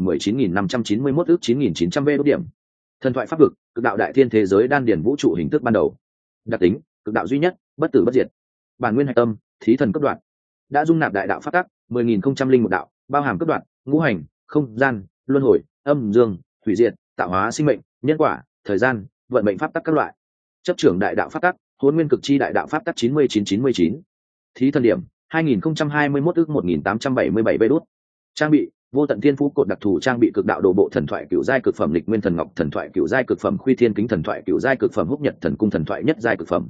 19.591 ức 9.900 v đúc điểm. Thần thoại pháp vực: cực đạo đại thiên thế giới đan điển vũ trụ hình thức ban đầu. Đặc tính: cực đạo duy nhất, bất tử bất diệt. Bản nguyên hạch tâm: thí thần cấp đoạn. Đã dung nạp đại đạo pháp tắc 10.001 đạo, bao hàm cấp đoạn, ngũ hành, không gian, luân hồi, âm dương, hủy diệt, tạo hóa sinh mệnh, nhân quả, thời gian, vận mệnh pháp tắc các loại. Chấp trưởng đại đạo pháp tắc, hỗn nguyên cực chi đại đạo pháp tắc 9999. Thí thần điểm: 2021 ước 1877 bê đút. Trang bị: vô tận thiên phú cột đặc thù trang bị cực đạo đồ bộ thần thoại cựu giai cực phẩm lịch nguyên thần ngọc thần thoại cựu giai cực phẩm khuy thiên kính thần thoại cựu giai cực phẩm húc nhật thần cung thần thoại nhất giai cực phẩm.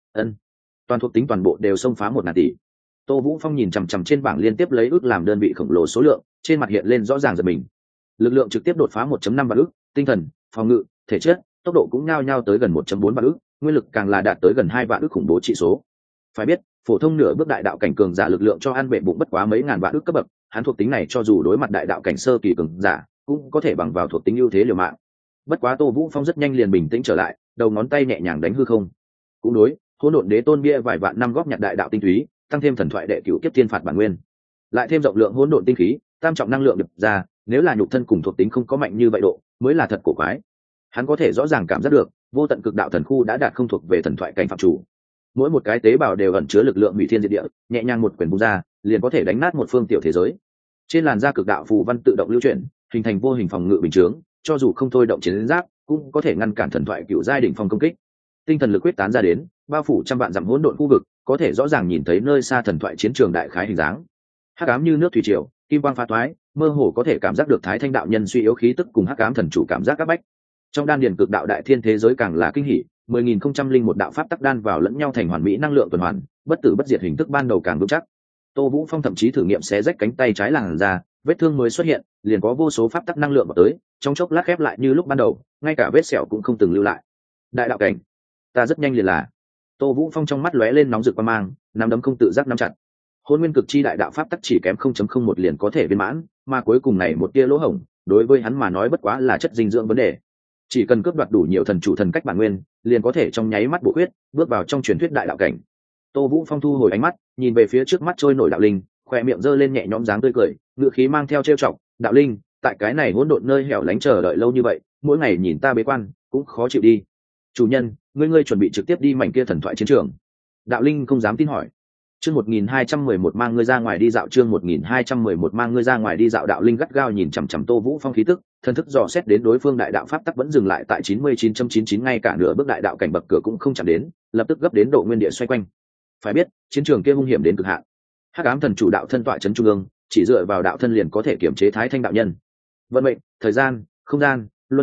Toàn thuộc tính toàn bộ đều xông phá 1.000 tỷ. Tô Vũ Phong nhìn chằm chằm trên bảng liên tiếp lấy ước làm đơn vị khổng lồ số lượng, trên mặt hiện lên rõ ràng giật mình. Lực lượng trực tiếp đột phá 1.5 vạn ước, tinh thần, phòng ngự, thể chất, tốc độ cũng nhao nhao tới gần 1.4 vạn ước, nguyên lực càng là đạt tới gần 2 vạn ước khủng bố trị số. Phải biết, phổ thông nửa bước đại đạo cảnh cường giả lực lượng cho ăn bệ bụng bất quá mấy ngàn vạn ước cấp bậc, hắn thuộc tính này cho dù đối mặt đại đạo cảnh sơ kỳ cường giả, cũng có thể bằng vào thuộc tính ưu thế liều mạng. Bất quá Tô Vũ Phong rất nhanh liền bình tĩnh trở lại, đầu ngón tay nhẹ nhàng đánh hư không. Cũng đối, hỗn độn đế tôn bia vài vạn năm góp nhặt đại đạo tinh túy, tăng thêm thần thoại đệ cửu kiếp thiên phạt bản nguyên, lại thêm rộng lượng hỗn độn tinh khí, tam trọng năng lượng đập ra, nếu là nhục thân cùng thuộc tính không có mạnh như vậy độ, mới là thật cổ quái. Hắn có thể rõ ràng cảm giác được, vô tận cực đạo thần khu đã đạt không thuộc về thần thoại cảnh phạm chủ. Mỗi một cái tế bào đều ẩn chứa lực lượng hủy thiên diệt địa, nhẹ nhàng một quyền bung ra, liền có thể đánh nát một phương tiểu thế giới. Trên làn da cực đạo phù văn tự động lưu chuyển, hình thành vô hình phòng ngự bình chướng, cho dù không thôi động chiến giáp, cũng có thể ngăn cản thần thoại cựu giai đỉnh phong công kích. Tinh thần lực quyết tán ra đến, bao phủ trăm vạn dặm hỗn độn khu vực, có thể rõ ràng nhìn thấy nơi xa thần thoại chiến trường đại khái hình dáng. Hắc ám như nước thủy triều, kim quang phá toái, mơ hồ có thể cảm giác được Thái Thanh đạo nhân suy yếu khí tức cùng hắc ám thần chủ cảm giác áp bách. Trong đan điền cực đạo đại thiên thế giới càng là kinh hỉ, 10.001 đạo pháp tắc đan vào lẫn nhau thành hoàn mỹ năng lượng tuần hoàn, bất tử bất diệt hình thức ban đầu càng vững chắc. Tô Vũ Phong thậm chí thử nghiệm xé rách cánh tay trái làn ra, vết thương mới xuất hiện, liền có vô số pháp tắc năng lượng vào tới, trong chốc lát khép lại như lúc ban đầu, ngay cả vết sẹo cũng không từng lưu lại. Đại đạo cảnh, ta rất nhanh liền là. Tô Vũ Phong trong mắt lóe lên nóng rực quan mang, nắm đấm không tự giác nắm chặt. Hôn nguyên cực chi đại đạo pháp tắc chỉ kém 0.01 liền có thể viên mãn, mà cuối cùng này một tia lỗ hổng, đối với hắn mà nói bất quá là chất dinh dưỡng vấn đề. Chỉ cần cướp đoạt đủ nhiều thần chủ thần cách bản nguyên, liền có thể trong nháy mắt bổ huyết, bước vào trong truyền thuyết đại đạo cảnh. Tô Vũ Phong thu hồi ánh mắt, nhìn về phía trước mắt trôi nổi đạo linh, khóe miệng giơ lên nhẹ nhõm dáng tươi cười, ngữ khí mang theo trêu chọc, "Đạo linh, tại cái này hỗn độn nơi hẻo lánh chờ đợi lâu như vậy, mỗi ngày nhìn ta bế quan, cũng khó chịu đi. Chủ nhân, ngươi chuẩn bị trực tiếp đi mảnh kia thần thoại chiến trường?" Đạo linh không dám tin hỏi. Chương 1211 mang ngươi ra ngoài đi dạo, chương 1211 mang ngươi ra ngoài đi dạo. Đạo linh gắt gao nhìn chằm chằm Tô Vũ Phong khí tức, thần thức dò xét đến đối phương đại đạo pháp tắc vẫn dừng lại tại 99.99, ngay cả nửa bước đại đạo cảnh bậc cửa cũng không chạm đến, lập tức gấp đến độ nguyên địa xoay quanh. Phải biết, chiến trường kia hung hiểm đến cực hạn. Hắc ám thần chủ đạo thân tọa trấn trung ương, chỉ dựa vào đạo thân liền có thể kiểm chế Thái Thanh đạo nhân. Vận mệnh, thời gian, không gian, luân hồi,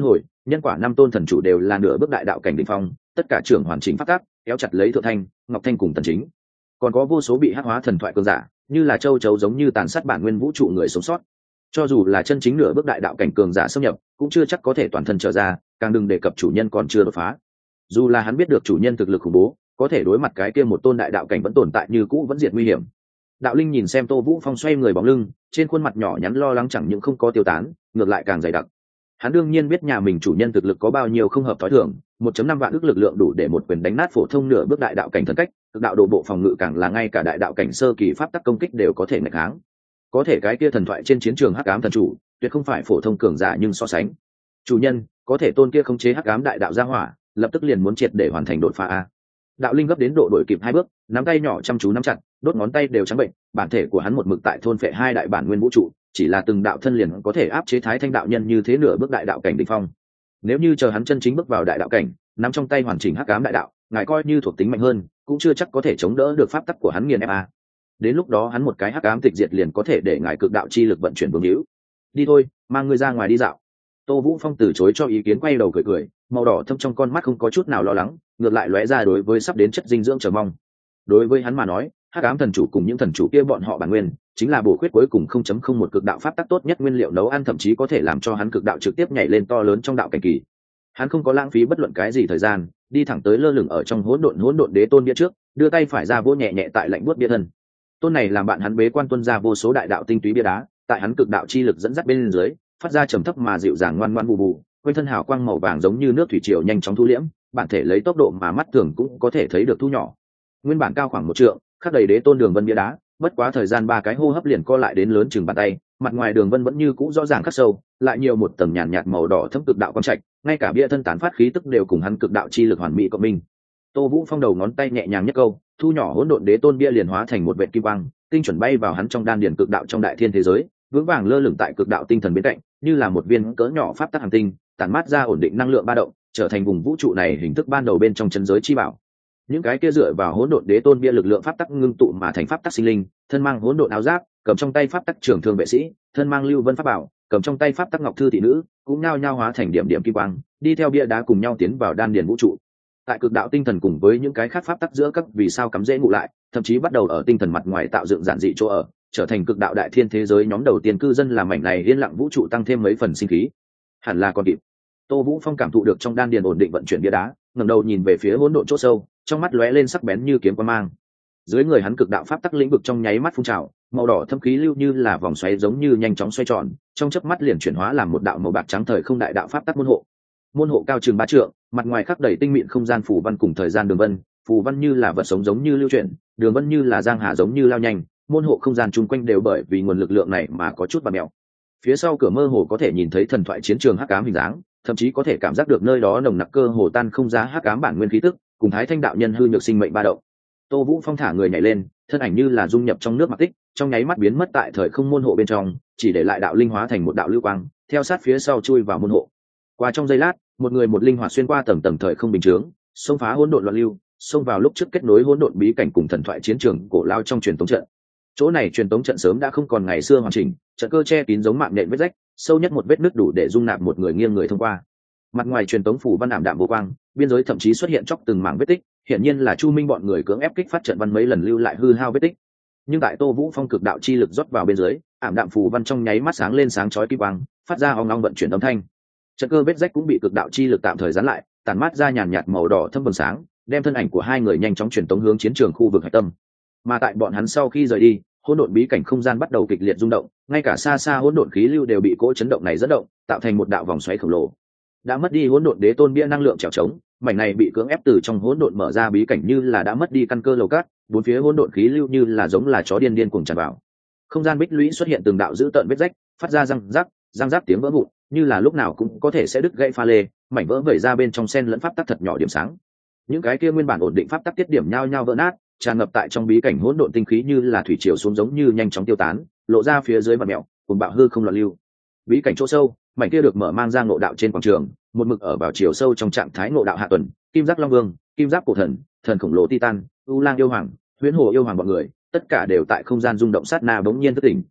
nhân quả năm tôn thần chủ đều là nửa bước đại đạo cảnh đỉnh phong, tất cả trưởng hoàn chỉnh pháp tắc kéo chặt lấy Thượng Thanh, Ngọc Thanh cùng Tần Chính. Còn có vô số bị hắc hóa thần thoại cường giả, như là châu chấu giống như tàn sát bản nguyên vũ trụ người sống sót. Cho dù là chân chính nửa bước đại đạo cảnh cường giả xâm nhập, cũng chưa chắc có thể toàn thân trở ra, càng đừng đề cập chủ nhân còn chưa đột phá. Dù là hắn biết được chủ nhân thực lực khủng bố, có thể đối mặt cái kia một tôn đại đạo cảnh vẫn tồn tại như cũ vẫn diệt nguy hiểm. Đạo Linh nhìn xem Tô Vũ Phong xoay người bóng lưng, trên khuôn mặt nhỏ nhắn lo lắng chẳng những không có tiêu tán, ngược lại càng dày đặc. Hắn đương nhiên biết nhà mình chủ nhân thực lực có bao nhiêu không hợp thói thường, 1.5 vạn ức lực lượng đủ để một quyền đánh nát phổ thông nửa bước đại đạo cảnh thần cách, cực đạo độ bộ phòng ngự càng là ngay cả đại đạo cảnh sơ kỳ pháp tắc công kích đều có thể nghịch kháng. Có thể cái kia thần thoại trên chiến trường hắc ám thần chủ, tuyệt không phải phổ thông cường giả nhưng so sánh. Chủ nhân, có thể tôn kia khống chế hắc ám đại đạo ra hỏa, lập tức liền muốn triệt để hoàn thành đột phá a. Đạo Linh gấp đến độ đổi kịp 2 bước, nắm tay nhỏ chăm chú nắm chặt, đốt ngón tay đều trắng bệnh, bản thể của hắn một mực tại thôn phệ hai đại bản nguyên vũ trụ, chỉ là từng đạo thân liền có thể áp chế Thái Thanh đạo nhân như thế nửa bước đại đạo cảnh đỉnh phong. Nếu như chờ hắn chân chính bước vào đại đạo cảnh, nắm trong tay hoàn chỉnh hắc ám đại đạo, ngài coi như thuộc tính mạnh hơn, cũng chưa chắc có thể chống đỡ được pháp tắc của hắn nghiền ép a. Đến lúc đó hắn một cái hắc ám tịch diệt liền có thể để ngài cực đạo chi lực vận chuyển vương hữu. Đi thôi, mang ngươi ra ngoài đi dạo. Tô Vũ Phong từ chối cho ý kiến, quay đầu cười cười, màu đỏ thâm trong con mắt không có chút nào lo lắng, ngược lại lóe ra đối với sắp đến chất dinh dưỡng chờ mong. Đối với hắn mà nói, hắc ám thần chủ cùng những thần chủ kia bọn họ bản nguyên chính là bổ khuyết cuối cùng 0.01 cực đạo pháp tắc tốt nhất nguyên liệu nấu ăn, thậm chí có thể làm cho hắn cực đạo trực tiếp nhảy lên to lớn trong đạo cảnh kỳ. Hắn không có lãng phí bất luận cái gì thời gian, đi thẳng tới lơ lửng ở trong hỗn độn đế tôn bia trước, đưa tay phải ra vỗ nhẹ nhẹ tại lạnh buốt bia thân. Tôn này làm bạn hắn bế quan tuân ra vô số đại đạo tinh túy bia đá, tại hắn cực đạo chi lực dẫn dắt bên dưới, phát ra trầm thấp mà dịu dàng ngoan ngoãn bù bù, quanh thân hào quang màu vàng giống như nước thủy triều nhanh chóng thu liễm, bản thể lấy tốc độ mà mắt thường cũng có thể thấy được thu nhỏ. Nguyên bản cao khoảng 1 trượng, khắc đầy đế tôn đường vân bia đá, bất quá thời gian 3 cái hô hấp liền co lại đến lớn chừng bàn tay, mặt ngoài đường vân vẫn như cũ rõ ràng khắc sâu, lại nhiều một tầng nhàn nhạt màu đỏ thẫm cực đạo quang trạch, ngay cả bia thân tán phát khí tức đều cùng hắn cực đạo chi lực hoàn mỹ cộng minh. Tô Vũ Phong đầu ngón tay nhẹ nhàng nhất câu, thu nhỏ hỗn độn đế tôn bia liền hóa thành một vệt kim quang, tinh chuẩn bay vào hắn trong đan điền cực đạo trong đại thiên thế giới, vững vàng lơ lửng tại cực đạo tinh thần bên cạnh, như là một viên cỡ nhỏ pháp tắc hành tinh, tản mát ra ổn định năng lượng ba động, trở thành vùng vũ trụ này hình thức ban đầu bên trong chân giới chi bảo. Những cái kia dựa vào hỗn độn đế tôn bia lực lượng pháp tắc ngưng tụ mà thành pháp tắc sinh linh, thân mang hỗn độn áo giáp, cầm trong tay pháp tắc trưởng thương vệ sĩ, thân mang lưu vân pháp bảo, cầm trong tay pháp tắc ngọc thư thị nữ, cũng nhao nhao hóa thành điểm điểm kim quang, đi theo bia đá cùng nhau tiến vào đan điền vũ trụ. Tại cực đạo tinh thần cùng với những cái khác pháp tắc giữa các vì sao cắm rễ ngụ lại, thậm chí bắt đầu ở tinh thần mặt ngoài tạo dựng giản dị chỗ ở, trở thành cực đạo đại thiên thế giới nhóm đầu tiên cư dân, làm mảnh này yên lặng vũ trụ tăng thêm mấy phần sinh khí. Hẳn là còn kịp. Tô Vũ Phong cảm thụ được trong đan điền ổn định vận chuyển bia đá, ngẩng đầu nhìn về phía hỗn độn chỗ sâu, trong mắt lóe lên sắc bén như kiếm quang mang. Dưới người hắn cực đạo pháp tắc lĩnh vực trong nháy mắt phun trào, màu đỏ thâm khí lưu như là vòng xoáy giống như nhanh chóng xoay tròn, trong chớp mắt liền chuyển hóa làm một đạo màu bạc trắng thời không đại đạo pháp tắc môn hộ. Môn hộ cao chừng 3 trượng, mặt ngoài khắc đầy tinh mịn không gian phù văn cùng thời gian đường vân, phù văn như là vật sống giống như lưu chuyển, đường vân như là giang hà giống như lao nhanh, môn hộ không gian chung quanh đều bởi vì nguồn lực lượng này mà có chút bặm mèo. Phía sau cửa mơ hồ có thể nhìn thấy thần thoại chiến trường hắc ám hình dáng, thậm chí có thể cảm giác được nơi đó nồng nặc cơ hồ tan không ra hắc ám bản nguyên khí tức, cùng Thái Thanh đạo nhân hư nhược sinh mệnh ba động. Tô Vũ Phong thả người nhảy lên, thân ảnh như là dung nhập trong nước mặc tích, trong nháy mắt biến mất tại thời không môn hộ bên trong, chỉ để lại đạo linh hóa thành một đạo lưu quang, theo sát phía sau chui vào môn hộ. Qua trong giây lát, một người một linh hoạt xuyên qua tầng tầng thời không bình chướng, xông phá hỗn độn loạn lưu, xông vào lúc trước kết nối hỗn độn bí cảnh cùng thần thoại chiến trường cổ lao trong truyền tống trận. Chỗ này truyền tống trận sớm đã không còn ngày xưa hoàn chỉnh, trận cơ che kín giống mạng nện vết rách, sâu nhất một vết nứt đủ để dung nạp một người nghiêng người thông qua. Mặt ngoài truyền tống phủ văn ảm đạm vô quang, biên giới thậm chí xuất hiện chóc từng mảng vết tích, hiển nhiên là Chu Minh bọn người cưỡng ép kích phát trận văn mấy lần lưu lại hư hao vết tích. Nhưng tại Tô Vũ Phong cực đạo chi lực rót vào bên dưới, ảm đạm phủ văn trong nháy mắt sáng lên sáng chói kim quang, phát ra ong ong vận chuyển âm thanh. Trận cơ vết rách cũng bị cực đạo chi lực tạm thời gián lại, tản mát ra nhàn nhạt màu đỏ thâm vầng sáng, đem thân ảnh của hai người nhanh chóng truyền tống hướng chiến trường khu vực hạch tâm. Mà tại bọn hắn sau khi rời đi, hỗn độn bí cảnh không gian bắt đầu kịch liệt rung động, ngay cả xa xa hỗn độn khí lưu đều bị cỗ chấn động này dẫn động, tạo thành một đạo vòng xoáy khổng lồ. Đã mất đi hỗn độn đế tôn bia năng lượng trèo trống, mảnh này bị cưỡng ép từ trong hỗn độn mở ra bí cảnh như là đã mất đi căn cơ lầu cát, bốn phía hỗn độn khí lưu như là giống là chó điên điên cuồng tràn vào. Không gian bích lũy xuất hiện từng đạo dữ tợn vết rách, phát ra răng rác tiếng vỡ vụn, như là lúc nào cũng có thể sẽ đứt gãy pha lê, mảnh vỡ vẩy ra bên trong sen lẫn pháp tắc thật nhỏ điểm sáng. Những cái kia nguyên bản ổn định pháp tắc tiết điểm nhao nhao vỡ nát, tràn ngập tại trong bí cảnh hỗn độn tinh khí như là thủy triều xuống giống như nhanh chóng tiêu tán, lộ ra phía dưới mặt mèo, cùng bạo hư không loạn lưu. Bí cảnh chỗ sâu, mảnh kia được mở mang ra ngộ đạo trên quảng trường, một mực ở vào chiều sâu trong trạng thái ngộ đạo hạ tuần, kim giác long vương, kim giáp cổ thần, thần khổng lồ titan, u lang yêu hoàng, huyễn hồ yêu hoàng bọn người, tất cả đều tại không gian rung động sát na bỗng nhiên thức tỉnh.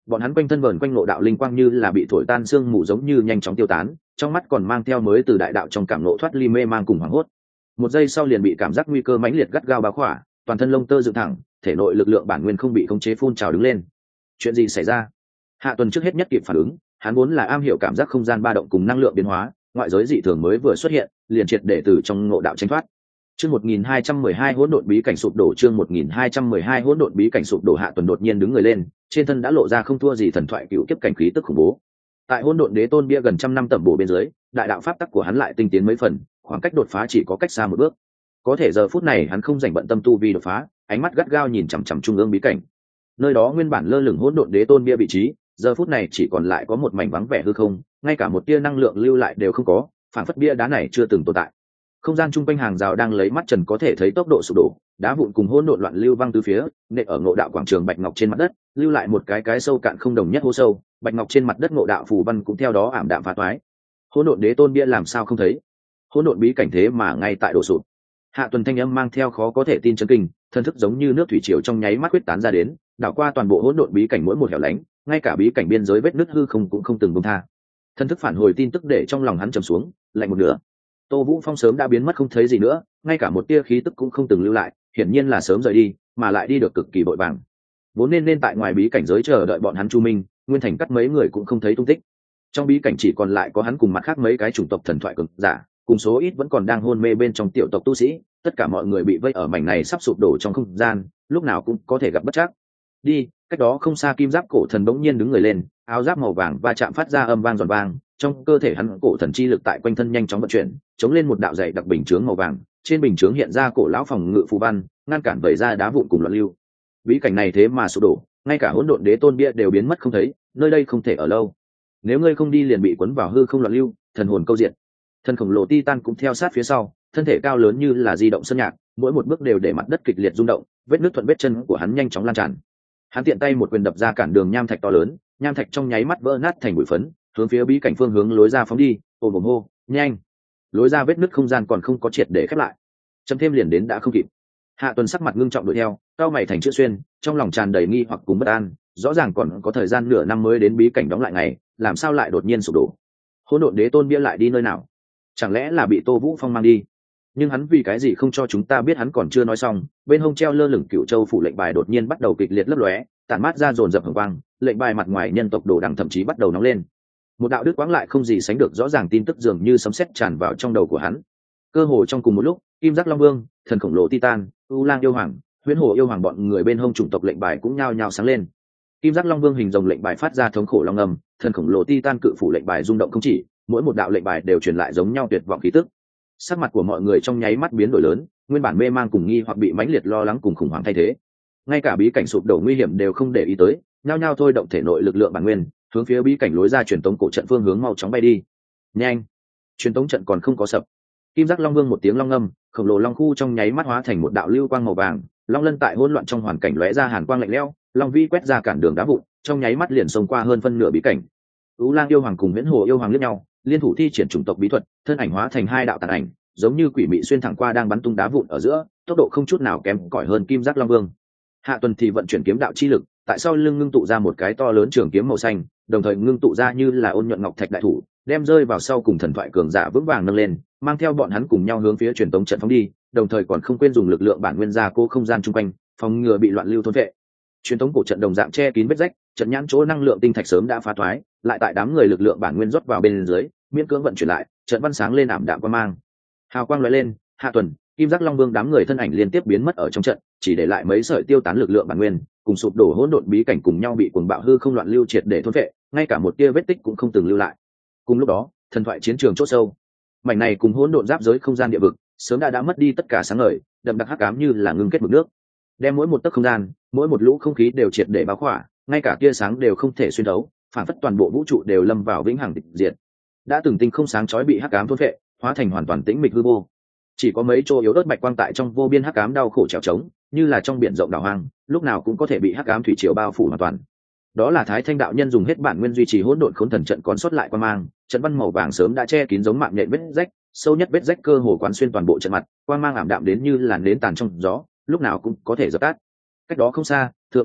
bọn hắn quanh thân vờn quanh ngộ đạo linh quang như là bị thổi tan sương mù giống như nhanh chóng tiêu tán, trong mắt còn mang theo mới từ đại đạo trong cảm ngộ thoát ly mê mang cùng hoảng hốt. Một giây sau liền bị cảm giác nguy cơ mãnh liệt gắt gao bao khỏa, toàn thân lông tơ dựng thẳng, thể nội lực lượng bản nguyên không bị khống chế phun trào đứng lên. Chuyện gì xảy ra? Hạ Tuần trước hết nhất kịp phản ứng, hắn vốn là am hiểu cảm giác không gian ba động cùng năng lượng biến hóa, ngoại giới dị thường mới vừa xuất hiện, liền triệt để từ trong ngộ đạo tránh thoát. Chương 1212 hỗn độn bí cảnh sụp đổ, chương 1212 hỗn độn bí cảnh sụp đổ. Hạ Tuần đột nhiên đứng người lên, trên thân đã lộ ra không thua gì thần thoại cựu kiếp cảnh khí tức khủng bố. Tại hỗn độn đế tôn bia gần trăm năm tẩm bổ bên dưới, đại đạo pháp tắc của hắn lại tinh tiến mấy phần, khoảng cách đột phá chỉ có cách xa một bước. Có thể giờ phút này hắn không dành bận tâm tu vi đột phá, ánh mắt gắt gao nhìn chằm chằm trung ương bí cảnh. Nơi đó nguyên bản lơ lửng hỗn độn đế tôn bia vị trí, giờ phút này chỉ còn lại có một mảnh vắng vẻ hư không, ngay cả một tia năng lượng lưu lại đều không có, phản phất bia đá này chưa từng tồn tại. Không gian chung quanh hàng rào đang lấy mắt trần có thể thấy tốc độ sụp đổ, đá vụn cùng hỗn độn loạn lưu văng tứ phía, nện ở ngộ đạo quảng trường bạch ngọc trên mặt đất, lưu lại một cái sâu cạn không đồng nhất hố sâu, bạch ngọc trên mặt đất ngộ đạo phù văn cũng theo đó ảm đạm phá toái. Hỗn độn đế tôn bia làm sao không thấy? Hỗn độn bí cảnh thế mà ngay tại đổ sụp. Hạ Tuần thanh âm mang theo khó có thể tin chấn kinh, thân thức giống như nước thủy triều trong nháy mắt quyết tán ra đến, đảo qua toàn bộ hỗn độn bí cảnh mỗi một hẻo lánh, ngay cả bí cảnh biên giới vết nứt hư không cũng không từng buông tha. Thân thức phản hồi tin tức để trong lòng hắn trầm xuống, lạnh một nửa. Tô Vũ Phong sớm đã biến mất không thấy gì nữa, ngay cả một tia khí tức cũng không từng lưu lại, hiển nhiên là sớm rời đi, mà lại đi được cực kỳ vội vàng. Vốn nên tại ngoài bí cảnh giới chờ đợi bọn hắn Chu Minh, Nguyên Thành cắt mấy người cũng không thấy tung tích. Trong bí cảnh chỉ còn lại có hắn cùng mặt khác mấy cái chủng tộc thần thoại cường giả, cùng số ít vẫn còn đang hôn mê bên trong tiểu tộc tu sĩ, tất cả mọi người bị vây ở mảnh này sắp sụp đổ trong không gian, lúc nào cũng có thể gặp bất trắc. Đi, cách đó không xa kim giáp cổ thần bỗng nhiên đứng người lên, áo giáp màu vàng va chạm phát ra âm vang giòn vang, trong cơ thể hắn cổ thần chi lực tại quanh thân nhanh chóng vận chuyển, chống lên một đạo dày đặc bình chướng màu vàng, trên bình chướng hiện ra cổ lão phòng ngự phù văn, ngăn cản vẩy ra đá vụn cùng loạn lưu. Bí cảnh này thế mà sụp đổ, ngay cả hỗn độn đế tôn bia đều biến mất không thấy, nơi đây không thể ở lâu. Nếu ngươi không đi liền bị cuốn vào hư không loạn lưu, thần hồn câu diện. Thần khổng lồ Titan cũng theo sát phía sau, thân thể cao lớn như là di động sơn nhạc, mỗi một bước đều để mặt đất kịch liệt rung động, vết nứt thuận vết chân của hắn nhanh chóng lan tràn. Hắn tiện tay một quyền đập ra cản đường nham thạch to lớn, nham thạch trong nháy mắt vỡ nát thành bụi phấn, hướng phía bí cảnh phương hướng lối ra phóng đi. Ồm ồm hô, nhanh! Lối ra vết nứt không gian còn không có triệt để khép lại, chấm thêm liền đến đã không kịp. Hạ Tuần sắc mặt ngưng trọng đuổi theo, cao mày thành chữ xuyên, trong lòng tràn đầy nghi hoặc cùng bất an, rõ ràng còn có thời gian nửa năm mới đến bí cảnh đóng lại ngày, làm sao lại đột nhiên sụp đổ? Hỗn độn đế tôn bia lại đi nơi nào? Chẳng lẽ là bị Tô Vũ Phong mang đi? Nhưng hắn vì cái gì không cho chúng ta biết? Hắn còn chưa nói xong, bên hông treo lơ lửng Cửu Châu phủ lệnh bài đột nhiên bắt đầu kịch liệt lấp lóe, tản mát ra dồn dập hồng quang, lệnh bài mặt ngoài nhân tộc đồ đằng thậm chí bắt đầu nóng lên. Một đạo đứt quãng lại không gì sánh được rõ ràng tin tức dường như sấm sét tràn vào trong đầu của hắn. Cơ hồ trong cùng một lúc, Kim Giác Long Vương, thần khổng lồ Titan, U Lang yêu hoàng, Huyễn Hồ yêu hoàng bọn người bên hông chủng tộc lệnh bài cũng nhao nhao sáng lên. Kim Giác Long Vương hình rồng lệnh bài phát ra thống khổ long ngầm, thần khổng lồ Titan cự phủ lệnh bài rung động không chỉ, mỗi một đạo lệnh bài đều truyền lại giống nhau tuyệt vọng khí tức. Sắc mặt của mọi người trong nháy mắt biến đổi lớn, nguyên bản mê mang cùng nghi hoặc bị mãnh liệt lo lắng cùng khủng hoảng thay thế. Ngay cả bí cảnh sụp đổ nguy hiểm đều không để ý tới, nhao nhao thôi động thể nội lực lượng bản nguyên, hướng phía bí cảnh lối ra truyền tống cổ trận phương hướng mau chóng bay đi. Nhanh! Truyền tống trận còn không có sập. Kim Giác Long Vương một tiếng long ngâm, khổng lồ long khu trong nháy mắt hóa thành một đạo lưu quang màu vàng, long lân tại hỗn loạn trong hoàn cảnh lóe ra hàn quang lạnh lẽo, long vi quét ra cản đường đá vụn, trong nháy mắt liền xông qua hơn phân nửa bí cảnh. U Lang yêu hoàng cùng Huyễn Hồ yêu hoàng liếc nhau, liên thủ thi triển chủng tộc bí thuật, thân ảnh hóa thành hai đạo tàn ảnh, giống như quỷ mị xuyên thẳng qua đang bắn tung đá vụn ở giữa, tốc độ không chút nào kém cỏi hơn Kim Giác Long Vương. Hạ Tuần thì vận chuyển kiếm đạo chi lực, tại sau lưng ngưng tụ ra một cái to lớn trường kiếm màu xanh, đồng thời ngưng tụ ra như là ôn nhuận ngọc thạch đại thủ, đem rơi vào sau cùng thần thoại cường giả vững vàng nâng lên, mang theo bọn hắn cùng nhau hướng phía truyền tống trận phóng đi, đồng thời còn không quên dùng lực lượng bản nguyên gia cố không gian chung quanh, phòng ngừa bị loạn lưu thôn vệ. Truyền tống cổ trận đồng dạng che kín vết rách, trận nhãn chỗ năng lượng tinh thạch sớm đã phá thoái, lại tại đám người lực lượng bản nguyên rót vào bên dưới, miễn cưỡng vận chuyển lại, trận văn sáng lên ảm đạm quang mang. Hào quang lóe lên, Hạ Tuần, Kim Giác Long Vương đám người thân ảnh liên tiếp biến mất ở trong trận, chỉ để lại mấy sợi tiêu tán lực lượng bản nguyên, cùng sụp đổ hỗn độn bí cảnh cùng nhau bị cuồng bạo hư không loạn lưu triệt để thôn vệ, ngay cả một tia vết tích cũng không từng lưu lại. Cùng lúc đó, thần thoại chiến trường chốt sâu, mảnh này cùng hỗn độn giáp giới không gian địa vực, sớm đã mất đi tất cả sáng ngời, đậm đặc hắc ám như là ngưng kết mực nước, đem mỗi một tấc không gian, mỗi một lũ không khí đều triệt để bao khỏa, ngay cả tia sáng đều không thể xuyên thấu, phản phất toàn bộ vũ trụ đều lâm vào vĩnh hằng tịch diệt. Đã từng tinh không sáng chói bị hắc ám thôn vệ, hóa thành hoàn toàn tĩnh mịch hư vô. Chỉ có mấy chỗ yếu ớt bạch quang tại trong vô biên hắc ám đau khổ trèo trống, như là trong biển rộng đảo hoang, lúc nào cũng có thể bị hắc ám thủy triều bao phủ hoàn toàn. Đó là Thái Thanh đạo nhân dùng hết bản nguyên duy trì hỗn độn khốn thần trận còn sót lại quang mang, trận văn màu vàng sớm đã che kín giống mạng nhện vết rách, sâu nhất vết rách cơ hồ quán xuyên toàn bộ trận mặt, quang mang ảm đạm đến như là nến tàn trong gió, lúc nào cũng có thể dập tắt. Cách đó không xa, Thượng Thanh,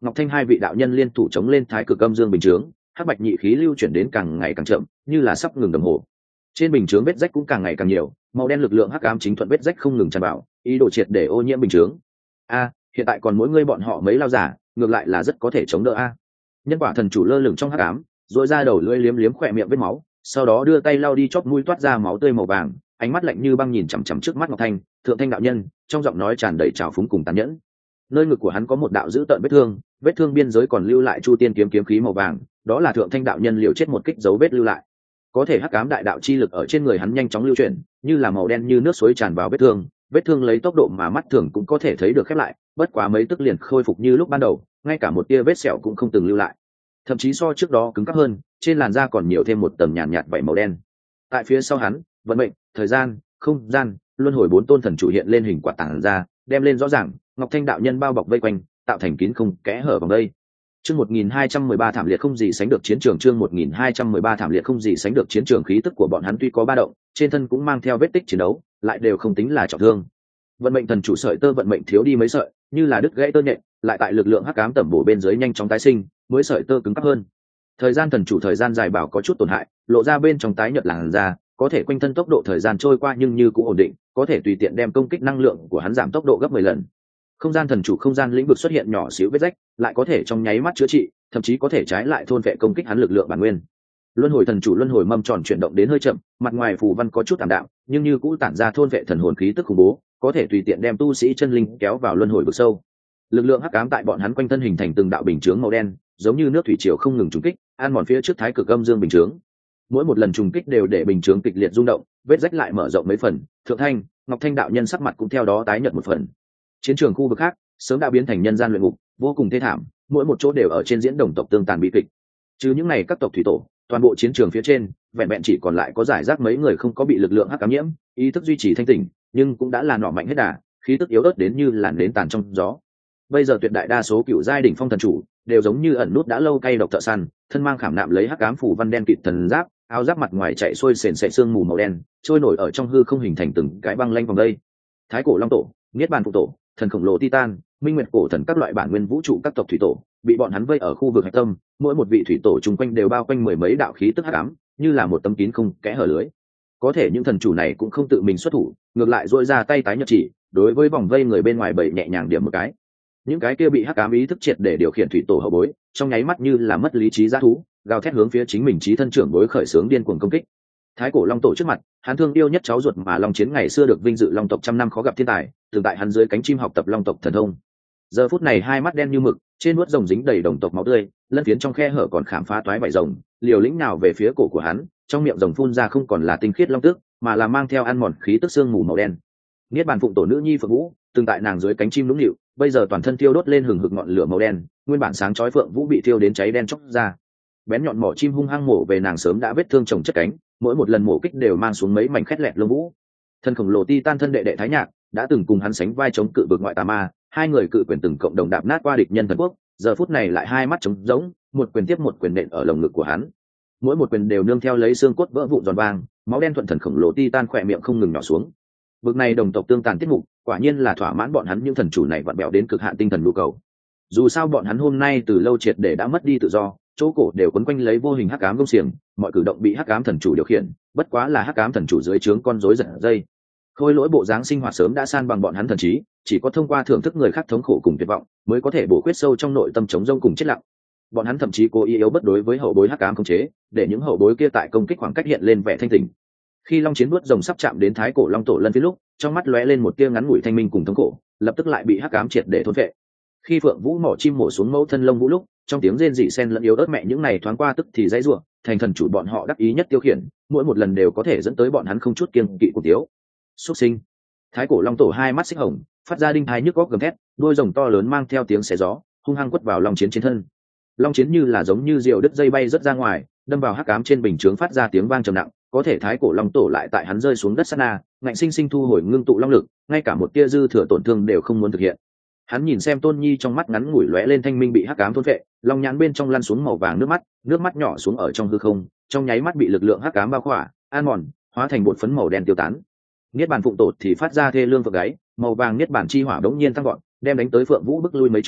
Ngọc Thanh hai vị đạo nhân liên thủ chống lên thái cực âm dương bình chướng, hắc bạch nhị khí lưu chuyển đến càng ngày càng chậm, như là sắp ngừng đồng hồ. Trên bình chướng vết rách cũng càng ngày càng nhiều, màu đen lực lượng hắc ám chính thuận vết rách không ngừng tràn vào, ý đồ triệt để ô nhiễm bình chướng. Hiện tại còn mỗi người bọn họ mấy lao giả, ngược lại là rất có thể chống đỡ Nhân quả thần chủ lơ lửng trong hắc ám, rồi ra đầu lưỡi liếm liếm khỏe miệng vết máu, sau đó đưa tay lau đi chóp mũi toát ra máu tươi màu vàng, ánh mắt lạnh như băng nhìn chằm chằm trước mắt Ngọc Thanh, thượng thanh đạo nhân, trong giọng nói tràn đầy trào phúng cùng tàn nhẫn. Nơi ngực của hắn có một đạo dữ tợn vết thương biên giới còn lưu lại chu tiên kiếm kiếm khí màu vàng, đó là thượng thanh đạo nhân liều chết một kích dấu vết lưu lại. Có thể hắc ám đại đạo chi lực ở trên người hắn nhanh chóng lưu chuyển, như là màu đen như nước suối tràn vào vết thương lấy tốc độ mà mắt thường cũng có thể thấy được khép lại, bất quá mấy tức liền khôi phục như lúc ban đầu, ngay cả một tia vết sẹo cũng không từng lưu lại, thậm chí so trước đó cứng cáp hơn, trên làn da còn nhiều thêm một tầng nhàn nhạt vảy màu đen. Tại phía sau hắn, vận mệnh, thời gian, không gian, luân hồi bốn tôn thần chủ hiện lên hình quạt tản ra, đem lên rõ ràng, Ngọc Thanh đạo nhân bao bọc vây quanh, tạo thành kín không kẽ hở vòng đây. Chương 1213 thảm liệt không gì sánh được chiến trường, chương 1213 thảm liệt không gì sánh được chiến trường, khí tức của bọn hắn tuy có ba động, trên thân cũng mang theo vết tích chiến đấu, lại đều không tính là trọng thương. Vận mệnh thần chủ sợi tơ vận mệnh thiếu đi mấy sợi, như là đứt gãy tơ nhện, lại tại lực lượng hắc ám tẩm bổ bên dưới nhanh chóng tái sinh, mới sợi tơ cứng cáp hơn. Thời gian thần chủ thời gian dài bảo có chút tổn hại, lộ ra bên trong tái nhợt làn da, có thể quanh thân tốc độ thời gian trôi qua nhưng như cũng ổn định, có thể tùy tiện đem công kích năng lượng của hắn giảm tốc độ gấp 10 lần. Không gian thần chủ không gian lĩnh vực xuất hiện nhỏ xíu vết rách, lại có thể trong nháy mắt chữa trị, thậm chí có thể trái lại thôn vệ công kích hắn lực lượng bản nguyên. Luân hồi thần chủ luân hồi mâm tròn chuyển động đến hơi chậm, mặt ngoài phù văn có chút tạm đạm, nhưng như cũ tản ra thôn vệ thần hồn khí tức khủng bố, có thể tùy tiện đem tu sĩ chân linh kéo vào luân hồi vực sâu. Lực lượng hắc ám tại bọn hắn quanh thân hình thành từng đạo bình chướng màu đen, giống như nước thủy triều không ngừng trùng kích, ăn mòn phía trước thái cực âm dương bình chướng. Mỗi một lần trùng kích đều để bình chướng kịch liệt rung động, vết rách lại mở rộng mấy phần. Thượng thanh, Ngọc Thanh đạo nhân sắc mặt cũng theo đó tái nhợt một phần. Chiến trường khu vực khác sớm đã biến thành nhân gian luyện ngục, vô cùng thê thảm, mỗi một chỗ đều ở trên diễn đồng tộc tương tàn bi kịch. Chứ những này các tộc thủy tổ, toàn bộ chiến trường phía trên vẹn vẹn chỉ còn lại có giải rác mấy người không có bị lực lượng hắc ám nhiễm, ý thức duy trì thanh tỉnh, nhưng cũng đã là nọ mạnh hết đà, khí tức yếu ớt đến như làn nến tàn trong gió. Bây giờ tuyệt đại đa số cựu giai đỉnh phong thần chủ đều giống như ẩn nút đã lâu cay độc thợ săn, thân mang khảm nạm lấy hắc ám phủ văn đen kịt thần giáp, áo giáp mặt ngoài chạy xuôi sền sệt sương mù màu đen, trôi nổi ở trong hư không hình thành từng cái băng lanh vòng đây. Thái cổ long tổ, niết bàn phụ tổ, thần khổng lồ titan, minh nguyệt cổ thần các loại bản nguyên vũ trụ các tộc thủy tổ bị bọn hắn vây ở khu vực hạch tâm, mỗi một vị thủy tổ chung quanh đều bao quanh mười mấy đạo khí tức hắc ám, như là một tấm kín không kẽ hở lưới. Có thể những thần chủ này cũng không tự mình xuất thủ, ngược lại duỗi ra tay tái nhợt chỉ đối với vòng vây người bên ngoài bậy nhẹ nhàng điểm một cái. Những cái kia bị hắc ám ý thức triệt để điều khiển thủy tổ hậu bối, trong nháy mắt như là mất lý trí dã thú, gào thét hướng phía chính mình chí thân trưởng bối khởi xướng điên cuồng công kích. Thái cổ long tổ trước mặt, hắn thương yêu nhất cháu ruột mà long chiến ngày xưa được vinh dự long tộc trăm năm khó gặp thiên tài, từng tại hắn dưới cánh chim học tập long tộc thần thông. Giờ phút này hai mắt đen như mực, trên nuốt rồng dính đầy đồng tộc máu tươi, lân phiến trong khe hở còn khảm phá toái vảy rồng, liều lĩnh nào về phía cổ của hắn, trong miệng rồng phun ra không còn là tinh khiết long tức, mà là mang theo ăn mòn khí tức xương mù màu đen. Niết bàn phụng tổ nữ nhi Phượng Vũ, từng tại nàng dưới cánh chim nũng nịu, bây giờ toàn thân thiêu đốt lên hừng hực ngọn lửa màu đen, nguyên bản sáng chói Phượng Vũ bị thiêu đến cháy đen chóc ra. Bén nhọn mỏ chim hung hăng mổ về nàng sớm đã vết thương chồng chất cánh, mỗi một lần mổ kích đều mang xuống mấy mảnh khét lẹt lông vũ. Thân khổng lồ Titan thân đệ đệ Thái Nhạc đã từng cùng hắn sánh vai chống cự vực ngoại tà ma, hai người cự quyền từng cộng đồng đạp nát qua địch nhân thần quốc, giờ phút này lại hai mắt trống rỗng, một quyền tiếp một quyền nện ở lồng ngực của hắn. Mỗi một quyền đều nương theo lấy xương cốt vỡ vụn giòn vang, máu đen thuận thần khổng lồ Titan khỏe miệng không ngừng nhỏ xuống. Vực này đồng tộc tương tàn tiết mục, quả nhiên là thỏa mãn bọn hắn những thần chủ này vặn bẹo đến cực hạn tinh thần nhu cầu. Dù sao bọn hắn hôm nay từ lâu triệt để đã mất đi tự do, chỗ cổ đều quấn quanh lấy vô hình hắc ám gông xiềng, mọi cử động bị hắc ám thần chủ điều khiển, bất quá là hắc ám thần chủ dưới trướng con rối giật dây. Khôi lỗi bộ dáng sinh hoạt sớm đã san bằng bọn hắn thần trí, chỉ có thông qua thưởng thức người khác thống khổ cùng tuyệt vọng, mới có thể bổ khuyết sâu trong nội tâm chống rông cùng chết lặng. Bọn hắn thậm chí cố ý yếu bất đối với hậu bối hắc ám khống chế, để những hậu bối kia tại công kích khoảng cách hiện lên vẻ thanh tỉnh. Khi long chiến vuốt rồng sắp chạm đến thái cổ long tổ lân phía lúc, trong mắt lóe lên một tia ngắn ngủi thanh minh cùng thống khổ, lập tức lại bị hắc ám triệt để thôn phệ. Khi Phượng Vũ mỏ chim mổ xuống mẫu thân lông vũ lúc, trong tiếng rên rỉ sen lẫn yếu ớt mẹ những này thoáng qua tức thì dãy rủa, thành thần chủ bọn họ đắc ý nhất tiêu khiển, mỗi một lần đều có thể dẫn tới bọn hắn không chút kiêng kỵ của tiếu. Xuất sinh. Thái cổ long tổ hai mắt xích hồng, phát ra đinh thái nhức góc gầm thét, đuôi rồng to lớn mang theo tiếng xé gió, hung hăng quất vào long chiến trên thân. Long chiến như là giống như diều đứt dây bay rất ra ngoài, đâm vào hắc ám trên bình chướng phát ra tiếng vang trầm nặng, có thể thái cổ long tổ lại tại hắn rơi xuống đất sát na, ngạnh sinh sinh thu hồi ngưng tụ long lực, ngay cả một tia dư thừa tổn thương đều không muốn thực hiện. Hắn nhìn xem Tôn Nhi trong mắt ngắn ngủi lóe lên thanh minh bị hắc ám thôn phệ, long nhãn bên trong lăn xuống màu vàng nước mắt nhỏ xuống ở trong hư không, trong nháy mắt bị lực lượng hắc ám bao khỏa, an mòn, hóa thành bột phấn màu đen tiêu tán. Niết bàn phụng tổ thì phát ra thê lương vực gáy, màu vàng niết bàn chi hỏa đống nhiên tăng gọn, đem đánh tới Phượng Vũ bức lui mấy trượng,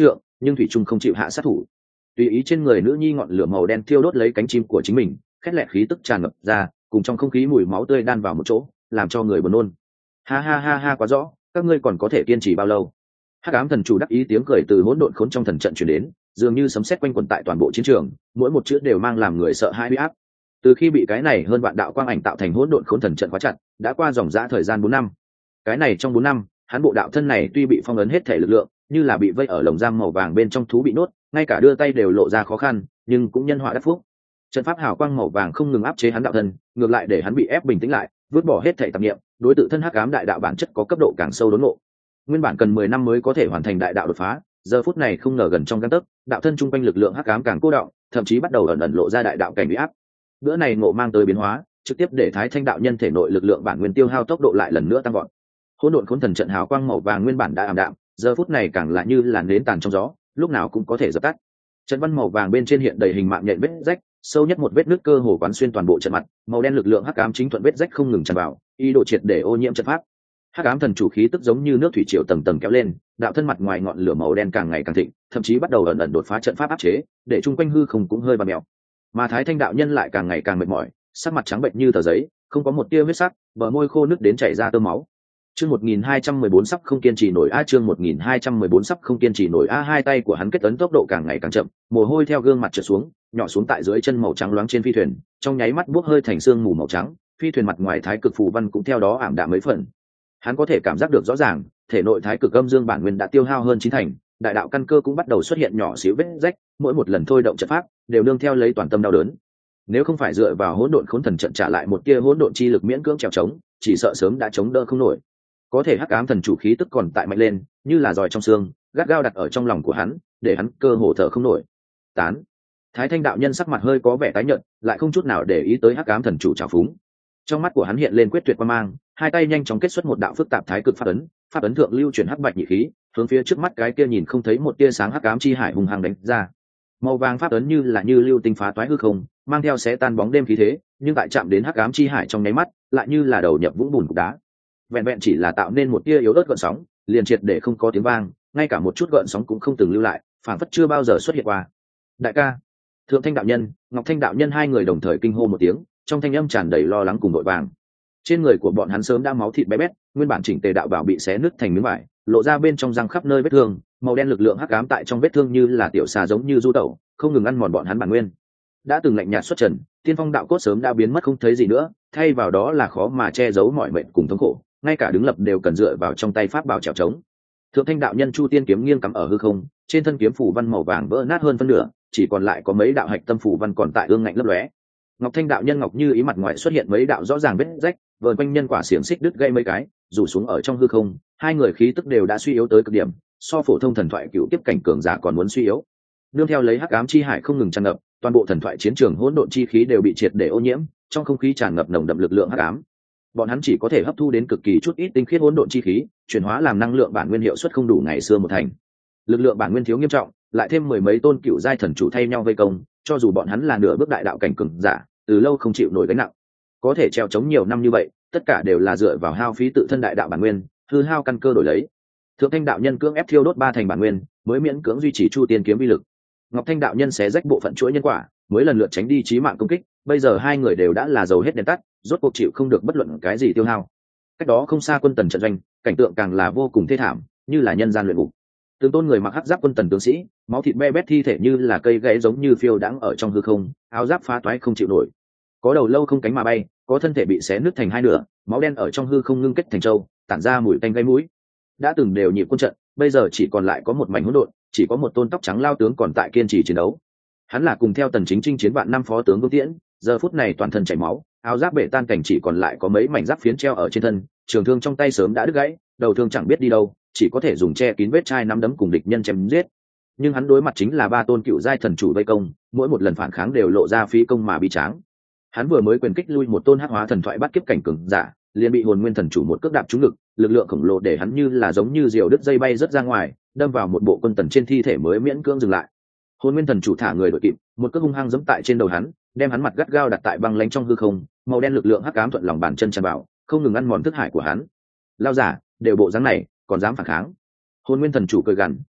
nhưng thủy trung không chịu hạ sát thủ. Tùy ý trên người nữ nhi ngọn lửa màu đen thiêu đốt lấy cánh chim của chính mình, khét lẹt khí tức tràn ngập ra, cùng trong không khí mùi máu tươi đan vào một chỗ, làm cho người buồn nôn. Ha ha ha ha, quá rõ, các ngươi còn có thể kiên trì bao lâu? Hắc ám thần chủ đắc ý tiếng cười từ hỗn độn khốn trong thần trận truyền đến, dường như sấm sét quanh quẩn tại toàn bộ chiến trường, mỗi một chữ đều mang làm người sợ hãi uy áp. Từ khi bị cái này hơn vạn đạo quang ảnh tạo thành hỗn độn khốn thần trận khóa chặt, đã qua dòng dã thời gian 4 năm. Cái này trong 4 năm, hắn bộ đạo thân này tuy bị phong ấn hết thể lực lượng, như là bị vây ở lồng giam màu vàng bên trong thú bị nốt, ngay cả đưa tay đều lộ ra khó khăn, nhưng cũng nhân họa đắc phúc. Trận pháp hào quang màu vàng không ngừng áp chế hắn đạo thân, ngược lại để hắn bị ép bình tĩnh lại, vứt bỏ hết thể tạp niệm, đối tự thân hắc ám đại đạo bản chất có cấp độ càng sâu đốn ngộ. Nguyên bản cần 10 năm mới có thể hoàn thành đại đạo đột phá, giờ phút này không ngờ gần trong gang tấc, đạo thân trung quanh lực lượng hắc ám càng cô đọng, thậm chí bắt đầu ẩn ẩn lộ ra đại đạo cảnh uy áp. Bữa này ngộ mang tới biến hóa, trực tiếp để Thái Thanh đạo nhân thể nội lực lượng bản nguyên tiêu hao tốc độ lại lần nữa tăng vọt. Hỗn độn khốn thần trận hào quang màu vàng nguyên bản đã ảm đạm, giờ phút này càng là như làn nến tàn trong gió, lúc nào cũng có thể dập tắt. Trận văn màu vàng bên trên hiện đầy hình mạng nhện vết rách, sâu nhất một vết nứt cơ hồ quán xuyên toàn bộ trận mặt, màu đen lực lượng hắc ám chính thuận vết rách không ngừng tràn vào, ý đồ triệt để ô nhiễm trận pháp. Hắc ám thần chủ khí tức giống như nước thủy triều tầng tầng kéo lên, đạo thân mặt ngoài ngọn lửa màu đen càng ngày càng thịnh, thậm chí bắt đầu ẩn ẩn đột phá trận pháp áp chế, để chung quanh hư không cũng hơi bặm mèo. Mà Thái Thanh đạo nhân lại càng ngày càng mệt mỏi, sắc mặt trắng bệch như tờ giấy, không có một tia huyết sắc, bờ môi khô nứt đến chảy ra tơ máu. Chương 1214 sắp không kiên trì nổi a, chương 1214 sắp không kiên trì nổi a, hai tay của hắn kết ấn tốc độ càng ngày càng chậm, mồ hôi theo gương mặt trượt xuống, nhỏ xuống tại dưới chân màu trắng loáng trên phi thuyền, trong nháy mắt bốc hơi thành sương mù màu trắng, phi thuyền mặt ngoài thái cực phù văn cũng theo đó ảm đạm mấy phần. Hắn có thể cảm giác được rõ ràng, thể nội thái cực âm dương bản nguyên đã tiêu hao hơn 9 thành, đại đạo căn cơ cũng bắt đầu xuất hiện nhỏ xíu vết rách, mỗi một lần thôi động trận pháp đều nương theo lấy toàn tâm đau đớn. Nếu không phải dựa vào hỗn độn khốn thần trận trả lại một tia hỗn độn chi lực miễn cưỡng trèo trống, chỉ sợ sớm đã chống đỡ không nổi. Có thể hắc ám thần chủ khí tức còn tại mạnh lên, như là giòi trong xương, gắt gao đặt ở trong lòng của hắn, để hắn cơ hồ thở không nổi. Tán. Thái Thanh đạo nhân sắc mặt hơi có vẻ tái nhợt, lại không chút nào để ý tới hắc ám thần chủ trào phúng. Trong mắt của hắn hiện lên quyết tuyệt quan mang, hai tay nhanh chóng kết xuất một đạo phức tạp thái cực pháp ấn thượng lưu chuyển hắc bạch nhị khí, hướng phía trước mắt cái kia nhìn không thấy một tia sáng hắc ám chi hải hùng hăng đánh ra. Màu vàng pháp ấn như lưu tinh phá toái hư không, mang theo xé tan bóng đêm khí thế, nhưng tại chạm đến hắc ám chi hải trong nháy mắt, lại như là đầu nhập vũng bùn cục đá. Vẹn vẹn chỉ là tạo nên một tia yếu ớt gợn sóng, liền triệt để không có tiếng vang, ngay cả một chút gợn sóng cũng không từng lưu lại, phảng phất chưa bao giờ xuất hiện qua. Đại ca, Thượng Thanh đạo nhân, Ngọc Thanh đạo nhân hai người đồng thời kinh hô một tiếng, trong thanh âm tràn đầy lo lắng cùng vội vàng. Trên người của bọn hắn sớm đã máu thịt bé bét, nguyên bản chỉnh tề đạo bảo bị xé nứt thành miếng vải, lộ ra bên trong răng khắp nơi vết thương, màu đen lực lượng hắc ám tại trong vết thương như là tiểu xà giống như du tẩu, không ngừng ăn mòn bọn hắn bản nguyên. Đã từng lạnh nhạt xuất trần, tiên phong đạo cốt sớm đã biến mất không thấy gì nữa, thay vào đó là khó mà che giấu mọi mệnh cùng thống khổ, ngay cả đứng lập đều cần dựa vào trong tay pháp bảo trèo trống. Thượng Thanh đạo nhân chu tiên kiếm nghiêng cắm ở hư không, trên thân kiếm phủ văn màu vàng vỡ nát hơn phân nửa, chỉ còn lại có mấy đạo hạch tâm phủ văn còn tại ương ngạnh lấp lóe. Ngọc Thanh đạo nhân ngọc như ý mặt ngoài xuất hiện mấy đạo rõ ràng vết rách, vờn quanh nhân quả xiềng xích đứt gãy mấy cái, rủ xuống ở trong hư không, hai người khí tức đều đã suy yếu tới cực điểm, so phổ thông thần thoại cựu kiếp cảnh cường giả còn muốn suy yếu. Nương theo lấy hắc ám chi hải không ngừng tràn ngập, toàn bộ thần thoại chiến trường hỗn độn chi khí đều bị triệt để ô nhiễm, trong không khí tràn ngập nồng đậm lực lượng hắc ám. Bọn hắn chỉ có thể hấp thu đến cực kỳ chút ít tinh khiết hỗn độn chi khí, chuyển hóa làm năng lượng bản nguyên hiệu suất không đủ ngày xưa một thành. Lực lượng bản nguyên thiếu nghiêm trọng, lại thêm mười mấy tôn cựu giai thần chủ thay nhau vây công, cho dù bọn hắn là nửa bước đại đạo cảnh cường giả, từ lâu không chịu nổi gánh nặng. Có thể trèo chống nhiều năm như vậy, tất cả đều là dựa vào hao phí tự thân đại đạo bản nguyên, hư hao căn cơ đổi lấy. Thượng Thanh đạo nhân cưỡng ép thiêu đốt 3 thành bản nguyên, mới miễn cưỡng duy trì chu tiên kiếm uy lực. Ngọc Thanh đạo nhân xé rách bộ phận chuỗi nhân quả, mới lần lượt tránh đi chí mạng công kích, bây giờ hai người đều đã là dầu hết đèn tắt, rốt cuộc chịu không được bất luận cái gì tiêu hao. Cách đó không xa quân tần trận doanh, cảnh tượng càng là vô cùng thê thảm, như là nhân gian luyện ngục. Từng tôn người mặc hắc giáp quân tần tướng sĩ, máu thịt be bét thi thể như là cây gãy giống như phiêu đãng ở trong hư không, áo giáp phá toái không chịu nổi. Có đầu lâu không cánh mà bay, có thân thể bị xé nứt thành hai nửa, máu đen ở trong hư không ngưng kết thành trâu, tản ra mùi tanh gây mũi. Đã từng đều nhịp quân trận, bây giờ chỉ còn lại có một mảnh hỗn độn, chỉ có một tôn tóc trắng lao tướng còn tại kiên trì chiến đấu. Hắn là cùng theo Tần Chính chinh chiến vạn năm phó tướng Vương Tiễn, giờ phút này toàn thân chảy máu, áo giáp bể tan cảnh, chỉ còn lại có mấy mảnh giáp phiến treo ở trên thân, trường thương trong tay sớm đã đứt gãy, đầu thương chẳng biết đi đâu, chỉ có thể dùng che kín vết chai nắm đấm cùng địch nhân chém giết. Nhưng hắn đối mặt chính là 3 tôn cựu giai thần chủ vây công, mỗi một lần phản kháng đều lộ ra phí công mà bi tráng. Hắn vừa mới quyền kích lui một tôn hắc hóa thần thoại bắt kiếp cảnh cường giả, liền bị hồn nguyên thần chủ một cước đạp trúng ngực, lực lượng khổng lồ để hắn như là giống như diều đứt dây bay rất ra ngoài, đâm vào một bộ quân tần trên thi thể mới miễn cưỡng dừng lại. Hồn nguyên thần chủ thả người đội kịp, một cước hung hăng giẫm tại trên đầu hắn, đem hắn mặt gắt gao đặt tại băng lãnh trong hư không, màu đen lực lượng hắc ám thuận lòng bàn chân tràn vào, không ngừng ăn mòn thức hải của hắn. Lao giả, đều bộ dáng này, còn dám phản kháng? Hồn nguyên thần chủ cười gằn,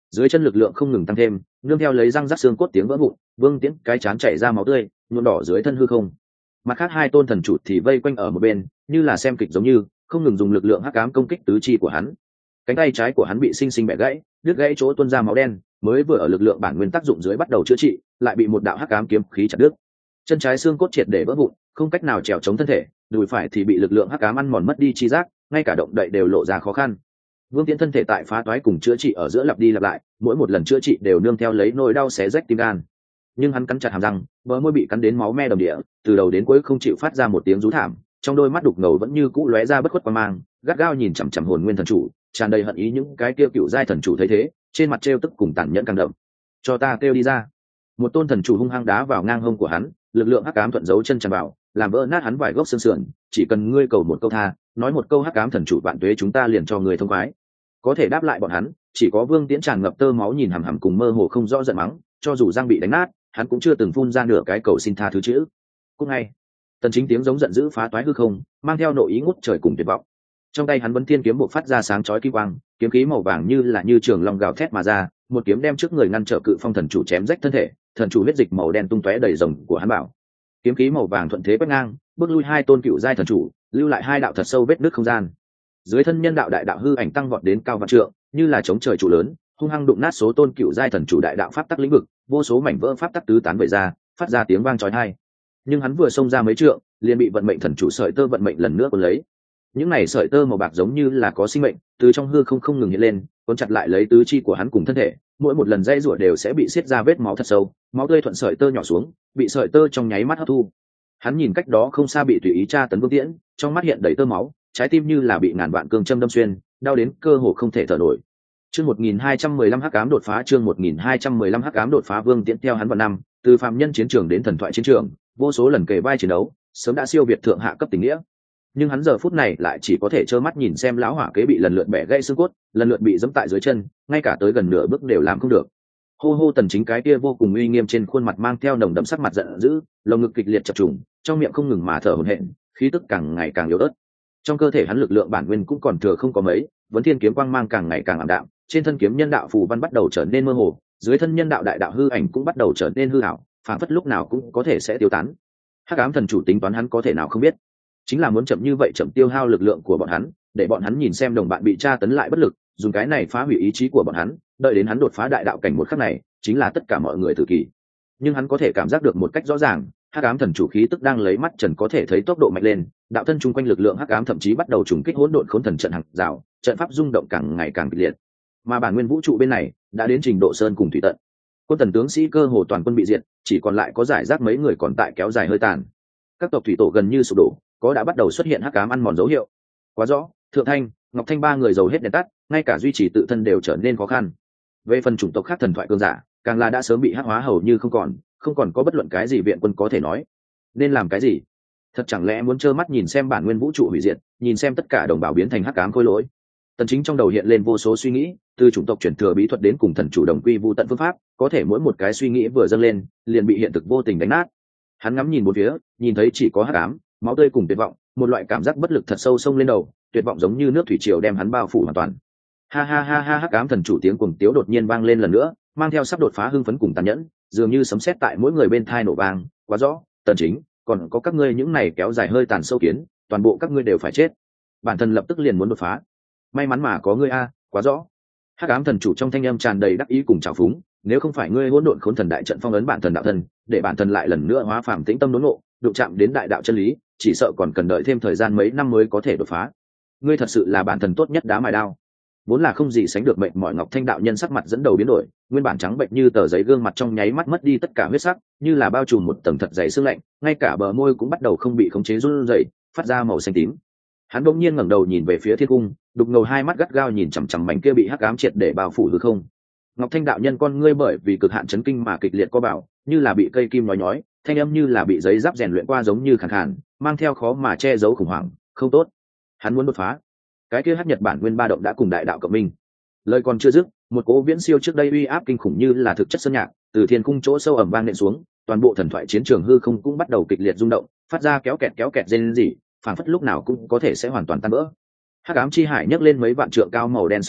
dưới chân lực lượng không ngừng tăng thêm, nương theo lấy răng rắc xương cốt tiếng vỡ vụn, Vương Tiễn cái chán chảy ra máu tươi, nhuộm đỏ dưới thân hư không. Mặt khác hai tôn thần chủ thì vây quanh ở một bên, như là xem kịch giống như, không ngừng dùng lực lượng hắc ám công kích tứ chi của hắn. Cánh tay trái của hắn bị sinh sinh bẻ gãy, đứt gãy chỗ tuôn ra máu đen, mới vừa ở lực lượng bản nguyên tác dụng dưới bắt đầu chữa trị, lại bị một đạo hắc ám kiếm khí chặt đứt. Chân trái xương cốt triệt để vỡ vụn, không cách nào trèo chống thân thể, đùi phải thì bị lực lượng hắc ám ăn mòn mất đi chi giác, ngay cả động đậy đều lộ ra khó khăn. Vương Tiễn thân thể tại phá toái cùng chữa trị ở giữa lặp đi lặp lại, mỗi một lần chữa trị đều nương theo lấy nỗi đau xé rách tim gan. Nhưng hắn cắn chặt hàm răng, bờ môi bị cắn đến máu me đầm địa, từ đầu đến cuối không chịu phát ra một tiếng rú thảm, trong đôi mắt đục ngầu vẫn như cũ lóe ra bất khuất quang mang, gắt gao nhìn chằm chằm hồn nguyên thần chủ, tràn đầy hận ý. Những cái kêu cựu giai thần chủ thấy thế, trên mặt trêu tức cùng tàn nhẫn càng đậm. Cho ta kêu đi ra! Một tôn thần chủ hung hăng đá vào ngang hông của hắn, lực lượng hắc ám thuận dấu chân tràn vào, làm vỡ nát hắn vài gốc xương sườn. Chỉ cần ngươi cầu một câu tha, nói một câu hắc ám thần chủ vạn tuế, chúng ta liền cho người thông khoái. Có thể đáp lại bọn hắn, chỉ có Vương Tiễn tràn ngập tơ máu nhìn hằm hằm cùng mơ hồ không rõ giận mắng, cho dù răng bị đánh nát, hắn cũng chưa từng phun ra nửa cái cầu xin tha thứ chữ. Cũng ngay, Tần Chính tiếng giống giận dữ phá toái hư không, mang theo nội ý ngút trời cùng tuyệt vọng. Trong tay hắn Vấn Thiên kiếm bộc phát ra sáng chói kim quang, kiếm khí màu vàng như trường long gào thét mà ra, một kiếm đem trước người ngăn trở cự phong thần chủ chém rách thân thể, thần chủ huyết dịch màu đen tung tóe đầy rồng của hắn bảo. Kiếm khí màu vàng thuận thế quét ngang, bước lui hai tôn cựu giai thần chủ, lưu lại hai đạo thật sâu vết nứt không gian. Dưới thân nhân đạo đại đạo hư ảnh tăng vọt đến cao vạn trượng, như là chống trời trụ lớn, hung hăng đụng nát số tôn cựu giai thần chủ đại đạo pháp tắc lĩnh vực, vô số mảnh vỡ pháp tắc tứ tán vẩy ra, phát ra tiếng vang chói tai. Nhưng hắn vừa xông ra mấy trượng, liền bị vận mệnh thần chủ sợi tơ vận mệnh lần nữa cuốn lấy. Những này sợi tơ màu bạc giống như là có sinh mệnh, từ trong hư không ngừng hiện lên, cuốn chặt lại lấy tứ chi của hắn cùng thân thể, mỗi một lần dây rủa đều sẽ bị xiết ra vết máu thật sâu, máu tươi thuận sợi tơ nhỏ xuống, bị sợi tơ trong nháy mắt hấp thu. Hắn nhìn cách đó không xa bị tùy ý tra tấn Vương Tiễn, trong mắt hiện đầy tơ máu, trái tim như là bị ngàn vạn cương châm đâm xuyên, đau đến cơ hồ không thể thở nổi. Chương 1215 hắc ám đột phá, chương 1215 hắc ám đột phá. Vương Tiễn theo hắn vào năm, từ phàm nhân chiến trường đến thần thoại chiến trường, vô số lần kề vai chiến đấu, sớm đã siêu việt thượng hạ cấp tình nghĩa. Nhưng hắn giờ phút này lại chỉ có thể trơ mắt nhìn xem lão hỏa kế bị lần lượt bẻ gãy xương cốt, lần lượt bị giẫm tại dưới chân, ngay cả tới gần nửa bước đều làm không được. Hô hô, Tần Chính cái kia vô cùng uy nghiêm trên khuôn mặt mang theo nồng đậm sắc mặt giận dữ, lồng ngực kịch liệt chập trùng, trong miệng không ngừng mà thở hổn hển, khí tức càng ngày càng yếu ớt. Trong cơ thể hắn lực lượng bản nguyên cũng còn thừa không có mấy, Vấn Thiên kiếm quang mang càng ngày càng ảm đạm, trên thân kiếm nhân đạo phù văn bắt đầu trở nên mơ hồ, dưới thân nhân đạo đại đạo hư ảnh cũng bắt đầu trở nên hư ảo, phản phất lúc nào cũng có thể sẽ tiêu tán. Hắc ám thần chủ tính toán hắn có thể nào không biết, chính là muốn chậm như vậy chậm tiêu hao lực lượng của bọn hắn, để bọn hắn nhìn xem đồng bạn bị tra tấn lại bất lực, dùng cái này phá hủy ý chí của bọn hắn, đợi đến hắn đột phá đại đạo cảnh một khắc này, chính là tất cả mọi người tử kỳ. Nhưng hắn có thể cảm giác được một cách rõ ràng, hắc ám thần chủ khí tức đang lấy mắt trần có thể thấy tốc độ mạnh lên, đạo thân chung quanh lực lượng hắc ám thậm chí bắt đầu trùng kích hỗn độn khốn thần trận hàng rào, trận pháp rung động càng ngày càng kịch liệt. Mà bản nguyên vũ trụ bên này đã đến trình độ sơn cùng thủy tận, quân tần tướng sĩ cơ hồ toàn quân bị diệt, chỉ còn lại có giải rác mấy người còn tại kéo dài hơi tàn. Các tộc thủy tổ gần như sụp đổ, có đã bắt đầu xuất hiện hắc ám ăn mòn dấu hiệu. Quá rõ, Thượng Thanh, Ngọc Thanh ba người dầu hết đèn tắt, ngay cả duy trì tự thân đều trở nên khó khăn. Về phần chủng tộc khác thần thoại cường giả, càng là đã sớm bị hắc hóa hầu như không còn có bất luận cái gì viện quân có thể nói. Nên làm cái gì? Thật chẳng lẽ muốn trơ mắt nhìn xem bản nguyên vũ trụ hủy diệt, nhìn xem tất cả đồng bào biến thành hắc ám khôi lỗi? Tần Chính trong đầu hiện lên vô số suy nghĩ, từ chủng tộc chuyển thừa bí thuật đến cùng thần chủ đồng quy vu tận phương pháp, có thể mỗi một cái suy nghĩ vừa dâng lên, liền bị hiện thực vô tình đánh nát. Hắn ngắm nhìn bốn phía, nhìn thấy chỉ có hắc ám, máu tươi cùng tuyệt vọng, một loại cảm giác bất lực thật sâu xông lên đầu, tuyệt vọng giống như nước thủy triều đem hắn bao phủ hoàn toàn. Ha ha ha ha, hắc ám thần chủ tiếng cuồng tiếu đột nhiên vang lên lần nữa, mang theo sắp đột phá hưng phấn cùng tàn nhẫn, dường như sấm sét tại mỗi người bên tai nổ vang. Quá rõ, Tần Chính, còn có các ngươi những này kéo dài hơi tàn sâu kiến, toàn bộ các ngươi đều phải chết. Bản thân lập tức liền muốn đột phá. May mắn mà có ngươi a, quá rõ. Hắc ám thần chủ trong thanh âm tràn đầy đắc ý cùng trào phúng, nếu không phải ngươi hỗn độn khốn thần đại trận phong ấn bản thân đạo thân, để bản thân lại lần nữa hóa phàm tĩnh tâm đốn ngộ, đụng chạm đến đại đạo chân lý, chỉ sợ còn cần đợi thêm thời gian mấy năm mới có thể đột phá. Ngươi thật sự là bản thân tốt nhất đá mài đao. Vốn là không gì sánh được mệnh mọi Ngọc Thanh đạo nhân sắc mặt dẫn đầu biến đổi, nguyên bản trắng bệnh như tờ giấy gương mặt trong nháy mắt mất đi tất cả huyết sắc, như là bao trùm một tầng thật dày sương lạnh, ngay cả bờ môi cũng bắt đầu không bị khống chế run rẩy, phát ra màu xanh tím. Hắn bỗng nhiên ngẩng đầu nhìn về phía thiên cung, đục ngầu hai mắt gắt gao nhìn chằm chằm mảnh kia bị hắc ám triệt để bao phủ hư không. Ngọc Thanh đạo nhân con ngươi bởi vì cực hạn chấn kinh mà kịch liệt co bảo, như là bị cây kim nói nhói, thanh âm như là bị giấy giáp rèn luyện qua giống như khàn khàn, mang theo khó mà che giấu khủng hoảng. Không tốt, hắn muốn đột phá. Cái kia hắc nhật bản nguyên ba động đã cùng đại đạo cộng minh. Lời còn chưa dứt, một cỗ viễn siêu trước đây uy áp kinh khủng như là thực chất sơn nhạc, từ thiên cung chỗ sâu ầm vang nện xuống, toàn bộ thần thoại chiến trường hư không cũng bắt đầu kịch liệt rung động, phát ra kéo kẹt rên rỉ, phảng phất lúc nào cũng có thể sẽ hoàn toàn tan vỡ. Hắc ám chi hải nhấc lên mấy vạn trượng cao màu đen sóng lớn,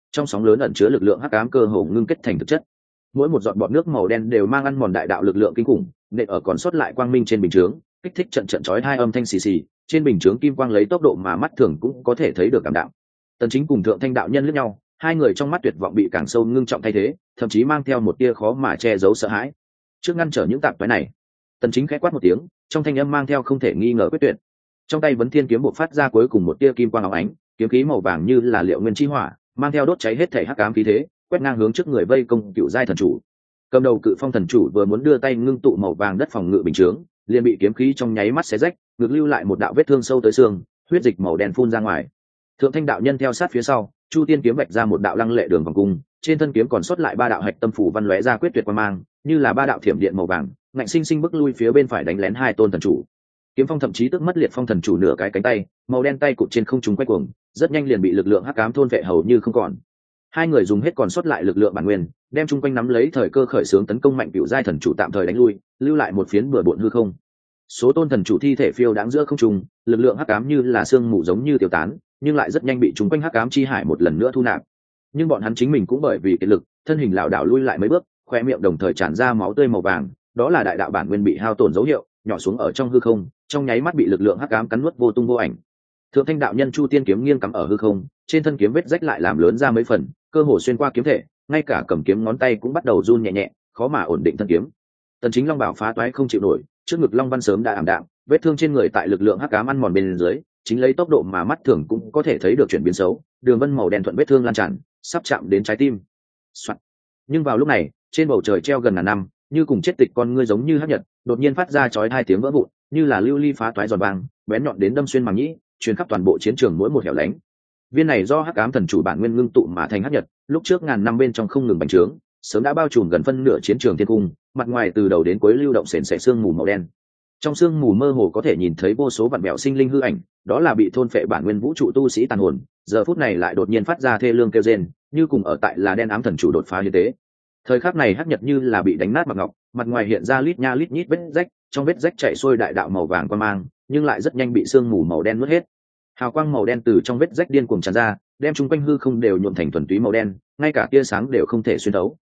trong sóng lớn ẩn chứa lực lượng hắc ám cơ hồ ngưng kết thành thực chất. Mỗi một giọt bọt nước màu đen đều mang ăn mòn đại đạo lực lượng kinh khủng, nện ở còn sót lại quang minh trên bình chướng, kích thích trận trận chói hai âm thanh xì xì, trên bình chướng kim quang lấy tốc độ mà mắt thường cũng có thể thấy được cảm đạo. Tần Chính cùng Thượng Thanh đạo nhân liếc nhau, hai người trong mắt tuyệt vọng bị càng sâu ngưng trọng thay thế, thậm chí mang theo một tia khó mà che giấu sợ hãi. Trước ngăn trở những tạp toái này, Tần Chính khẽ quát một tiếng, trong thanh âm mang theo không thể nghi ngờ quyết tuyệt. Trong tay vấn thiên kiếm bộc phát ra cuối cùng một tia kim quang óng ánh, kiếm khí màu vàng như là liệu nguyên chi hỏa, mang theo đốt cháy hết thể hắc ám khí thế, quét ngang hướng trước người vây công cựu giai thần chủ. Cầm đầu Cự Phong thần chủ vừa muốn đưa tay ngưng tụ màu vàng đất phòng ngự bình chướng, liền bị kiếm khí trong nháy mắt xé rách, ngược lưu lại một đạo vết thương sâu tới xương, huyết dịch màu đen phun ra ngoài. Thượng Thanh đạo nhân theo sát phía sau, Chu Tiên kiếm vạch ra một đạo lăng lệ đường vòng cung, trên thân kiếm còn sót lại ba đạo hạch tâm phủ văn lóe ra quyết tuyệt quang mang, như là ba đạo thiểm điện màu vàng, ngạnh sinh sinh bức lui phía bên phải đánh lén hai tôn thần chủ. Kiếm Phong thậm chí tức mất Liệt Phong thần chủ nửa cái cánh tay, màu đen tay cụt trên không trung quay cuồng, rất nhanh liền bị lực lượng hắc ám thôn vệ hầu như không còn. Hai người dùng hết còn sót lại lực lượng bản nguyên, đem chung quanh nắm lấy thời cơ khởi xướng tấn công mạnh cựu giai thần chủ tạm thời đánh lui, lưu lại một phiến bừa bộn hư không. Số tôn thần chủ thi thể phiêu đáng giữa không trung, lực lượng hắc ám như là sương mù giống như tiêu tán, nhưng lại rất nhanh bị chúng quanh hắc ám chi hải một lần nữa thu nạp. Nhưng bọn hắn chính mình cũng bởi vì kiệt lực, thân hình lảo đảo lui lại mấy bước, khoe miệng đồng thời tràn ra máu tươi màu vàng, đó là đại đạo bản nguyên bị hao tổn dấu hiệu, nhỏ xuống ở trong hư không, trong nháy mắt bị lực lượng hắc ám cắn nuốt vô tung vô ảnh. Thượng Thanh đạo nhân Chu Tiên kiếm nghiêng cắm ở hư không, trên thân kiếm vết rách lại làm lớn ra mấy phần, cơ hồ xuyên qua kiếm thể, ngay cả cầm kiếm ngón tay cũng bắt đầu run nhẹ nhẹ, khó mà ổn định thân kiếm. Tần Chính long bảo phá toái không chịu nổi, trước ngực long văn sớm đã ảm đạm, vết thương trên người tại lực lượng hắc ám ăn mòn bên dưới, chính lấy tốc độ mà mắt thường cũng có thể thấy được chuyển biến xấu, đường vân màu đen thuận vết thương lan tràn, sắp chạm đến trái tim. Soạn. Nhưng vào lúc này, trên bầu trời treo gần ngàn năm, như cùng chết tịch con ngươi giống như hắc nhật, đột nhiên phát ra chói hai tiếng vỡ vụn, như là lưu ly phá toái giòn vàng, bén nhọn đến đâm xuyên màng nhĩ, truyền khắp toàn bộ chiến trường mỗi một hẻo lánh. Viên này do hắc ám thần chủ bản nguyên ngưng tụ mà thành hắc nhật, lúc trước ngàn năm bên trong không ngừng bành trướng, sớm đã bao trùm gần phân nửa chiến trường thiên cung, mặt ngoài từ đầu đến cuối lưu động sền sệt sương mù màu đen. Trong sương mù mơ hồ có thể nhìn thấy vô số vạn mẹo sinh linh hư ảnh, đó là bị thôn phệ bản nguyên vũ trụ tu sĩ tàn hồn, giờ phút này lại đột nhiên phát ra thê lương kêu rên, như cùng ở tại là đen ám thần chủ đột phá như thế. Thời khắc này hắc nhật như là bị đánh nát bạc ngọc, mặt ngoài hiện ra lít nha lít nhít vết rách, trong vết rách chảy xuôi đại đạo màu vàng quang mang, nhưng lại rất nhanh bị sương mù màu đen nuốt hết. Hào quang màu đen từ trong vết rách điên cuồng tràn ra, đem chúng quanh hư không đều nhuộm thành thuần túy màu đen, ngay cả tia sáng đều không thể xuyên thấu.